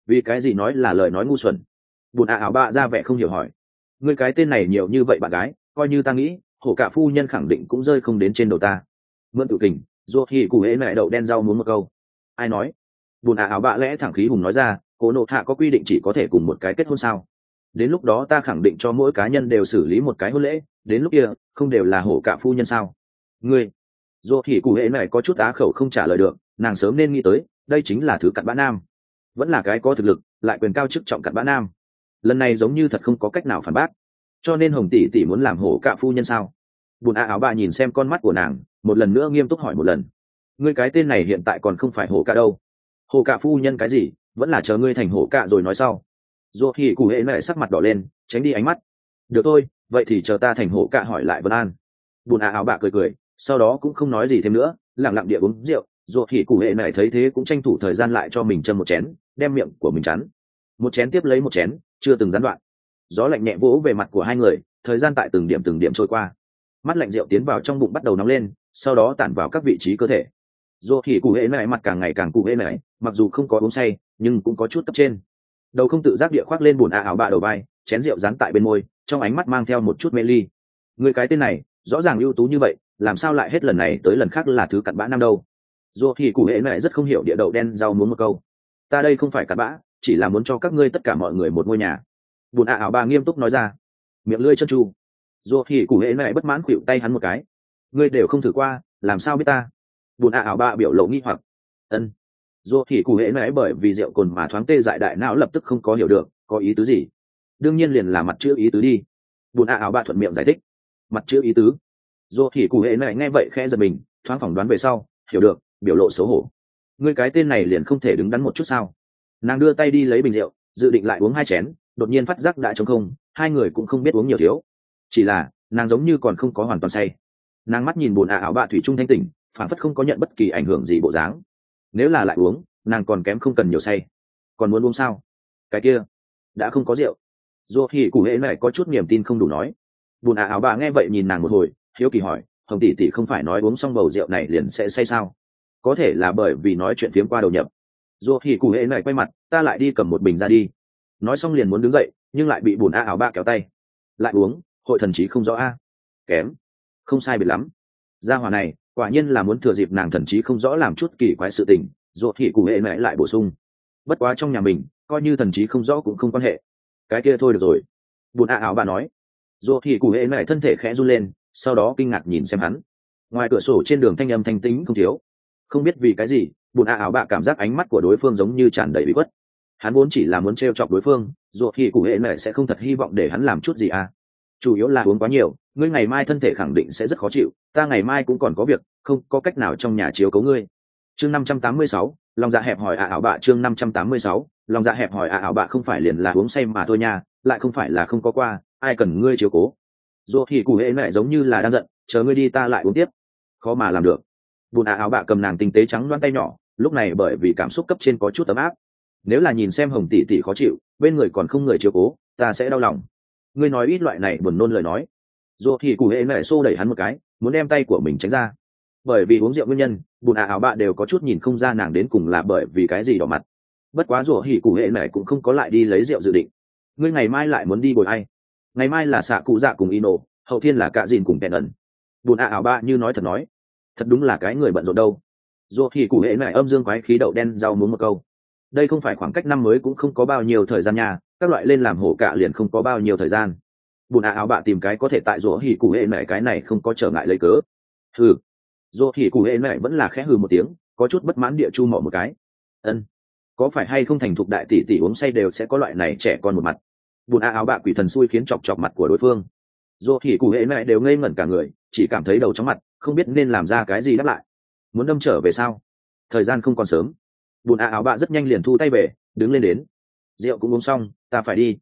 vì cái gì nói là lời nói ngu xuẩn? Bùn ảo bạ ra vẻ không hiểu hỏi. Ngươi cái tên này nhiều như vậy bạn gái, coi như ta nghĩ hổ cả phu nhân khẳng định cũng rơi không đến trên đầu ta. Mượn tự kình, ruột thì cụ hễ mẹ đậu đen rau muốn một câu. Ai nói? Bùn ảo bạ lẽ thẳng khí hùng nói ra, cố nộ hạ có quy định chỉ có thể cùng một cái kết hôn sao? Đến lúc đó ta khẳng định cho mỗi cá nhân đều xử lý một cái hôn lễ, đến lúc kia không đều là hổ cả phu nhân sao? Ngươi, ruột thì cụ hễ mẹ có chút á khẩu không trả lời được, nàng sớm nên nghĩ tới, đây chính là thứ cặn bã nam, vẫn là cái có thực lực lại quyền cao chức trọng cặn bã nam. Lần này giống như thật không có cách nào phản bác, cho nên hồng tỷ tỷ muốn làm hổ cả phu nhân sao? Bùn áo bà nhìn xem con mắt của nàng, một lần nữa nghiêm túc hỏi một lần. Ngươi cái tên này hiện tại còn không phải hổ cả đâu, hổ cả phu nhân cái gì, vẫn là chờ ngươi thành hổ cả rồi nói sau. Dù thì cụ hệ mẹ sắc mặt đỏ lên, tránh đi ánh mắt. Được thôi, vậy thì chờ ta thành hổ cả hỏi lại Vân An. Bùn áo bà cười cười, sau đó cũng không nói gì thêm nữa, lặng lặng địa uống rượu. Dù thì cụ hệ mẹ thấy thế cũng tranh thủ thời gian lại cho mình châm một chén, đem miệng của mình chắn. Một chén tiếp lấy một chén, chưa từng gián đoạn. Gió lạnh nhẹ vỗ về mặt của hai người, thời gian tại từng điểm trôi qua. Mắt lạnh rượu tiến vào trong bụng bắt đầu nóng lên, sau đó tản vào các vị trí cơ thể. Dù thì cụ hễ này mặt càng ngày càng cụ hễ này, mặc dù không có uống say nhưng cũng có chút cấp trên. Đầu không tự giác địa khoác lên bùn áo bạ đầu vai, chén rượu dán tại bên môi, trong ánh mắt mang theo một chút mê ly. Người cái tên này rõ ràng ưu tú như vậy, làm sao lại hết lần này tới lần khác là thứ cặn bã năm đâu? Dù thì cụ hễ này rất không hiểu địa đậu đen rau muốn một câu. Ta đây không phải cặn bã, chỉ là muốn cho các ngươi tất cả mọi người một ngôi nhà. Bùn áo bà nghiêm túc nói ra, miệng lưỡi chân tru. Dù thì cụ hễ này bất mãn khuỵu tay hắn một cái. Ngươi đều không thử qua, làm sao biết ta? Bùn áo bà biểu lộ nghi hoặc. Ân. Dù thì cụ hễ này bởi vì rượu cồn mà thoáng tê dại đại não lập tức không có hiểu được có ý tứ gì. Đương nhiên liền là mặt chữ ý tứ đi. Bùn áo bà thuận miệng giải thích. Mặt chữ ý tứ. Dù thì cụ hễ này nghe vậy khẽ giật mình, thoáng phỏng đoán về sau hiểu được, biểu lộ xấu hổ. Ngươi cái tên này liền không thể đứng đắn một chút sao? Nàng đưa tay đi lấy bình rượu, dự định lại uống hai chén, đột nhiên phát giác đã trống không, hai người cũng không biết uống nhiều thiếu, chỉ là nàng giống như còn không có hoàn toàn say. Nàng mắt nhìn bùn áo bạ thủy trung thanh tỉnh, phản phất không có nhận bất kỳ ảnh hưởng gì bộ dáng. Nếu là lại uống, nàng còn kém không cần nhiều say. Còn muốn uống sao? Cái kia đã không có rượu. Dù thì cụ hễ này có chút niềm tin không đủ nói. Bùn áo bạ nghe vậy nhìn nàng một hồi, hiếu kỳ hỏi, hồng tỷ tỷ không phải nói uống xong bầu rượu này liền sẽ say sao? Có thể là bởi vì nói chuyện phiếm qua đầu nhập. Dù thì cụ hễ này quay mặt, ta lại đi cầm một bình ra đi. Nói xong liền muốn đứng dậy, nhưng lại bị bùn áo bạ kéo tay. Lại uống, hội thần trí không rõ a. Kém, không sai biệt lắm. Gia hỏa này quả nhiên là muốn thừa dịp nàng thần trí không rõ làm chút kỳ quái sự tình. Dù thì cụ hệ mẹ lại bổ sung, bất quá trong nhà mình coi như thần trí không rõ cũng không quan hệ. Cái kia thôi được rồi. Bùn áo bà nói. Dù thì cụ hệ mẹ thân thể khẽ run lên, sau đó kinh ngạc nhìn xem hắn. Ngoài cửa sổ trên đường thanh âm thanh tĩnh không thiếu. Không biết vì cái gì, bùn áo bà cảm giác ánh mắt của đối phương giống như tràn đầy bị khuất. Hắn vốn chỉ là muốn trêu chọc đối phương, dù thì cụ hệ mẹ sẽ không thật hy vọng để hắn làm chút gì à. Chủ yếu là uống quá nhiều, ngươi ngày mai thân thể khẳng định sẽ rất khó chịu, ta ngày mai cũng còn có việc, không có cách nào trong nhà chiếu cố ngươi. Chương 586, lòng dạ hẹp hỏi ảo bạ. Chương 586, lòng dạ hẹp hỏi ảo bạ. Không phải liền là uống say mà thôi nha, lại không phải là không có qua, ai cần ngươi chiếu cố. Dù thì cụ hệ mẹ giống như là đang giận, chờ ngươi đi ta lại uống tiếp. Khó mà làm được. Bùn ảo bạ cầm nàng tinh tế trắng đoan tay nhỏ, lúc này bởi vì cảm xúc cấp trên có chút ấm áp. Nếu là nhìn xem hồng tỷ tỷ khó chịu, bên người còn không người chiếu cố, ta sẽ đau lòng. Ngươi nói ít loại này buồn nôn lời nói. Dù thì cụ hệ mẹ xô đẩy hắn một cái, muốn đem tay của mình tránh ra. Bởi vì uống rượu nguyên nhân, bùn áo bạ đều có chút nhìn không ra nàng đến cùng là bởi vì cái gì đỏ mặt. Bất quá dù thì cụ hệ mẹ cũng không có lại đi lấy rượu dự định. Ngươi ngày mai lại muốn đi bồi ai? Ngày mai là xạ cụ dạ cùng Ino, hậu thiên là cạ dìn cùng tèn ẩn. Bùn áo bạ như nói thật nói, thật đúng là cái người bận rộn đâu. Dù thì cụ hệ mẹ âm dương quái khí đậu đen rau muốn một câu. Đây không phải khoảng cách năm mới cũng không có bao nhiêu thời gian nha, các loại lên làm hổ cạ liền không có bao nhiêu thời gian. Bùn áo bạ tìm cái có thể tại rủa hỉ cụ hệ mẹ cái này không có trở ngại lấy cớ. Hừ. Rủa hỉ cụ hệ mẹ vẫn là khẽ hừ một tiếng, có chút bất mãn địa chu mỏ một cái. Ân, có phải hay không thành thục đại tỷ tỷ uống say đều sẽ có loại này trẻ con một mặt. Bùn áo bạ quỷ thần xui khiến chọc chọc mặt của đối phương. Rủa hỉ cụ hệ mẹ đều ngây ngẩn cả người, chỉ cảm thấy đầu chóng mặt, không biết nên làm ra cái gì đáp lại. Muốn đâm trở về sao? Thời gian không còn sớm. Bùn áo bạ rất nhanh liền thu tay về, đứng lên đến. Rượu cũng uống xong, ta phải đi.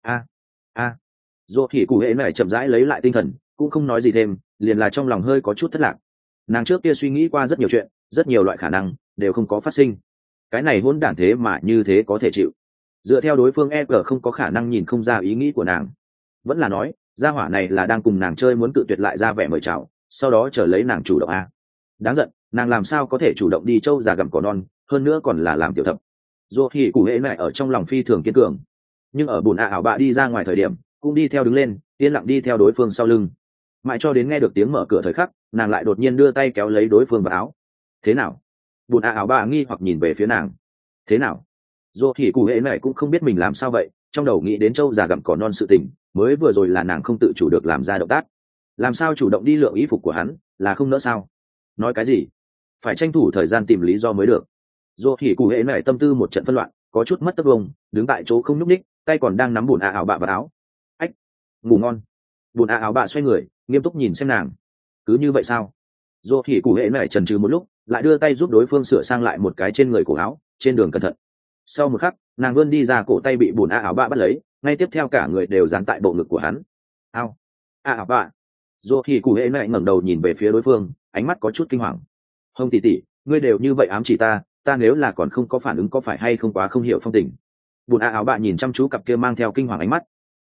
A. Dù thì cụ hệ này chậm rãi lấy lại tinh thần, cũng không nói gì thêm, liền là trong lòng hơi có chút thất lạc. Nàng trước kia suy nghĩ qua rất nhiều chuyện, rất nhiều loại khả năng đều không có phát sinh. Cái này hỗn đản thế mà như thế có thể chịu. Dựa theo đối phương không có khả năng nhìn không ra ý nghĩ của nàng. Vẫn là nói, gia hỏa này là đang cùng nàng chơi muốn cự tuyệt lại ra vẻ mời chào, sau đó chờ lấy nàng chủ động a. Đáng giận, nàng làm sao có thể chủ động đi trâu già gặm cỏ non, hơn nữa còn là làm tiểu thập. Dù thì cụ hệ này ở trong lòng phi thường kiên cường, nhưng ở bùn ảo bạ đi ra ngoài thời điểm cũng đi theo đứng lên, yên lặng đi theo đối phương sau lưng, mãi cho đến nghe được tiếng mở cửa thời khắc, nàng lại đột nhiên đưa tay kéo lấy đối phương vào áo. Thế nào? Bùn ảo bạ nghi hoặc nhìn về phía nàng. Thế nào? Dù thì cụ hệ này cũng không biết mình làm sao vậy, trong đầu nghĩ đến châu già gặm cỏ non sự tình, mới vừa rồi là nàng không tự chủ được làm ra động tác, làm sao chủ động đi lượng y phục của hắn, là không nỡ sao? Nói cái gì? Phải tranh thủ thời gian tìm lý do mới được. Dù thì cụ hệ này tâm tư một trận phân loạn, có chút mất tất vông, đứng tại chỗ không nhúc ních, tay còn đang nắm bùn ảo bạ vào áo. Ách, ngủ ngon. Bùn ảo bạ xoay người, nghiêm túc nhìn xem nàng. Cứ như vậy sao? Dù thì cụ hệ này chần chừ một lúc, lại đưa tay giúp đối phương sửa sang lại một cái trên người cổ áo, trên đường cẩn thận. Sau một khắc, nàng vươn đi ra, cổ tay bị bùn ảo bạ bắt lấy, ngay tiếp theo cả người đều dán tại bộ ngực của hắn. Ao, ảo bạ. Dù thì cụ hệ này ngẩng đầu nhìn về phía đối phương, ánh mắt có chút kinh hoàng. Hồng tỷ tỷ, ngươi đều như vậy ám chỉ ta, ta nếu là còn không có phản ứng có phải hay không quá không hiểu phong tình. Bùn ảo bạ nhìn chăm chú cặp kia mang theo kinh hoàng ánh mắt.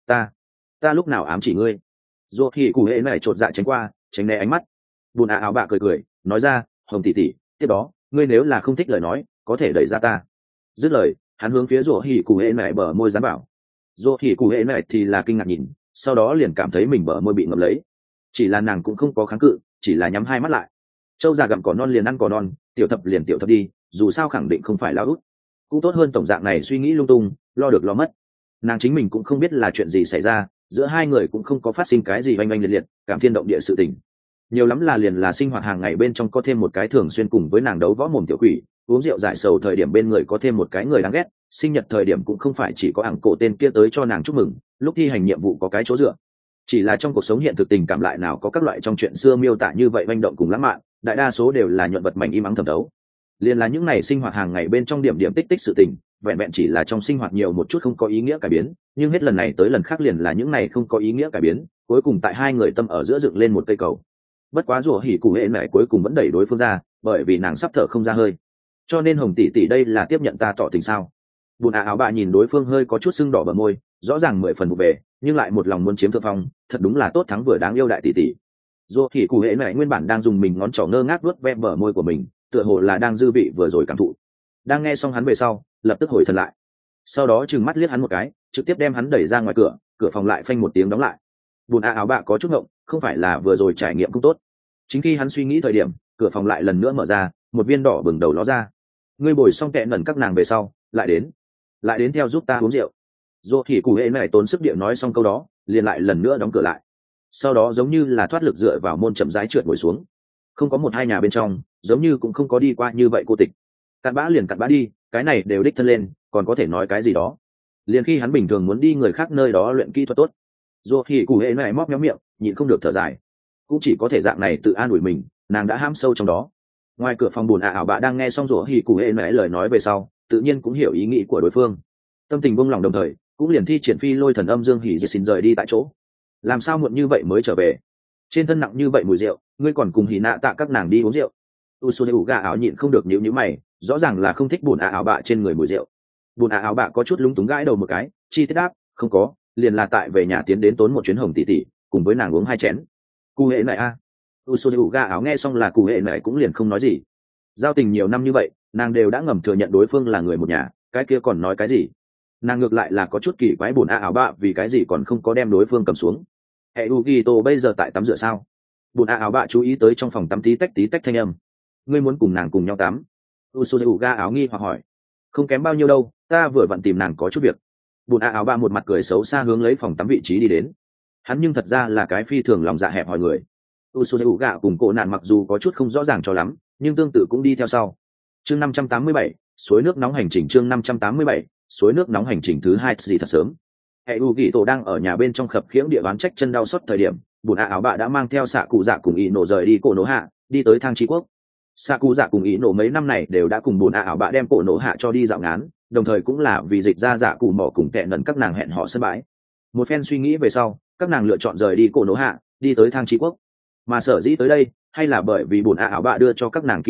Ta lúc nào ám chỉ ngươi? Dù thì cụ hệ này chột dạ tránh qua, tránh né ánh mắt. Bùn ảo bạ cười nói ra, Hồng tỷ tỷ, tiếp đó ngươi nếu là không thích lời nói, có thể đẩy ra ta. Dứt lời, hắn hướng phía rủa hỉ cụ hệ này bờ môi dán vào. Rủa hỉ cụ hệ này thì là kinh ngạc nhìn, sau đó liền cảm thấy mình bờ môi bị ngậm lấy. Chỉ là nàng cũng không có kháng cự, chỉ là nhắm hai mắt lại. Châu già gặm cỏ non liền ăn cỏ non, tiểu thập liền tiểu thập đi, dù sao khẳng định không phải lão út, cũng tốt hơn tổng dạng này suy nghĩ lung tung, lo được lo mất. Nàng chính mình cũng không biết là chuyện gì xảy ra, giữa hai người cũng không có phát sinh cái gì oanh oanh liệt liệt, cảm thiên động địa sự tình. Nhiều lắm là liền là sinh hoạt hàng ngày bên trong có thêm một cái thường xuyên cùng với nàng đấu võ mồm tiểu quỷ, uống rượu giải sầu thời điểm bên người có thêm một cái người đáng ghét, sinh nhật thời điểm cũng không phải chỉ có ảng cổ tên kia tới cho nàng chúc mừng, lúc thi hành nhiệm vụ có cái chỗ dựa. Chỉ là trong cuộc sống hiện thực tình cảm lại nào có các loại trong chuyện xưa miêu tả như vậy manh động cùng lãng mạn, đại đa số đều là nhuận vật mảnh im ắng thẩm thấu. Liền là những ngày sinh hoạt hàng ngày bên trong điểm điểm tích tích sự tình, vẹn vẹn chỉ là trong sinh hoạt nhiều một chút không có ý nghĩa cải biến, nhưng hết lần này tới lần khác liền là những này không có ý nghĩa cải biến, cuối cùng tại hai người tâm ở giữa dựng lên một cây cầu. Bất quá rủa hỉ cụ hệ mẹ cuối cùng vẫn đẩy đối phương ra, bởi vì nàng sắp thở không ra hơi. Cho nên Hồng tỷ tỷ đây là tiếp nhận ta tỏ tình sao? Bùn ảo bạ nhìn đối phương hơi có chút sưng đỏ bờ môi, rõ ràng 10 phần vụ về, nhưng lại một lòng muốn chiếm thượng phong, thật đúng là tốt thắng vừa đáng yêu đại tỷ tỷ. Rủa hỉ cụ hệ mẹ nguyên bản đang dùng mình ngón trỏ ngơ ngác vuốt ve bờ môi của mình, tựa hồ là đang dư vị vừa rồi cảm thụ. Đang nghe xong hắn về sau, lập tức hồi thần lại, sau đó trừng mắt liếc hắn một cái, trực tiếp đem hắn đẩy ra ngoài cửa, cửa phòng lại phanh một tiếng đóng lại. Bùn ảo bạ có chút ngộng, không phải là vừa rồi trải nghiệm không tốt. Chính khi hắn suy nghĩ thời điểm, cửa phòng lại lần nữa mở ra, một viên đỏ bừng đầu ló ra. Ngươi bồi xong tệ nẩn các nàng về sau, lại đến theo giúp ta uống rượu. Dù thì cụ hệ này tốn sức địa nói xong câu đó, liền lại lần nữa đóng cửa lại. Sau đó giống như là thoát lực dựa vào môn chậm rãi trượt ngồi xuống. Không có một hai nhà bên trong, giống như cũng không có đi qua như vậy cô tịch. Cặn bã liền cặn bã đi, cái này đều đích thân lên, còn có thể nói cái gì đó. Liền khi hắn bình thường muốn đi người khác nơi đó luyện kỹ thuật tốt, dù thì cụ hệ này móc méo miệng, nhịn không được thở dài. Cũng chỉ có thể dạng này tự an ủi mình, nàng đã ham sâu trong đó. Ngoài cửa phòng buồn ảo bạ đang nghe xong rủa hỉ cụ hệ mẹ lời nói về sau, tự nhiên cũng hiểu ý nghĩ của đối phương, tâm tình buông lòng đồng thời cũng liền thi triển phi lôi thần âm dương hỉ diệt xin rời đi tại chỗ. Làm sao muộn như vậy mới trở về? Trên thân nặng như vậy mùi rượu, ngươi còn cùng hỉ nạ tạ các nàng đi uống rượu? Usu gà áo nhịn không được nhíu mày, rõ ràng là không thích buồn ảo bạ trên người mùi rượu. Buồn ảo bạ có chút lúng túng gãi đầu một cái, chi tiết đáp, không có, liền là tại về nhà tiến đến tốn một chuyến Hồng tỷ tỷ, cùng với nàng uống 2 chén. Cụ hệ này a. Usu gà áo nghe xong là cụ hệ này cũng liền không nói gì. Giao tình nhiều năm như vậy, nàng đều đã ngầm thừa nhận đối phương là người một nhà, cái kia còn nói cái gì? Nàng ngược lại là có chút kỳ quái buồn ảo bạ vì cái gì còn không có đem đối phương cầm xuống. Hệ Ugito bây giờ tại tắm rửa sao? Buồn ảo bạ chú ý tới trong phòng tắm tí tách thanh âm. Ngươi muốn cùng nàng cùng nhau tắm? Usu ga áo nghi hoặc hỏi. Không kém bao nhiêu đâu, ta vừa vặn tìm nàng có chút việc. Buồn ảo bạ một mặt cười xấu xa hướng lấy phòng tắm vị trí đi đến. Hắn nhưng thật ra là cái phi thường lòng dạ hẹp hòi người. Usu ga cùng cổ nạn mặc dù có chút không rõ ràng cho lắm, nhưng tương tự cũng đi theo sau. Chương 587, suối nước nóng hành trình. Chương 587, suối nước nóng hành trình thứ 2 gì thật sớm. Hệ Ugito đang ở nhà bên trong khập khiễng địa đoán trách chân đau xót thời điểm, bùn áo bạ đã mang theo xạ cụ dạ cùng ý nổ rời đi cổ nổ hạ, đi tới thang tri quốc. Xạ cụ dạ cùng ý nổ mấy năm này đều đã cùng bùn áo bạ đem cổ nổ hạ cho đi dạo ngán, đồng thời cũng là vì dịch ra dạ cụ mỏ cùng kẹn nần các nàng hẹn họ sân bãi. Một phen suy nghĩ về sau, các nàng lựa chọn rời đi cổ nổ hạ, đi tới thang tri quốc. Mà sở dĩ tới đây, hay là bởi vì bùn áo bạ đưa cho các nàng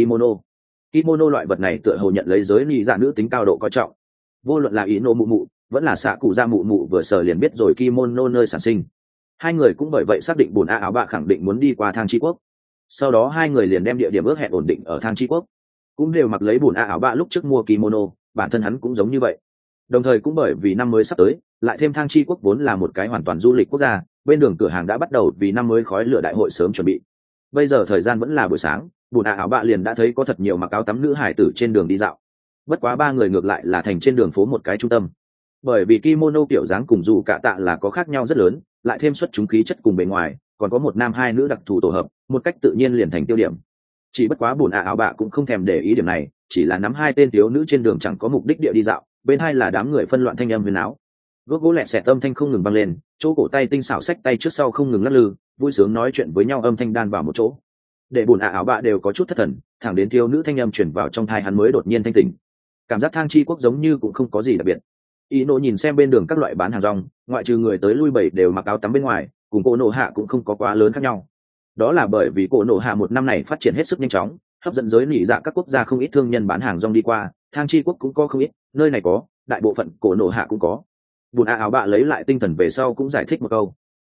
kimono loại vật này tựa hồ nhận lấy giới nị dạ nữ tính cao độ coi trọng. Vô luận là ý nổ mụ mụ vẫn là xạ cụ dạ mụ mụ vừa sờ liền biết rồi kimono nơi sản sinh. Hai người cũng bởi vậy xác định bùn áo bạ khẳng định muốn đi qua thang tri quốc. Sau đó hai người liền đem địa điểm ước hẹn ổn định ở thang tri quốc, cũng đều mặc lấy bùn áo bạ lúc trước mua kimono, bản thân hắn cũng giống như vậy. Đồng thời cũng bởi vì năm mới sắp tới, lại thêm Thang Chi quốc vốn là một cái hoàn toàn du lịch quốc gia, bên đường cửa hàng đã bắt đầu vì năm mới khói lửa đại hội sớm chuẩn bị. Bây giờ thời gian vẫn là buổi sáng, Bùn áo bạ liền đã thấy có thật nhiều mặc áo tắm nữ hải tử trên đường đi dạo. Bất quá ba người ngược lại là thành trên đường phố một cái trung tâm. Bởi vì kimono kiểu dáng cùng dù cả tạ là có khác nhau rất lớn, lại thêm xuất chúng khí chất cùng bề ngoài, còn có một nam hai nữ đặc thù tổ hợp, một cách tự nhiên liền thành tiêu điểm. Chỉ bất quá Bùn áo bạ cũng không thèm để ý điểm này, chỉ là nắm hai tên thiếu nữ trên đường chẳng có mục đích địa đi dạo, bên hai là đám người phân loạn thanh âm huyền áo. Gốc gỗ lẹt xẹt âm thanh không ngừng vang lên, chỗ cổ tay tinh xảo xách tay trước sau không ngừng lắc lư, vui sướng nói chuyện với nhau âm thanh đan vào một chỗ. Để Bùn áo bạ đều có chút thất thần, thẳng đến thiếu nữ thanh âm chuyển vào trong thai hắn mới đột nhiên thanh tỉnh. Cảm giác Thang Chi quốc giống như cũng không có gì đặc biệt. Ý nộ nhìn xem bên đường các loại bán hàng rong, ngoại trừ người tới lui bầy đều mặc áo tắm bên ngoài, cùng cô nộ hạ cũng không có quá lớn khác nhau. Đó là bởi vì cô nộ hạ một năm này phát triển hết sức nhanh chóng, hấp dẫn giới nỉ dạ các quốc gia không ít thương nhân bán hàng rong đi qua, Thang Chi quốc cũng có không ít, nơi này có, đại bộ phận cô nộ hạ cũng có. Bùn áo bạ lấy lại tinh thần về sau cũng giải thích một câu.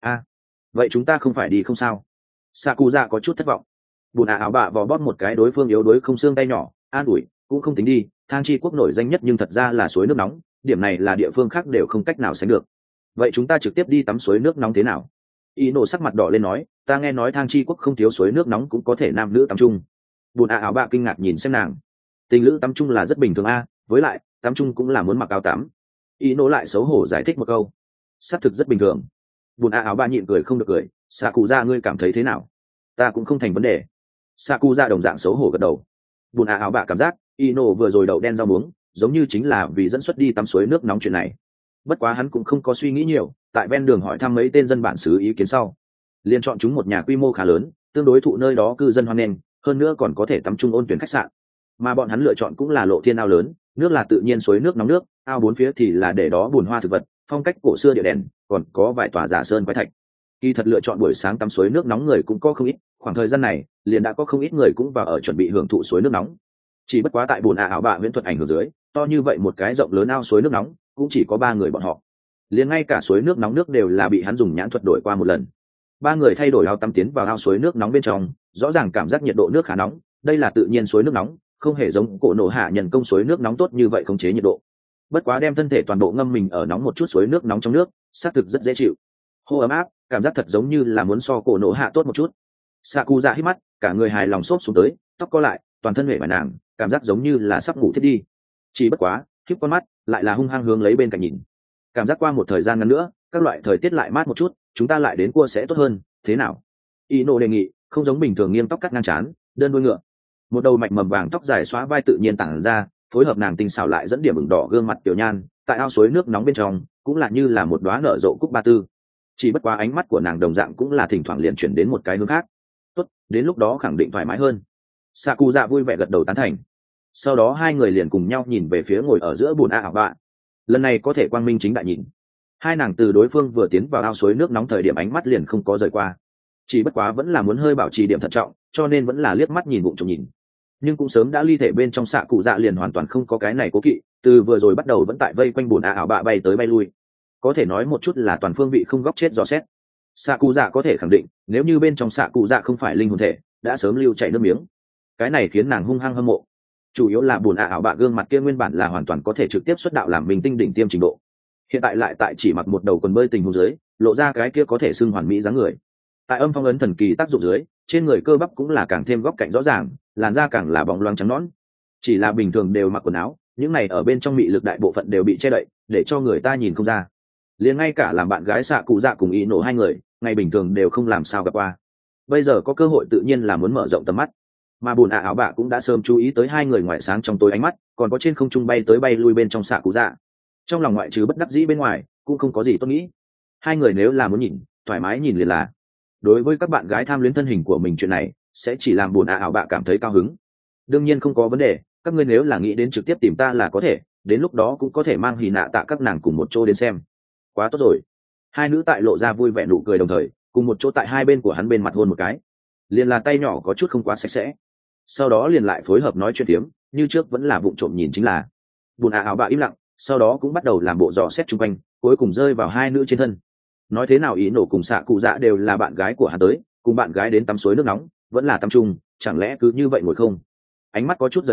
Vậy chúng ta không phải đi không sao? Sakuza có chút thất vọng. Bùn áo bạ vò bóp một cái đối phương yếu đuối không xương tay nhỏ, an ủi, cũng không tính đi, Thang Chi quốc nổi danh nhất nhưng thật ra là suối nước nóng, điểm này là địa phương khác đều không cách nào sánh được. Vậy chúng ta trực tiếp đi tắm suối nước nóng thế nào? Y nổ sắc mặt đỏ lên nói, ta nghe nói Thang Chi quốc không thiếu suối nước nóng cũng có thể nam nữ tắm chung. Bùn áo bạ kinh ngạc nhìn xem nàng. Tình lữ tắm chung là rất bình thường với lại tắm chung cũng là muốn mặc áo tắm. Y nổ lại xấu hổ giải thích một câu. Xác thực rất bình thường. Bùn áo bạ nhịn cười không được cười, Sakuza ngươi cảm thấy thế nào? Ta cũng không thành vấn đề. Sakuza đồng dạng xấu hổ gật đầu. Bùn áo bạ cảm giác Ino vừa rồi đậu đen rau muống, giống như chính là vì dẫn xuất đi tắm suối nước nóng chuyện này. Bất quá hắn cũng không có suy nghĩ nhiều, tại ven đường hỏi thăm mấy tên dân bản xứ ý kiến sau, liền chọn chúng một nhà quy mô khá lớn, tương đối thụ nơi đó cư dân hoan nghênh, hơn nữa còn có thể tắm chung ôn tuyển khách sạn. Mà bọn hắn lựa chọn cũng là lộ thiên ao lớn, nước là tự nhiên suối nước nóng nước, ao bốn phía thì là để đó bùn hoa thực vật, phong cách cổ xưa địa đèn, còn có vài tòa giả sơn quái thạch. Kỳ thật lựa chọn buổi sáng tắm suối nước nóng người cũng có không ít, khoảng thời gian này liền đã có không ít người cũng vào ở chuẩn bị hưởng thụ suối nước nóng. Chỉ bất quá tại Bùn áo bạ huyễn thuật ảnh hưởng dưới, to như vậy một cái rộng lớn ao suối nước nóng cũng chỉ có ba người bọn họ, liền ngay cả suối nước nóng nước đều là bị hắn dùng nhãn thuật đổi qua một lần. Ba người thay đổi ao tắm tiến vào ao suối nước nóng bên trong, rõ ràng cảm giác nhiệt độ nước khá nóng, đây là tự nhiên suối nước nóng, không hề giống cổ nổ hạ nhân công suối nước nóng tốt như vậy khống chế nhiệt độ. Bất quá đem thân thể toàn bộ ngâm mình ở nóng một chút suối nước nóng trong nước, xác thực rất dễ chịu, hô ấm áp, cảm giác thật giống như là muốn so cổ nổ hạ tốt một chút. Sakuza hít mắt, cả người hài lòng xốp xuống tới, tóc co lại, toàn thân hệ vải nàng, cảm giác giống như là sắp ngủ thiết đi. Chỉ bất quá khiếp con mắt lại là hung hăng hướng lấy bên cạnh nhìn, cảm giác qua một thời gian ngắn nữa các loại thời tiết lại mát một chút, chúng ta lại đến cua sẽ tốt hơn, thế nào? Ino đề nghị, không giống bình thường nghiêng tóc cắt ngang trán, đơn đuôi ngựa, một đầu mạch mầm vàng tóc dài xóa vai tự nhiên tản ra, phối hợp nàng tinh xảo lại dẫn điểm ửng đỏ gương mặt tiểu nhan, tại ao suối nước nóng bên trong cũng là như là một đóa nở rộ cúc ba tư. Chỉ bất quá ánh mắt của nàng đồng dạng cũng là thỉnh thoảng liền chuyển đến một cái hướng khác. Tốt, đến lúc đó khẳng định thoải mái hơn. Sakuza vui vẻ gật đầu tán thành. Sau đó hai người liền cùng nhau nhìn về phía ngồi ở giữa Bùn áo bạ. Lần này có thể quang minh chính đại nhìn. Hai nàng từ đối phương vừa tiến vào ao suối nước nóng thời điểm ánh mắt liền không có rời qua. Chỉ bất quá vẫn là muốn hơi bảo trì điểm thận trọng, cho nên vẫn là liếc mắt nhìn bụng trộm nhìn. Nhưng cũng sớm đã ly thể bên trong Sakuza liền hoàn toàn không có cái này cố kỵ, từ vừa rồi bắt đầu vẫn tại vây quanh Bùn áo bạ bay tới bay lui. Có thể nói một chút là toàn phương vị không góc chết dò xét. Sakuza có thể khẳng định, nếu như bên trong Sakuza không phải linh hồn thể, đã sớm lưu chảy nước miếng. Cái này khiến nàng hung hăng hâm mộ. Chủ yếu là Bùn áo bạ gương mặt kia nguyên bản là hoàn toàn có thể trực tiếp xuất đạo làm mình tinh đỉnh tiêm trình độ, hiện tại lại tại chỉ mặc một đầu quần bơi tình huống dưới, lộ ra cái kia có thể xưng hoàn mỹ dáng người. Tại âm phong ấn thần kỳ tác dụng dưới, trên người cơ bắp cũng là càng thêm góc cạnh rõ ràng, làn da càng là bóng loáng trắng nõn. Chỉ là bình thường đều mặc quần áo, những này ở bên trong mị lực đại bộ phận đều bị che đậy, để cho người ta nhìn không ra. Liền ngay cả làm bạn gái xạ cụ dạ cùng ý nổ hai người, ngày bình thường đều không làm sao gặp qua. Bây giờ có cơ hội tự nhiên là muốn mở rộng tầm mắt. Mà Bùn áo bạ cũng đã sớm chú ý tới hai người ngoài sáng trong tối ánh mắt, còn có trên không trung bay tới bay lui bên trong xạ cụ dạ. Trong lòng ngoại trừ bất đắc dĩ bên ngoài, cũng không có gì tốt nghĩ. Hai người nếu là muốn nhìn, thoải mái nhìn liền là. Đối với các bạn gái tham luyến thân hình của mình chuyện này, sẽ chỉ làm Bùn áo bạ cảm thấy cao hứng. Đương nhiên không có vấn đề, các ngươi nếu là nghĩ đến trực tiếp tìm ta là có thể, đến lúc đó cũng có thể mang hì nạ tạ các nàng cùng một chỗ đến xem. Quá tốt rồi. Hai nữ tại lộ ra vui vẻ nụ cười đồng thời, cùng một chỗ tại hai bên của hắn bên mặt hôn một cái. Liền là tay nhỏ có chút không quá sạch sẽ. Sau đó liền lại phối hợp nói chuyện tiếm, như trước vẫn là vụng trộm nhìn chính là. Bùn áo bạ im lặng, sau đó cũng bắt đầu làm bộ dò xét chung quanh, cuối cùng rơi vào hai nữ trên thân. Nói thế nào ý nổ cùng xạ cụ dạ đều là bạn gái của hắn tới, cùng bạn gái đến tắm suối nước nóng, vẫn là tắm chung, chẳng lẽ cứ như vậy ngồi không? Ánh mắt có chút rời xuống,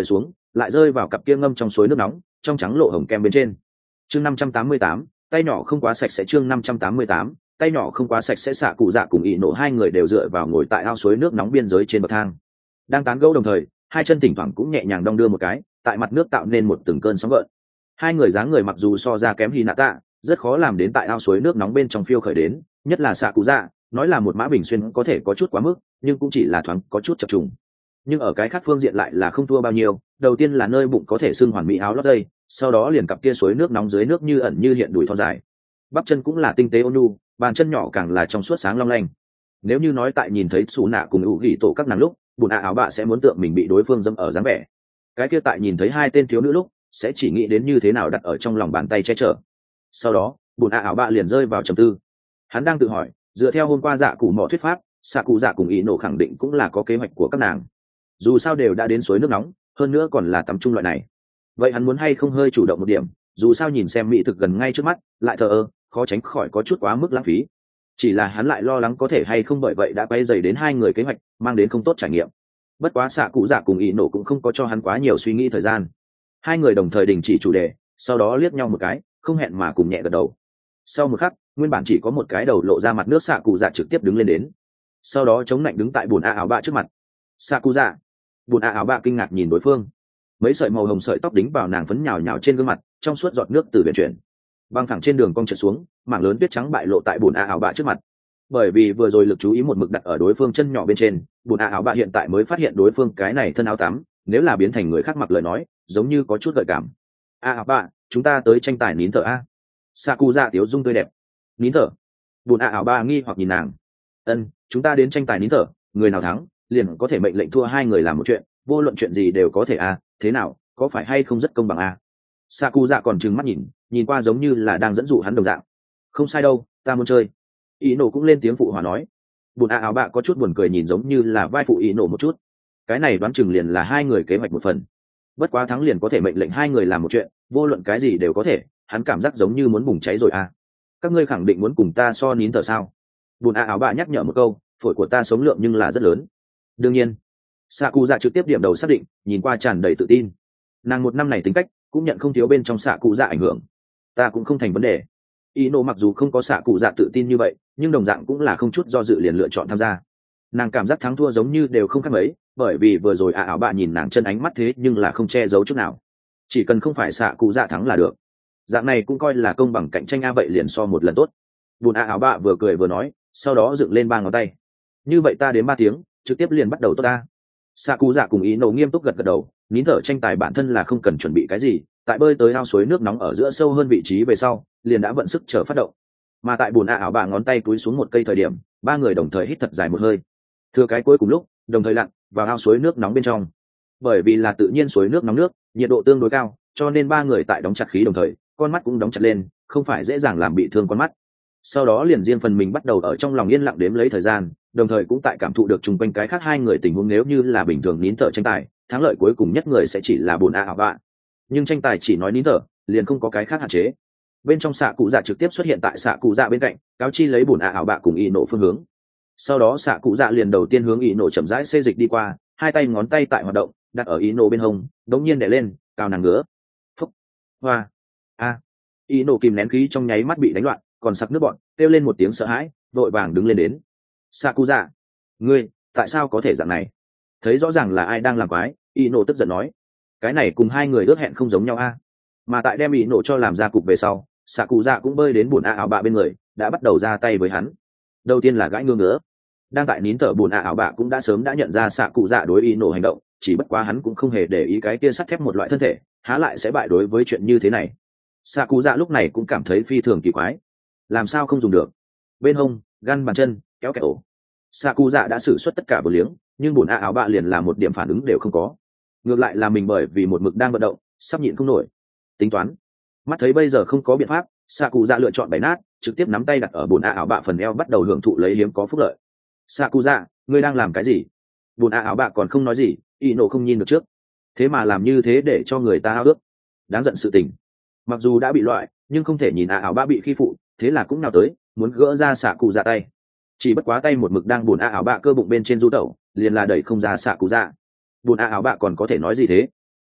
lại rơi vào cặp kia ngâm trong suối nước nóng trong trắng lộ hồng kem bên trên. Chương 588, tay nhỏ không quá sạch sẽ. Chương 588, tay nhỏ không quá sạch sẽ. Xạ cụ dạ cùng ỷ nổ hai người đều dựa vào ngồi tại ao suối nước nóng biên giới trên bậc thang, đang tán gẫu đồng thời hai chân thỉnh thoảng cũng nhẹ nhàng đong đưa một cái, tại mặt nước tạo nên một từng cơn sóng gợn. Hai người dáng người mặc dù so ra kém Hinata, rất khó làm đến tại ao suối nước nóng bên trong phiêu khởi đến, nhất là xạ cụ dạ, nói là một mã bình xuyên có thể có chút quá mức, nhưng cũng chỉ là thoáng có chút chập trùng. Nhưng ở cái khác phương diện lại là không thua bao nhiêu. Đầu tiên là nơi bụng có thể xưng hoàn mỹ áo lót dây, sau đó liền cặp kia suối nước nóng dưới nước như ẩn như hiện đùi thon dài, bắp chân cũng là tinh tế ôn nhu, bàn chân nhỏ càng là trong suốt sáng long lanh. Nếu như nói tại nhìn thấy xù nạ cùng ủ gỉ tổ các nàng lúc bùn áo bạ sẽ muốn tượng mình bị đối phương dâm ở dáng vẻ, cái kia tại nhìn thấy hai tên thiếu nữ lúc sẽ chỉ nghĩ đến như thế nào đặt ở trong lòng bàn tay che chở. Sau đó bùn áo bạ liền rơi vào trầm tư. Hắn đang tự hỏi, dựa theo hôm qua dạ cụ mỏ thuyết pháp, xạ cụ dạ cùng ý nổ khẳng định cũng là có kế hoạch của các nàng, dù sao đều đã đến suối nước nóng, hơn nữa còn là tắm chung loại này. Vậy hắn muốn hay không hơi chủ động một điểm, dù sao nhìn xem mỹ thực gần ngay trước mắt lại thờ ơ, khó tránh khỏi có chút quá mức lãng phí. Chỉ là hắn lại lo lắng có thể hay không bởi vậy đã quay dày đến hai người kế hoạch, mang đến không tốt trải nghiệm. Bất quá xạ cụ dạ cùng ý nổ cũng không có cho hắn quá nhiều suy nghĩ thời gian. Hai người đồng thời đình chỉ chủ đề, sau đó liếc nhau một cái, không hẹn mà cùng nhẹ gật đầu. Sau một khắc, nguyên bản chỉ có một cái đầu lộ ra mặt nước xạ cụ dạ trực tiếp đứng lên đến, sau đó chống lạnh đứng tại bùn áo bạ trước mặt. Xạ cụ dạ. Bùn áo bạ kinh ngạc nhìn đối phương, mấy sợi màu hồng sợi tóc đính vào nàng phấn nhào nhào trên gương mặt, trong suốt giọt nước từ biển chuyển băng thẳng trên đường cong trượt xuống, mảng lớn tuyết trắng bại lộ tại bùn áo bạ trước mặt. Bởi vì vừa rồi lực chú ý một mực đặt ở đối phương chân nhỏ bên trên, bùn áo bạ hiện tại mới phát hiện đối phương cái này thân áo tắm, nếu là biến thành người khác mặc lời nói giống như có chút gợi cảm. Áo bạ, chúng ta tới tranh tài nín thở a. Saku dạ tiếu dung tươi đẹp. Nín thở? Bùn áo bạ nghi hoặc nhìn nàng. Chúng ta đến tranh tài nín thở, người nào thắng liền có thể mệnh lệnh thua hai người làm một chuyện, vô luận chuyện gì đều có thể a. Thế nào, có phải hay không rất công bằng a? Saku dạ còn trừng mắt nhìn qua giống như là đang dẫn dụ hắn đồng dạng. Không sai đâu, ta muốn chơi. Ý nổ cũng lên tiếng phụ hòa nói. Bùn áo bạ có chút buồn cười nhìn giống như là vai phụ ý nổ một chút. Cái này đoán chừng liền là hai người kế hoạch một phần. Bất quá thắng liền có thể mệnh lệnh hai người làm một chuyện, vô luận cái gì đều có thể. Hắn cảm giác giống như muốn bùng cháy rồi a. Các ngươi khẳng định muốn cùng ta so nín thở sao? Bùn áo bạ nhắc nhở một câu, phổi của ta sống lượng nhưng là rất lớn. Đương nhiên. Saku dạ trực tiếp điểm đầu xác định, nhìn qua tràn đầy tự tin. Nàng một năm này tính cách cũng nhận không thiếu bên trong xạ cụ dạ ảnh hưởng, ta cũng không thành vấn đề. Ino mặc dù không có xạ cụ dạ tự tin như vậy, nhưng đồng dạng cũng là không chút do dự liền lựa chọn tham gia. Nàng cảm giác thắng thua giống như đều không khác mấy, bởi vì vừa rồi áo bạ nhìn nàng chân ánh mắt thế nhưng là không che giấu chút nào, chỉ cần không phải xạ cụ dạ thắng là được. Dạng này cũng coi là công bằng cạnh tranh a, vậy liền so một lần tốt. Bùn áo bạ vừa cười vừa nói, sau đó dựng lên ba ngón tay. Như vậy ta đến 3 tiếng trực tiếp liền bắt đầu tốt ta. Xạ cụ dạ cùng Ino nghiêm túc gật gật đầu. Nín thở tranh tài bản thân là không cần chuẩn bị cái gì, tại bơi tới ao suối nước nóng ở giữa sâu hơn vị trí về sau liền đã vận sức chờ phát động. Mà tại bùn áo bạ ngón tay cúi xuống một cây thời điểm, ba người đồng thời hít thật dài một hơi, thừa cái cuối cùng lúc đồng thời lặn vào ao suối nước nóng bên trong. Bởi vì là tự nhiên suối nước nóng nước nhiệt độ tương đối cao, cho nên ba người tại đóng chặt khí đồng thời con mắt cũng đóng chặt lên, không phải dễ dàng làm bị thương con mắt. Sau đó liền riêng phần mình bắt đầu ở trong lòng yên lặng đếm lấy thời gian, đồng thời cũng tại cảm thụ được chung quanh cái khác hai người tình huống. Nếu như là bình thường nín thở tranh tài, thắng lợi cuối cùng nhất người sẽ chỉ là bùn áo bạ, nhưng tranh tài chỉ nói nín thở liền không có cái khác hạn chế. Bên trong xạ cụ dạ trực tiếp xuất hiện tại xạ cụ dạ bên cạnh, cáo chi lấy bùn áo bạ cùng y nổ phương hướng. Sau đó xạ cụ dạ liền đầu tiên hướng y nổ chậm rãi xê dịch đi qua, hai tay ngón tay tại hoạt động, đặt ở y nổ bên hông, đống nhiên đè lên cao nàng ngứa. Phúc, hoa, a. Y nổ kìm nén khí trong nháy mắt bị đánh loạn, còn sặc nước bọn, kêu lên một tiếng sợ hãi, vội vàng đứng lên đến. Xạ cụ dạ, ngươi tại sao có thể dạng này? Thấy rõ ràng là ai đang làm quái, y nổ tức giận nói, cái này cùng hai người ước hẹn không giống nhau a. Mà tại đem y nổ cho làm ra cục về sau, xạ cụ dạ cũng bơi đến bùn áo bạ bên người, đã bắt đầu ra tay với hắn. Đầu tiên là gãi ngứa ngứa, đang tại nín thở bùn áo bạ cũng đã sớm đã nhận ra xạ cụ dạ đối y nổ hành động, chỉ bất quá hắn cũng không hề để ý cái kia sắt thép một loại thân thể há lại sẽ bại đối với chuyện như thế này. Xạ cụ dạ lúc này cũng cảm thấy phi thường kỳ quái, làm sao không dùng được? Bên hông, găn bàn chân, kéo kẹo. Xạ cụ dạ đã sử xuất tất cả bờ liếng, nhưng bùn áo bạ liền là một điểm phản ứng đều không có. Ngược lại là mình bởi vì một mực đang vận động sắp nhịn không nổi, tính toán. Mắt thấy bây giờ không có biện pháp, xạ cụ dạ lựa chọn bày nát, trực tiếp nắm tay đặt ở bùn áo bạ phần eo, bắt đầu hưởng thụ lấy hiếm có phúc lợi. Xạ cụ dạ, ngươi đang làm cái gì? Bùn áo bạ còn không nói gì, y nổ không nhìn được trước, thế mà làm như thế để cho người ta ao ước, đáng giận sự tình. Mặc dù đã bị loại, nhưng không thể nhìn áo bạ bị khi phụ, thế là cũng nào tới muốn gỡ ra xạ cụ dạ tay. Chỉ bất quá tay một mực đang bùn áo bạ cơ bụng bên trên du tẩu, liền là đẩy không ra xạ cụ dạ. Bùn áo bạ còn có thể nói gì thế?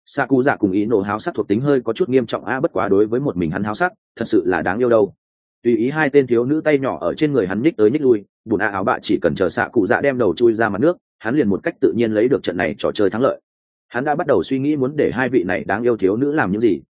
xạ cụ dạ cùng ý nổ háo sắc thuộc tính hơi có chút nghiêm trọng bất quá đối với một mình hắn háo sắc thật sự là đáng yêu đâu. Tùy ý hai tên thiếu nữ tay nhỏ ở trên người hắn nhích tới nhích lui, bùn áo bạ chỉ cần chờ xạ cụ dạ đem đầu chui ra mặt nước, hắn liền một cách tự nhiên lấy được trận này trò chơi thắng lợi. Hắn đã bắt đầu suy nghĩ muốn để hai vị này đáng yêu thiếu nữ làm những gì.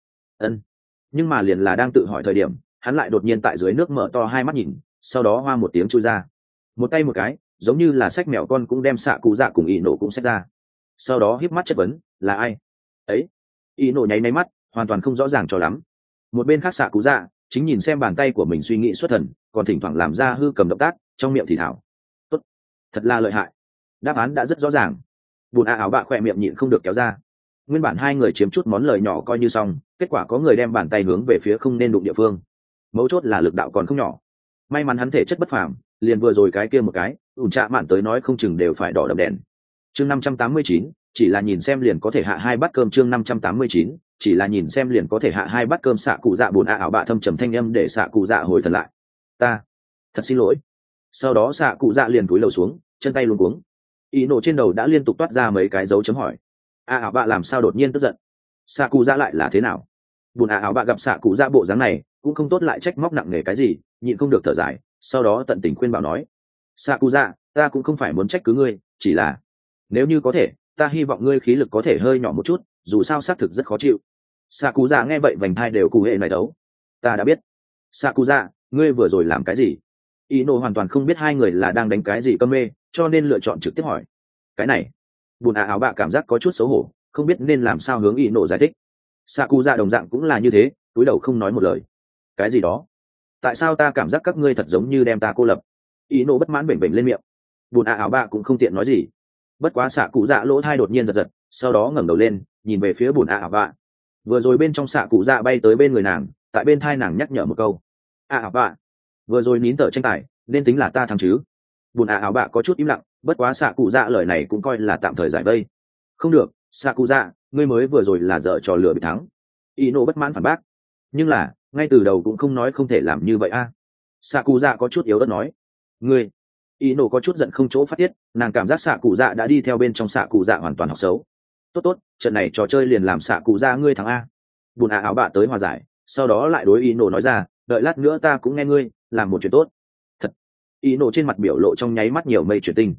Nhưng mà liền là đang tự hỏi thời điểm, hắn lại đột nhiên tại dưới nước mở to hai mắt nhìn, sau đó hoa một tiếng chui ra, một tay một cái, giống như là xách mèo con cũng đem xạ cụ dạ cùng ý nổ cũng xách ra. Sau đó híp mắt chất vấn, là ai ấy? Ý nổ nháy máy mắt, hoàn toàn không rõ ràng cho lắm. Một bên khác xạ cụ dạ chính nhìn xem bàn tay của mình suy nghĩ xuất thần, còn thỉnh thoảng làm ra hư cầm động tác, trong miệng thì thảo. Tốt, thật là lợi hại. Đáp án đã rất rõ ràng. Bùn áo bạ khỏe miệng nhịn không được kéo ra. Nguyên bản hai người chiếm chút món lời nhỏ coi như xong, kết quả có người đem bàn tay hướng về phía không nên đụng địa phương. Mấu chốt là lực đạo còn không nhỏ. May mắn hắn thể chất bất phàm, liền vừa rồi cái kia một cái, ủn trạ mạn tới nói không chừng đều phải đỏ đậm đèn. Chương 589, chỉ là nhìn xem liền có thể hạ hai bát cơm. Chương 589, chỉ là nhìn xem liền có thể hạ hai bát cơm. Xạ cụ dạ bùn ảo bạ thâm trầm thanh âm để xạ cụ dạ hồi thần lại. Ta thật xin lỗi. Sau đó xạ cụ dạ liền cúi đầu xuống, chân tay luống cuống. Ý nổ trên đầu đã liên tục toát ra mấy cái dấu chấm hỏi. Ảo bạ làm sao đột nhiên tức giận? Xạ cụ dạ lại là thế nào? Bùn ảo bạ gặp xạ cụ dạ bộ dáng này cũng không tốt lại trách móc nặng nề cái gì, nhịn không được thở dài, sau đó tận tình khuyên bảo nói: xạ cụ dạ, ta cũng không phải muốn trách cứ ngươi, chỉ là nếu như có thể, ta hy vọng ngươi khí lực có thể hơi nhỏ một chút, dù sao xác thực rất khó chịu. Xạ cụ dạ nghe vậy vành thai đều cụ hệ này đấu. Ta đã biết. Xạ cụ dạ, ngươi vừa rồi làm cái gì? Ý nổ hoàn toàn không biết hai người là đang đánh cái gì cơm mê, cho nên lựa chọn trực tiếp hỏi. Cái này, bùn áo bạ cảm giác có chút xấu hổ, không biết nên làm sao hướng ý nổ giải thích. Xạ cụ dạ đồng dạng cũng là như thế, cúi đầu không nói một lời. Cái gì đó? Tại sao ta cảm giác các ngươi thật giống như đem ta cô lập? Ý nổ bất mãn bềnh bềnh lên miệng. Bùn áo bạ cũng không tiện nói gì. Bất quá xạ cụ dạ lỗ thai đột nhiên giật giật, sau đó ngẩng đầu lên nhìn về phía bùn ảo bạ. Vừa rồi bên trong xạ cụ dạ bay tới bên người nàng, tại bên thai nàng nhắc nhở một câu: ảo bạ, vừa rồi nín thở tranh tài nên tính là ta thắng chứ? Bùn ảo bạ có chút im lặng, bất quá xạ cụ dạ lời này cũng coi là tạm thời giải vây. Không được, xạ cụ dạ, ngươi mới vừa rồi là dở trò lừa bị thắng. Ý nổ bất mãn phản bác. Nhưng là ngay từ đầu cũng không nói không thể làm như vậy a. Xạ cụ dạ có chút yếu ớt nói. Ngươi. Ý nổ có chút giận không chỗ phát tiết, nàng cảm giác xạ cụ dạ đã đi theo bên trong xạ cụ dạ hoàn toàn học xấu. Tốt, trận này trò chơi liền làm xạ cụ dạ ngươi thắng a. Bùn áo bạ tới hòa giải, sau đó lại đối ý nổ nói ra, đợi lát nữa ta cũng nghe ngươi làm một chuyện tốt. Thật. Ý nổ trên mặt biểu lộ trong nháy mắt nhiều mây chuyển tinh.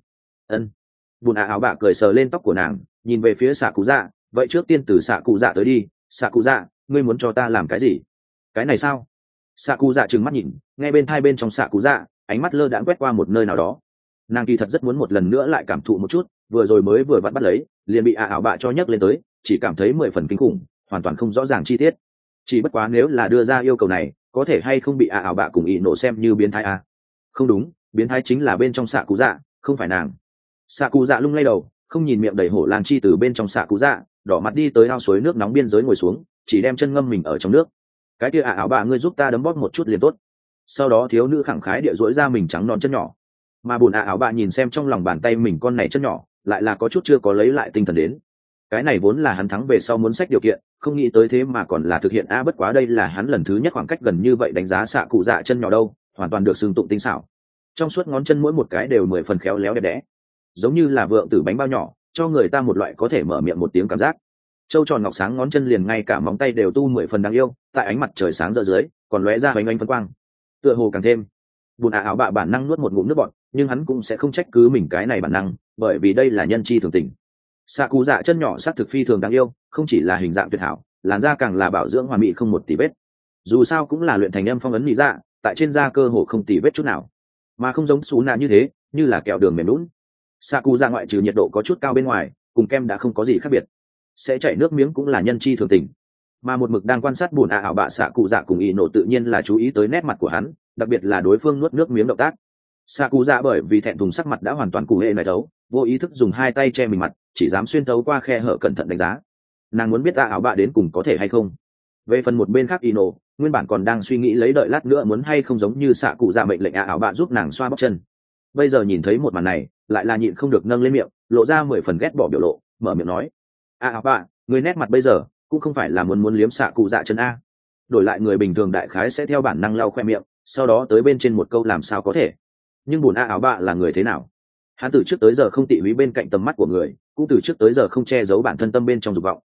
Bùn áo bạ cười sờ lên tóc của nàng, nhìn về phía xạ cụ dạ, vậy trước tiên từ xạ cụ dạ tới đi. Xạ cụ dạ, ngươi muốn cho ta làm cái gì? Cái này sao? Xạ cụ dạ trừng mắt nhìn, nghe bên thai bên trong xạ cụ dạ, ánh mắt lơ đãng quét qua một nơi nào đó. Nàng kỳ thật rất muốn một lần nữa lại cảm thụ một chút, vừa rồi mới vừa vặn bắt lấy, liền bị ảo bạ cho nhấc lên tới, chỉ cảm thấy 10 phần kinh khủng, hoàn toàn không rõ ràng chi tiết. Chỉ bất quá nếu là đưa ra yêu cầu này, có thể hay không bị ảo bạ cùng ý nổ xem như biến thái a? Không đúng, biến thái chính là bên trong xạ cụ dạ, không phải nàng. Xạ cụ dạ lung lay đầu, không nhìn miệng đầy hổ lan chi từ bên trong xạ cụ dạ, đỏ mặt đi tới ao suối nước nóng biên giới ngồi xuống, chỉ đem chân ngâm mình ở trong nước. Cái kia ảo bạ ngươi giúp ta đấm bóp một chút liền tốt. Sau đó thiếu nữ khẳng khái địa dỗi ra mình trắng non chân nhỏ, mà bùn áo bạ nhìn xem trong lòng bàn tay mình con này chân nhỏ, lại là có chút chưa có lấy lại tinh thần đến. Cái này vốn là hắn thắng về sau muốn xách điều kiện, không nghĩ tới thế mà còn là thực hiện bất quá đây là hắn lần thứ nhất khoảng cách gần như vậy đánh giá xạ cụ dạ chân nhỏ đâu, hoàn toàn được xưng tụng tinh xảo. Trong suốt ngón chân mỗi một cái đều 10 phần khéo léo đẹp đẽ, giống như là vượng tử bánh bao nhỏ, cho người ta một loại có thể mở miệng một tiếng cảm giác. Châu tròn ngọc sáng ngón chân liền ngay cả móng tay đều tu 10 phần đáng yêu, tại ánh mặt trời sáng rỡ dưới, còn lóe ra ánh phấn quang. Tựa hồ càng thêm. Bùn áo bạ bản năng nuốt một ngụm nước bọt, nhưng hắn cũng sẽ không trách cứ mình cái này bản năng, bởi vì đây là nhân chi thường tình. Xạ cụ dạ chân nhỏ sắc thực phi thường đáng yêu, không chỉ là hình dạng tuyệt hảo, làn da càng là bảo dưỡng hoàn mỹ không một tì vết. Dù sao cũng là luyện thành âm phong ấn mỹ dạ, tại trên da cơ hồ không tì vết chút nào, mà không giống xú nạ như thế, như là kẹo đường mềm nhũn. Xạ cụ dạ ngoại trừ nhiệt độ có chút cao bên ngoài, cùng kem đã không có gì khác biệt, sẽ chảy nước miếng cũng là nhân chi thường tình. Mà một mực đang quan sát bùn ảo bạ xạ cụ dạ cùng ý nổ tự nhiên là chú ý tới nét mặt của hắn, đặc biệt là đối phương nuốt nước miếng động tác. Xạ cụ dạ bởi vì thẹn thùng sắc mặt đã hoàn toàn cụ hệ này đấu, vô ý thức dùng hai tay che mình mặt, chỉ dám xuyên thấu qua khe hở cẩn thận đánh giá. Nàng muốn biết ảo bạ đến cùng có thể hay không. Về phần một bên khác ý nổ, nguyên bản còn đang suy nghĩ lấy đợi lát nữa muốn hay không giống như xạ cụ dạ mệnh lệnh ảo bạ giúp nàng xoa bóp chân. Bây giờ nhìn thấy một màn này, lại là nhịn không được nâng lên miệng, lộ ra 10 phần ghét bỏ biểu lộ, mở miệng nói: ảo bạ, người nét mặt bây giờ cũng không phải là muốn liếm xạ cụ dạ chân a. Đổi lại người bình thường đại khái sẽ theo bản năng lau khoe miệng, sau đó tới bên trên một câu làm sao có thể. Nhưng bùn áo bạ là người thế nào? Hắn từ trước tới giờ không tị húy bên cạnh tầm mắt của người, cũng từ trước tới giờ không che giấu bản thân tâm bên trong dục vọng.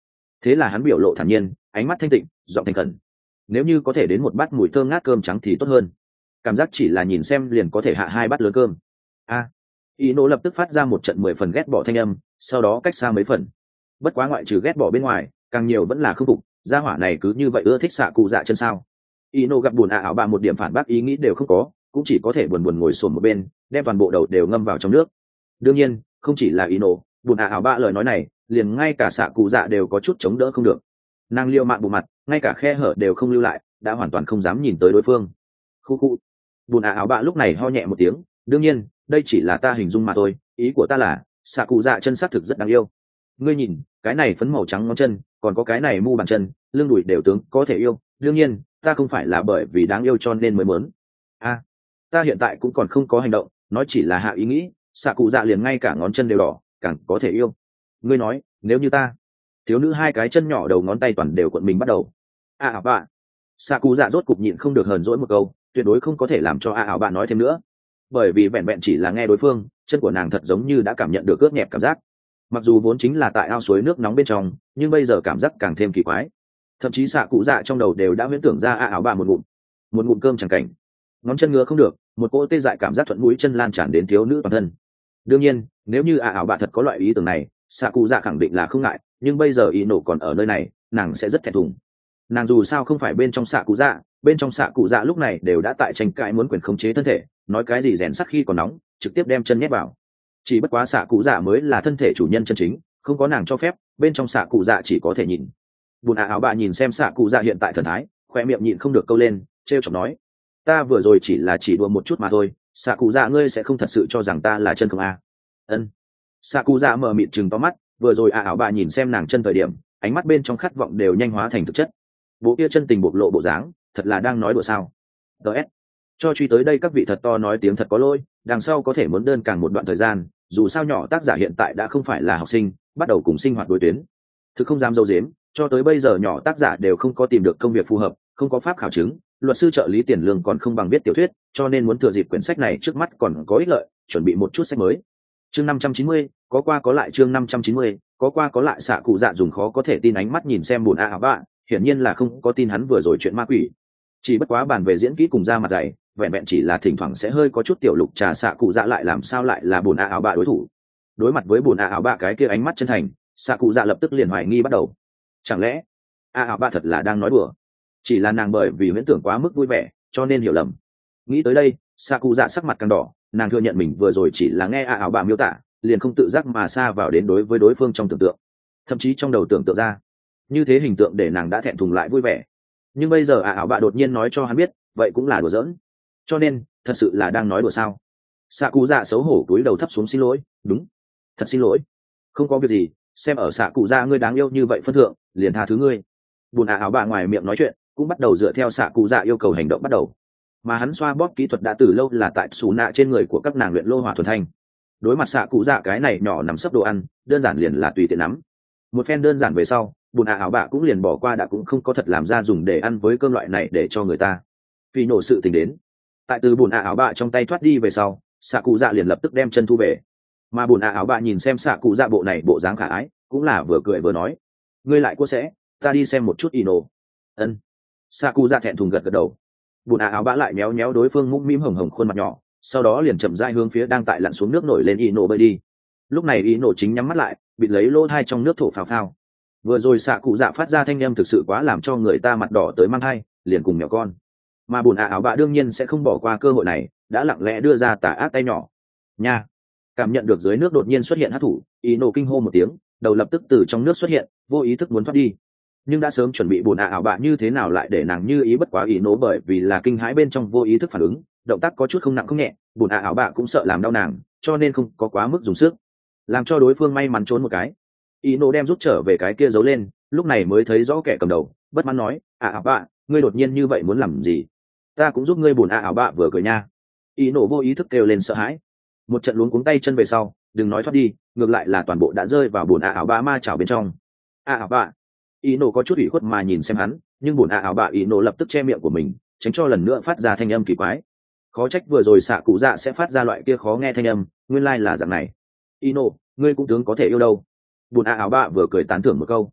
thế là hắn biểu lộ thản nhiên, ánh mắt thanh tịnh, giọng thành khẩn. Nếu như có thể đến một bát mùi thơm ngát cơm trắng thì tốt hơn, cảm giác chỉ là nhìn xem liền có thể hạ 2 bát lớn cơm. Ý nỗ lập tức phát ra một trận 10 phần ghét bỏ thanh âm, sau đó cách xa mấy phần. Bất quá ngoại trừ ghét bỏ bên ngoài, càng nhiều vẫn là không phục, gia hỏa này cứ như vậy ưa thích xạ cụ dạ chân sao? Ý nỗ gặp buồn ảo bạ một điểm phản bác ý nghĩ đều không có, cũng chỉ có thể buồn buồn ngồi xổm một bên, đem toàn bộ đầu đều ngâm vào trong nước. Đương nhiên, không chỉ là ý nỗ, buồn ảo bạ lời nói này, liền ngay cả xạ cụ dạ đều có chút chống đỡ không được. Nàng liều mạng bộ mặt, ngay cả khe hở đều không lưu lại, đã hoàn toàn không dám nhìn tới đối phương. Khu khu. Buồn ảo bạ lúc này ho nhẹ một tiếng, đương nhiên đây chỉ là ta hình dung mà thôi, ý của ta là xạ cụ dạ chân xác thực rất đáng yêu. Ngươi nhìn cái này phấn màu trắng ngón chân, còn có cái này mu bàn chân, lưng đùi đều tướng có thể yêu. Đương nhiên ta không phải là bởi vì đáng yêu cho nên mới muốn. Ta hiện tại cũng còn không có hành động, nói chỉ là hạ ý nghĩ, xạ cụ dạ liền ngay cả ngón chân đều đỏ, càng có thể yêu. Ngươi nói nếu như ta, thiếu nữ 2 cái chân nhỏ đầu ngón tay toàn đều cuộn mình bắt đầu. Bạ. Xạ cụ dạ rốt cục nhịn không được hờn dỗi một câu, tuyệt đối không có thể làm cho bạ nói thêm nữa, bởi vì vẹn vẹn chỉ là nghe đối phương, chân của nàng thật giống như đã cảm nhận được ướt nhẹp cảm giác. Mặc dù vốn chính là tại ao suối nước nóng bên trong, nhưng bây giờ cảm giác càng thêm kỳ quái. Thậm chí xạ cụ dạ trong đầu đều đã huyễn tưởng ra bạ một ngụm cơm chẳng cảnh. Ngón chân ngứa không được, một cỗ tê dại cảm giác thuận mũi chân lan tràn đến thiếu nữ toàn thân. Đương nhiên nếu như bạ thật có loại ý tưởng này, xạ cụ dạ khẳng định là không ngại, nhưng bây giờ ý nổ còn ở nơi này, nàng sẽ rất thẹn thùng. Nàng dù sao không phải bên trong xạ cụ dạ, bên trong xạ cụ dạ lúc này đều đã tại tranh cãi muốn quyền khống chế thân thể, nói cái gì rèn sắt khi còn nóng, trực tiếp đem chân nhét vào. Chỉ bất quá xạ cụ dạ mới là thân thể chủ nhân chân chính, không có nàng cho phép, bên trong xạ cụ dạ chỉ có thể nhìn. Bùn ảo bạ nhìn xem xạ cụ dạ hiện tại thần thái, khoe miệng nhịn không được câu lên, trêu chọc nói: ta vừa rồi chỉ đùa một chút mà thôi, xạ cụ dạ ngươi sẽ không thật sự cho rằng ta là chân không Ân. Xạ cụ dạ mở mịt chừng to mắt, vừa rồi ảo bạ nhìn xem nàng chân thời điểm, ánh mắt bên trong khát vọng đều nhanh hóa thành thực chất. Bộ kia chân tình bộc lộ bộ dáng, thật là đang nói đùa sao? DS. Cho truy tới đây các vị thật to nói tiếng thật có lỗi, đằng sau có thể muốn đơn càng một đoạn thời gian, dù sao nhỏ tác giả hiện tại đã không phải là học sinh, bắt đầu cùng sinh hoạt đối tuyến. Thực không dám dâu dếm, cho tới bây giờ nhỏ tác giả đều không có tìm được công việc phù hợp, không có pháp khảo chứng, luật sư trợ lý tiền lương còn không bằng viết tiểu thuyết, cho nên muốn thừa dịp quyển sách này trước mắt còn có ích lợi, chuẩn bị một chút sách mới. Chương 590, có qua có lại. Chương 590, có qua có lại. Xạ cụ dạ dùng khó có thể tin ánh mắt nhìn xem buồn bạ, hiển nhiên là không có tin hắn vừa rồi chuyện ma quỷ. Chỉ bất quá bàn về diễn kỹ cùng ra mặt dày, vẹn vẹn chỉ là thỉnh thoảng sẽ hơi có chút tiểu lục trà, xạ cụ dạ lại làm sao lại là buồn bạ đối thủ. Đối mặt với buồn bạ cái kia ánh mắt chân thành, xạ cụ dạ lập tức liền hoài nghi bắt đầu. Chẳng lẽ bạ thật là đang nói đùa, chỉ là nàng bởi vì huyễn tưởng quá mức vui vẻ cho nên hiểu lầm. Nghĩ tới đây, xạ cụ dạ sắc mặt càng đỏ, nàng thừa nhận mình vừa rồi chỉ là nghe bạ miêu tả, liền không tự giác mà xa vào đến đối với đối phương trong tưởng tượng, thậm chí trong đầu tưởng tượng ra như thế hình tượng để nàng đã thẹn thùng lại vui vẻ. Nhưng bây giờ bạ đột nhiên nói cho hắn biết, vậy cũng là đùa giỡn, cho nên thật sự là đang nói đùa sao? Xạ cụ dạ xấu hổ cúi đầu thấp xuống, xin lỗi, đúng, thật xin lỗi, không có việc gì, xem ở xạ cụ dạ ngươi đáng yêu như vậy phân thượng, liền tha thứ ngươi. Buồn bạ ngoài miệng nói chuyện, cũng bắt đầu dựa theo xạ cụ dạ yêu cầu hành động bắt đầu, mà hắn xoa bóp kỹ thuật đã từ lâu là tại xù nạ trên người của các nàng luyện lô hỏa thuần thanh. Đối mặt xạ cụ dạ cái này nhỏ nằm sấp đồ ăn, đơn giản liền là tùy tiện nắm. Một phen đơn giản về sau, bùn bạ cũng liền bỏ qua đã cũng không có thật làm ra dùng để ăn với cơm loại này để cho người ta. Vì nổ sự tình đến, tại từ bùn bạ trong tay thoát đi về sau, xạ cụ dạ liền lập tức đem chân thu về. Mà bùn bạ nhìn xem xạ cụ dạ bộ này bộ dáng khả ái, cũng là vừa cười vừa nói: ngươi lại cua sẽ, ta đi xem một chút nổ. Ân. Xạ cụ dạ thẹn thùng gật gật đầu. Bùn bạ lại méo méo đối phương mũm mĩm hồng hồng khuôn mặt nhỏ, sau đó liền chậm rãi hướng phía đang tại lặn xuống nước nổi lên nổ bơi đi. Lúc này nổ chính nhắm mắt lại, bịt lấy lỗ thai trong nước thổ phào phào. Vừa rồi xạ cụ dạ phát ra thanh âm thực sự quá làm cho người ta mặt đỏ tới mang thai, liền cùng mèo con. Mà bùn bạ đương nhiên sẽ không bỏ qua cơ hội này, đã lặng lẽ đưa ra tà ác tay nhỏ. Nha. Cảm nhận được dưới nước đột nhiên xuất hiện hắc thủ, nổ kinh hô một tiếng, đầu lập tức từ trong nước xuất hiện, vô ý thức muốn thoát đi. Nhưng đã sớm chuẩn bị bùn bạ như thế nào lại để nàng như ý bất quá nổ, bởi vì là kinh hãi bên trong vô ý thức phản ứng, động tác có chút không nặng không nhẹ, bùn bạ cũng sợ làm đau nàng, cho nên không có quá mức dùng sức, làm cho đối phương may mắn trốn một cái. Nổ đem rút trở về cái kia giấu lên, lúc này mới thấy rõ kẻ cầm đầu, bất mãn nói: bạ, ngươi đột nhiên như vậy muốn làm gì? Ta cũng giúp ngươi. Bùn bạ vừa cười nha. Nổ vô ý thức kêu lên sợ hãi, một trận luống cuống tay chân về sau, đừng nói thoát đi, ngược lại là toàn bộ đã rơi vào bùn bạ ma chảo bên trong. Bạ. Nổ có chút ủy khuất mà nhìn xem hắn, nhưng bùn bạ nổ lập tức che miệng của mình, tránh cho lần nữa phát ra thanh âm kỳ quái. Khó trách vừa rồi xạ cụ dạ sẽ phát ra loại kia khó nghe thanh âm, nguyên lai là dạng này. Nổ, ngươi cũng tướng có thể yêu đâu. Bùn bạ vừa cười tán thưởng một câu.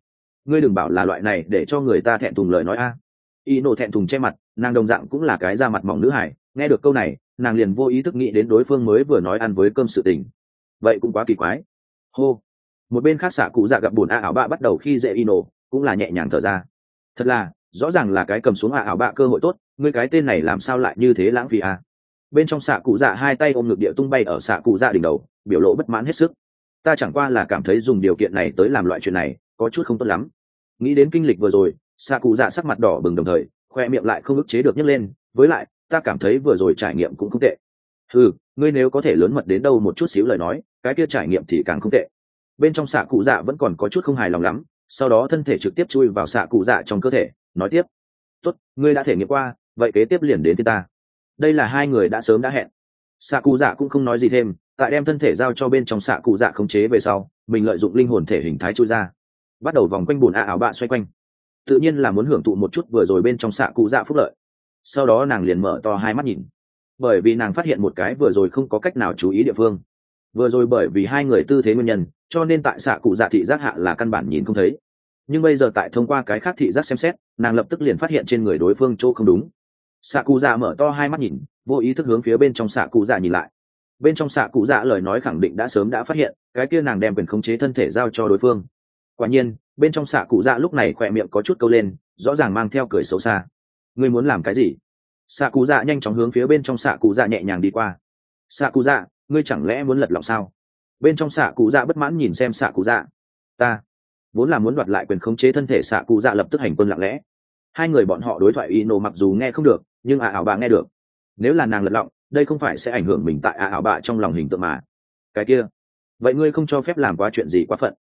ngươi đừng bảo là loại này để cho người ta thẹn thùng lời nói a. Y nổ thẹn thùng che mặt, nàng đồng dạng cũng là cái da mặt mỏng nữ hải, nghe được câu này nàng liền vô ý thức nghĩ đến đối phương mới vừa nói ăn với cơm sự tình. Vậy cũng quá kỳ quái. Hô. Một bên khác xạ cụ dạ gặp buồn a ảo bạ bắt đầu khi dễ Y nổ, cũng là nhẹ nhàng thở ra. Thật là rõ ràng là cái cầm xuống a ảo bạ cơ hội tốt, ngươi cái tên này làm sao lại như thế lãng phí a. Bên trong xạ cụ dạ hai tay ôm ngực địa tung bay ở xạ cụ dạ đỉnh đầu, biểu lộ bất mãn hết sức. Ta chẳng qua là cảm thấy dùng điều kiện này tới làm loại chuyện này có chút không tốt lắm. Nghĩ đến kinh lịch vừa rồi, xạ cụ dạ sắc mặt đỏ bừng, đồng thời khoe miệng lại không ức chế được nhấc lên. Với lại ta cảm thấy vừa rồi trải nghiệm cũng không tệ. Ngươi nếu có thể lớn mật đến đâu một chút xíu lời nói, cái kia trải nghiệm thì càng không tệ. Bên trong xạ cụ dạ vẫn còn có chút không hài lòng lắm, sau đó thân thể trực tiếp chui vào xạ cụ dạ trong cơ thể, nói tiếp. Tốt, ngươi đã thể nghiệm qua, vậy kế tiếp liền đến với ta. Đây là hai người đã sớm đã hẹn. Xạ cụ dạ cũng không nói gì thêm, tại đem thân thể giao cho bên trong xạ cụ dạ khống chế về sau, mình lợi dụng linh hồn thể hình thái chui ra, bắt đầu vòng quanh bùn ảo bạ xoay quanh, tự nhiên là muốn hưởng thụ một chút vừa rồi bên trong xạ cụ dạ phúc lợi. Sau đó nàng liền mở to hai mắt nhìn, bởi vì nàng phát hiện một cái vừa rồi không có cách nào chú ý địa phương. Vừa rồi bởi vì hai người tư thế nguyên nhân, cho nên tại xạ cụ dạ thị giác hạ là căn bản nhìn không thấy, nhưng bây giờ tại thông qua cái khác thị giác xem xét, nàng lập tức liền phát hiện trên người đối phương chỗ không đúng. Xạ cụ dạ mở to hai mắt nhìn, vô ý thức hướng phía bên trong xạ cụ dạ nhìn lại. Bên trong xạ cụ dạ lời nói khẳng định đã sớm đã phát hiện cái kia nàng đem quyền khống chế thân thể giao cho đối phương. Quả nhiên bên trong xạ cụ dạ lúc này khỏe miệng có chút câu lên, rõ ràng mang theo cười xấu xa. Ngươi muốn làm cái gì? Xạ cụ dạ nhanh chóng hướng phía bên trong xạ cụ dạ nhẹ nhàng đi qua. Xạ cụ dạ, ngươi chẳng lẽ muốn lật lọng sao? Bên trong xạ cụ dạ bất mãn nhìn xem xạ cụ dạ. Ta vốn là muốn đoạt lại quyền khống chế thân thể. Xạ cụ dạ lập tức hành quân lặng lẽ. Hai người bọn họ đối thoại y nổ mặc dù nghe không được, nhưng ảo bạ nghe được. Nếu là nàng lật lọng, đây không phải sẽ ảnh hưởng mình tại ảo bạ trong lòng hình tượng mà. Cái kia, vậy ngươi không cho phép làm quá chuyện gì quá phận.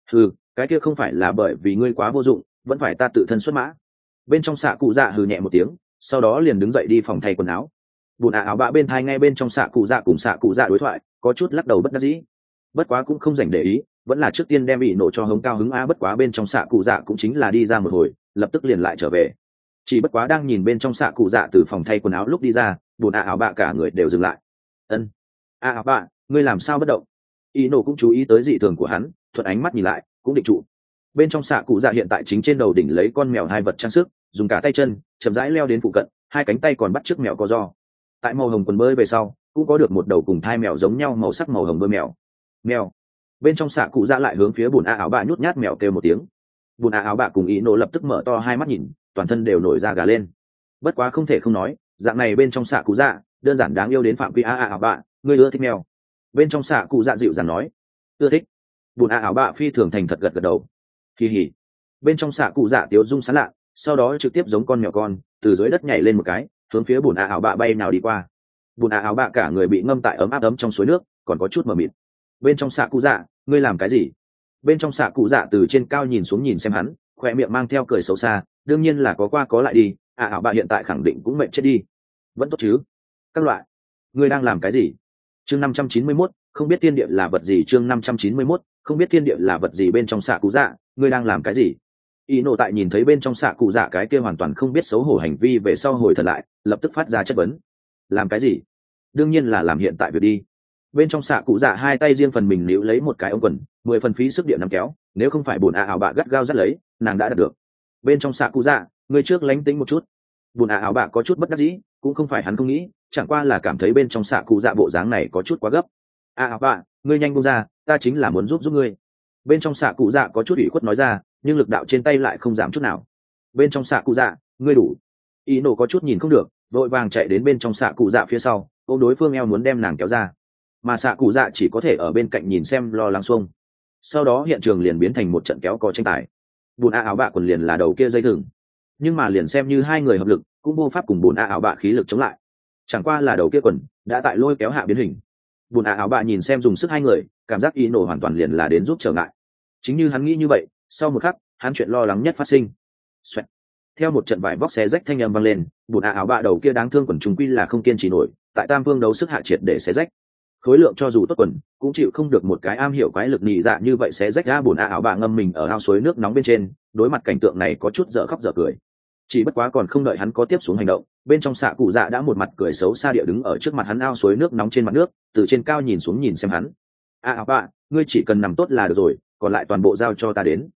Cái kia không phải là bởi vì ngươi quá vô dụng, vẫn phải ta tự thân xuất mã. Bên trong xạ cụ dạ hừ nhẹ một tiếng, sau đó liền đứng dậy đi phòng thay quần áo. Bùn ảo bạ bên thai nghe bên trong xạ cụ dạ cùng xạ cụ dạ đối thoại, có chút lắc đầu bất đắc dĩ. Bất quá cũng không dành để ý, vẫn là trước tiên đem bị nổ cho hống cao hứng a. Bất quá bên trong xạ cụ dạ cũng chính là đi ra một hồi, lập tức liền lại trở về. Chỉ bất quá đang nhìn bên trong xạ cụ dạ từ phòng thay quần áo lúc đi ra, bùn ảo bạ cả người đều dừng lại. Ân, ảo bạ, ngươi làm sao bất động? Y nổ cũng chú ý tới dị thường của hắn, thuận ánh mắt nhìn lại, cũng định trụ. Bên trong xạ cụ dạ hiện tại chính trên đầu đỉnh lấy con mèo hai vật trang sức, dùng cả tay chân chậm rãi leo đến phụ cận, hai cánh tay còn bắt trước mèo co do. Tại màu hồng quần bơi về sau, cũng có được một đầu cùng thai mèo giống nhau màu sắc màu hồng bơi mèo. Mèo. Bên trong xạ cụ dạ lại hướng phía bùn ảo bạ nhút nhát mèo kêu một tiếng. Bùn ảo bạ cùng Y nổ lập tức mở to hai mắt nhìn, toàn thân đều nổi da gà lên. Bất quá không thể không nói, dạng này bên trong xạ cụ dạ đơn giản đáng yêu đến phạm vi ảo bạ, ngươi ưa thích mèo? Bên trong xạ cụ dạ dịu dàng nói. Ưa thích. Bùn ảo bạ phi thường thành thật gật gật đầu. Kỳ hỉ. Bên trong xạ cụ dạ tiếu dung sán lạ, sau đó trực tiếp giống con mèo con từ dưới đất nhảy lên một cái, hướng phía bùn ảo bạ bay nào đi qua. Bùn ảo bạ cả người bị ngâm tại ấm áp trong suối nước, còn có chút mờ mịt. Bên trong xạ cụ dạ, ngươi làm cái gì? Bên trong xạ cụ dạ từ trên cao nhìn xuống nhìn xem hắn, khoe miệng mang theo cười xấu xa, đương nhiên là có qua có lại đi. Ảo bạ hiện tại khẳng định cũng mệt chết đi. Vẫn tốt chứ? Các loại. Ngươi đang làm cái gì? Chương 591, không biết thiên địa là vật gì. Chương 591, không biết thiên địa là vật gì. Bên trong xạ cụ dạ, ngươi đang làm cái gì? Y nổ tại nhìn thấy bên trong xạ cụ dạ cái kia hoàn toàn không biết xấu hổ hành vi về sau hồi thật lại, lập tức phát ra chất vấn. Làm cái gì? Đương nhiên là làm hiện tại việc đi. Bên trong xạ cụ dạ hai tay riêng phần mình níu lấy một cái ống quần, 10 phần phí sức điện nắm kéo, nếu không phải bùn ảo bạ gắt gao dắt lấy, nàng đã đạt được. Bên trong xạ cụ dạ, ngươi trước lánh tính một chút. Bùn ảo bạ có chút bất đắc dĩ, cũng không phải hắn không nghĩ, chẳng qua là cảm thấy bên trong xạ cụ dạ bộ dáng này có chút quá gấp. Ảo bạ, ngươi nhanh buông ra, ta chính là muốn giúp ngươi. Bên trong xạ cụ dạ có chút ủy khuất nói ra, nhưng lực đạo trên tay lại không giảm chút nào. Bên trong xạ cụ dạ, ngươi đủ. Y nổ có chút nhìn không được, vội vàng chạy đến bên trong xạ cụ dạ phía sau, ôm đối phương eo muốn đem nàng kéo ra, mà xạ cụ dạ chỉ có thể ở bên cạnh nhìn xem lo lắng xuông. Sau đó hiện trường liền biến thành một trận kéo cò tranh tài. Bùn ảo bạ quần liền là đầu kia dây thừng, nhưng mà liền xem như hai người hợp lực cũng vô pháp cùng bùn ảo bạ khí lực chống lại, chẳng qua là đầu kia quần đã tại lôi kéo hạ biến hình. Bùn ảo bạ nhìn xem dùng sức hai người, cảm giác Y nổ hoàn toàn liền là đến giúp trở ngại. Chính như hắn nghĩ như vậy, sau một khắc hắn chuyện lo lắng nhất phát sinh. Xoẹt. Theo một trận vải vóc xé rách thanh âm vang lên, bùn ảo bạ đầu kia đáng thương quần trùng quy là không kiên trì nổi, tại tam phương đấu sức hạ triệt để xé rách. Khối lượng cho dù tốt quần cũng chịu không được một cái am hiểu quái lực nhị dạ như vậy xé rách ra. Bùn ảo bạ ngâm mình ở ao suối nước nóng bên trên, đối mặt cảnh tượng này có chút dở khóc dở cười. Chỉ bất quá còn không đợi hắn có tiếp xuống hành động, bên trong xạ cụ dạ đã một mặt cười xấu xa địa đứng ở trước mặt hắn ao suối nước nóng trên mặt nước, từ trên cao nhìn xuống nhìn xem hắn. Ảo bạ, ngươi chỉ cần nằm tốt là được rồi, còn lại toàn bộ giao cho ta đến.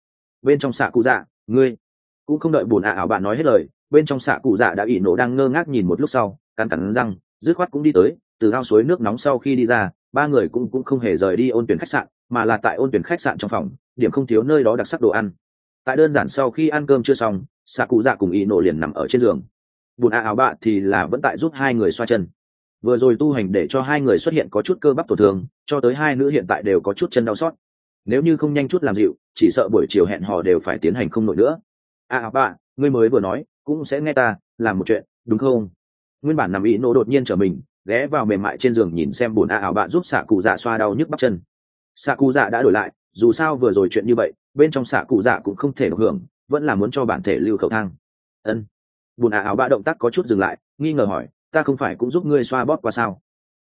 bên trong xạ cụ dạ ngươi cũng không đợi bùn ảo bạn nói hết lời, bên trong xạ cụ dạ đã ỷ nổ đang ngơ ngác nhìn một lúc sau cắn cắn răng dứt khoát cũng đi tới. Từ ao suối nước nóng sau khi đi ra, ba người cũng không hề rời đi ôn tuyển khách sạn, mà là tại ôn tuyển khách sạn trong phòng điểm không thiếu nơi đó đặc sắc đồ ăn. Tại đơn giản sau khi ăn cơm chưa xong, xạ cụ dạ cùng ỷ nổ liền nằm ở trên giường, bùn ảo bạn thì là vẫn tại giúp hai người xoa chân. Vừa rồi tu hành để cho hai người xuất hiện có chút cơ bắp tổn thương, cho tới hai nữ hiện tại đều có chút chân đau xót. Nếu như không nhanh chút làm dịu, chỉ sợ buổi chiều hẹn hò đều phải tiến hành không nổi nữa. Bạn, ngươi mới vừa nói cũng sẽ nghe ta làm một chuyện đúng không? Nguyên bản nằm ý nổ đột nhiên trở mình ghé vào mềm mại trên giường nhìn xem bùn bạn giúp xạ cụ dạ xoa đau nhức bắp chân. Xạ cụ dạ đã đổi lại, dù sao vừa rồi chuyện như vậy bên trong xạ cụ dạ cũng không thể được hưởng, vẫn là muốn cho bản thể lưu khẩu thang. Ân. Bùn bạn động tác có chút dừng lại, nghi ngờ hỏi, ta không phải cũng giúp ngươi xoa bóp qua sao?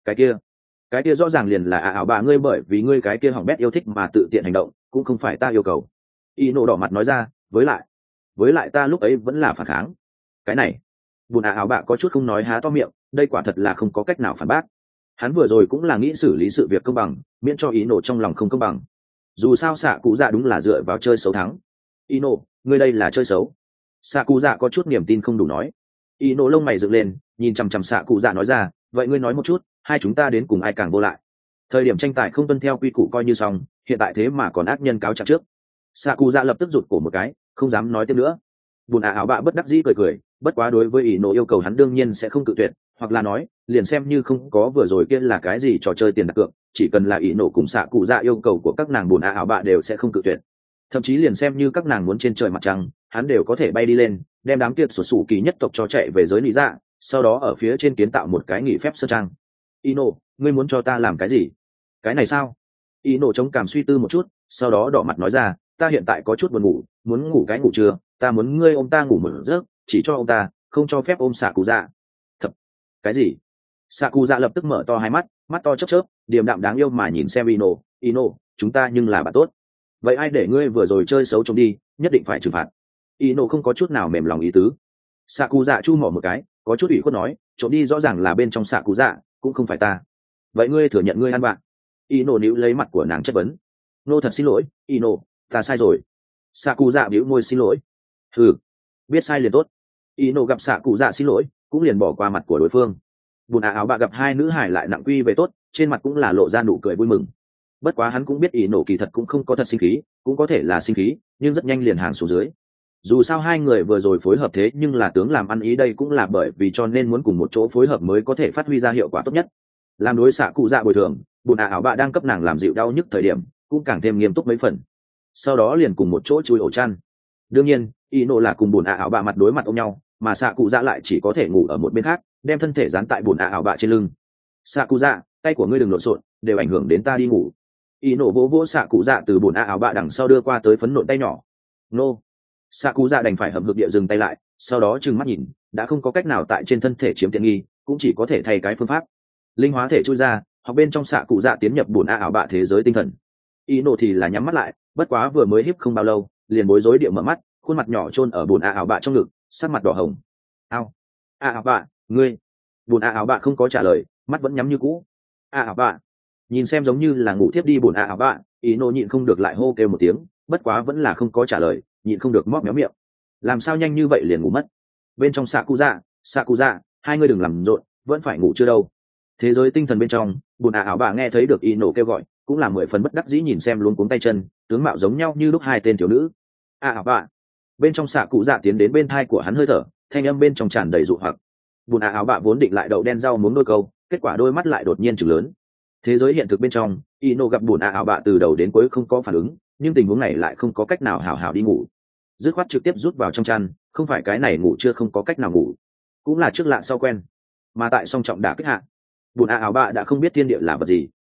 Cái kia rõ ràng liền là bạn ngươi, bởi vì ngươi cái kia hỏng bét yêu thích mà tự tiện hành động, cũng không phải ta yêu cầu. Y nổ đỏ mặt nói ra, với lại ta lúc ấy vẫn là phản kháng. Cái này, bùn bạn có chút không nói há to miệng, đây quả thật là không có cách nào phản bác. Hắn vừa rồi cũng là nghĩ xử lý sự việc công bằng, miễn cho ý nổ trong lòng không công bằng. Dù sao xạ cụ dạ đúng là dựa vào chơi xấu thắng. Y nổ, ngươi đây là chơi xấu. Xạ cụ dạ có chút niềm tin không đủ nói. Y nổ lông mày dựng lên, nhìn chằm chằm xạ cụ dạ nói ra, vậy ngươi nói một chút, hai chúng ta đến cùng ai càng vô lại? Thời điểm tranh tài không tuân theo quy củ coi như xong, hiện tại thế mà còn ác nhân cáo trạng trước. Xạ cụ dạ lập tức rụt cổ một cái, không dám nói tiếp nữa. Bùn bạn bất đắc dĩ cười, bất quá đối với ý nổ yêu cầu hắn đương nhiên sẽ không cự tuyệt, hoặc là nói liền xem như không có vừa rồi kia là cái gì trò chơi tiền đặt cược, chỉ cần là ý nổ cùng xạ cụ dạ yêu cầu của các nàng bùn bạn đều sẽ không cự tuyệt. Thậm chí liền xem như các nàng muốn trên trời mặt trăng, hắn đều có thể bay đi lên, đem đám kia sổ sủ kỳ nhất tộc cho chạy về giới lý dạ, sau đó ở phía trên kiến tạo một cái nghỉ phép sơn trang. Ino, ngươi muốn cho ta làm cái gì? Cái này sao? Ino chống cảm suy tư một chút, sau đó đỏ mặt nói ra, ta hiện tại có chút buồn ngủ, muốn ngủ cái ngủ trưa, ta muốn ngươi ôm ta ngủ một giấc, chỉ cho ông ta, không cho phép ôm xạ cụ dạ. Thật? Cái gì? Xạ cụ dạ lập tức mở to hai mắt, mắt to chớp chớp, điềm đạm đáng yêu mà nhìn xem Ino, chúng ta nhưng là bạn tốt. Vậy ai để ngươi vừa rồi chơi xấu trông đi, nhất định phải trừng phạt. Ino không có chút nào mềm lòng ý tứ. Xạ cụ dạ chu mỏ một cái, có chút ủy khuất nói, trộm đi rõ ràng là bên trong xạ cụ dạ, cũng không phải ta. Vậy ngươi thừa nhận ngươi ăn bạn? Ino níu lấy mặt của nàng chất vấn. Nô thật xin lỗi, Ino, ta sai rồi. Xạ cụ dạ bĩu môi xin lỗi. Biết sai liền tốt. Ino gặp xạ cụ dạ xin lỗi, cũng liền bỏ qua mặt của đối phương. Bùn bạn gặp hai nữ hải lại nặng quy về tốt, trên mặt cũng là lộ ra nụ cười vui mừng. Bất quá hắn cũng biết Ino kỳ thật cũng không có thật sinh khí, cũng có thể là sinh khí, nhưng rất nhanh liền hàng xuống dưới. Dù sao hai người vừa rồi phối hợp thế nhưng là tướng làm ăn ý, đây cũng là bởi vì cho nên muốn cùng một chỗ phối hợp mới có thể phát huy ra hiệu quả tốt nhất. Làm đối xạ cụ dạ bồi thường, bùn bạn đang cấp nàng làm dịu đau nhức thời điểm cũng càng thêm nghiêm túc mấy phần. Sau đó liền cùng một chỗ chui ổ chăn. Đương nhiên Ino là cùng bùn bạn mặt đối mặt ôm nhau, mà xạ cụ dạ lại chỉ có thể ngủ ở một bên khác, đem thân thể dán tại bùn bạn trên lưng. Xạ cụ dạ, tay của ngươi đừng lộn xộn, đều ảnh hưởng đến ta đi ngủ. Ino vỗ vỗ xạ cụ dạ từ bùn bạn đằng sau đưa qua tới phấn nộn tay nhỏ. Nô. Xạ cụ dạ đành phải hậm hực địa dừng tay lại, sau đó trừng mắt nhìn, đã không có cách nào tại trên thân thể chiếm tiện nghi, cũng chỉ có thể thay cái phương pháp linh hóa thể chui ra, hoặc bên trong xạ cụ dạ tiến nhập bùn bạn thế giới tinh thần. Ino thì là nhắm mắt lại, bất quá vừa mới híp không bao lâu liền bối rối địa mở mắt, khuôn mặt nhỏ chôn ở bùn bạn trong ngực, sắc mặt đỏ hồng. Ao, bạn, ngươi. Bùn bạn không có trả lời, mắt vẫn nhắm như cũ. Bạn, nhìn xem giống như là ngủ thiếp đi bùn bạn, Ino nhịn không được lại hô kêu một tiếng, bất quá vẫn là không có trả lời, nhịn không được móc méo miệng. Làm sao nhanh như vậy liền ngủ mất? Bên trong xạ cụ dạ, hai ngươi đừng làm rộn, vẫn phải ngủ chưa đâu. Thế giới tinh thần bên trong, bùn bạn nghe thấy được Ino kêu gọi, cũng là 10 phần bất đắc dĩ nhìn xem luống cuống tay chân, tướng mạo giống nhau như lúc hai tên thiếu nữ. Bạn. Bên trong xạ cụ dạ tiến đến bên thai của hắn hơi thở, thanh âm bên trong tràn đầy dụ hoặc. Bùn bạn vốn định lại đậu đen rau muống đôi câu, kết quả đôi mắt lại đột nhiên chừng lớn. Thế giới hiện thực bên trong, Ino gặp bùn bạn từ đầu đến cuối không có phản ứng, nhưng tình huống này lại không có cách nào hảo hảo đi ngủ. Dứt khoát trực tiếp rút vào trong chăn, không phải cái này ngủ chưa không có cách nào ngủ, cũng là trước lạ sau quen. Mà tại song trọng đả kích hạ, bùn bạn đã không biết thiên địa là vật gì.